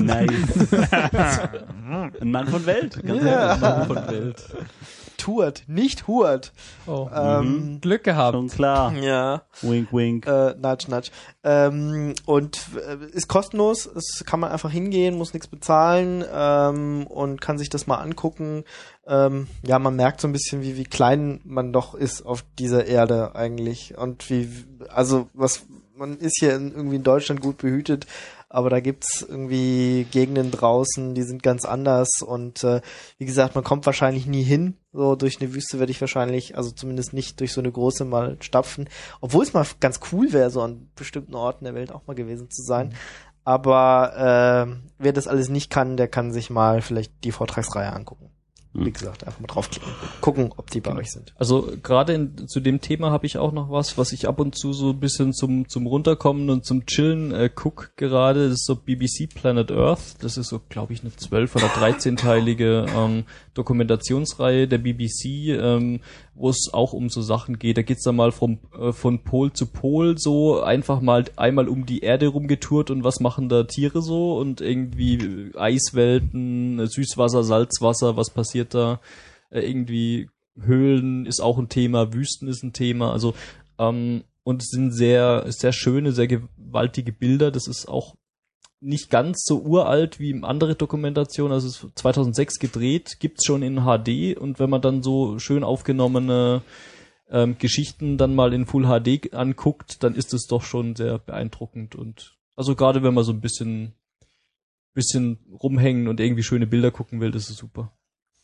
Nice. Ein Mann von Welt. Ganz Ja. ehrlich, ein Mann von Welt. Tourt, nicht hurt. Oh. Ähm, Glück gehabt. Schon klar. ja. Wink, wink. Äh, nudge, nudge. Ähm, und äh, ist kostenlos, es kann man einfach hingehen, muss nichts bezahlen ähm, und kann sich das mal angucken. Ähm, ja, man merkt so ein bisschen, wie, wie klein man doch ist auf dieser Erde eigentlich. Und wie, also was, man ist hier in, irgendwie in Deutschland gut behütet, aber da gibt's irgendwie Gegenden draußen, die sind ganz anders und äh, wie gesagt, man kommt wahrscheinlich nie hin. So durch eine Wüste werde ich wahrscheinlich, also zumindest nicht durch so eine große mal stapfen, obwohl es mal ganz cool wäre, so an bestimmten Orten der Welt auch mal gewesen zu sein. Mhm. Aber äh, wer das alles nicht kann, der kann sich mal vielleicht die Vortragsreihe angucken. Wie gesagt, einfach mal draufklicken. Gucken, ob die bei euch sind. Also gerade zu dem Thema habe ich auch noch was, was ich ab und zu so ein bisschen zum zum Runterkommen und zum Chillen äh, guck gerade. Das ist so B B C Planet Earth. Das ist so, glaube ich, eine zwölf- oder dreizehnteilige ähm, Dokumentationsreihe der B B C, ähm, wo es auch um so Sachen geht. Da geht's dann mal vom äh, von Pol zu Pol so einfach mal einmal um die Erde rumgetourt und was machen da Tiere so und irgendwie Eiswelten, Süßwasser, Salzwasser, was passiert da, äh, irgendwie Höhlen ist auch ein Thema, Wüsten ist ein Thema, also ähm, und es sind sehr sehr schöne, sehr gewaltige Bilder. Das ist auch nicht ganz so uralt wie andere Dokumentationen, also es ist zweitausendsechs gedreht, gibt's schon in H D und wenn man dann so schön aufgenommene ähm, Geschichten dann mal in Full H D anguckt, dann ist es doch schon sehr beeindruckend und also gerade wenn man so ein bisschen bisschen rumhängen und irgendwie schöne Bilder gucken will, das ist super.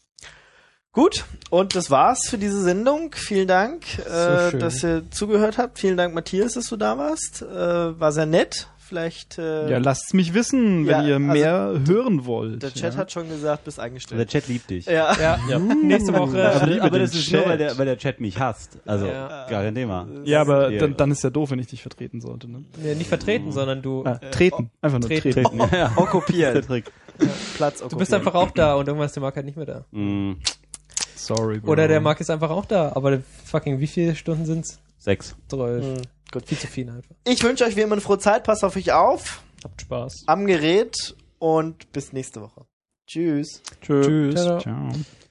Gut, und das war's für diese Sendung. Vielen Dank, äh, dass ihr zugehört habt. Vielen Dank, Matthias, dass du da warst. Äh, war sehr nett. Vielleicht. Äh, ja, lasst's mich wissen, wenn ja, ihr mehr also, hören wollt. Der Chat ja. hat schon gesagt, bist eingestellt. Der Chat liebt dich. Ja. Ja, ja. Nächste Woche. Aber, liebe aber das den ist nur, Chat. weil der, weil der Chat mich hasst. Also, Ja. gar kein Thema. Ja, aber Ja. dann, dann ist ja doof, wenn ich dich vertreten sollte. Ne? Nee, nicht vertreten, sondern du. Ah, treten, einfach nur treten. treten. Ja, ja. Okkupieren. Der Trick. Platz okkupieren. Du bist einfach auch da und irgendwann ist der Marc halt nicht mehr da. Mm, Sorry, bro. Oder der Marc ist einfach auch da, aber fucking, wie viele Stunden sind's? sechs. Zwölf. Mhm. Gut. Viel zu viel einfach. Ich wünsche euch wie immer eine frohe Zeit. Passt auf euch auf. Habt Spaß. Am Gerät und bis nächste Woche. Tschüss. Tschüss. Ciao. Ciao.